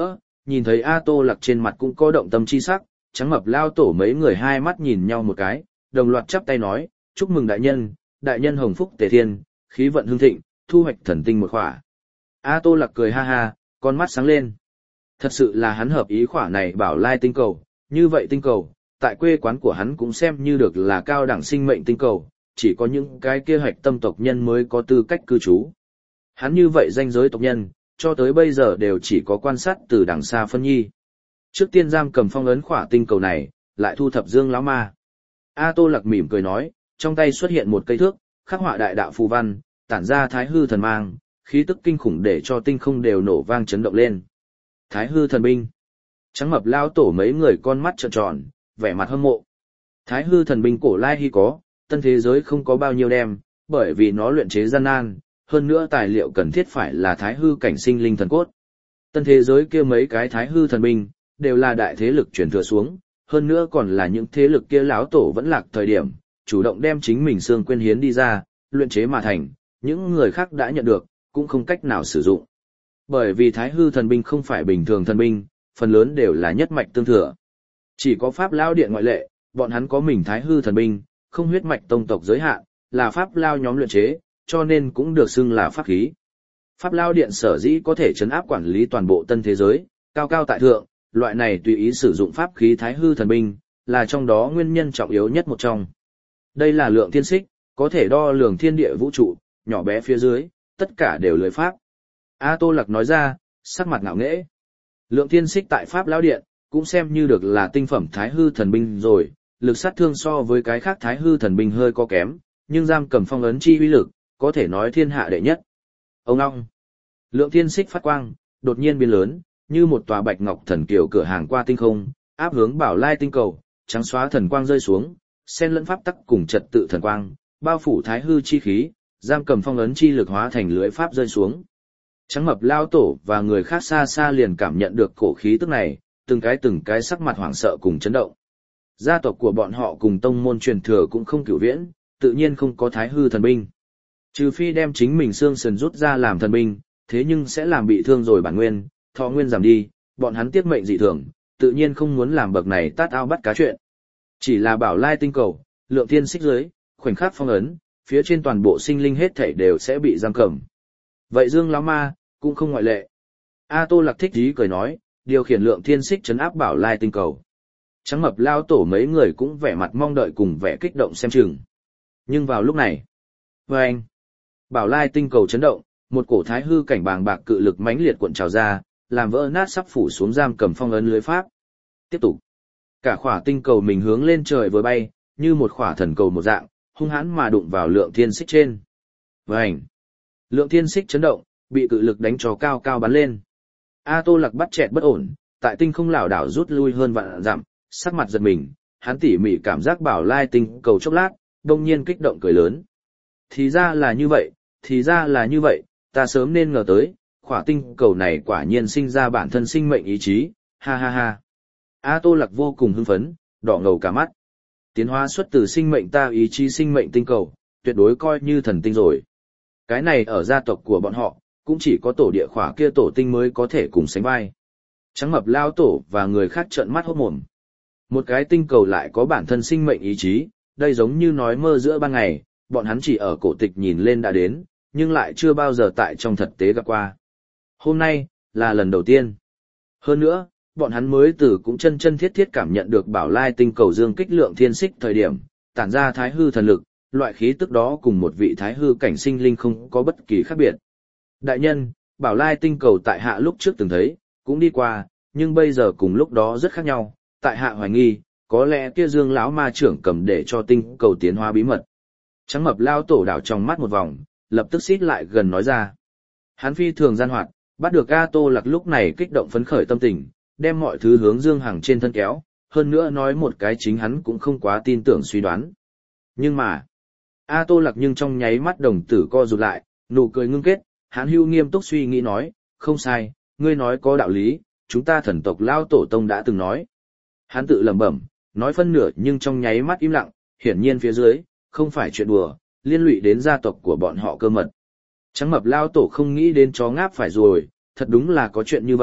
nhìn thấy A Tô Lạc trên mặt cũng có động tâm chi sắc, trắng mập lao tổ mấy người hai mắt nhìn nhau một cái, đồng loạt chắp tay nói, chúc mừng đại nhân, đại nhân hồng phúc tề thiên, khí vận hưng thịnh, thu hoạch thần tinh một khỏa. A Tô Lạc cười ha ha, con mắt sáng lên. Thật sự là hắn hợp ý khỏa này bảo lai tinh cầu, như vậy tinh cầu, tại quê quán của hắn cũng xem như được là cao đẳng sinh mệnh tinh cầu, chỉ có những cái kia hạch tâm tộc nhân mới có tư cách cư trú. Hắn như vậy danh giới tộc nhân, cho tới bây giờ đều chỉ có quan sát từ đằng xa phân nhi. Trước tiên giam cầm phong ấn khỏa tinh cầu này, lại thu thập Dương lão ma. A Tô Lạc mỉm cười nói, trong tay xuất hiện một cây thước, khắc họa đại đạo phù văn, tản ra thái hư thần mang, khí tức kinh khủng để cho tinh không đều nổ vang chấn động lên. Thái hư thần binh. Trắng mập lao tổ mấy người con mắt trợn tròn, vẻ mặt hâm mộ. Thái hư thần binh cổ lai hy có, tân thế giới không có bao nhiêu đem, bởi vì nó luyện chế gian nan, hơn nữa tài liệu cần thiết phải là thái hư cảnh sinh linh thần cốt. Tân thế giới kia mấy cái thái hư thần binh, đều là đại thế lực truyền thừa xuống, hơn nữa còn là những thế lực kia lão tổ vẫn lạc thời điểm, chủ động đem chính mình xương quyên hiến đi ra, luyện chế mà thành, những người khác đã nhận được, cũng không cách nào sử dụng. Bởi vì thái hư thần binh không phải bình thường thần binh, phần lớn đều là nhất mạch tương thừa. Chỉ có Pháp Lao Điện ngoại lệ, bọn hắn có mình thái hư thần binh, không huyết mạch tông tộc giới hạn, là Pháp Lao nhóm luyện chế, cho nên cũng được xưng là pháp khí. Pháp Lao Điện sở dĩ có thể trấn áp quản lý toàn bộ tân thế giới, cao cao tại thượng, loại này tùy ý sử dụng pháp khí thái hư thần binh, là trong đó nguyên nhân trọng yếu nhất một trong. Đây là lượng thiên xích, có thể đo lường thiên địa vũ trụ, nhỏ bé phía dưới, tất cả đều lưới pháp. A Tô Lạc nói ra, sắc mặt ngạo nghễ. Lượng thiên xích tại Pháp Lão Điện, cũng xem như được là tinh phẩm thái hư thần binh rồi, lực sát thương so với cái khác thái hư thần binh hơi có kém, nhưng giam cầm phong ấn chi uy lực, có thể nói thiên hạ đệ nhất. Ông ngong. Lượng thiên xích phát quang, đột nhiên biến lớn, như một tòa bạch ngọc thần kiều cửa hàng qua tinh không, áp hướng bảo lai tinh cầu, trắng xóa thần quang rơi xuống, xen lẫn pháp tắc cùng trật tự thần quang, bao phủ thái hư chi khí, giam cầm phong ấn chi lực hóa thành lưỡi pháp rơi xuống. Trắng mập lao tổ và người khác xa xa liền cảm nhận được cổ khí tức này, từng cái từng cái sắc mặt hoảng sợ cùng chấn động. Gia tộc của bọn họ cùng tông môn truyền thừa cũng không cửu viễn, tự nhiên không có thái hư thần binh. Trừ phi đem chính mình xương sườn rút ra làm thần binh, thế nhưng sẽ làm bị thương rồi bản nguyên, thọ nguyên giảm đi, bọn hắn tiếc mệnh dị thường, tự nhiên không muốn làm bậc này tát ao bắt cá chuyện. Chỉ là bảo lai tinh cầu, lượng thiên xích dưới, khoảnh khắc phong ấn, phía trên toàn bộ sinh linh hết thảy đều sẽ bị giam cầm. Vậy Dương lão ma cũng không ngoại lệ. A Tô Lạc thích ý cười nói, điều khiển lượng thiên xích trấn áp bảo lai tinh cầu. Trắng mập lao tổ mấy người cũng vẻ mặt mong đợi cùng vẻ kích động xem chừng. Nhưng vào lúc này, vâng, bảo lai tinh cầu chấn động, một cổ thái hư cảnh bàng bạc cự lực mãnh liệt cuộn trào ra, làm vỡ nát sắp phủ xuống giam cầm phong ấn lưới pháp. Tiếp tục, cả khỏa tinh cầu mình hướng lên trời vừa bay, như một khỏa thần cầu một dạng, hung hãn mà đụng vào lượng thiên xích trên. Vành, lượng thiên xích chấn động, bị cự lực đánh cho cao cao bắn lên. A Tô Lạc bắt chẹt bất ổn, tại tinh không lảo đảo rút lui hơn vạn dặm, sắc mặt giật mình, hắn tỉ mỉ cảm giác bảo lai tinh cầu chốc lát, đông nhiên kích động cười lớn. Thì ra là như vậy, thì ra là như vậy, ta sớm nên ngờ tới, khỏa tinh cầu này quả nhiên sinh ra bản thân sinh mệnh ý chí, ha ha ha. A Tô Lạc vô cùng hưng phấn, đỏ ngầu cả mắt. Tiến hóa xuất từ sinh mệnh ta ý chí sinh mệnh tinh cầu, tuyệt đối coi như thần tinh rồi. Cái này ở gia tộc của bọn họ, cũng chỉ có tổ địa khỏa kia tổ tinh mới có thể cùng sánh vai. Trắng mập lao tổ và người khác trợn mắt hốt mồm. Một cái tinh cầu lại có bản thân sinh mệnh ý chí, đây giống như nói mơ giữa ban ngày, bọn hắn chỉ ở cổ tịch nhìn lên đã đến, nhưng lại chưa bao giờ tại trong thực tế gặp qua. Hôm nay, là lần đầu tiên. Hơn nữa, bọn hắn mới từ cũng chân chân thiết thiết cảm nhận được bảo lai tinh cầu dương kích lượng thiên xích thời điểm, tản ra thái hư thần lực, loại khí tức đó cùng một vị thái hư cảnh sinh linh không có bất kỳ khác biệt. Đại nhân, bảo lai tinh cầu tại hạ lúc trước từng thấy, cũng đi qua, nhưng bây giờ cùng lúc đó rất khác nhau, tại hạ hoài nghi, có lẽ kia Dương lão ma trưởng cầm để cho tinh cầu tiến hóa bí mật. Trắng mập lao tổ đảo trong mắt một vòng, lập tức xít lại gần nói ra. Hắn phi thường gian hoạt, bắt được A Tô Lạc lúc này kích động phấn khởi tâm tình, đem mọi thứ hướng Dương Hằng trên thân kéo, hơn nữa nói một cái chính hắn cũng không quá tin tưởng suy đoán. Nhưng mà, A Tô Lạc nhưng trong nháy mắt đồng tử co rụt lại, nụ cười ngưng kết, hắn hưu nghiêm túc suy nghĩ nói, không sai, ngươi nói có đạo lý, chúng ta thần tộc lao tổ tông đã từng nói. Hắn tự lẩm bẩm, nói phân nửa nhưng trong nháy mắt im lặng, hiển nhiên phía dưới, không phải chuyện đùa, liên lụy đến gia tộc của bọn họ cơ mật. Trắng mập lao tổ không nghĩ đến chó ngáp phải rồi, thật đúng là có chuyện như vậy,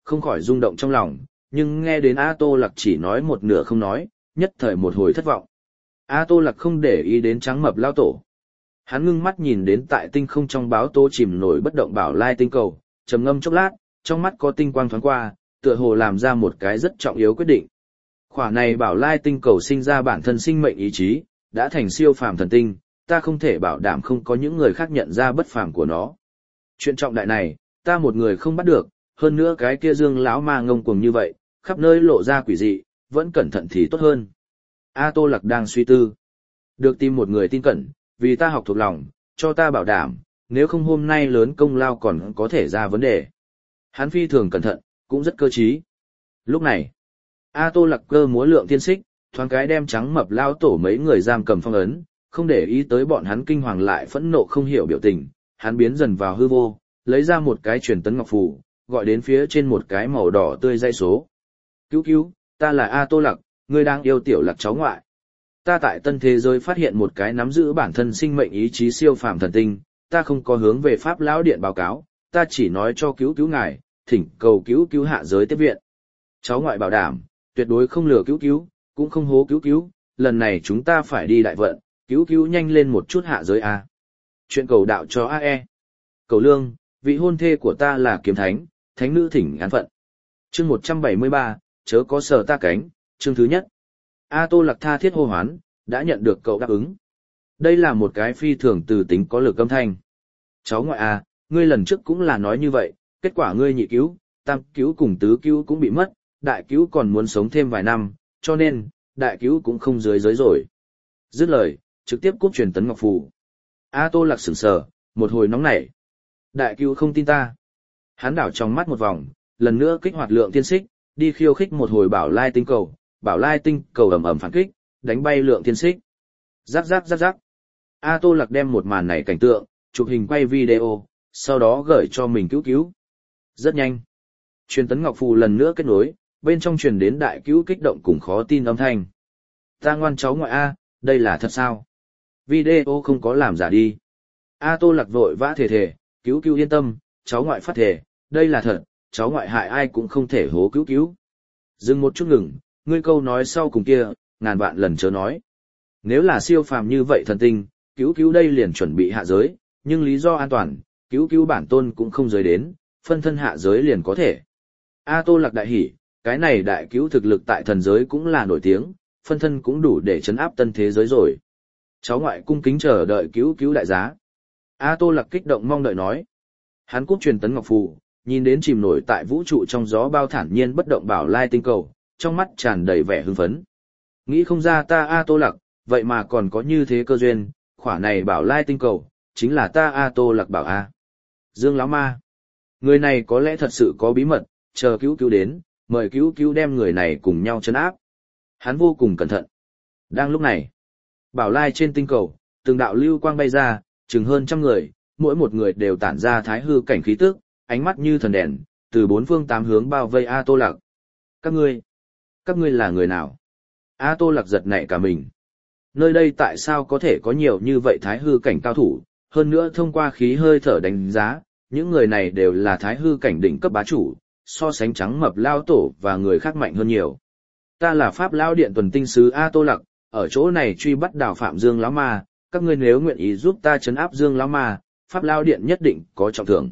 không khỏi rung động trong lòng, nhưng nghe đến A Tô Lạc chỉ nói một nửa không nói, nhất thời một hồi thất vọng. A Tô Lạc không để ý đến trắng mập lao tổ. Hắn ngưng mắt nhìn đến tại tinh không trong báo tố chìm nổi bất động bảo lai tinh cầu, trầm ngâm chốc lát, trong mắt có tinh quang thoáng qua, tựa hồ làm ra một cái rất trọng yếu quyết định. Khỏa này bảo lai tinh cầu sinh ra bản thân sinh mệnh ý chí, đã thành siêu phàm thần tinh, ta không thể bảo đảm không có những người khác nhận ra bất phàm của nó. Chuyện trọng đại này, ta một người không bắt được, hơn nữa cái kia Dương lão ma ngông cuồng như vậy, khắp nơi lộ ra quỷ dị, vẫn cẩn thận thì tốt hơn. A Tô Lạc đang suy tư. Được tìm một người tin cẩn, vì ta học thuộc lòng, cho ta bảo đảm, nếu không hôm nay lớn công lao còn có thể ra vấn đề. Hắn phi thường cẩn thận, cũng rất cơ trí. Lúc này, A Tô Lạc cơ múa lượng tiên xích, thoáng cái đem trắng mập lao tổ mấy người giam cầm phong ấn, không để ý tới bọn hắn kinh hoàng lại phẫn nộ không hiểu biểu tình, hắn biến dần vào hư vô, lấy ra một cái truyền tấn ngọc phù, gọi đến phía trên một cái màu đỏ tươi dây số. Cứu cứu, ta là A Tô Lạc, ngươi đang yêu tiểu Lạc cháu ngoại. Ta tại tân thế giới phát hiện một cái nắm giữ bản thân sinh mệnh ý chí siêu phàm thần tinh, ta không có hướng về Pháp Lão Điện báo cáo, ta chỉ nói cho cứu cứu ngài, thỉnh cầu cứu cứu hạ giới tiếp viện. Cháu ngoại bảo đảm, tuyệt đối không lừa cứu cứu, cũng không hố cứu cứu, lần này chúng ta phải đi đại vận, cứu cứu nhanh lên một chút hạ giới A. Chuyện cầu đạo cho a e. Cầu lương, vị hôn thê của ta là kiếm thánh, thánh nữ thỉnh án phận. Chương một trăm bảy mươi ba, chớ có sờ ta cánh, chương thứ nhất. A Tô Lạc tha thiết hô hoán, đã nhận được cậu đáp ứng. Đây là một cái phi thường từ tính có lực âm thanh. Cháu ngoại à, ngươi lần trước cũng là nói như vậy, kết quả ngươi nhị cứu, tam cứu cùng tứ cứu cũng bị mất, đại cứu còn muốn sống thêm vài năm, cho nên, đại cứu cũng không dưới giới rồi. Dứt lời, trực tiếp cúp truyền tấn ngọc phù. A Tô Lạc sửng sờ, một hồi nóng nảy. Đại cứu không tin ta. Hắn đảo trong mắt một vòng, lần nữa kích hoạt lượng tiên xích, đi khiêu khích một hồi bảo lai tinh cầu, bảo lai tinh cầu ầm ầm phản kích, đánh bay lượng tiên xích. Rắc rắc rắc rắc. A Tô Lạc đem một màn này cảnh tượng, chụp hình quay video, sau đó gửi cho mình cứu cứu. Rất nhanh. Truyền tấn ngọc phù lần nữa kết nối, bên trong truyền đến đại cứu kích động cùng khó tin âm thanh. Ta ngoan cháu ngoại A, đây là thật sao? Video không có làm giả đi. A Tô Lạc vội vã thề thề, cứu cứu yên tâm, cháu ngoại phát thề, đây là thật, cháu ngoại hại ai cũng không thể hố cứu cứu. Dừng một chút ngừng, ngươi câu nói sau cùng kia, ngàn vạn lần chớ nói. Nếu là siêu phàm như vậy thần tinh, cứu cứu đây liền chuẩn bị hạ giới, nhưng lý do an toàn, cứu cứu bản tôn cũng không giới đến, phân thân hạ giới liền có thể. A Tô Lạc đại hỉ, cái này đại cứu thực lực tại thần giới cũng là nổi tiếng, phân thân cũng đủ để chấn áp tân thế giới rồi. Cháu ngoại cung kính chờ đợi cứu cứu đại giá. A Tô Lạc kích động mong đợi nói. Hắn cúp truyền tấn ngọc phù, nhìn đến chìm nổi tại vũ trụ trong gió bao thản nhiên bất động bảo lai tinh cầu, trong mắt tràn đầy vẻ hưng phấn. Nghĩ không ra ta A Tô Lạc, vậy mà còn có như thế cơ duyên, khỏa này bảo lai tinh cầu, chính là ta A Tô Lạc bảo A. Dương lão ma. Người này có lẽ thật sự có bí mật, chờ cứu cứu đến, mời cứu cứu đem người này cùng nhau trấn áp. Hắn vô cùng cẩn thận. Đang lúc này, bảo lai trên tinh cầu, từng đạo lưu quang bay ra, chừng hơn trăm người, mỗi một người đều tản ra thái hư cảnh khí tức, ánh mắt như thần đèn, từ bốn phương tám hướng bao vây A Tô Lạc. Các ngươi, các ngươi là người nào? A Tô Lạc giật nảy cả mình. Nơi đây tại sao có thể có nhiều như vậy thái hư cảnh cao thủ, hơn nữa thông qua khí hơi thở đánh giá, những người này đều là thái hư cảnh đỉnh cấp bá chủ, so sánh trắng mập lao tổ và người khác mạnh hơn nhiều. Ta là Pháp Lão Điện tuần tinh sứ A Tô Lạc, ở chỗ này truy bắt đào phạm Dương lão ma, các ngươi nếu nguyện ý giúp ta trấn áp Dương lão ma, Pháp Lão Điện nhất định có trọng thưởng.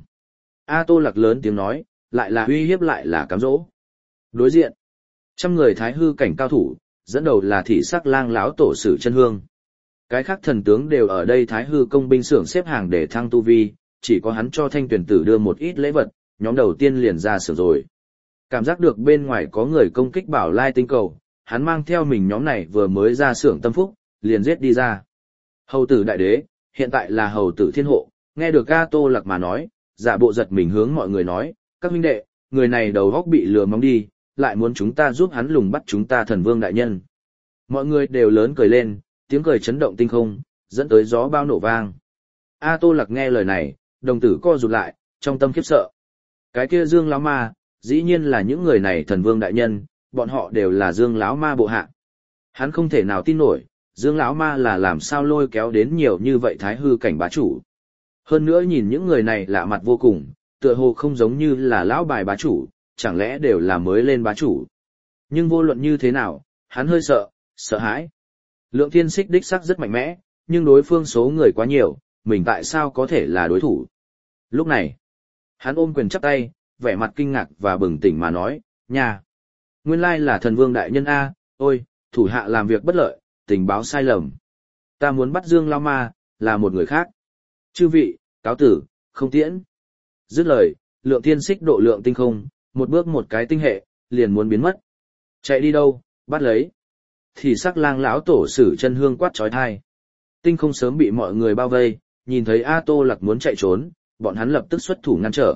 A Tô Lạc lớn tiếng nói, lại là uy hiếp lại là cám dỗ. Đối diện, trăm người thái hư cảnh cao thủ, dẫn đầu là thị sắc lang lão tổ Sử Chân Hương. Cái khác thần tướng đều ở đây thái hư công binh xưởng xếp hàng để thăng tu vi, chỉ có hắn cho Thanh Tuyển Tử đưa một ít lễ vật, nhóm đầu tiên liền ra xưởng rồi. Cảm giác được bên ngoài có người công kích bảo lai tinh cầu, hắn mang theo mình nhóm này vừa mới ra xưởng tâm phúc, liền giết đi ra. Hầu tử đại đế, hiện tại là hầu tử thiên hộ, nghe được A Tô Lạc mà nói, giả bộ giật mình hướng mọi người nói, các huynh đệ, người này đầu góc bị lừa mong đi, lại muốn chúng ta giúp hắn lùng bắt chúng ta thần vương đại nhân. Mọi người đều lớn cười lên, tiếng cười chấn động tinh không, dẫn tới gió bao nổ vang. A Tô Lạc nghe lời này, đồng tử co rụt lại, trong tâm khiếp sợ. Cái kia Dương lão ma, dĩ nhiên là những người này thần vương đại nhân, bọn họ đều là Dương lão ma bộ hạ. Hắn không thể nào tin nổi, Dương lão ma là làm sao lôi kéo đến nhiều như vậy thái hư cảnh bá chủ. Hơn nữa nhìn những người này lạ mặt vô cùng, tựa hồ không giống như là lão bài bá chủ, chẳng lẽ đều là mới lên bá chủ. Nhưng vô luận như thế nào, hắn hơi sợ, sợ hãi. Lượng Thiên Xích đích sắc rất mạnh mẽ, nhưng đối phương số người quá nhiều, mình tại sao có thể là đối thủ. Lúc này, hắn ôm quyền chắp tay, vẻ mặt kinh ngạc và bừng tỉnh mà nói, nhà. Nguyên lai là thần vương đại nhân A, ôi, thủ hạ làm việc bất lợi, tình báo sai lầm. Ta muốn bắt Dương Lao Ma, là một người khác. Chư vị, cáo tử, không tiễn. Dứt lời, Lượng Thiên Xích độ lượng tinh không, một bước một cái tinh hệ, liền muốn biến mất. Chạy đi đâu, bắt lấy. Thì sắc lang lão tổ Sử Chân Hương quát trói thai. Tinh không sớm bị mọi người bao vây, nhìn thấy A Tô Lạc muốn chạy trốn, bọn hắn lập tức xuất thủ ngăn trở.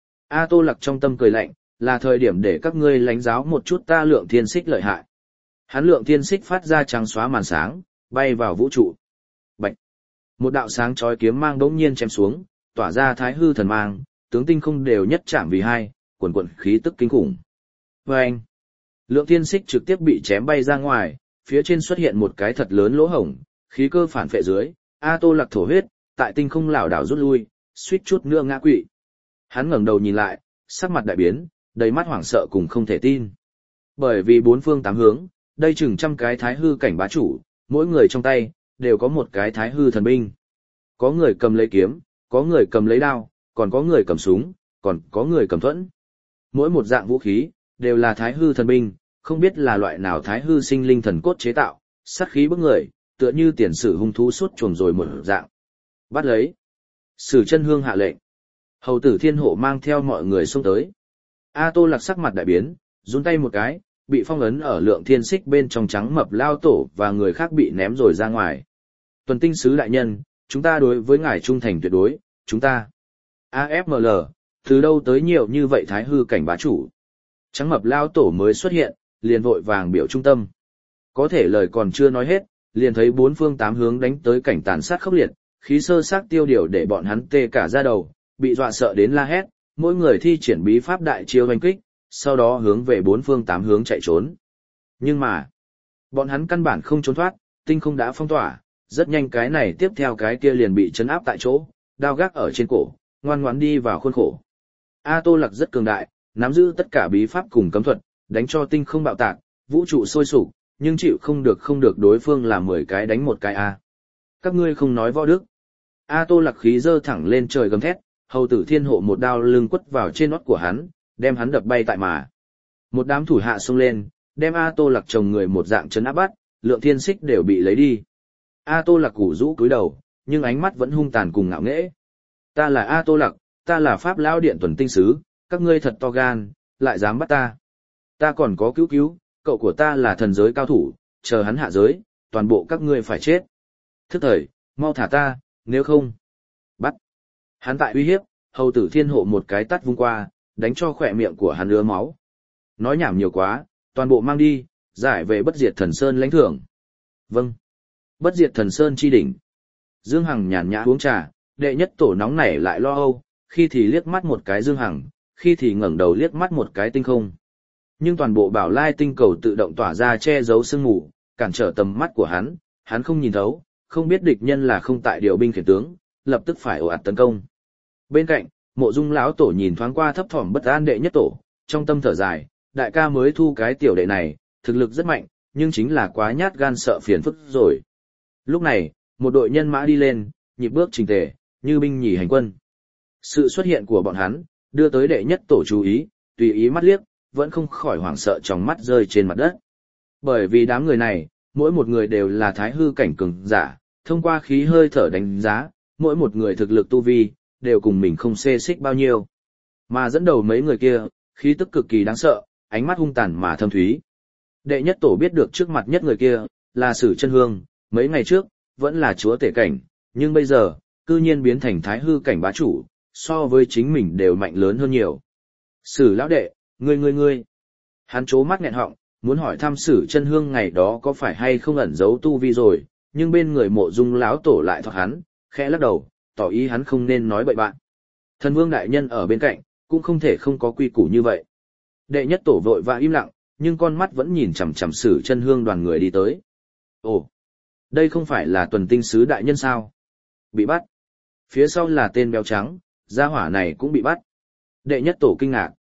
A Tô Lạc trong tâm cười lạnh, là thời điểm để các ngươi lãnh giáo một chút ta Lượng Thiên Xích lợi hại. Hắn Lượng Thiên Xích phát ra trắng xóa màn sáng, bay vào vũ trụ. Bạch. Một đạo sáng chói kiếm mang đống nhiên chém xuống, tỏa ra thái hư thần mang, tướng tinh không đều nhất chạm vì hai, quần quần khí tức kinh khủng. Vâng! Lượng Thiên Xích trực tiếp bị chém bay ra ngoài, phía trên xuất hiện một cái thật lớn lỗ hổng, khí cơ phản phệ dưới, A Tô Lạc thổ huyết, tại tinh không lảo đảo rút lui, suýt chút nữa ngã quỵ. Hắn ngẩng đầu nhìn lại, sắc mặt đại biến, đầy mắt hoảng sợ cùng không thể tin. Bởi vì bốn phương tám hướng, đây chừng trăm cái thái hư cảnh bá chủ, mỗi người trong tay đều có một cái thái hư thần binh. Có người cầm lấy kiếm, có người cầm lấy đao, còn có người cầm súng, còn có người cầm thuẫn. Mỗi một dạng vũ khí đều là thái hư thần binh, không biết là loại nào thái hư sinh linh thần cốt chế tạo, sát khí bức người, tựa như tiền sử hung thú suốt chuồng rồi một dạng. Bắt lấy. Sử Chân Hương hạ lệnh. Hầu tử Thiên Hộ mang theo mọi người xông tới. A Tô Lạc sắc mặt đại biến, run tay một cái, bị phong ấn ở Lượng Thiên Xích bên trong trắng mập lao tổ và người khác bị ném rồi ra ngoài. Tuần tinh sứ đại nhân, chúng ta đối với ngài trung thành tuyệt đối, chúng ta. a ép em lờ, từ đâu tới nhiều như vậy thái hư cảnh bá chủ. Trắng mập lao tổ mới xuất hiện, liền vội vàng biểu trung tâm. Có thể lời còn chưa nói hết, liền thấy bốn phương tám hướng đánh tới cảnh tàn sát khốc liệt, khí sơ xác tiêu điều để bọn hắn tê cả da đầu, bị dọa sợ đến la hét, mỗi người thi triển bí pháp đại chiêu hoành kích, sau đó hướng về bốn phương tám hướng chạy trốn. Nhưng mà, bọn hắn căn bản không trốn thoát, tinh không đã phong tỏa, rất nhanh cái này tiếp theo cái kia liền bị chấn áp tại chỗ, đao gác ở trên cổ, ngoan ngoãn đi vào khuôn khổ. A Tô Lạc rất cường đại, nắm giữ tất cả bí pháp cùng cấm thuật, đánh cho tinh không bạo tạc, vũ trụ sôi sục, nhưng chịu không được không được đối phương là mười cái đánh một cái a. Các ngươi không nói võ đức. A Tô Lạc khí giơ thẳng lên trời gầm thét, hầu tử Thiên Hộ một đao lưng quất vào trên nót của hắn, đem hắn đập bay tại mà. Một đám thủ hạ xông lên, đem A Tô Lạc chồng người một dạng chấn áp bắt, Lượng Thiên Xích đều bị lấy đi. A Tô Lạc củ rũ cúi đầu, nhưng ánh mắt vẫn hung tàn cùng ngạo nghễ. Ta là A Tô Lạc, ta là Pháp Lão Điện Tuần Tinh Sứ, các ngươi thật to gan, lại dám bắt ta. Ta còn có cứu cứu, cậu của ta là thần giới cao thủ, chờ hắn hạ giới, toàn bộ các ngươi phải chết. Thức thời, mau thả ta, nếu không. Bắt. Hắn tại uy hiếp, hầu tử Thiên Hộ một cái tát vung qua, đánh cho khỏe miệng của hắn ứa máu. Nói nhảm nhiều quá, toàn bộ mang đi, giải về Bất Diệt Thần Sơn lãnh thưởng. Vâng. Bất Diệt Thần Sơn chi đỉnh. Dương Hằng nhàn nhã uống trà, đệ nhất tổ nóng nảy lại lo âu, khi thì liếc mắt một cái Dương Hằng, khi thì ngẩng đầu liếc mắt một cái tinh không. Nhưng toàn bộ Bảo Lai tinh cầu tự động tỏa ra che giấu sương mù, cản trở tầm mắt của hắn, hắn không nhìn thấu, không biết địch nhân là không tại điều binh khiển tướng, lập tức phải ồ ạt tấn công. Bên cạnh, Mộ Dung lão tổ nhìn thoáng qua thấp thỏm bất an đệ nhất tổ, trong tâm thở dài, đại ca mới thu cái tiểu đệ này, thực lực rất mạnh, nhưng chính là quá nhát gan sợ phiền phức rồi. Lúc này, một đội nhân mã đi lên, nhịp bước chỉnh tề, như binh nhì hành quân. Sự xuất hiện của bọn hắn, đưa tới đệ nhất tổ chú ý, tùy ý mắt liếc, vẫn không khỏi hoảng sợ trong mắt rơi trên mặt đất. Bởi vì đám người này, mỗi một người đều là thái hư cảnh cường giả, thông qua khí hơi thở đánh giá, mỗi một người thực lực tu vi, đều cùng mình không xê xích bao nhiêu. Mà dẫn đầu mấy người kia, khí tức cực kỳ đáng sợ, ánh mắt hung tàn mà thâm thúy. Đệ nhất tổ biết được trước mặt nhất người kia, là Sử Chân Hương, mấy ngày trước, vẫn là chúa tể cảnh, nhưng bây giờ, cư nhiên biến thành thái hư cảnh bá chủ, so với chính mình đều mạnh lớn hơn nhiều. Sử lão đệ, ngươi ngươi ngươi. Hắn trố mắt nghẹn họng, muốn hỏi thăm Sử Chân Hương ngày đó có phải hay không ẩn giấu tu vi rồi, nhưng bên người Mộ Dung lão tổ lại thoát hắn, khẽ lắc đầu, tỏ ý hắn không nên nói bậy bạn. Thần Vương đại nhân ở bên cạnh, cũng không thể không có quy củ như vậy. Đệ nhất tổ vội và im lặng, nhưng con mắt vẫn nhìn chằm chằm Sử Chân Hương đoàn người đi tới. Ồ, đây không phải là Tuần Tinh Sứ đại nhân sao? Bị bắt. Phía sau là tên béo trắng, gia hỏa này cũng bị bắt. Đệ nhất tổ kinh ngạc.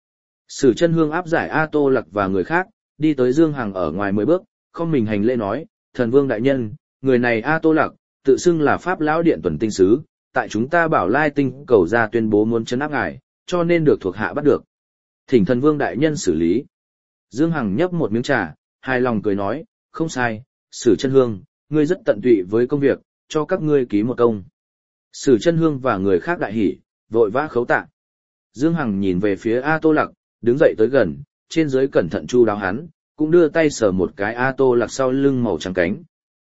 Sử Chân Hương áp giải A Tô Lặc và người khác, đi tới Dương Hằng ở ngoài mười bước, không mình hành lễ nói, thần vương đại nhân, người này A Tô Lặc, tự xưng là Pháp Lão Điện Tuần Tinh Sứ, tại chúng ta Bảo Lai Tinh cầu ra tuyên bố muốn trấn áp ngài, cho nên được thuộc hạ bắt được. Thỉnh thần vương đại nhân xử lý. Dương Hằng nhấp một miếng trà, hài lòng cười nói, không sai, Sử Chân Hương, ngươi rất tận tụy với công việc, cho các ngươi ký một công. Sử Chân Hương và người khác đại hỉ, vội vã khấu tạ. Dương Hằng nhìn về phía A Tô Lặc, đứng dậy tới gần, trên dưới cẩn thận chu đáo hắn, cũng đưa tay sờ một cái A Tô Lặc sau lưng màu trắng cánh.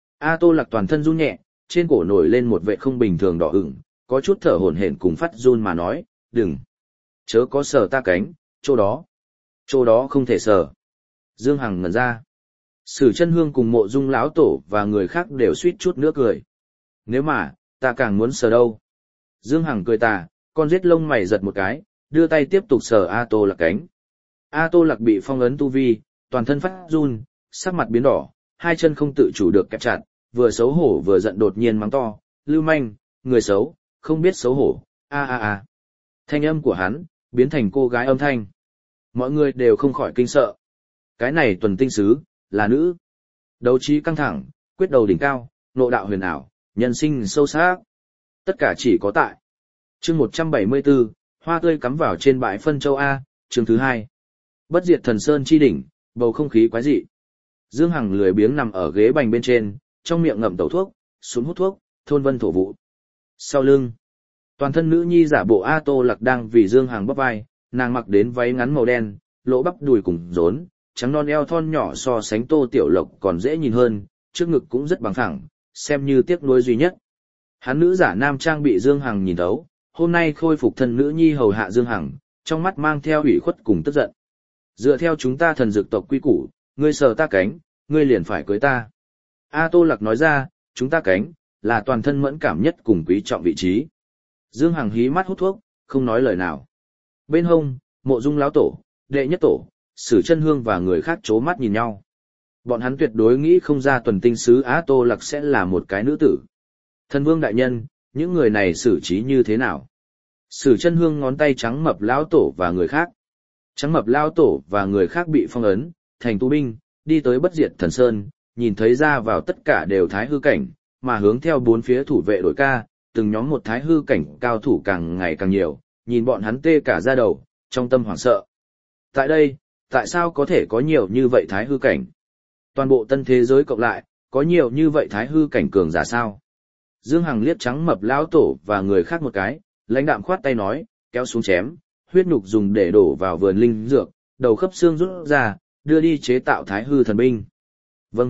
A Tô Lặc toàn thân run nhẹ, trên cổ nổi lên một vệ không bình thường đỏ ửng, có chút thở hổn hển cùng phát run mà nói, đừng, chớ có sờ ta cánh, chỗ đó, chỗ đó không thể sờ. Dương Hằng ngẩn ra. Sử Chân Hương cùng Mộ Dung lão tổ và người khác đều suýt chút nữa cười. Nếu mà, ta càng muốn sờ đâu. Dương Hằng cười tà, con giết lông mày giật một cái, đưa tay tiếp tục sờ A Tô Lạc cánh. A Tô Lạc bị phong ấn tu vi, toàn thân phát run, sắc mặt biến đỏ, hai chân không tự chủ được kẹp chặt, vừa xấu hổ vừa giận đột nhiên mắng to, lưu manh, người xấu, không biết xấu hổ, a a a. Thanh âm của hắn, biến thành cô gái âm thanh. Mọi người đều không khỏi kinh sợ. Cái này Tuần Tinh Sứ, là nữ. Đấu trí căng thẳng, quyết đầu đỉnh cao, nộ đạo huyền ảo, nhân sinh sâu sắc. Tất cả chỉ có tại. Chương một trăm bảy mươi tư, hoa tươi cắm vào trên bãi phân châu A, chương thứ hai. Bất diệt thần sơn chi đỉnh, bầu không khí quái dị. Dương Hằng lười biếng nằm ở ghế bành bên trên, trong miệng ngậm tẩu thuốc, xuống hút thuốc, thôn vân thổ vụ. Sau lưng, toàn thân nữ nhi giả bộ A Tô Lạc đang vì Dương Hằng bắp vai, nàng mặc đến váy ngắn màu đen, lỗ bắp đùi cùng rốn, trắng non eo thon nhỏ so sánh Tô Tiểu Lộc còn dễ nhìn hơn, trước ngực cũng rất bằng phẳng, xem như tiếc nuối duy nhất. Hắn nữ giả nam trang bị Dương Hằng nhìn thấu, hôm nay khôi phục thân nữ nhi hầu hạ Dương Hằng, trong mắt mang theo ủy khuất cùng tức giận. Dựa theo chúng ta thần dược tộc quy củ, ngươi sờ ta cánh, ngươi liền phải cưới ta. A Tô Lạc nói ra, chúng ta cánh, là toàn thân mẫn cảm nhất cùng quý trọng vị trí. Dương Hằng hí mắt hút thuốc, không nói lời nào. Bên hông, Mộ Dung lão tổ, Đệ Nhất Tổ, Sử Chân Hương và người khác chố mắt nhìn nhau. Bọn hắn tuyệt đối nghĩ không ra Tuần Tinh Sứ A Tô Lạc sẽ là một cái nữ tử. Thần Vương đại nhân, những người này xử trí như thế nào? Sử Chân Hương ngón tay trắng mập lão tổ và người khác. Trắng mập lão tổ và người khác bị phong ấn, thành tù binh, đi tới Bất Diệt Thần Sơn, nhìn thấy ra vào tất cả đều thái hư cảnh, mà hướng theo bốn phía thủ vệ đội ca, từng nhóm một thái hư cảnh cao thủ càng ngày càng nhiều, nhìn bọn hắn tê cả da đầu, trong tâm hoảng sợ. Tại đây, tại sao có thể có nhiều như vậy thái hư cảnh? Toàn bộ tân thế giới cộng lại, có nhiều như vậy thái hư cảnh cường giả sao? Dương Hằng liếc trắng mập lão tổ và người khác một cái, lãnh đạm khoát tay nói, kéo xuống chém, huyết nhục dùng để đổ vào vườn linh dược, đầu khớp xương rút ra, đưa đi chế tạo thái hư thần binh. Vâng.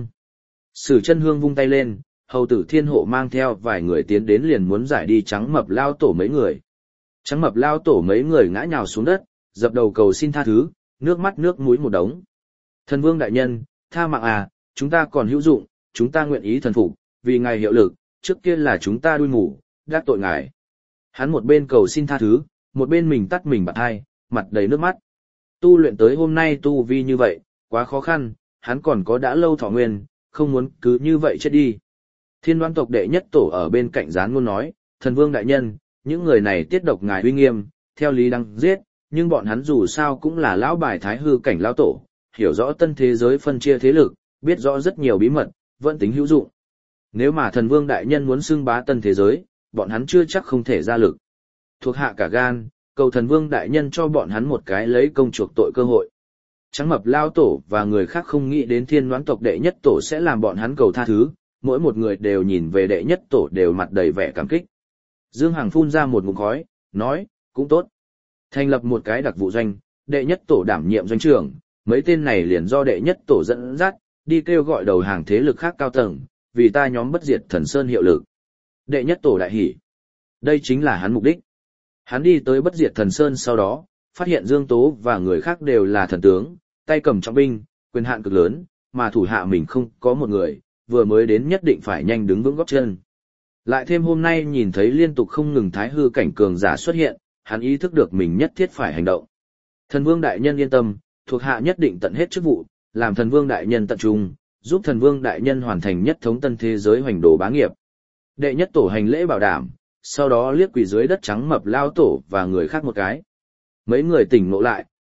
Sử Chân Hương vung tay lên, hầu tử thiên hộ mang theo vài người tiến đến liền muốn giải đi trắng mập lao tổ mấy người. Trắng mập lao tổ mấy người ngã nhào xuống đất, dập đầu cầu xin tha thứ, nước mắt nước mũi một đống. Thần Vương đại nhân, tha mạng à, chúng ta còn hữu dụng, chúng ta nguyện ý thần phục, vì ngài hiệu lực, trước kia là chúng ta đuôi mù, đắc tội ngài. Hắn một bên cầu xin tha thứ, một bên mình tắt mình bạt hai, mặt đầy nước mắt. Tu luyện tới hôm nay tu vi như vậy, quá khó khăn, hắn còn có đã lâu thọ nguyên, không muốn cứ như vậy chết đi. Thiên Đoan tộc Đệ Nhất Tổ ở bên cạnh gián ngôn nói, Thần Vương đại nhân, những người này tiết độc ngài uy nghiêm, theo lý đang giết, nhưng bọn hắn dù sao cũng là lão bài thái hư cảnh lão tổ, hiểu rõ tân thế giới phân chia thế lực, biết rõ rất nhiều bí mật, vẫn tính hữu dụng. Nếu mà Thần Vương đại nhân muốn xưng bá tân thế giới, bọn hắn chưa chắc không thể ra lực. Thuộc hạ cả gan, cầu Thần Vương đại nhân cho bọn hắn một cái lấy công chuộc tội cơ hội. Trắng mập lao tổ và người khác không nghĩ đến Thiên Đoán tộc Đệ Nhất Tổ sẽ làm bọn hắn cầu tha thứ, mỗi một người đều nhìn về Đệ Nhất Tổ đều mặt đầy vẻ cảm kích. Dương Hằng phun ra một ngụm khói, nói, cũng tốt. Thành lập một cái đặc vụ doanh, Đệ Nhất Tổ đảm nhiệm doanh trưởng, mấy tên này liền do Đệ Nhất Tổ dẫn dắt, đi kêu gọi đầu hàng thế lực khác cao tầng, vì ta nhóm Bất Diệt Thần Sơn hiệu lực. Đệ Nhất Tổ đại hỉ. Đây chính là hắn mục đích. Hắn đi tới Bất Diệt Thần Sơn sau đó, phát hiện Dương Tố và người khác đều là thần tướng, tay cầm trọng binh, quyền hạn cực lớn, mà thủ hạ mình không có một người, vừa mới đến nhất định phải nhanh đứng vững gót chân. Lại thêm hôm nay nhìn thấy liên tục không ngừng thái hư cảnh cường giả xuất hiện, hắn ý thức được mình nhất thiết phải hành động. Thần Vương đại nhân yên tâm, thuộc hạ nhất định tận hết chức vụ, làm Thần Vương đại nhân tận trung, giúp Thần Vương đại nhân hoàn thành nhất thống tân thế giới hoành đồ bá nghiệp. Đệ Nhất Tổ hành lễ bảo đảm, sau đó liếc quỳ dưới đất trắng mập lao tổ và người khác một cái. Mấy người tỉnh ngộ lại,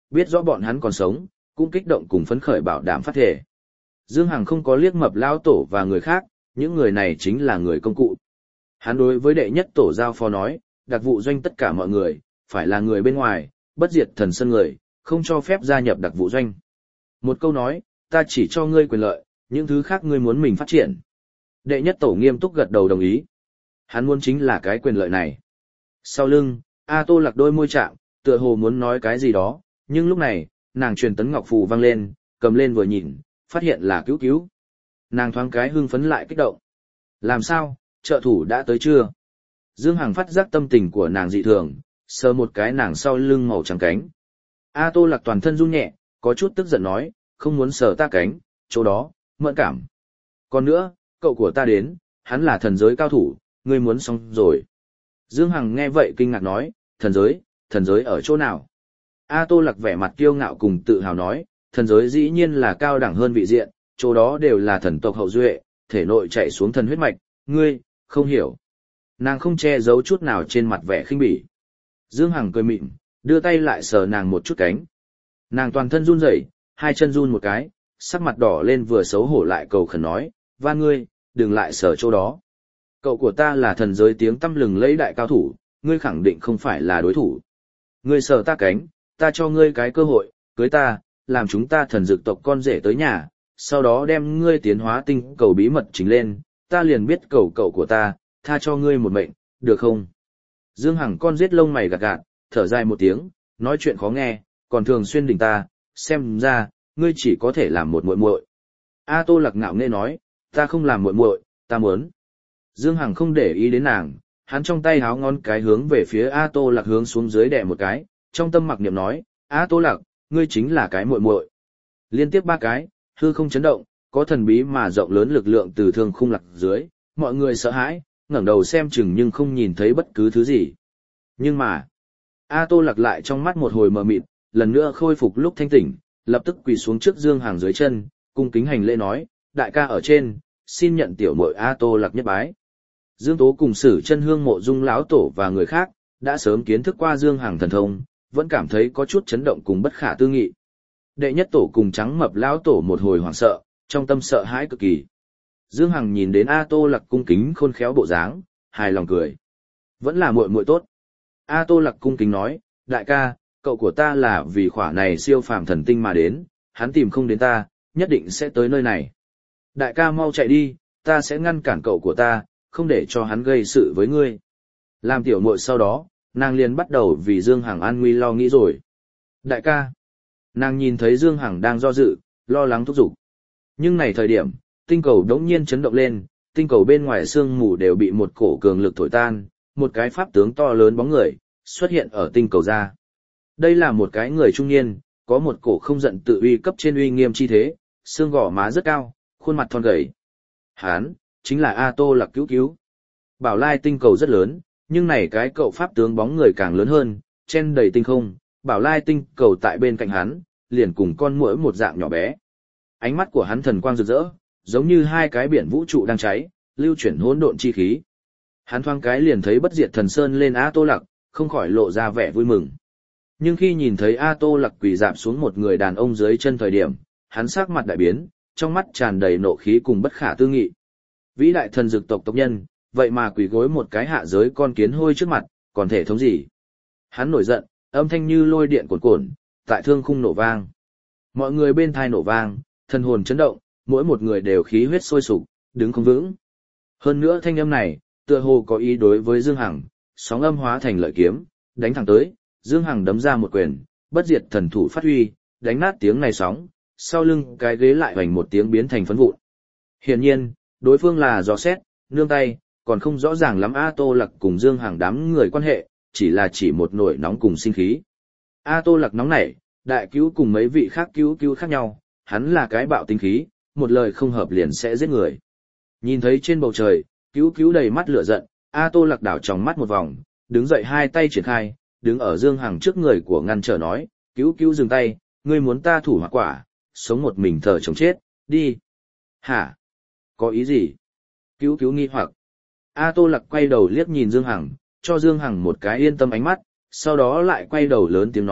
biết rõ bọn hắn còn sống, cũng kích động cùng phấn khởi bảo đảm phát thể. Dương Hằng không có liếc mập lao tổ và người khác, những người này chính là người công cụ. Hắn đối với đệ nhất tổ giao phó nói, đặc vụ doanh tất cả mọi người, phải là người bên ngoài, bất diệt thần sân người, không cho phép gia nhập đặc vụ doanh. Một câu nói, ta chỉ cho ngươi quyền lợi, những thứ khác ngươi muốn mình phát triển. Đệ nhất tổ nghiêm túc gật đầu đồng ý. Hắn muốn chính là cái quyền lợi này. Sau lưng, A Tô Lạc đôi môi chạm, tựa hồ muốn nói cái gì đó, nhưng lúc này, nàng truyền tấn ngọc phù vang lên, cầm lên vừa nhìn, phát hiện là Cứu Cứu. Nàng thoáng cái hưng phấn lại kích động. Làm sao, trợ thủ đã tới chưa? Dương Hằng phát giác tâm tình của nàng dị thường, sờ một cái nàng sau lưng màu trắng cánh. A Tô Lạc toàn thân run nhẹ, có chút tức giận nói, không muốn sờ ta cánh, chỗ đó, mẫn cảm. Còn nữa, cậu của ta đến, hắn là thần giới cao thủ, ngươi muốn xong rồi. Dương Hằng nghe vậy kinh ngạc nói, thần giới, thần giới ở chỗ nào? A Tô Lạc vẻ mặt kiêu ngạo cùng tự hào nói, thần giới dĩ nhiên là cao đẳng hơn vị diện, chỗ đó đều là thần tộc hậu duệ, thể nội chạy xuống thần huyết mạch, ngươi, không hiểu. Nàng không che giấu chút nào trên mặt vẻ khinh bỉ. Dương Hằng cười mịn, đưa tay lại sờ nàng một chút cánh. Nàng toàn thân run rẩy, hai chân run một cái, sắc mặt đỏ lên vừa xấu hổ lại cầu khẩn nói, van ngươi, đừng lại sờ chỗ đó. Cậu của ta là thần giới tiếng tăm lừng lẫy đại cao thủ, ngươi khẳng định không phải là đối thủ. Ngươi sờ ta cánh, ta cho ngươi cái cơ hội, cưới ta, làm chúng ta thần dược tộc con rể tới nhà, sau đó đem ngươi tiến hóa tinh cầu bí mật chính lên, ta liền biết cầu cậu của ta, tha cho ngươi một mệnh, được không? Dương Hằng con giết lông mày gạt gạt, thở dài một tiếng, nói chuyện khó nghe, còn thường xuyên đỉnh ta, xem ra, ngươi chỉ có thể làm một muội muội. A Tô Lạc ngạo nghễ nói, ta không làm muội muội, ta muốn. Dương Hằng không để ý đến nàng, hắn trong tay háo ngón cái hướng về phía A Tô Lạc hướng xuống dưới đè một cái, trong tâm mặc niệm nói, A Tô Lạc, ngươi chính là cái muội muội. Liên tiếp ba cái, hư không chấn động, có thần bí mà rộng lớn lực lượng từ thương khung lạc dưới, mọi người sợ hãi, ngẩng đầu xem chừng nhưng không nhìn thấy bất cứ thứ gì. Nhưng mà, A Tô Lạc lại trong mắt một hồi mờ mịt, lần nữa khôi phục lúc thanh tỉnh, lập tức quỳ xuống trước Dương Hằng dưới chân, cung kính hành lễ nói, đại ca ở trên, xin nhận tiểu muội A Tô Lạc nhất bái. Dương Tố cùng Sử Chân Hương Mộ Dung lão tổ và người khác, đã sớm kiến thức qua Dương Hằng thần thông, vẫn cảm thấy có chút chấn động cùng bất khả tư nghị. Đệ nhất tổ cùng Trắng Mập lão tổ một hồi hoảng sợ, trong tâm sợ hãi cực kỳ. Dương Hằng nhìn đến A Tô Lạc cung kính khôn khéo bộ dáng, hài lòng cười. Vẫn là muội muội tốt. A Tô Lạc cung kính nói, đại ca, cậu của ta là vì khỏa này siêu phàm thần tinh mà đến, hắn tìm không đến ta, nhất định sẽ tới nơi này. Đại ca mau chạy đi, ta sẽ ngăn cản cậu của ta, không để cho hắn gây sự với ngươi. Làm tiểu muội sau đó, nàng liền bắt đầu vì Dương Hằng an nguy lo nghĩ rồi. Đại ca, nàng nhìn thấy Dương Hằng đang do dự, lo lắng thúc giục. Nhưng này thời điểm, tinh cầu đống nhiên chấn động lên, tinh cầu bên ngoài sương mù đều bị một cổ cường lực thổi tan, một cái pháp tướng to lớn bóng người, xuất hiện ở tinh cầu ra. Đây là một cái người trung niên, có một cổ không giận tự uy cấp trên uy nghiêm chi thế, xương gò má rất cao, khuôn mặt thon gầy. Hán, chính là A Tô Lạc Cứu Cứu. Bảo Lai tinh cầu rất lớn, nhưng này cái cậu pháp tướng bóng người càng lớn hơn, chen đầy tinh không, Bảo Lai tinh cầu tại bên cạnh hắn, liền cùng con muỗi một dạng nhỏ bé. Ánh mắt của hắn thần quang rực rỡ, giống như hai cái biển vũ trụ đang cháy, lưu chuyển hỗn độn chi khí. Hắn thoáng cái liền thấy bất diệt thần sơn lên A Tô Lạc, không khỏi lộ ra vẻ vui mừng. Nhưng khi nhìn thấy A Tô Lạc quỳ rạp xuống một người đàn ông dưới chân thời điểm, hắn sắc mặt đại biến, trong mắt tràn đầy nộ khí cùng bất khả tư nghị. Vĩ đại thần dược tộc tộc nhân, vậy mà quỳ gối một cái hạ giới con kiến hôi trước mặt, còn thể thống gì? Hắn nổi giận, âm thanh như lôi điện cuồn cuộn, tại thương khung nổ vang. Mọi người bên thai nổ vang, thần hồn chấn động, mỗi một người đều khí huyết sôi sục, đứng không vững. Hơn nữa thanh âm này, tựa hồ có ý đối với Dương Hằng, sóng âm hóa thành lợi kiếm, đánh thẳng tới, Dương Hằng đấm ra một quyền, bất diệt thần thủ phát huy, đánh nát tiếng này sóng, sau lưng cái ghế lại hoành một tiếng biến thành phấn vụn. Hiển nhiên, đối phương là dò xét, nương tay, còn không rõ ràng lắm A Tô Lạc cùng Dương Hằng đám người quan hệ, chỉ là chỉ một nổi nóng cùng sinh khí. A Tô Lạc nóng nảy, đại cứu cùng mấy vị khác cứu cứu khác nhau, hắn là cái bạo tính khí, một lời không hợp liền sẽ giết người. Nhìn thấy trên bầu trời, cứu cứu đầy mắt lửa giận, A Tô Lạc đảo tròng mắt một vòng, đứng dậy hai tay triển khai, đứng ở Dương Hằng trước người của ngăn trở nói, cứu cứu dừng tay, ngươi muốn ta thủ hỏa quả, sống một mình thờ chồng chết, đi. Hả? Có ý gì? Cứu cứu nghi hoặc. A Tô Lạc quay đầu liếc nhìn Dương Hằng, cho Dương Hằng một cái yên tâm ánh mắt, sau đó lại quay đầu lớn tiếng nói,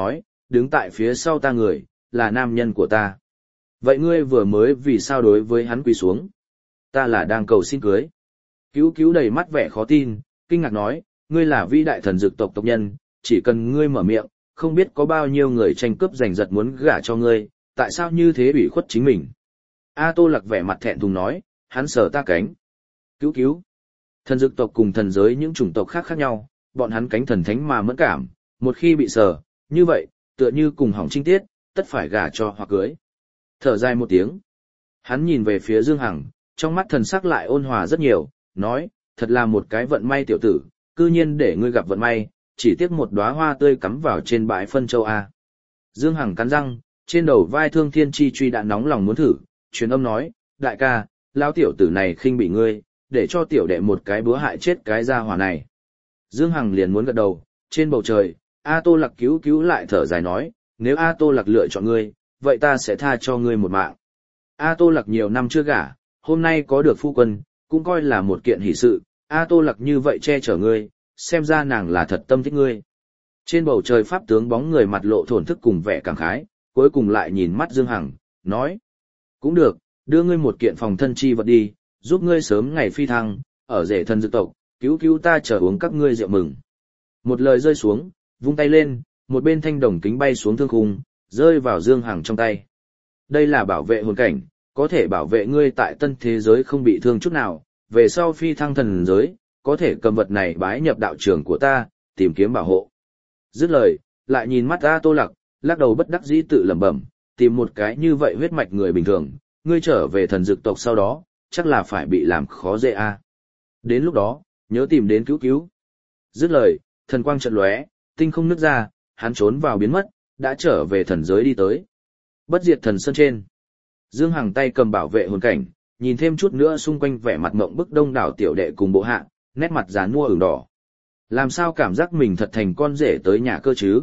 đứng tại phía sau ta người, là nam nhân của ta. Vậy ngươi vừa mới vì sao đối với hắn quỳ xuống? Ta là đang cầu xin cưới. Cứu cứu đầy mắt vẻ khó tin, kinh ngạc nói, ngươi là vĩ đại thần dược tộc tộc nhân, chỉ cần ngươi mở miệng, không biết có bao nhiêu người tranh cướp giành giật muốn gả cho ngươi, tại sao như thế ủy khuất chính mình? A Tô Lạc vẻ mặt thẹn thùng nói, hắn sờ ta cánh. Cứu cứu. Thần dược tộc cùng thần giới những chủng tộc khác khác nhau, bọn hắn cánh thần thánh mà mẫn cảm, một khi bị sờ, như vậy, tựa như cùng hỏng trinh tiết, tất phải gả cho hoặc cưới. Thở dài một tiếng. Hắn nhìn về phía Dương Hằng, trong mắt thần sắc lại ôn hòa rất nhiều, nói, thật là một cái vận may tiểu tử, cư nhiên để ngươi gặp vận may, chỉ tiếc một đóa hoa tươi cắm vào trên bãi phân châu A. Dương Hằng cắn răng, trên đầu vai Thương Thiên Chi truy đã nóng lòng muốn thử, truyền âm nói, đại ca, lão tiểu tử này khinh bị ngươi, để cho tiểu đệ một cái búa hại chết cái gia hỏa này. Dương Hằng liền muốn gật đầu, trên bầu trời, A Tô Lạc cứu cứu lại thở dài nói, nếu A Tô Lạc lựa chọn ngươi, vậy ta sẽ tha cho ngươi một mạng. A Tô Lạc nhiều năm chưa gả, hôm nay có được phu quân, cũng coi là một kiện hỷ sự, A Tô Lạc như vậy che chở ngươi, xem ra nàng là thật tâm thích ngươi. Trên bầu trời pháp tướng bóng người mặt lộ thổn thức cùng vẻ cảm khái, cuối cùng lại nhìn mắt Dương Hằng, nói, cũng được, đưa ngươi một kiện phòng thân chi vật đi, giúp ngươi sớm ngày phi thăng, ở rể thần dược tộc, cứu cứu ta chờ uống các ngươi rượu mừng. Một lời rơi xuống, vung tay lên, một bên thanh đồng kính bay xuống thương khung, rơi vào Dương Hằng trong tay. Đây là bảo vệ hồn cảnh, có thể bảo vệ ngươi tại tân thế giới không bị thương chút nào, về sau phi thăng thần giới, có thể cầm vật này bái nhập đạo trường của ta, tìm kiếm bảo hộ. Dứt lời, lại nhìn mắt A Tô Lạc, lắc đầu bất đắc dĩ tự lẩm bẩm, tìm một cái như vậy huyết mạch người bình thường, ngươi trở về thần dược tộc sau đó, chắc là phải bị làm khó dễ a. Đến lúc đó, nhớ tìm đến cứu cứu. Dứt lời, thần quang chợt lóe, tinh không nứt ra, hắn trốn vào biến mất, đã trở về thần giới đi tới. Bất diệt thần sơn trên. Dương Hằng tay cầm bảo vệ hồn cảnh, nhìn thêm chút nữa xung quanh vẻ mặt mộng bức đông đảo tiểu đệ cùng bộ hạ, nét mặt dán mua ửng đỏ. Làm sao cảm giác mình thật thành con rể tới nhà cơ chứ?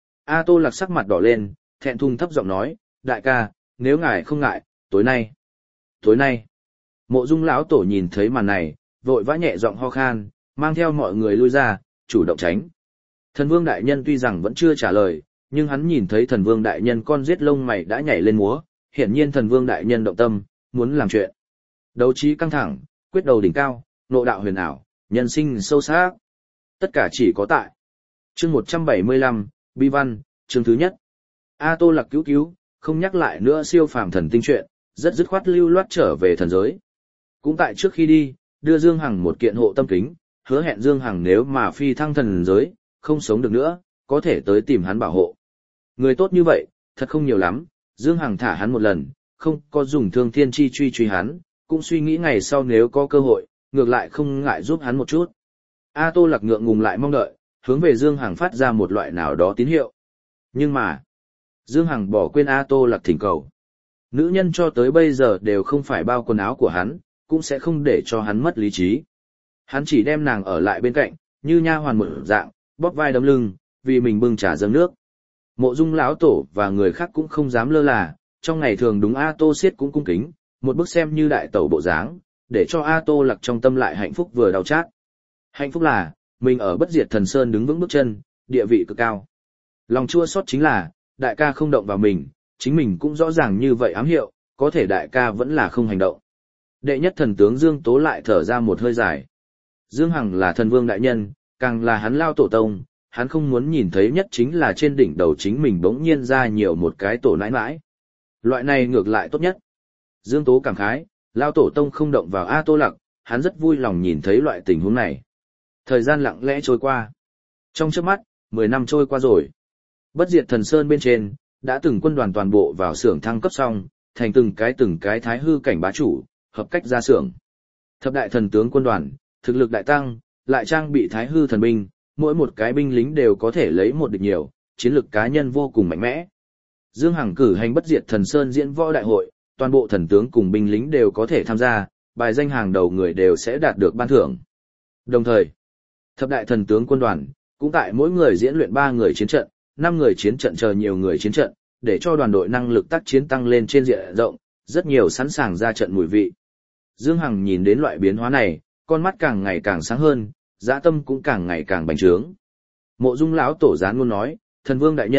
A Tô Lạc sắc mặt đỏ lên, thẹn thùng thấp giọng nói, đại ca, nếu ngài không ngại, tối nay. Tối nay. Mộ Dung lão tổ nhìn thấy màn này, vội vã nhẹ giọng ho khan, mang theo mọi người lui ra, chủ động tránh. Thần Vương đại nhân tuy rằng vẫn chưa trả lời, nhưng hắn nhìn thấy Thần Vương đại nhân con giết lông mày đã nhảy lên múa, hiển nhiên Thần Vương đại nhân động tâm, muốn làm chuyện. Đấu trí căng thẳng, quyết đầu đỉnh cao, nộ đạo huyền ảo, nhân sinh sâu sắc. Tất cả chỉ có tại chương một trăm bảy mươi lăm, Bi Văn, chương thứ nhất. A Tô Lạc cứu cứu, không nhắc lại nữa siêu phàm thần tinh chuyện, rất dứt khoát lưu loát trở về thần giới. Cũng tại trước khi đi, đưa Dương Hằng một kiện hộ tâm kính, hứa hẹn Dương Hằng nếu mà phi thăng thần giới, không sống được nữa, có thể tới tìm hắn bảo hộ. Người tốt như vậy, thật không nhiều lắm, Dương Hằng thả hắn một lần, không có dùng Thương Thiên Chi truy truy hắn, cũng suy nghĩ ngày sau nếu có cơ hội, ngược lại không ngại giúp hắn một chút. A Tô Lạc ngượng ngùng lại mong đợi, hướng về Dương Hằng phát ra một loại nào đó tín hiệu. Nhưng mà, Dương Hằng bỏ quên A Tô Lạc thỉnh cầu. Nữ nhân cho tới bây giờ đều không phải bao quần áo của hắn, cũng sẽ không để cho hắn mất lý trí. Hắn chỉ đem nàng ở lại bên cạnh, như nha hoàn một dạng, bóp vai đấm lưng, vì mình bưng trà dâng nước. Mộ Dung lão tổ và người khác cũng không dám lơ là, trong ngày thường đúng A Tô Siết cũng cung kính, một bức xem như đại tẩu bộ dáng, để cho A Tô Lạc trong tâm lại hạnh phúc vừa đau chát. Hạnh phúc là, mình ở bất diệt thần sơn đứng vững bước chân, địa vị cực cao. Lòng chua xót chính là, đại ca không động vào mình, chính mình cũng rõ ràng như vậy ám hiệu, có thể đại ca vẫn là không hành động. Đệ nhất thần tướng Dương Tố lại thở ra một hơi dài. Dương Hằng là thần vương đại nhân, càng là hắn lao tổ tông, hắn không muốn nhìn thấy nhất chính là trên đỉnh đầu chính mình bỗng nhiên ra nhiều một cái tổ nãi nãi. Loại này ngược lại tốt nhất. Dương Tố cảm khái, lao tổ tông không động vào A Tô Lạc, hắn rất vui lòng nhìn thấy loại tình huống này. Thời gian lặng lẽ trôi qua. Trong chớp mắt, mười năm trôi qua rồi. Bất diệt thần sơn bên trên, đã từng quân đoàn toàn bộ vào xưởng thăng cấp xong, thành từng cái từng cái thái hư cảnh bá chủ, hợp cách ra xưởng. Thập đại thần tướng quân đoàn, thực lực đại tăng, lại trang bị thái hư thần binh, mỗi một cái binh lính đều có thể lấy một địch nhiều, chiến lực cá nhân vô cùng mạnh mẽ. Dương Hằng cử hành bất diệt thần sơn diễn võ đại hội, toàn bộ thần tướng cùng binh lính đều có thể tham gia, bài danh hàng đầu người đều sẽ đạt được ban thưởng. Đồng thời, thập đại thần tướng quân đoàn, cũng tại mỗi người diễn luyện ba người chiến trận, năm người chiến trận chờ nhiều người chiến trận, để cho đoàn đội năng lực tác chiến tăng lên trên diện rộng, rất nhiều sẵn sàng ra trận mùi vị. Dương Hằng nhìn đến loại biến hóa này, con mắt càng ngày càng sáng hơn, dã tâm cũng càng ngày càng bành trướng. Mộ Dung lão tổ gián luôn nói, thần vương đại nhân,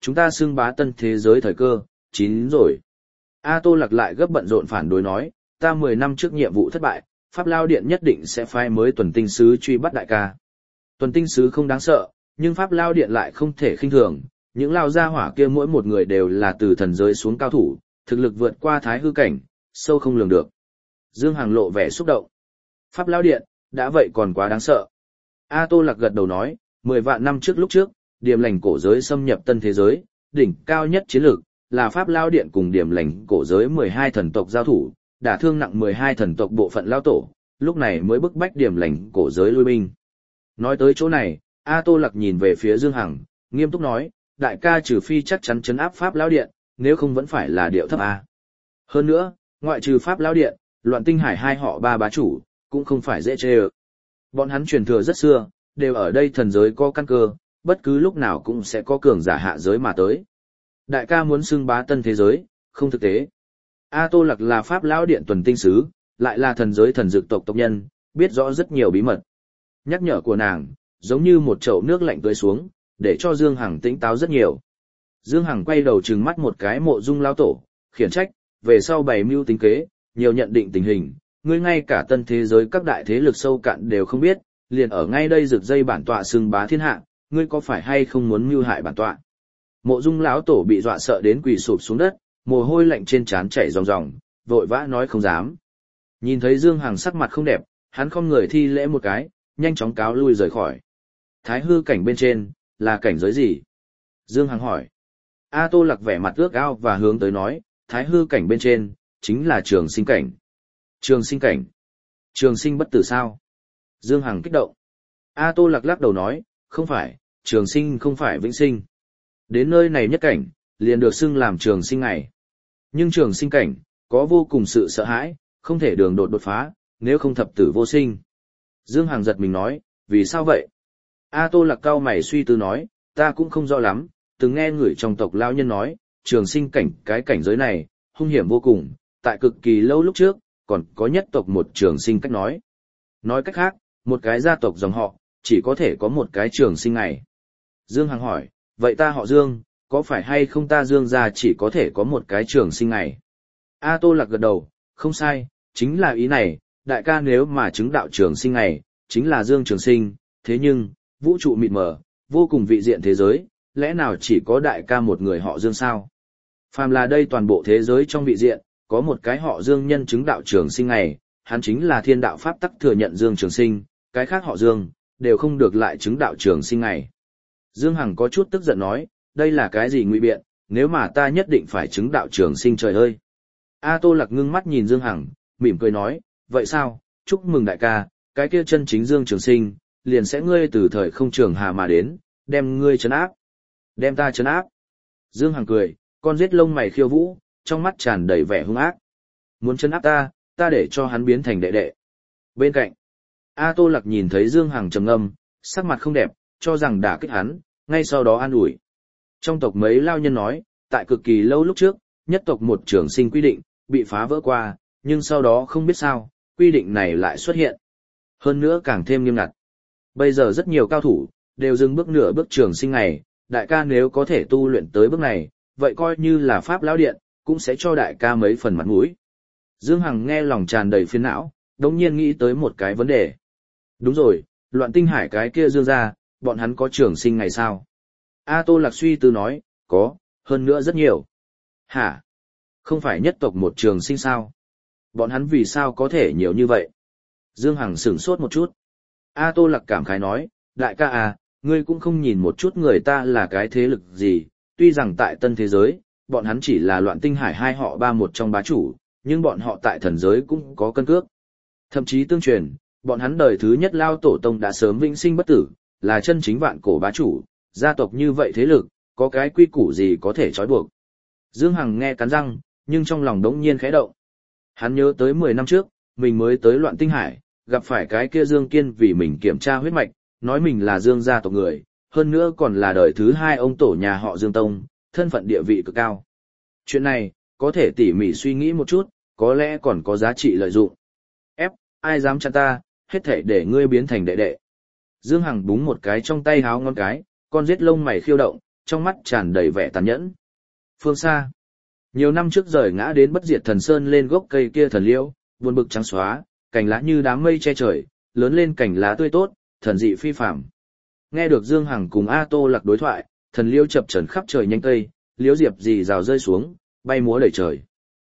chúng ta xưng bá tân thế giới thời cơ, chín rồi. A Tô Lạc lại gấp bận rộn phản đối nói, ta mười năm trước nhiệm vụ thất bại, Pháp Lao Điện nhất định sẽ phái mới tuần tinh sứ truy bắt đại ca. Tuần tinh sứ không đáng sợ, nhưng Pháp Lao Điện lại không thể khinh thường, những lao gia hỏa kia mỗi một người đều là từ thần giới xuống cao thủ, thực lực vượt qua thái hư cảnh, sâu không lường được. Dương Hằng lộ vẻ xúc động. Pháp Lao Điện, đã vậy còn quá đáng sợ. A Tô Lạc gật đầu nói, mười vạn năm trước lúc trước, điểm lành cổ giới xâm nhập tân thế giới, đỉnh cao nhất chiến lược là Pháp Lao Điện cùng điểm lành cổ giới mười hai thần tộc giao thủ, đả thương nặng mười hai thần tộc bộ phận lao tổ, lúc này mới bức bách điểm lành cổ giới lui binh. Nói tới chỗ này, A Tô Lạc nhìn về phía Dương Hằng, nghiêm túc nói, đại ca trừ phi chắc chắn trấn áp Pháp Lao Điện, nếu không vẫn phải là điệu thấp A. Hơn nữa, ngoại trừ Pháp Lao Điện, Loạn Tinh Hải hai họ ba bá chủ, cũng không phải dễ chê ơ. Bọn hắn truyền thừa rất xưa, đều ở đây thần giới có căn cơ, bất cứ lúc nào cũng sẽ có cường giả hạ giới mà tới. Đại ca muốn xưng bá tân thế giới, không thực tế. A Tô Lạc là Pháp Lão Điện tuần tinh sứ, lại là thần giới thần dược tộc tộc nhân, biết rõ rất nhiều bí mật. Nhắc nhở của nàng, giống như một chậu nước lạnh tưới xuống, để cho Dương Hằng tỉnh táo rất nhiều. Dương Hằng quay đầu trừng mắt một cái Mộ Dung lão tổ, khiển trách, về sau bày mưu tính kế, nhiều nhận định tình hình, ngươi ngay cả tân thế giới các đại thế lực sâu cạn đều không biết, liền ở ngay đây rực dây bản tọa xưng bá thiên hạ, ngươi có phải hay không muốn mưu hại bản tọa? Mộ Dung lão tổ bị dọa sợ đến quỳ sụp xuống đất, mồ hôi lạnh trên trán chảy ròng ròng, vội vã nói không dám. Nhìn thấy Dương Hằng sắc mặt không đẹp, hắn không người thi lễ một cái, nhanh chóng cáo lui rời khỏi. Thái hư cảnh bên trên, là cảnh giới gì? Dương Hằng hỏi. A Tô Lạc vẻ mặt ước ao và hướng tới nói, thái hư cảnh bên trên, chính là trường sinh cảnh. Trường sinh cảnh? Trường sinh bất tử sao? Dương Hằng kích động. A Tô Lạc lắc đầu nói, không phải, trường sinh không phải vĩnh sinh. Đến nơi này nhất cảnh, liền được xưng làm trường sinh ngày. Nhưng trường sinh cảnh, có vô cùng sự sợ hãi, không thể đường đột đột phá, nếu không thập tử vô sinh. Dương Hằng giật mình nói, vì sao vậy? A Tô Lạc cau mày suy tư nói, ta cũng không rõ lắm, từng nghe người trong tộc lão nhân nói, trường sinh cảnh cái cảnh giới này, hung hiểm vô cùng, tại cực kỳ lâu lúc trước, còn có nhất tộc một trường sinh cách nói. Nói cách khác, một cái gia tộc dòng họ, chỉ có thể có một cái trường sinh ngày. Dương Hằng hỏi, vậy ta họ Dương, có phải hay không ta Dương gia chỉ có thể có một cái trường sinh ngày? A Tô Lạc gật đầu, không sai, chính là ý này, đại ca nếu mà chứng đạo trường sinh ngày, chính là Dương trường sinh, thế nhưng, vũ trụ mịt mờ, vô cùng vị diện thế giới, lẽ nào chỉ có đại ca một người họ Dương sao? Phàm là đây toàn bộ thế giới trong vị diện, có một cái họ Dương nhân chứng đạo trường sinh ngày, hắn chính là thiên đạo pháp tắc thừa nhận Dương trường sinh, cái khác họ Dương, đều không được lại chứng đạo trường sinh ngày. Dương Hằng có chút tức giận nói, đây là cái gì ngụy biện, nếu mà ta nhất định phải chứng đạo trường sinh trời ơi. A Tô Lạc ngưng mắt nhìn Dương Hằng, mỉm cười nói, vậy sao, chúc mừng đại ca, cái kia chân chính Dương trường sinh, liền sẽ ngươi từ thời không trường hà mà đến, đem ngươi trấn áp. Đem ta trấn áp. Dương Hằng cười, con giết lông mày khiêu vũ, trong mắt tràn đầy vẻ hung ác. Muốn trấn áp ta, ta để cho hắn biến thành đệ đệ. Bên cạnh, A Tô Lạc nhìn thấy Dương Hằng trầm ngâm, sắc mặt không đẹp, cho rằng đả kích hắn, ngay sau đó an ủi. Trong tộc mấy lao nhân nói, tại cực kỳ lâu lúc trước, nhất tộc một trường sinh quy định, bị phá vỡ qua, nhưng sau đó không biết sao, quy định này lại xuất hiện. Hơn nữa càng thêm nghiêm ngặt. Bây giờ rất nhiều cao thủ, đều dừng bước nửa bước trường sinh này, đại ca nếu có thể tu luyện tới bước này, vậy coi như là Pháp Lão Điện, cũng sẽ cho đại ca mấy phần mặt mũi. Dương Hằng nghe lòng tràn đầy phiền não, đống nhiên nghĩ tới một cái vấn đề. Đúng rồi, Loạn Tinh Hải cái kia Dương gia, bọn hắn có trường sinh ngày sao? A Tô Lạc suy tư nói, có, hơn nữa rất nhiều. Hả? Không phải nhất tộc một trường sinh sao? Bọn hắn vì sao có thể nhiều như vậy? Dương Hằng sửng sốt một chút. A Tô Lạc cảm khái nói, đại ca à, ngươi cũng không nhìn một chút người ta là cái thế lực gì, tuy rằng tại tân thế giới, bọn hắn chỉ là Loạn Tinh Hải hai họ ba một trong bá chủ, nhưng bọn họ tại thần giới cũng có cân cước. Thậm chí tương truyền, bọn hắn đời thứ nhất lao tổ tông đã sớm vĩnh sinh bất tử, là chân chính vạn cổ bá chủ, gia tộc như vậy thế lực, có cái quy củ gì có thể trói buộc. Dương Hằng nghe cắn răng, nhưng trong lòng đống nhiên khẽ động. Hắn nhớ tới mười năm trước, mình mới tới Loạn Tinh Hải, gặp phải cái kia Dương Kiên vì mình kiểm tra huyết mạch, nói mình là Dương gia tộc người, hơn nữa còn là đời thứ hai ông tổ nhà họ Dương Tông, thân phận địa vị cực cao. Chuyện này, có thể tỉ mỉ suy nghĩ một chút, có lẽ còn có giá trị lợi dụng. Ép, ai dám chặn ta, hết thể để ngươi biến thành đệ đệ. Dương Hằng búng một cái trong tay háo ngón cái, con giết lông mày khiêu động, trong mắt tràn đầy vẻ tàn nhẫn. Phương xa, nhiều năm trước rời ngã đến bất diệt thần sơn lên gốc cây kia thần liễu, buồn bực trắng xóa, cành lá như đám mây che trời, lớn lên cành lá tươi tốt, thần dị phi phàm. Nghe được Dương Hằng cùng A Tô Lạc đối thoại, thần liễu chập chờn khắp trời nhanh cây, liễu diệp rì rào rơi xuống, bay múa đầy trời.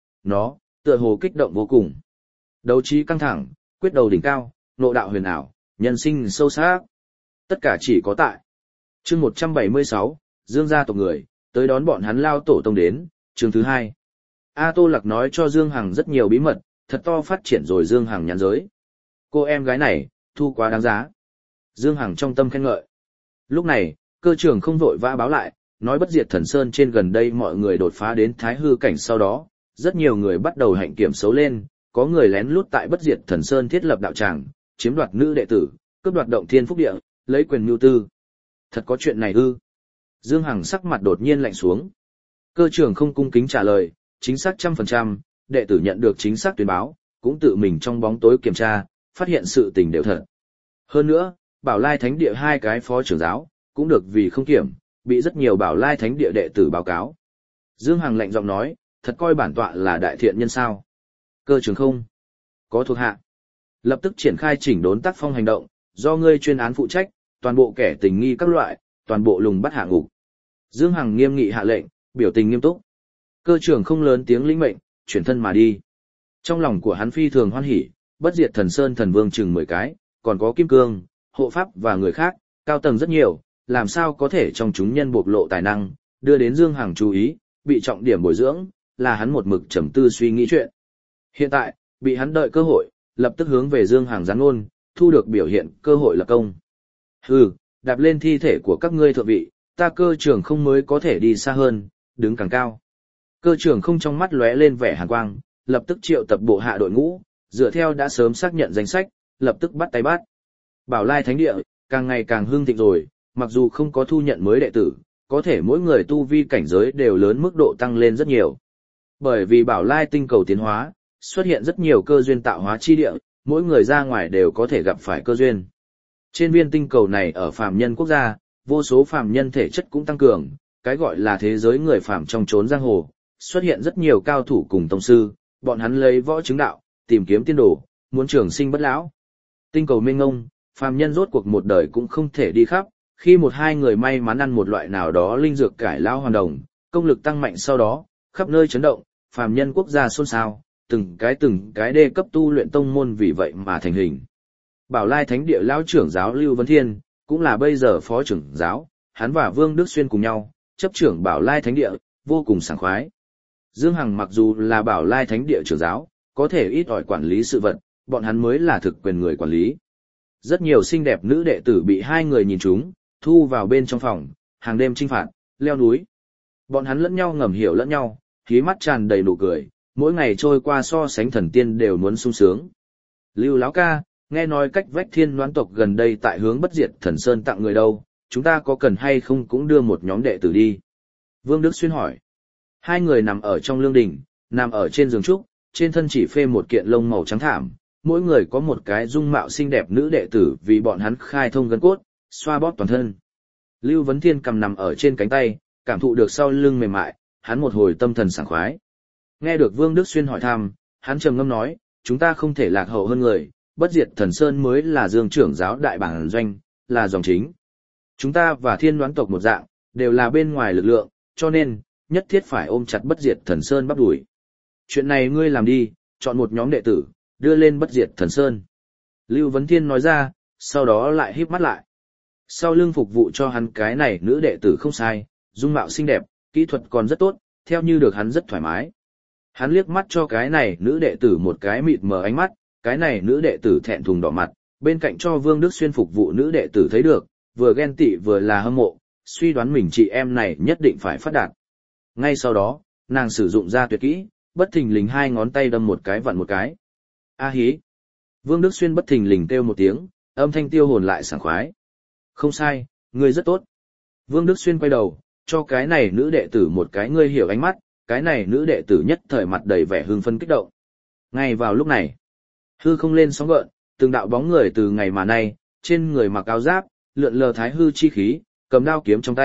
Nó, tựa hồ kích động vô cùng. Đấu trí căng thẳng, quyết đầu đỉnh cao, nộ đạo huyền ảo, nhân sinh sâu sắc. Tất cả chỉ có tại. Chương một trăm bảy mươi sáu, Dương gia tộc người, tới đón bọn hắn lao tổ tông đến, chương thứ hai. A Tô Lạc nói cho Dương Hằng rất nhiều bí mật, thật to phát triển rồi Dương Hằng nhãn giới. Cô em gái này, thu quá đáng giá. Dương Hằng trong tâm khen ngợi. Lúc này, cơ trưởng không vội vã báo lại, nói bất diệt thần sơn trên gần đây mọi người đột phá đến thái hư cảnh sau đó, rất nhiều người bắt đầu hạnh kiểm xấu lên, có người lén lút tại bất diệt thần sơn thiết lập đạo tràng, chiếm đoạt nữ đệ tử, cướp đoạt động thiên phúc địa, lấy quyền mưu tư. Thật có chuyện này ư? Dương Hằng sắc mặt đột nhiên lạnh xuống. Cơ trưởng không cung kính trả lời, chính xác trăm phần trăm, đệ tử nhận được chính xác tuyên báo, cũng tự mình trong bóng tối kiểm tra, phát hiện sự tình đều thật. Hơn nữa, Bảo Lai Thánh Địa hai cái phó trưởng giáo, cũng được vì không kiểm, bị rất nhiều Bảo Lai Thánh Địa đệ tử báo cáo. Dương Hằng lạnh giọng nói, thật coi bản tọa là đại thiện nhân sao? Cơ trưởng không? Có thuộc hạ. Lập tức triển khai chỉnh đốn tác phong hành động, do ngươi chuyên án phụ trách, toàn bộ kẻ tình nghi các loại, toàn bộ lùng bắt hạ ngục. Dương Hằng nghiêm nghị hạ lệnh, biểu tình nghiêm túc. Cơ trưởng không lớn tiếng lĩnh mệnh, chuyển thân mà đi. Trong lòng của hắn phi thường hoan hỉ, bất diệt thần sơn thần vương chừng mười cái, còn có kim cương, hộ pháp và người khác, cao tầng rất nhiều, làm sao có thể trong chúng nhân bộc lộ tài năng, đưa đến Dương Hằng chú ý, bị trọng điểm bồi dưỡng, là hắn một mực trầm tư suy nghĩ chuyện. Hiện tại, bị hắn đợi cơ hội, lập tức hướng về Dương Hằng giáng ngôn, thu được biểu hiện cơ hội lập công. Hừ, đạp lên thi thể của các ngươi thượng vị, ta cơ trưởng không mới có thể đi xa hơn, đứng càng cao. Cơ trưởng không trong mắt lóe lên vẻ hàn quang, lập tức triệu tập bộ hạ đội ngũ, dựa theo đã sớm xác nhận danh sách, lập tức bắt tay bắt. Bảo Lai Thánh Địa, càng ngày càng hưng thịnh rồi, mặc dù không có thu nhận mới đệ tử, có thể mỗi người tu vi cảnh giới đều lớn mức độ tăng lên rất nhiều. Bởi vì Bảo Lai tinh cầu tiến hóa, xuất hiện rất nhiều cơ duyên tạo hóa chi địa, mỗi người ra ngoài đều có thể gặp phải cơ duyên. Trên viên tinh cầu này ở phàm nhân quốc gia, vô số phàm nhân thể chất cũng tăng cường, cái gọi là thế giới người phàm trong chốn giang hồ, xuất hiện rất nhiều cao thủ cùng tông sư, bọn hắn lấy võ chứng đạo, tìm kiếm tiên đồ, muốn trường sinh bất lão. Tinh cầu mênh ngông, phàm nhân rốt cuộc một đời cũng không thể đi khắp, khi một hai người may mắn ăn một loại nào đó linh dược cải lão hoàn đồng, công lực tăng mạnh sau đó, khắp nơi chấn động, phàm nhân quốc gia xôn xao, từng cái từng cái đê cấp tu luyện tông môn vì vậy mà thành hình. Bảo Lai Thánh Địa lão trưởng giáo Lưu Vấn Thiên, cũng là bây giờ phó trưởng giáo, hắn và Vương Đức Xuyên cùng nhau, chấp trưởng Bảo Lai Thánh Địa, vô cùng sảng khoái. Dương Hằng mặc dù là Bảo Lai Thánh Địa trưởng giáo, có thể ít ỏi quản lý sự vật, bọn hắn mới là thực quyền người quản lý. Rất nhiều xinh đẹp nữ đệ tử bị hai người nhìn trúng, thu vào bên trong phòng, hàng đêm chinh phạt, leo núi. Bọn hắn lẫn nhau ngầm hiểu lẫn nhau, khí mắt tràn đầy nụ cười, mỗi ngày trôi qua so sánh thần tiên đều muốn sung sướng. Lưu lão ca, nghe nói cách vách Thiên Loan tộc gần đây tại hướng bất diệt thần sơn tặng người đâu, chúng ta có cần hay không cũng đưa một nhóm đệ tử đi? Vương Đức Xuyên hỏi. Hai người nằm ở trong lương đình, nằm ở trên giường trúc, trên thân chỉ phê một kiện lông màu trắng thảm, mỗi người có một cái dung mạo xinh đẹp nữ đệ tử vì bọn hắn khai thông gân cốt, xoa bóp toàn thân. Lưu Vấn Thiên cầm nằm ở trên cánh tay, cảm thụ được sau lưng mềm mại, hắn một hồi tâm thần sảng khoái. Nghe được Vương Đức Xuyên hỏi thăm, hắn trầm ngâm nói, chúng ta không thể lạc hậu hơn người, bất diệt thần sơn mới là Dương trưởng giáo đại bản doanh, là dòng chính. Chúng ta và Thiên Loan tộc một dạng, đều là bên ngoài lực lượng, cho nên, nhất thiết phải ôm chặt bất diệt thần sơn bắp đuổi. Chuyện này ngươi làm đi, chọn một nhóm đệ tử, đưa lên bất diệt thần sơn. Lưu Vấn Thiên nói ra, sau đó lại híp mắt lại. Sau lưng phục vụ cho hắn cái này nữ đệ tử không sai, dung mạo xinh đẹp, kỹ thuật còn rất tốt, theo như được hắn rất thoải mái. Hắn liếc mắt cho cái này nữ đệ tử một cái mịt mờ ánh mắt, cái này nữ đệ tử thẹn thùng đỏ mặt, bên cạnh cho Vương Đức Xuyên phục vụ nữ đệ tử thấy được, vừa ghen tị vừa là hâm mộ, suy đoán mình chị em này nhất định phải phát đạt. Ngay sau đó, nàng sử dụng ra tuyệt kỹ, bất thình lình hai ngón tay đâm một cái vặn một cái. A hí! Vương Đức Xuyên bất thình lình kêu một tiếng, âm thanh tiêu hồn lại sảng khoái. Không sai, ngươi rất tốt. Vương Đức Xuyên quay đầu, cho cái này nữ đệ tử một cái ngươi hiểu ánh mắt, cái này nữ đệ tử nhất thời mặt đầy vẻ hưng phấn kích động. Ngay vào lúc này, hư không lên sóng gợn, từng đạo bóng người từ ngày mà nay, trên người mặc áo giáp, lượn lờ thái hư chi khí, cầm đao kiếm trong tay,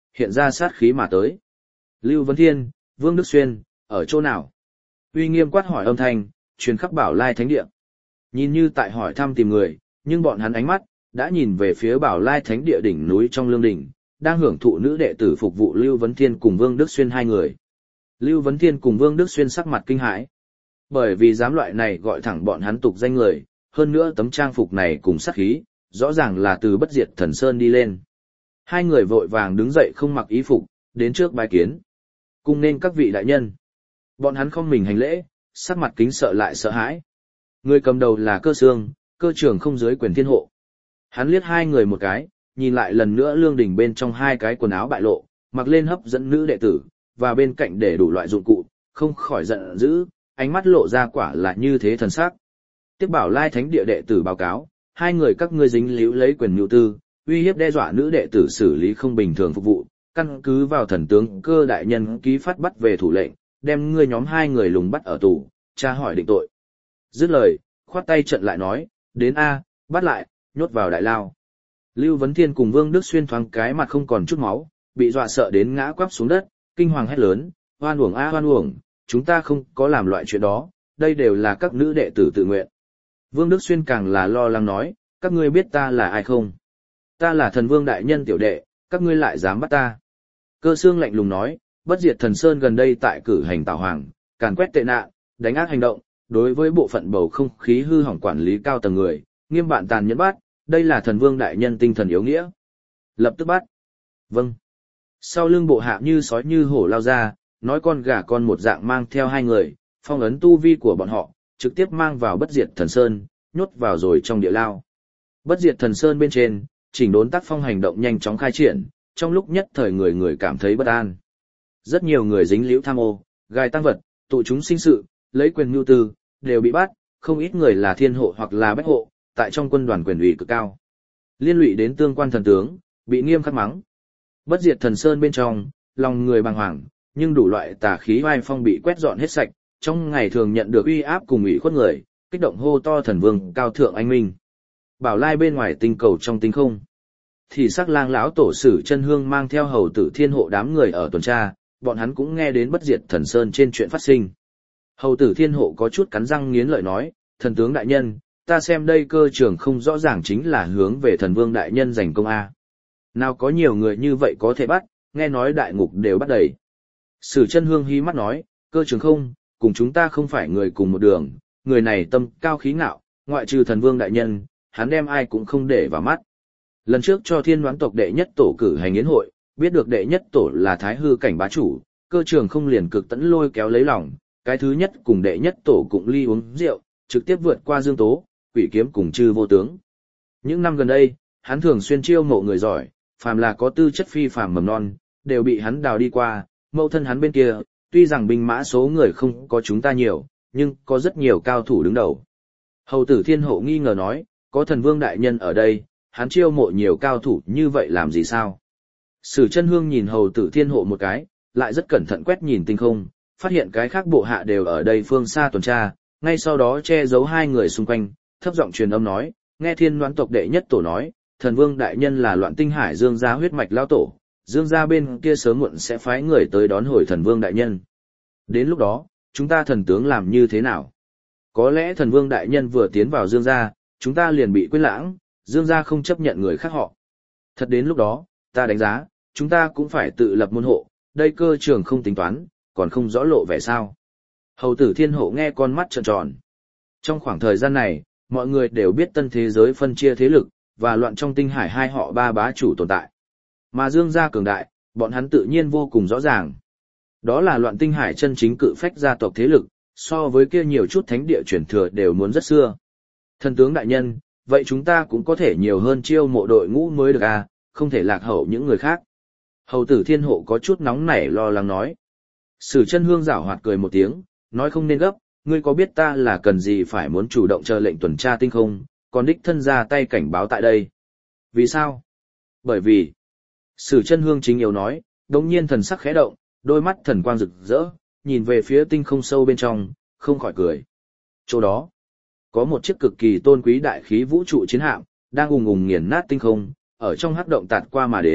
hiện ra sát khí mà tới. Lưu Vấn Thiên, Vương Đức Xuyên, ở chỗ nào? Uy nghiêm quát hỏi âm thanh, truyền khắp Bảo Lai Thánh Địa. Nhìn như tại hỏi thăm tìm người, nhưng bọn hắn ánh mắt đã nhìn về phía Bảo Lai Thánh Địa đỉnh núi trong lương đỉnh, đang hưởng thụ nữ đệ tử phục vụ Lưu Vấn Thiên cùng Vương Đức Xuyên hai người. Lưu Vấn Thiên cùng Vương Đức Xuyên sắc mặt kinh hãi. Bởi vì dám loại này gọi thẳng bọn hắn tục danh người, hơn nữa tấm trang phục này cùng sát khí, rõ ràng là từ Bất Diệt Thần Sơn đi lên. Hai người vội vàng đứng dậy không mặc y phục, đến trước bái kiến. Cung nên các vị đại nhân. Bọn hắn không mình hành lễ, sắc mặt kính sợ lại sợ hãi. Người cầm đầu là Cơ Xương, cơ trưởng không dưới quyền thiên hộ. Hắn liếc hai người một cái, nhìn lại lần nữa lương đỉnh bên trong hai cái quần áo bại lộ, mặc lên hấp dẫn nữ đệ tử, và bên cạnh để đủ loại dụng cụ, không khỏi giận dữ, ánh mắt lộ ra quả là như thế thần sắc. Tiếp Bảo Lai Thánh Địa đệ tử báo cáo, hai người các ngươi dính líu lấy quyền nhu tư, uy hiếp đe dọa nữ đệ tử xử lý không bình thường phục vụ, căn cứ vào thần tướng Cơ đại nhân ký phát bắt về thủ lệnh, đem ngươi nhóm hai người lùng bắt ở tù, tra hỏi định tội. Dứt lời, khoát tay trận lại nói, đến a, bắt lại, nhốt vào đại lao. Lưu Vấn Thiên cùng Vương Đức Xuyên thoáng cái mặt không còn chút máu, bị dọa sợ đến ngã quắp xuống đất, kinh hoàng hét lớn, oan uổng a oan uổng, chúng ta không có làm loại chuyện đó, đây đều là các nữ đệ tử tự nguyện. Vương Đức Xuyên càng là lo lắng nói, các ngươi biết ta là ai không? Ta là Thần Vương đại nhân tiểu đệ, các ngươi lại dám bắt ta. Cơ Xương lạnh lùng nói, Bất Diệt Thần Sơn gần đây tại cử hành tảo hoàng, càn quét tệ nạn, đánh ác hành động, đối với bộ phận bầu không khí hư hỏng quản lý cao tầng người, nghiêm bạn tàn nhẫn bắt, đây là Thần Vương đại nhân tinh thần yếu nghĩa. Lập tức bắt. Vâng. Sau lưng bộ hạ như sói như hổ lao ra, nói con gà con một dạng mang theo hai người, phong ấn tu vi của bọn họ, trực tiếp mang vào Bất Diệt Thần Sơn, nhốt vào rồi trong địa lao. Bất Diệt Thần Sơn bên trên, chỉnh đốn tác phong hành động nhanh chóng khai triển, trong lúc nhất thời người người cảm thấy bất an. Rất nhiều người dính liễu tham ô, gài tăng vật, tụ chúng sinh sự, lấy quyền mưu tư, đều bị bắt, không ít người là thiên hộ hoặc là bách hộ, tại trong quân đoàn quyền ủy cực cao. Liên lụy đến tương quan thần tướng, bị nghiêm khắc mắng. Bất Diệt Thần Sơn bên trong, lòng người bàng hoàng, nhưng đủ loại tà khí oai phong bị quét dọn hết sạch, trong ngày thường nhận được uy áp cùng ủy khuất người, kích động hô to thần vương cao thượng anh minh. Bảo Lai bên ngoài tinh cầu trong tinh không, thì sắc lang lão tổ Sử Chân Hương mang theo hầu tử thiên hộ đám người ở tuần tra, bọn hắn cũng nghe đến Bất Diệt Thần Sơn trên chuyện phát sinh. Hầu tử thiên hộ có chút cắn răng nghiến lợi nói, thần tướng đại nhân, ta xem đây cơ trường không rõ ràng chính là hướng về thần vương đại nhân giành công A. Nào có nhiều người như vậy có thể bắt, nghe nói đại ngục đều bắt đầy. Sử Chân Hương hí mắt nói, cơ trường không, cùng chúng ta không phải người cùng một đường, người này tâm cao khí ngạo, ngoại trừ thần vương đại nhân, hắn đem ai cũng không để vào mắt. Lần trước cho thiên đoán tộc đệ nhất tổ cử hành yến hội, biết được đệ nhất tổ là thái hư cảnh bá chủ, cơ trường không liền cực tẫn lôi kéo lấy lòng, cái thứ nhất cùng đệ nhất tổ cũng ly uống rượu, trực tiếp vượt qua Dương Tố, Quỷ Kiếm cùng Chư Vô Tướng. Những năm gần đây, hắn thường xuyên chiêu mộ người giỏi, phàm là có tư chất phi phàm mầm non, đều bị hắn đào đi qua, mẫu thân hắn bên kia, tuy rằng binh mã số người không có chúng ta nhiều, nhưng có rất nhiều cao thủ đứng đầu. Hầu tử thiên hộ nghi ngờ nói, có thần vương đại nhân ở đây, hắn chiêu mộ nhiều cao thủ như vậy làm gì sao? Sử Chân Hương nhìn hầu tử thiên hộ một cái, lại rất cẩn thận quét nhìn tinh không, phát hiện cái khác bộ hạ đều ở đây phương xa tuần tra, ngay sau đó che giấu hai người xung quanh, thấp giọng truyền âm nói, nghe thiên đoán tộc đệ nhất tổ nói, thần vương đại nhân là Loạn Tinh Hải Dương gia huyết mạch lao tổ, Dương gia bên kia sớm muộn sẽ phái người tới đón hồi thần vương đại nhân. Đến lúc đó, chúng ta thần tướng làm như thế nào? Có lẽ thần vương đại nhân vừa tiến vào Dương gia, chúng ta liền bị quên lãng, Dương gia không chấp nhận người khác họ. Thật đến lúc đó, ta đánh giá, chúng ta cũng phải tự lập môn hộ, đây cơ trường không tính toán, còn không rõ lộ vẻ sao. Hầu tử thiên hộ nghe con mắt trợn tròn. Trong khoảng thời gian này, mọi người đều biết tân thế giới phân chia thế lực, và Loạn trong Tinh Hải hai họ ba bá chủ tồn tại. Mà Dương gia cường đại, bọn hắn tự nhiên vô cùng rõ ràng. Đó là Loạn Tinh Hải chân chính cự phách gia tộc thế lực, so với kia nhiều chút thánh địa truyền thừa đều muốn rất xưa. Thần tướng đại nhân, vậy chúng ta cũng có thể nhiều hơn chiêu mộ đội ngũ mới được à, không thể lạc hậu những người khác. Hầu tử thiên hộ có chút nóng nảy lo lắng nói. Sử Chân Hương giảo hoạt cười một tiếng, nói không nên gấp, ngươi có biết ta là cần gì phải muốn chủ động chờ lệnh tuần tra tinh không, còn đích thân ra tay cảnh báo tại đây. Vì sao? Bởi vì, Sử Chân Hương chính yếu nói, đống nhiên thần sắc khẽ động, đôi mắt thần quang rực rỡ, nhìn về phía tinh không sâu bên trong, không khỏi cười. Chỗ đó, có một chiếc cực kỳ tôn quý đại khí vũ trụ chiến hạm, đang ùng ùng nghiền nát tinh không, ở trong hắc động tạt qua mà đến,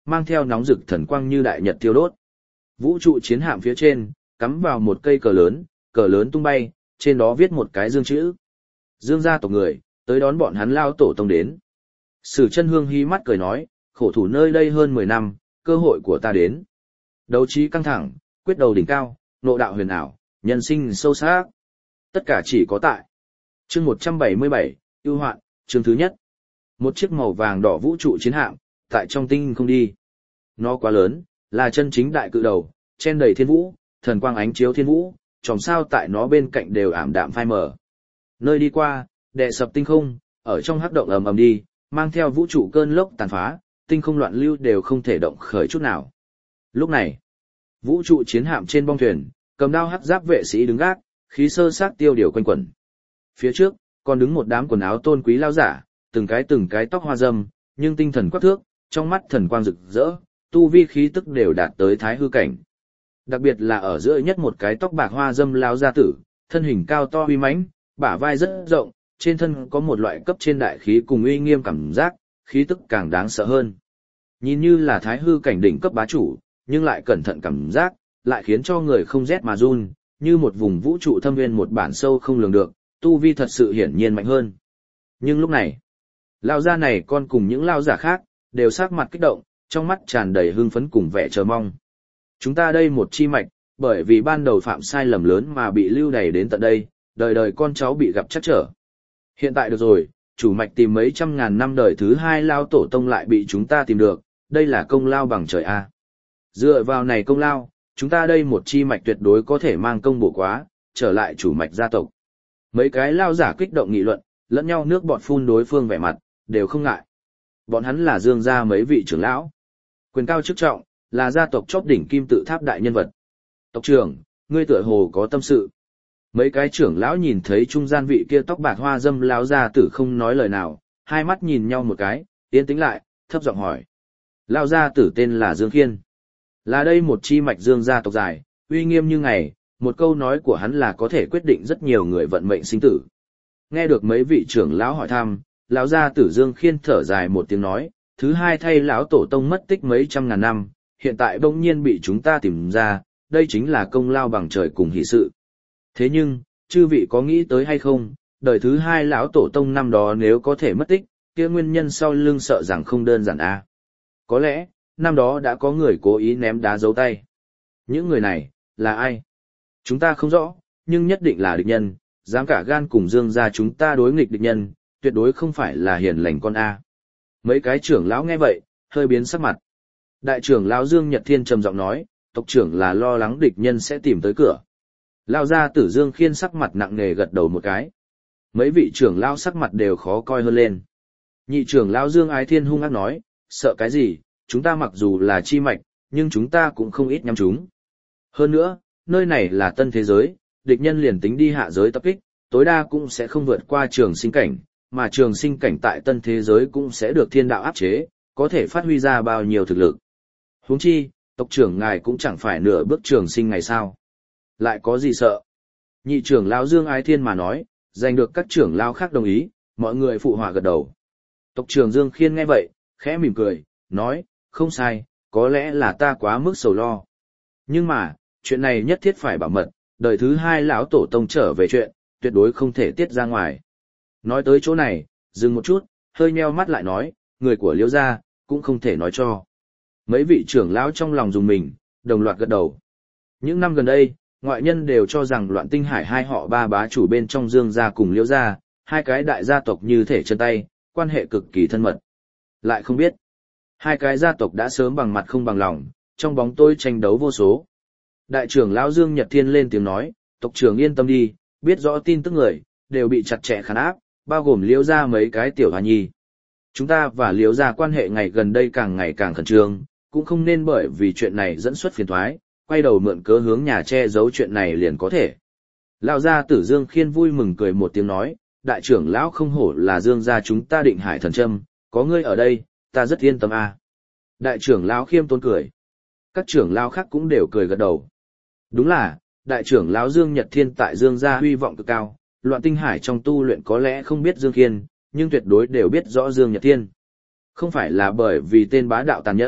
mang theo nóng rực thần quang như đại nhật thiêu đốt. Vũ trụ chiến hạm phía trên, cắm vào một cây cờ lớn, cờ lớn tung bay, trên đó viết một cái dương chữ. Dương gia tộc người, tới đón bọn hắn lao tổ tông đến. Sử Chân Hương hí mắt cười nói, khổ thủ nơi đây hơn mười năm, cơ hội của ta đến. Đấu trí căng thẳng, quyết đầu đỉnh cao, nộ đạo huyền ảo, nhân sinh sâu sắc. Tất cả chỉ có tại. Chương một trăm bảy mươi bảy, ưu hoạn, chương thứ nhất. Một chiếc màu vàng đỏ vũ trụ chiến hạm, tại trong tinh không đi. Nó quá lớn, là chân chính đại cự đầu, chen đầy thiên vũ, thần quang ánh chiếu thiên vũ, chòm sao tại nó bên cạnh đều ảm đạm phai mờ. Nơi đi qua, đè sập tinh không, ở trong hắc động ầm ầm đi, mang theo vũ trụ cơn lốc tàn phá, tinh không loạn lưu đều không thể động khởi chút nào. Lúc này, vũ trụ chiến hạm trên bong thuyền, cầm đao hắc giáp vệ sĩ đứng gác, khí sơ sát tiêu điều quanh quẩn. Phía trước, còn đứng một đám quần áo tôn quý lao giả, từng cái từng cái tóc hoa râm, nhưng tinh thần quắc thước, trong mắt thần quang rực rỡ, tu vi khí tức đều đạt tới thái hư cảnh. Đặc biệt là ở giữa nhất một cái tóc bạc hoa râm lao gia tử, thân hình cao to uy mãnh, bả vai rất rộng, trên thân có một loại cấp trên đại khí cùng uy nghiêm cảm giác, khí tức càng đáng sợ hơn. Nhìn như là thái hư cảnh đỉnh cấp bá chủ, nhưng lại cẩn thận cảm giác, lại khiến cho người không rét mà run, như một vùng vũ trụ thâm nguyên một bản sâu không lường được, tu vi thật sự hiển nhiên mạnh hơn. Nhưng lúc này, lao gia này con cùng những lao giả khác, đều sắc mặt kích động, trong mắt tràn đầy hưng phấn cùng vẻ chờ mong. Chúng ta đây một chi mạch, bởi vì ban đầu phạm sai lầm lớn mà bị lưu đày đến tận đây, đời đời con cháu bị gặp chắc trở. Hiện tại được rồi, chủ mạch tìm mấy trăm ngàn năm đời thứ hai lao tổ tông lại bị chúng ta tìm được, đây là công lao bằng trời A. Dựa vào này công lao, chúng ta đây một chi mạch tuyệt đối có thể mang công bổ quá, trở lại chủ mạch gia tộc. Mấy cái lao giả kích động nghị luận, lẫn nhau nước bọt phun đối phương vẻ mặt, đều không ngại. Bọn hắn là Dương gia mấy vị trưởng lão, quyền cao chức trọng, là gia tộc chóp đỉnh kim tự tháp đại nhân vật. Tộc trưởng, ngươi tựa hồ có tâm sự. Mấy cái trưởng lão nhìn thấy trung gian vị kia tóc bạc hoa dâm lão gia tử không nói lời nào, hai mắt nhìn nhau một cái, yên tĩnh lại, thấp giọng hỏi. Lão gia tử tên là Dương Khiên. Là đây một chi mạch Dương gia tộc dài, uy nghiêm như ngày, một câu nói của hắn là có thể quyết định rất nhiều người vận mệnh sinh tử. Nghe được mấy vị trưởng lão hỏi thăm, lão gia tử Dương Khiên thở dài một tiếng nói, thứ hai thay lão tổ tông mất tích mấy trăm ngàn năm, hiện tại bỗng nhiên bị chúng ta tìm ra, đây chính là công lao bằng trời cùng hỷ sự. Thế nhưng, chư vị có nghĩ tới hay không, đời thứ hai lão tổ tông năm đó nếu có thể mất tích, kia nguyên nhân sau lưng sợ rằng không đơn giản a. À. Có lẽ, năm đó đã có người cố ý ném đá giấu tay. Những người này, là ai? Chúng ta không rõ, nhưng nhất định là địch nhân, dám cả gan cùng Dương gia chúng ta đối nghịch địch nhân, tuyệt đối không phải là hiền lành con a. Mấy cái trưởng lão nghe vậy, hơi biến sắc mặt. Đại trưởng lão Dương Nhật Thiên trầm giọng nói, tộc trưởng là lo lắng địch nhân sẽ tìm tới cửa. Lão gia tử Dương Khiên sắc mặt nặng nề gật đầu một cái. Mấy vị trưởng lão sắc mặt đều khó coi hơn lên. Nhị trưởng lão Dương Ái Thiên hung ác nói, sợ cái gì, chúng ta mặc dù là chi mạch, nhưng chúng ta cũng không ít nhắm chúng. Hơn nữa, nơi này là tân thế giới, địch nhân liền tính đi hạ giới tập kích, tối đa cũng sẽ không vượt qua trường sinh cảnh, mà trường sinh cảnh tại tân thế giới cũng sẽ được thiên đạo áp chế, có thể phát huy ra bao nhiêu thực lực. Huống chi, tộc trưởng ngài cũng chẳng phải nửa bước trường sinh ngày sao. Lại có gì sợ? Nhị trưởng lão Dương Ái Thiên mà nói, giành được các trưởng lão khác đồng ý, mọi người phụ họa gật đầu. Tộc trưởng Dương Khiên nghe vậy, khẽ mỉm cười, nói, không sai, có lẽ là ta quá mức sầu lo. Nhưng mà, chuyện này nhất thiết phải bảo mật, đời thứ hai lão tổ tông trở về chuyện, tuyệt đối không thể tiết ra ngoài. Nói tới chỗ này, dừng một chút, hơi nheo mắt lại nói, người của Liễu gia cũng không thể nói cho. Mấy vị trưởng lão trong lòng dùng mình, đồng loạt gật đầu. Những năm gần đây, ngoại nhân đều cho rằng Loạn Tinh Hải hai họ ba bá chủ bên trong Dương gia cùng Liễu gia, hai cái đại gia tộc như thể chân tay, quan hệ cực kỳ thân mật. Lại không biết, hai cái gia tộc đã sớm bằng mặt không bằng lòng, trong bóng tối tranh đấu vô số. Đại trưởng lão Dương Nhật Thiên lên tiếng nói, tộc trưởng yên tâm đi, biết rõ tin tức người, đều bị chặt chẽ khán áp, bao gồm Liễu gia mấy cái tiểu hoa nhi. Chúng ta và Liễu gia quan hệ ngày gần đây càng ngày càng khẩn trương, cũng không nên bởi vì chuyện này dẫn xuất phiền toái, quay đầu mượn cớ hướng nhà che giấu chuyện này liền có thể. Lão gia tử Dương Khiên vui mừng cười một tiếng nói, đại trưởng lão không hổ là Dương gia chúng ta Định Hải thần châm, có ngươi ở đây, ta rất yên tâm a. À. Đại trưởng lão khiêm tốn cười. Các trưởng lão khác cũng đều cười gật đầu. Đúng là, đại trưởng lão Dương Nhật Thiên tại Dương gia huy vọng cực cao, Loạn Tinh Hải trong tu luyện có lẽ không biết Dương Khiên, nhưng tuyệt đối đều biết rõ Dương Nhật Thiên. Không phải là bởi vì tên bá đạo tàn nhẫn,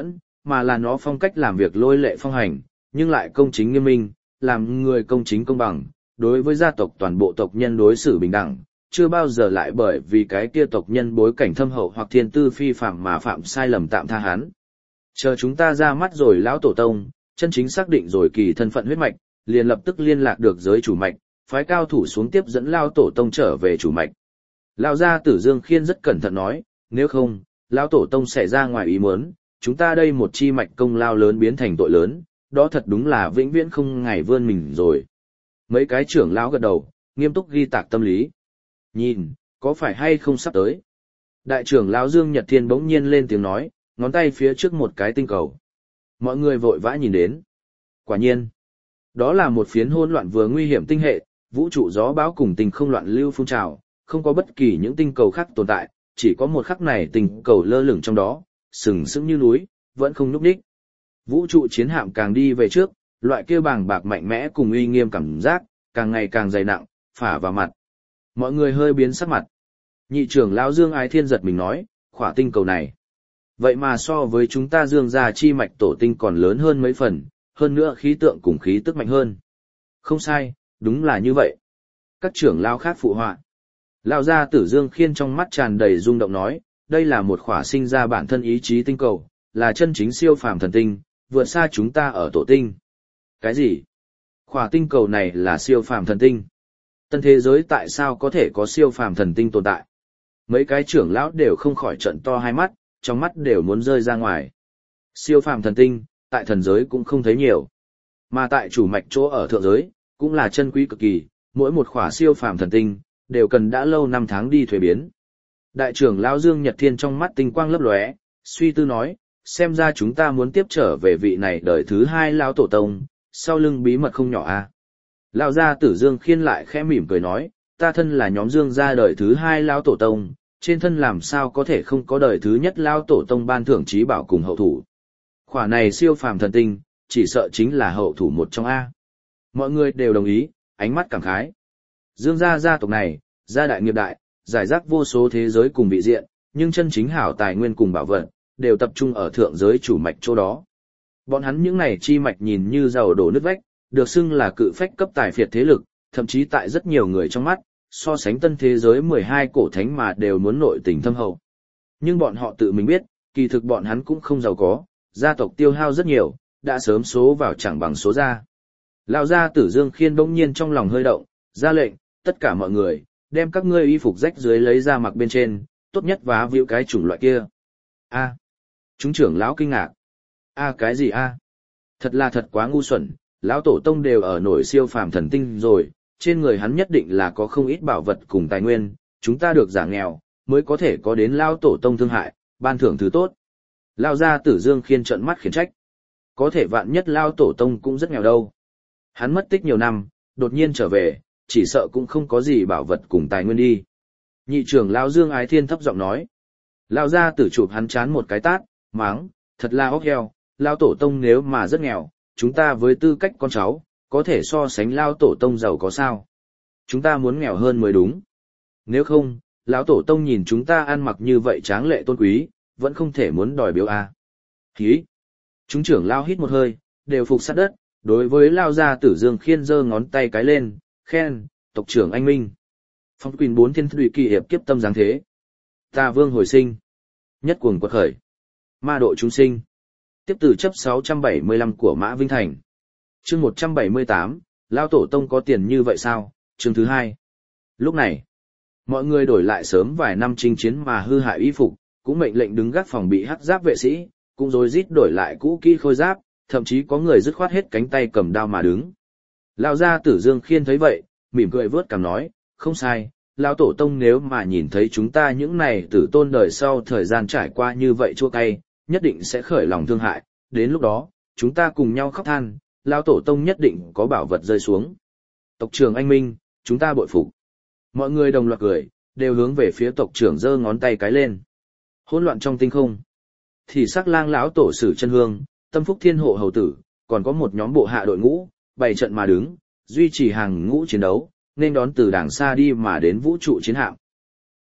mà là nó phong cách làm việc lôi lệ phong hành, nhưng lại công chính nghiêm minh, làm người công chính công bằng, đối với gia tộc toàn bộ tộc nhân đối xử bình đẳng, chưa bao giờ lại bởi vì cái kia tộc nhân bối cảnh thâm hậu hoặc thiên tư phi phạm mà phạm sai lầm tạm tha hắn. Chờ chúng ta ra mắt rồi lão tổ tông, chân chính xác định rồi kỳ thân phận huyết mạch, liền lập tức liên lạc được giới chủ mạch, phái cao thủ xuống tiếp dẫn lão tổ tông trở về chủ mạch. Lão gia Tử Dương Khiên rất cẩn thận nói, nếu không, lão tổ tông sẽ ra ngoài ý muốn, chúng ta đây một chi mạch công lao lớn biến thành tội lớn, đó thật đúng là vĩnh viễn không ngày vươn mình rồi. Mấy cái trưởng lão gật đầu, nghiêm túc ghi tạc tâm lý. Nhìn, có phải hay không sắp tới? Đại trưởng lão Dương Nhật Thiên bỗng nhiên lên tiếng nói, ngón tay phía trước một cái tinh cầu. Mọi người vội vã nhìn đến. Quả nhiên, đó là một phiến hỗn loạn vừa nguy hiểm tinh hệ, vũ trụ gió bão cùng tình không loạn lưu phun trào, không có bất kỳ những tinh cầu khác tồn tại, chỉ có một khắc này tinh cầu lơ lửng trong đó, sừng sững như núi, vẫn không nhúc nhích. Vũ trụ chiến hạm càng đi về trước, loại kia bàng bạc mạnh mẽ cùng uy nghiêm cảm giác, càng ngày càng dày nặng, phả vào mặt. Mọi người hơi biến sắc mặt. Nhị trưởng lão Dương Ái Thiên giật mình nói, khỏa tinh cầu này. Vậy mà so với chúng ta Dương gia chi mạch tổ tinh còn lớn hơn mấy phần, hơn nữa khí tượng cùng khí tức mạnh hơn. Không sai, đúng là như vậy. Các trưởng lão khác phụ họa. Lão gia Tử Dương Khiên trong mắt tràn đầy rung động nói, đây là một khỏa sinh ra bản thân ý chí tinh cầu, là chân chính siêu phàm thần tinh, vượt xa chúng ta ở tổ tinh. Cái gì? Khỏa tinh cầu này là siêu phàm thần tinh. Tân thế giới tại sao có thể có siêu phàm thần tinh tồn tại? Mấy cái trưởng lão đều không khỏi trận to hai mắt, trong mắt đều muốn rơi ra ngoài. Siêu phàm thần tinh, tại thần giới cũng không thấy nhiều. Mà tại chủ mạch chỗ ở thượng giới, cũng là chân quý cực kỳ, mỗi một khỏa siêu phàm thần tinh, đều cần đã lâu năm tháng đi thuế biến. Đại trưởng lão Dương Nhật Thiên trong mắt tinh quang lấp lóe, suy tư nói, xem ra chúng ta muốn tiếp trở về vị này đời thứ hai lão tổ tông, sau lưng bí mật không nhỏ a. À? Lão gia Tử Dương Khiên lại khẽ mỉm cười nói, ta thân là nhóm Dương gia đời thứ hai lão tổ tông, trên thân làm sao có thể không có đời thứ nhất lão tổ tông ban thưởng trí bảo cùng hậu thủ. Khỏa này siêu phàm thần tinh, chỉ sợ chính là hậu thủ một trong A. Mọi người đều đồng ý, ánh mắt cảm khái. Dương gia gia tộc này, gia đại nghiệp đại, giải rác vô số thế giới cùng vị diện, nhưng chân chính hảo tài nguyên cùng bảo vật, đều tập trung ở thượng giới chủ mạch chỗ đó. Bọn hắn những này chi mạch nhìn như giàu đổ nứt vách, được xưng là cự phách cấp tài phiệt thế lực, thậm chí tại rất nhiều người trong mắt, so sánh tân thế giới mười hai cổ thánh mà đều muốn nội tình thâm hậu. Nhưng bọn họ tự mình biết, kỳ thực bọn hắn cũng không giàu có, gia tộc tiêu hao rất nhiều, đã sớm số vào chẳng bằng số ra. Lão gia Tử Dương Khiên bỗng nhiên trong lòng hơi động, ra lệnh, tất cả mọi người, đem các ngươi y phục rách dưới lấy ra mặc bên trên, tốt nhất vá víu cái chủng loại kia. A. Chúng trưởng lão kinh ngạc. A cái gì a? Thật là thật quá ngu xuẩn, lão tổ tông đều ở nổi siêu phàm thần tinh rồi, trên người hắn nhất định là có không ít bảo vật cùng tài nguyên, chúng ta được giả nghèo, mới có thể có đến lão tổ tông thương hại, ban thưởng thứ tốt. Lão gia Tử Dương Khiên trợn mắt khiển trách. Có thể vạn nhất lão tổ tông cũng rất nghèo đâu. Hắn mất tích nhiều năm, đột nhiên trở về, chỉ sợ cũng không có gì bảo vật cùng tài nguyên đi. Nhị trưởng lão Dương Ái Thiên thấp giọng nói. Lão gia Tử chụp hắn chán một cái tát, mắng, thật là óc heo, lão tổ tông nếu mà rất nghèo, chúng ta với tư cách con cháu, có thể so sánh lão tổ tông giàu có sao? Chúng ta muốn nghèo hơn mới đúng. Nếu không, lão tổ tông nhìn chúng ta ăn mặc như vậy tráng lệ tôn quý, vẫn không thể muốn đòi biếu a. Hí. Chúng trưởng lão hít một hơi, đều phục sát đất, đối với lão gia Tử Dương Khiên giơ ngón tay cái lên, khen, tộc trưởng anh minh. Phong quyền bốn thiên thủy kỳ hiệp kiếp tâm dáng thế. Ta vương hồi sinh. Nhất cuồng quật khởi. Ma độ chúng sinh. Tiếp từ chấp sáu trăm bảy mươi lăm của Mã Vinh Thành. Chương một trăm bảy mươi tám, lão tổ tông có tiền như vậy sao? Chương thứ hai. Lúc này, mọi người đổi lại sớm vài năm chinh chiến mà hư hại y phục, cũng mệnh lệnh đứng gác phòng bị hắc giáp vệ sĩ, cũng rồi rít đổi lại cũ kỹ khôi giáp, thậm chí có người dứt khoát hết cánh tay cầm đao mà đứng. Lão gia Tử Dương Khiên thấy vậy, mỉm cười vớt cằm nói, không sai, lão tổ tông nếu mà nhìn thấy chúng ta những này tử tôn đời sau thời gian trải qua như vậy chua cay, nhất định sẽ khởi lòng thương hại, đến lúc đó, chúng ta cùng nhau khóc than, lão tổ tông nhất định có bảo vật rơi xuống. Tộc trưởng anh minh, chúng ta bội phục. Mọi người đồng loạt cười, đều hướng về phía tộc trưởng giơ ngón tay cái lên. Hỗn loạn trong tinh không. Thì sắc lang lão tổ sử chân hương, tâm phúc thiên hộ hầu tử, còn có một nhóm bộ hạ đội ngũ, bày trận mà đứng, duy trì hàng ngũ chiến đấu, nên đón từ đàng xa đi mà đến vũ trụ chiến hạm.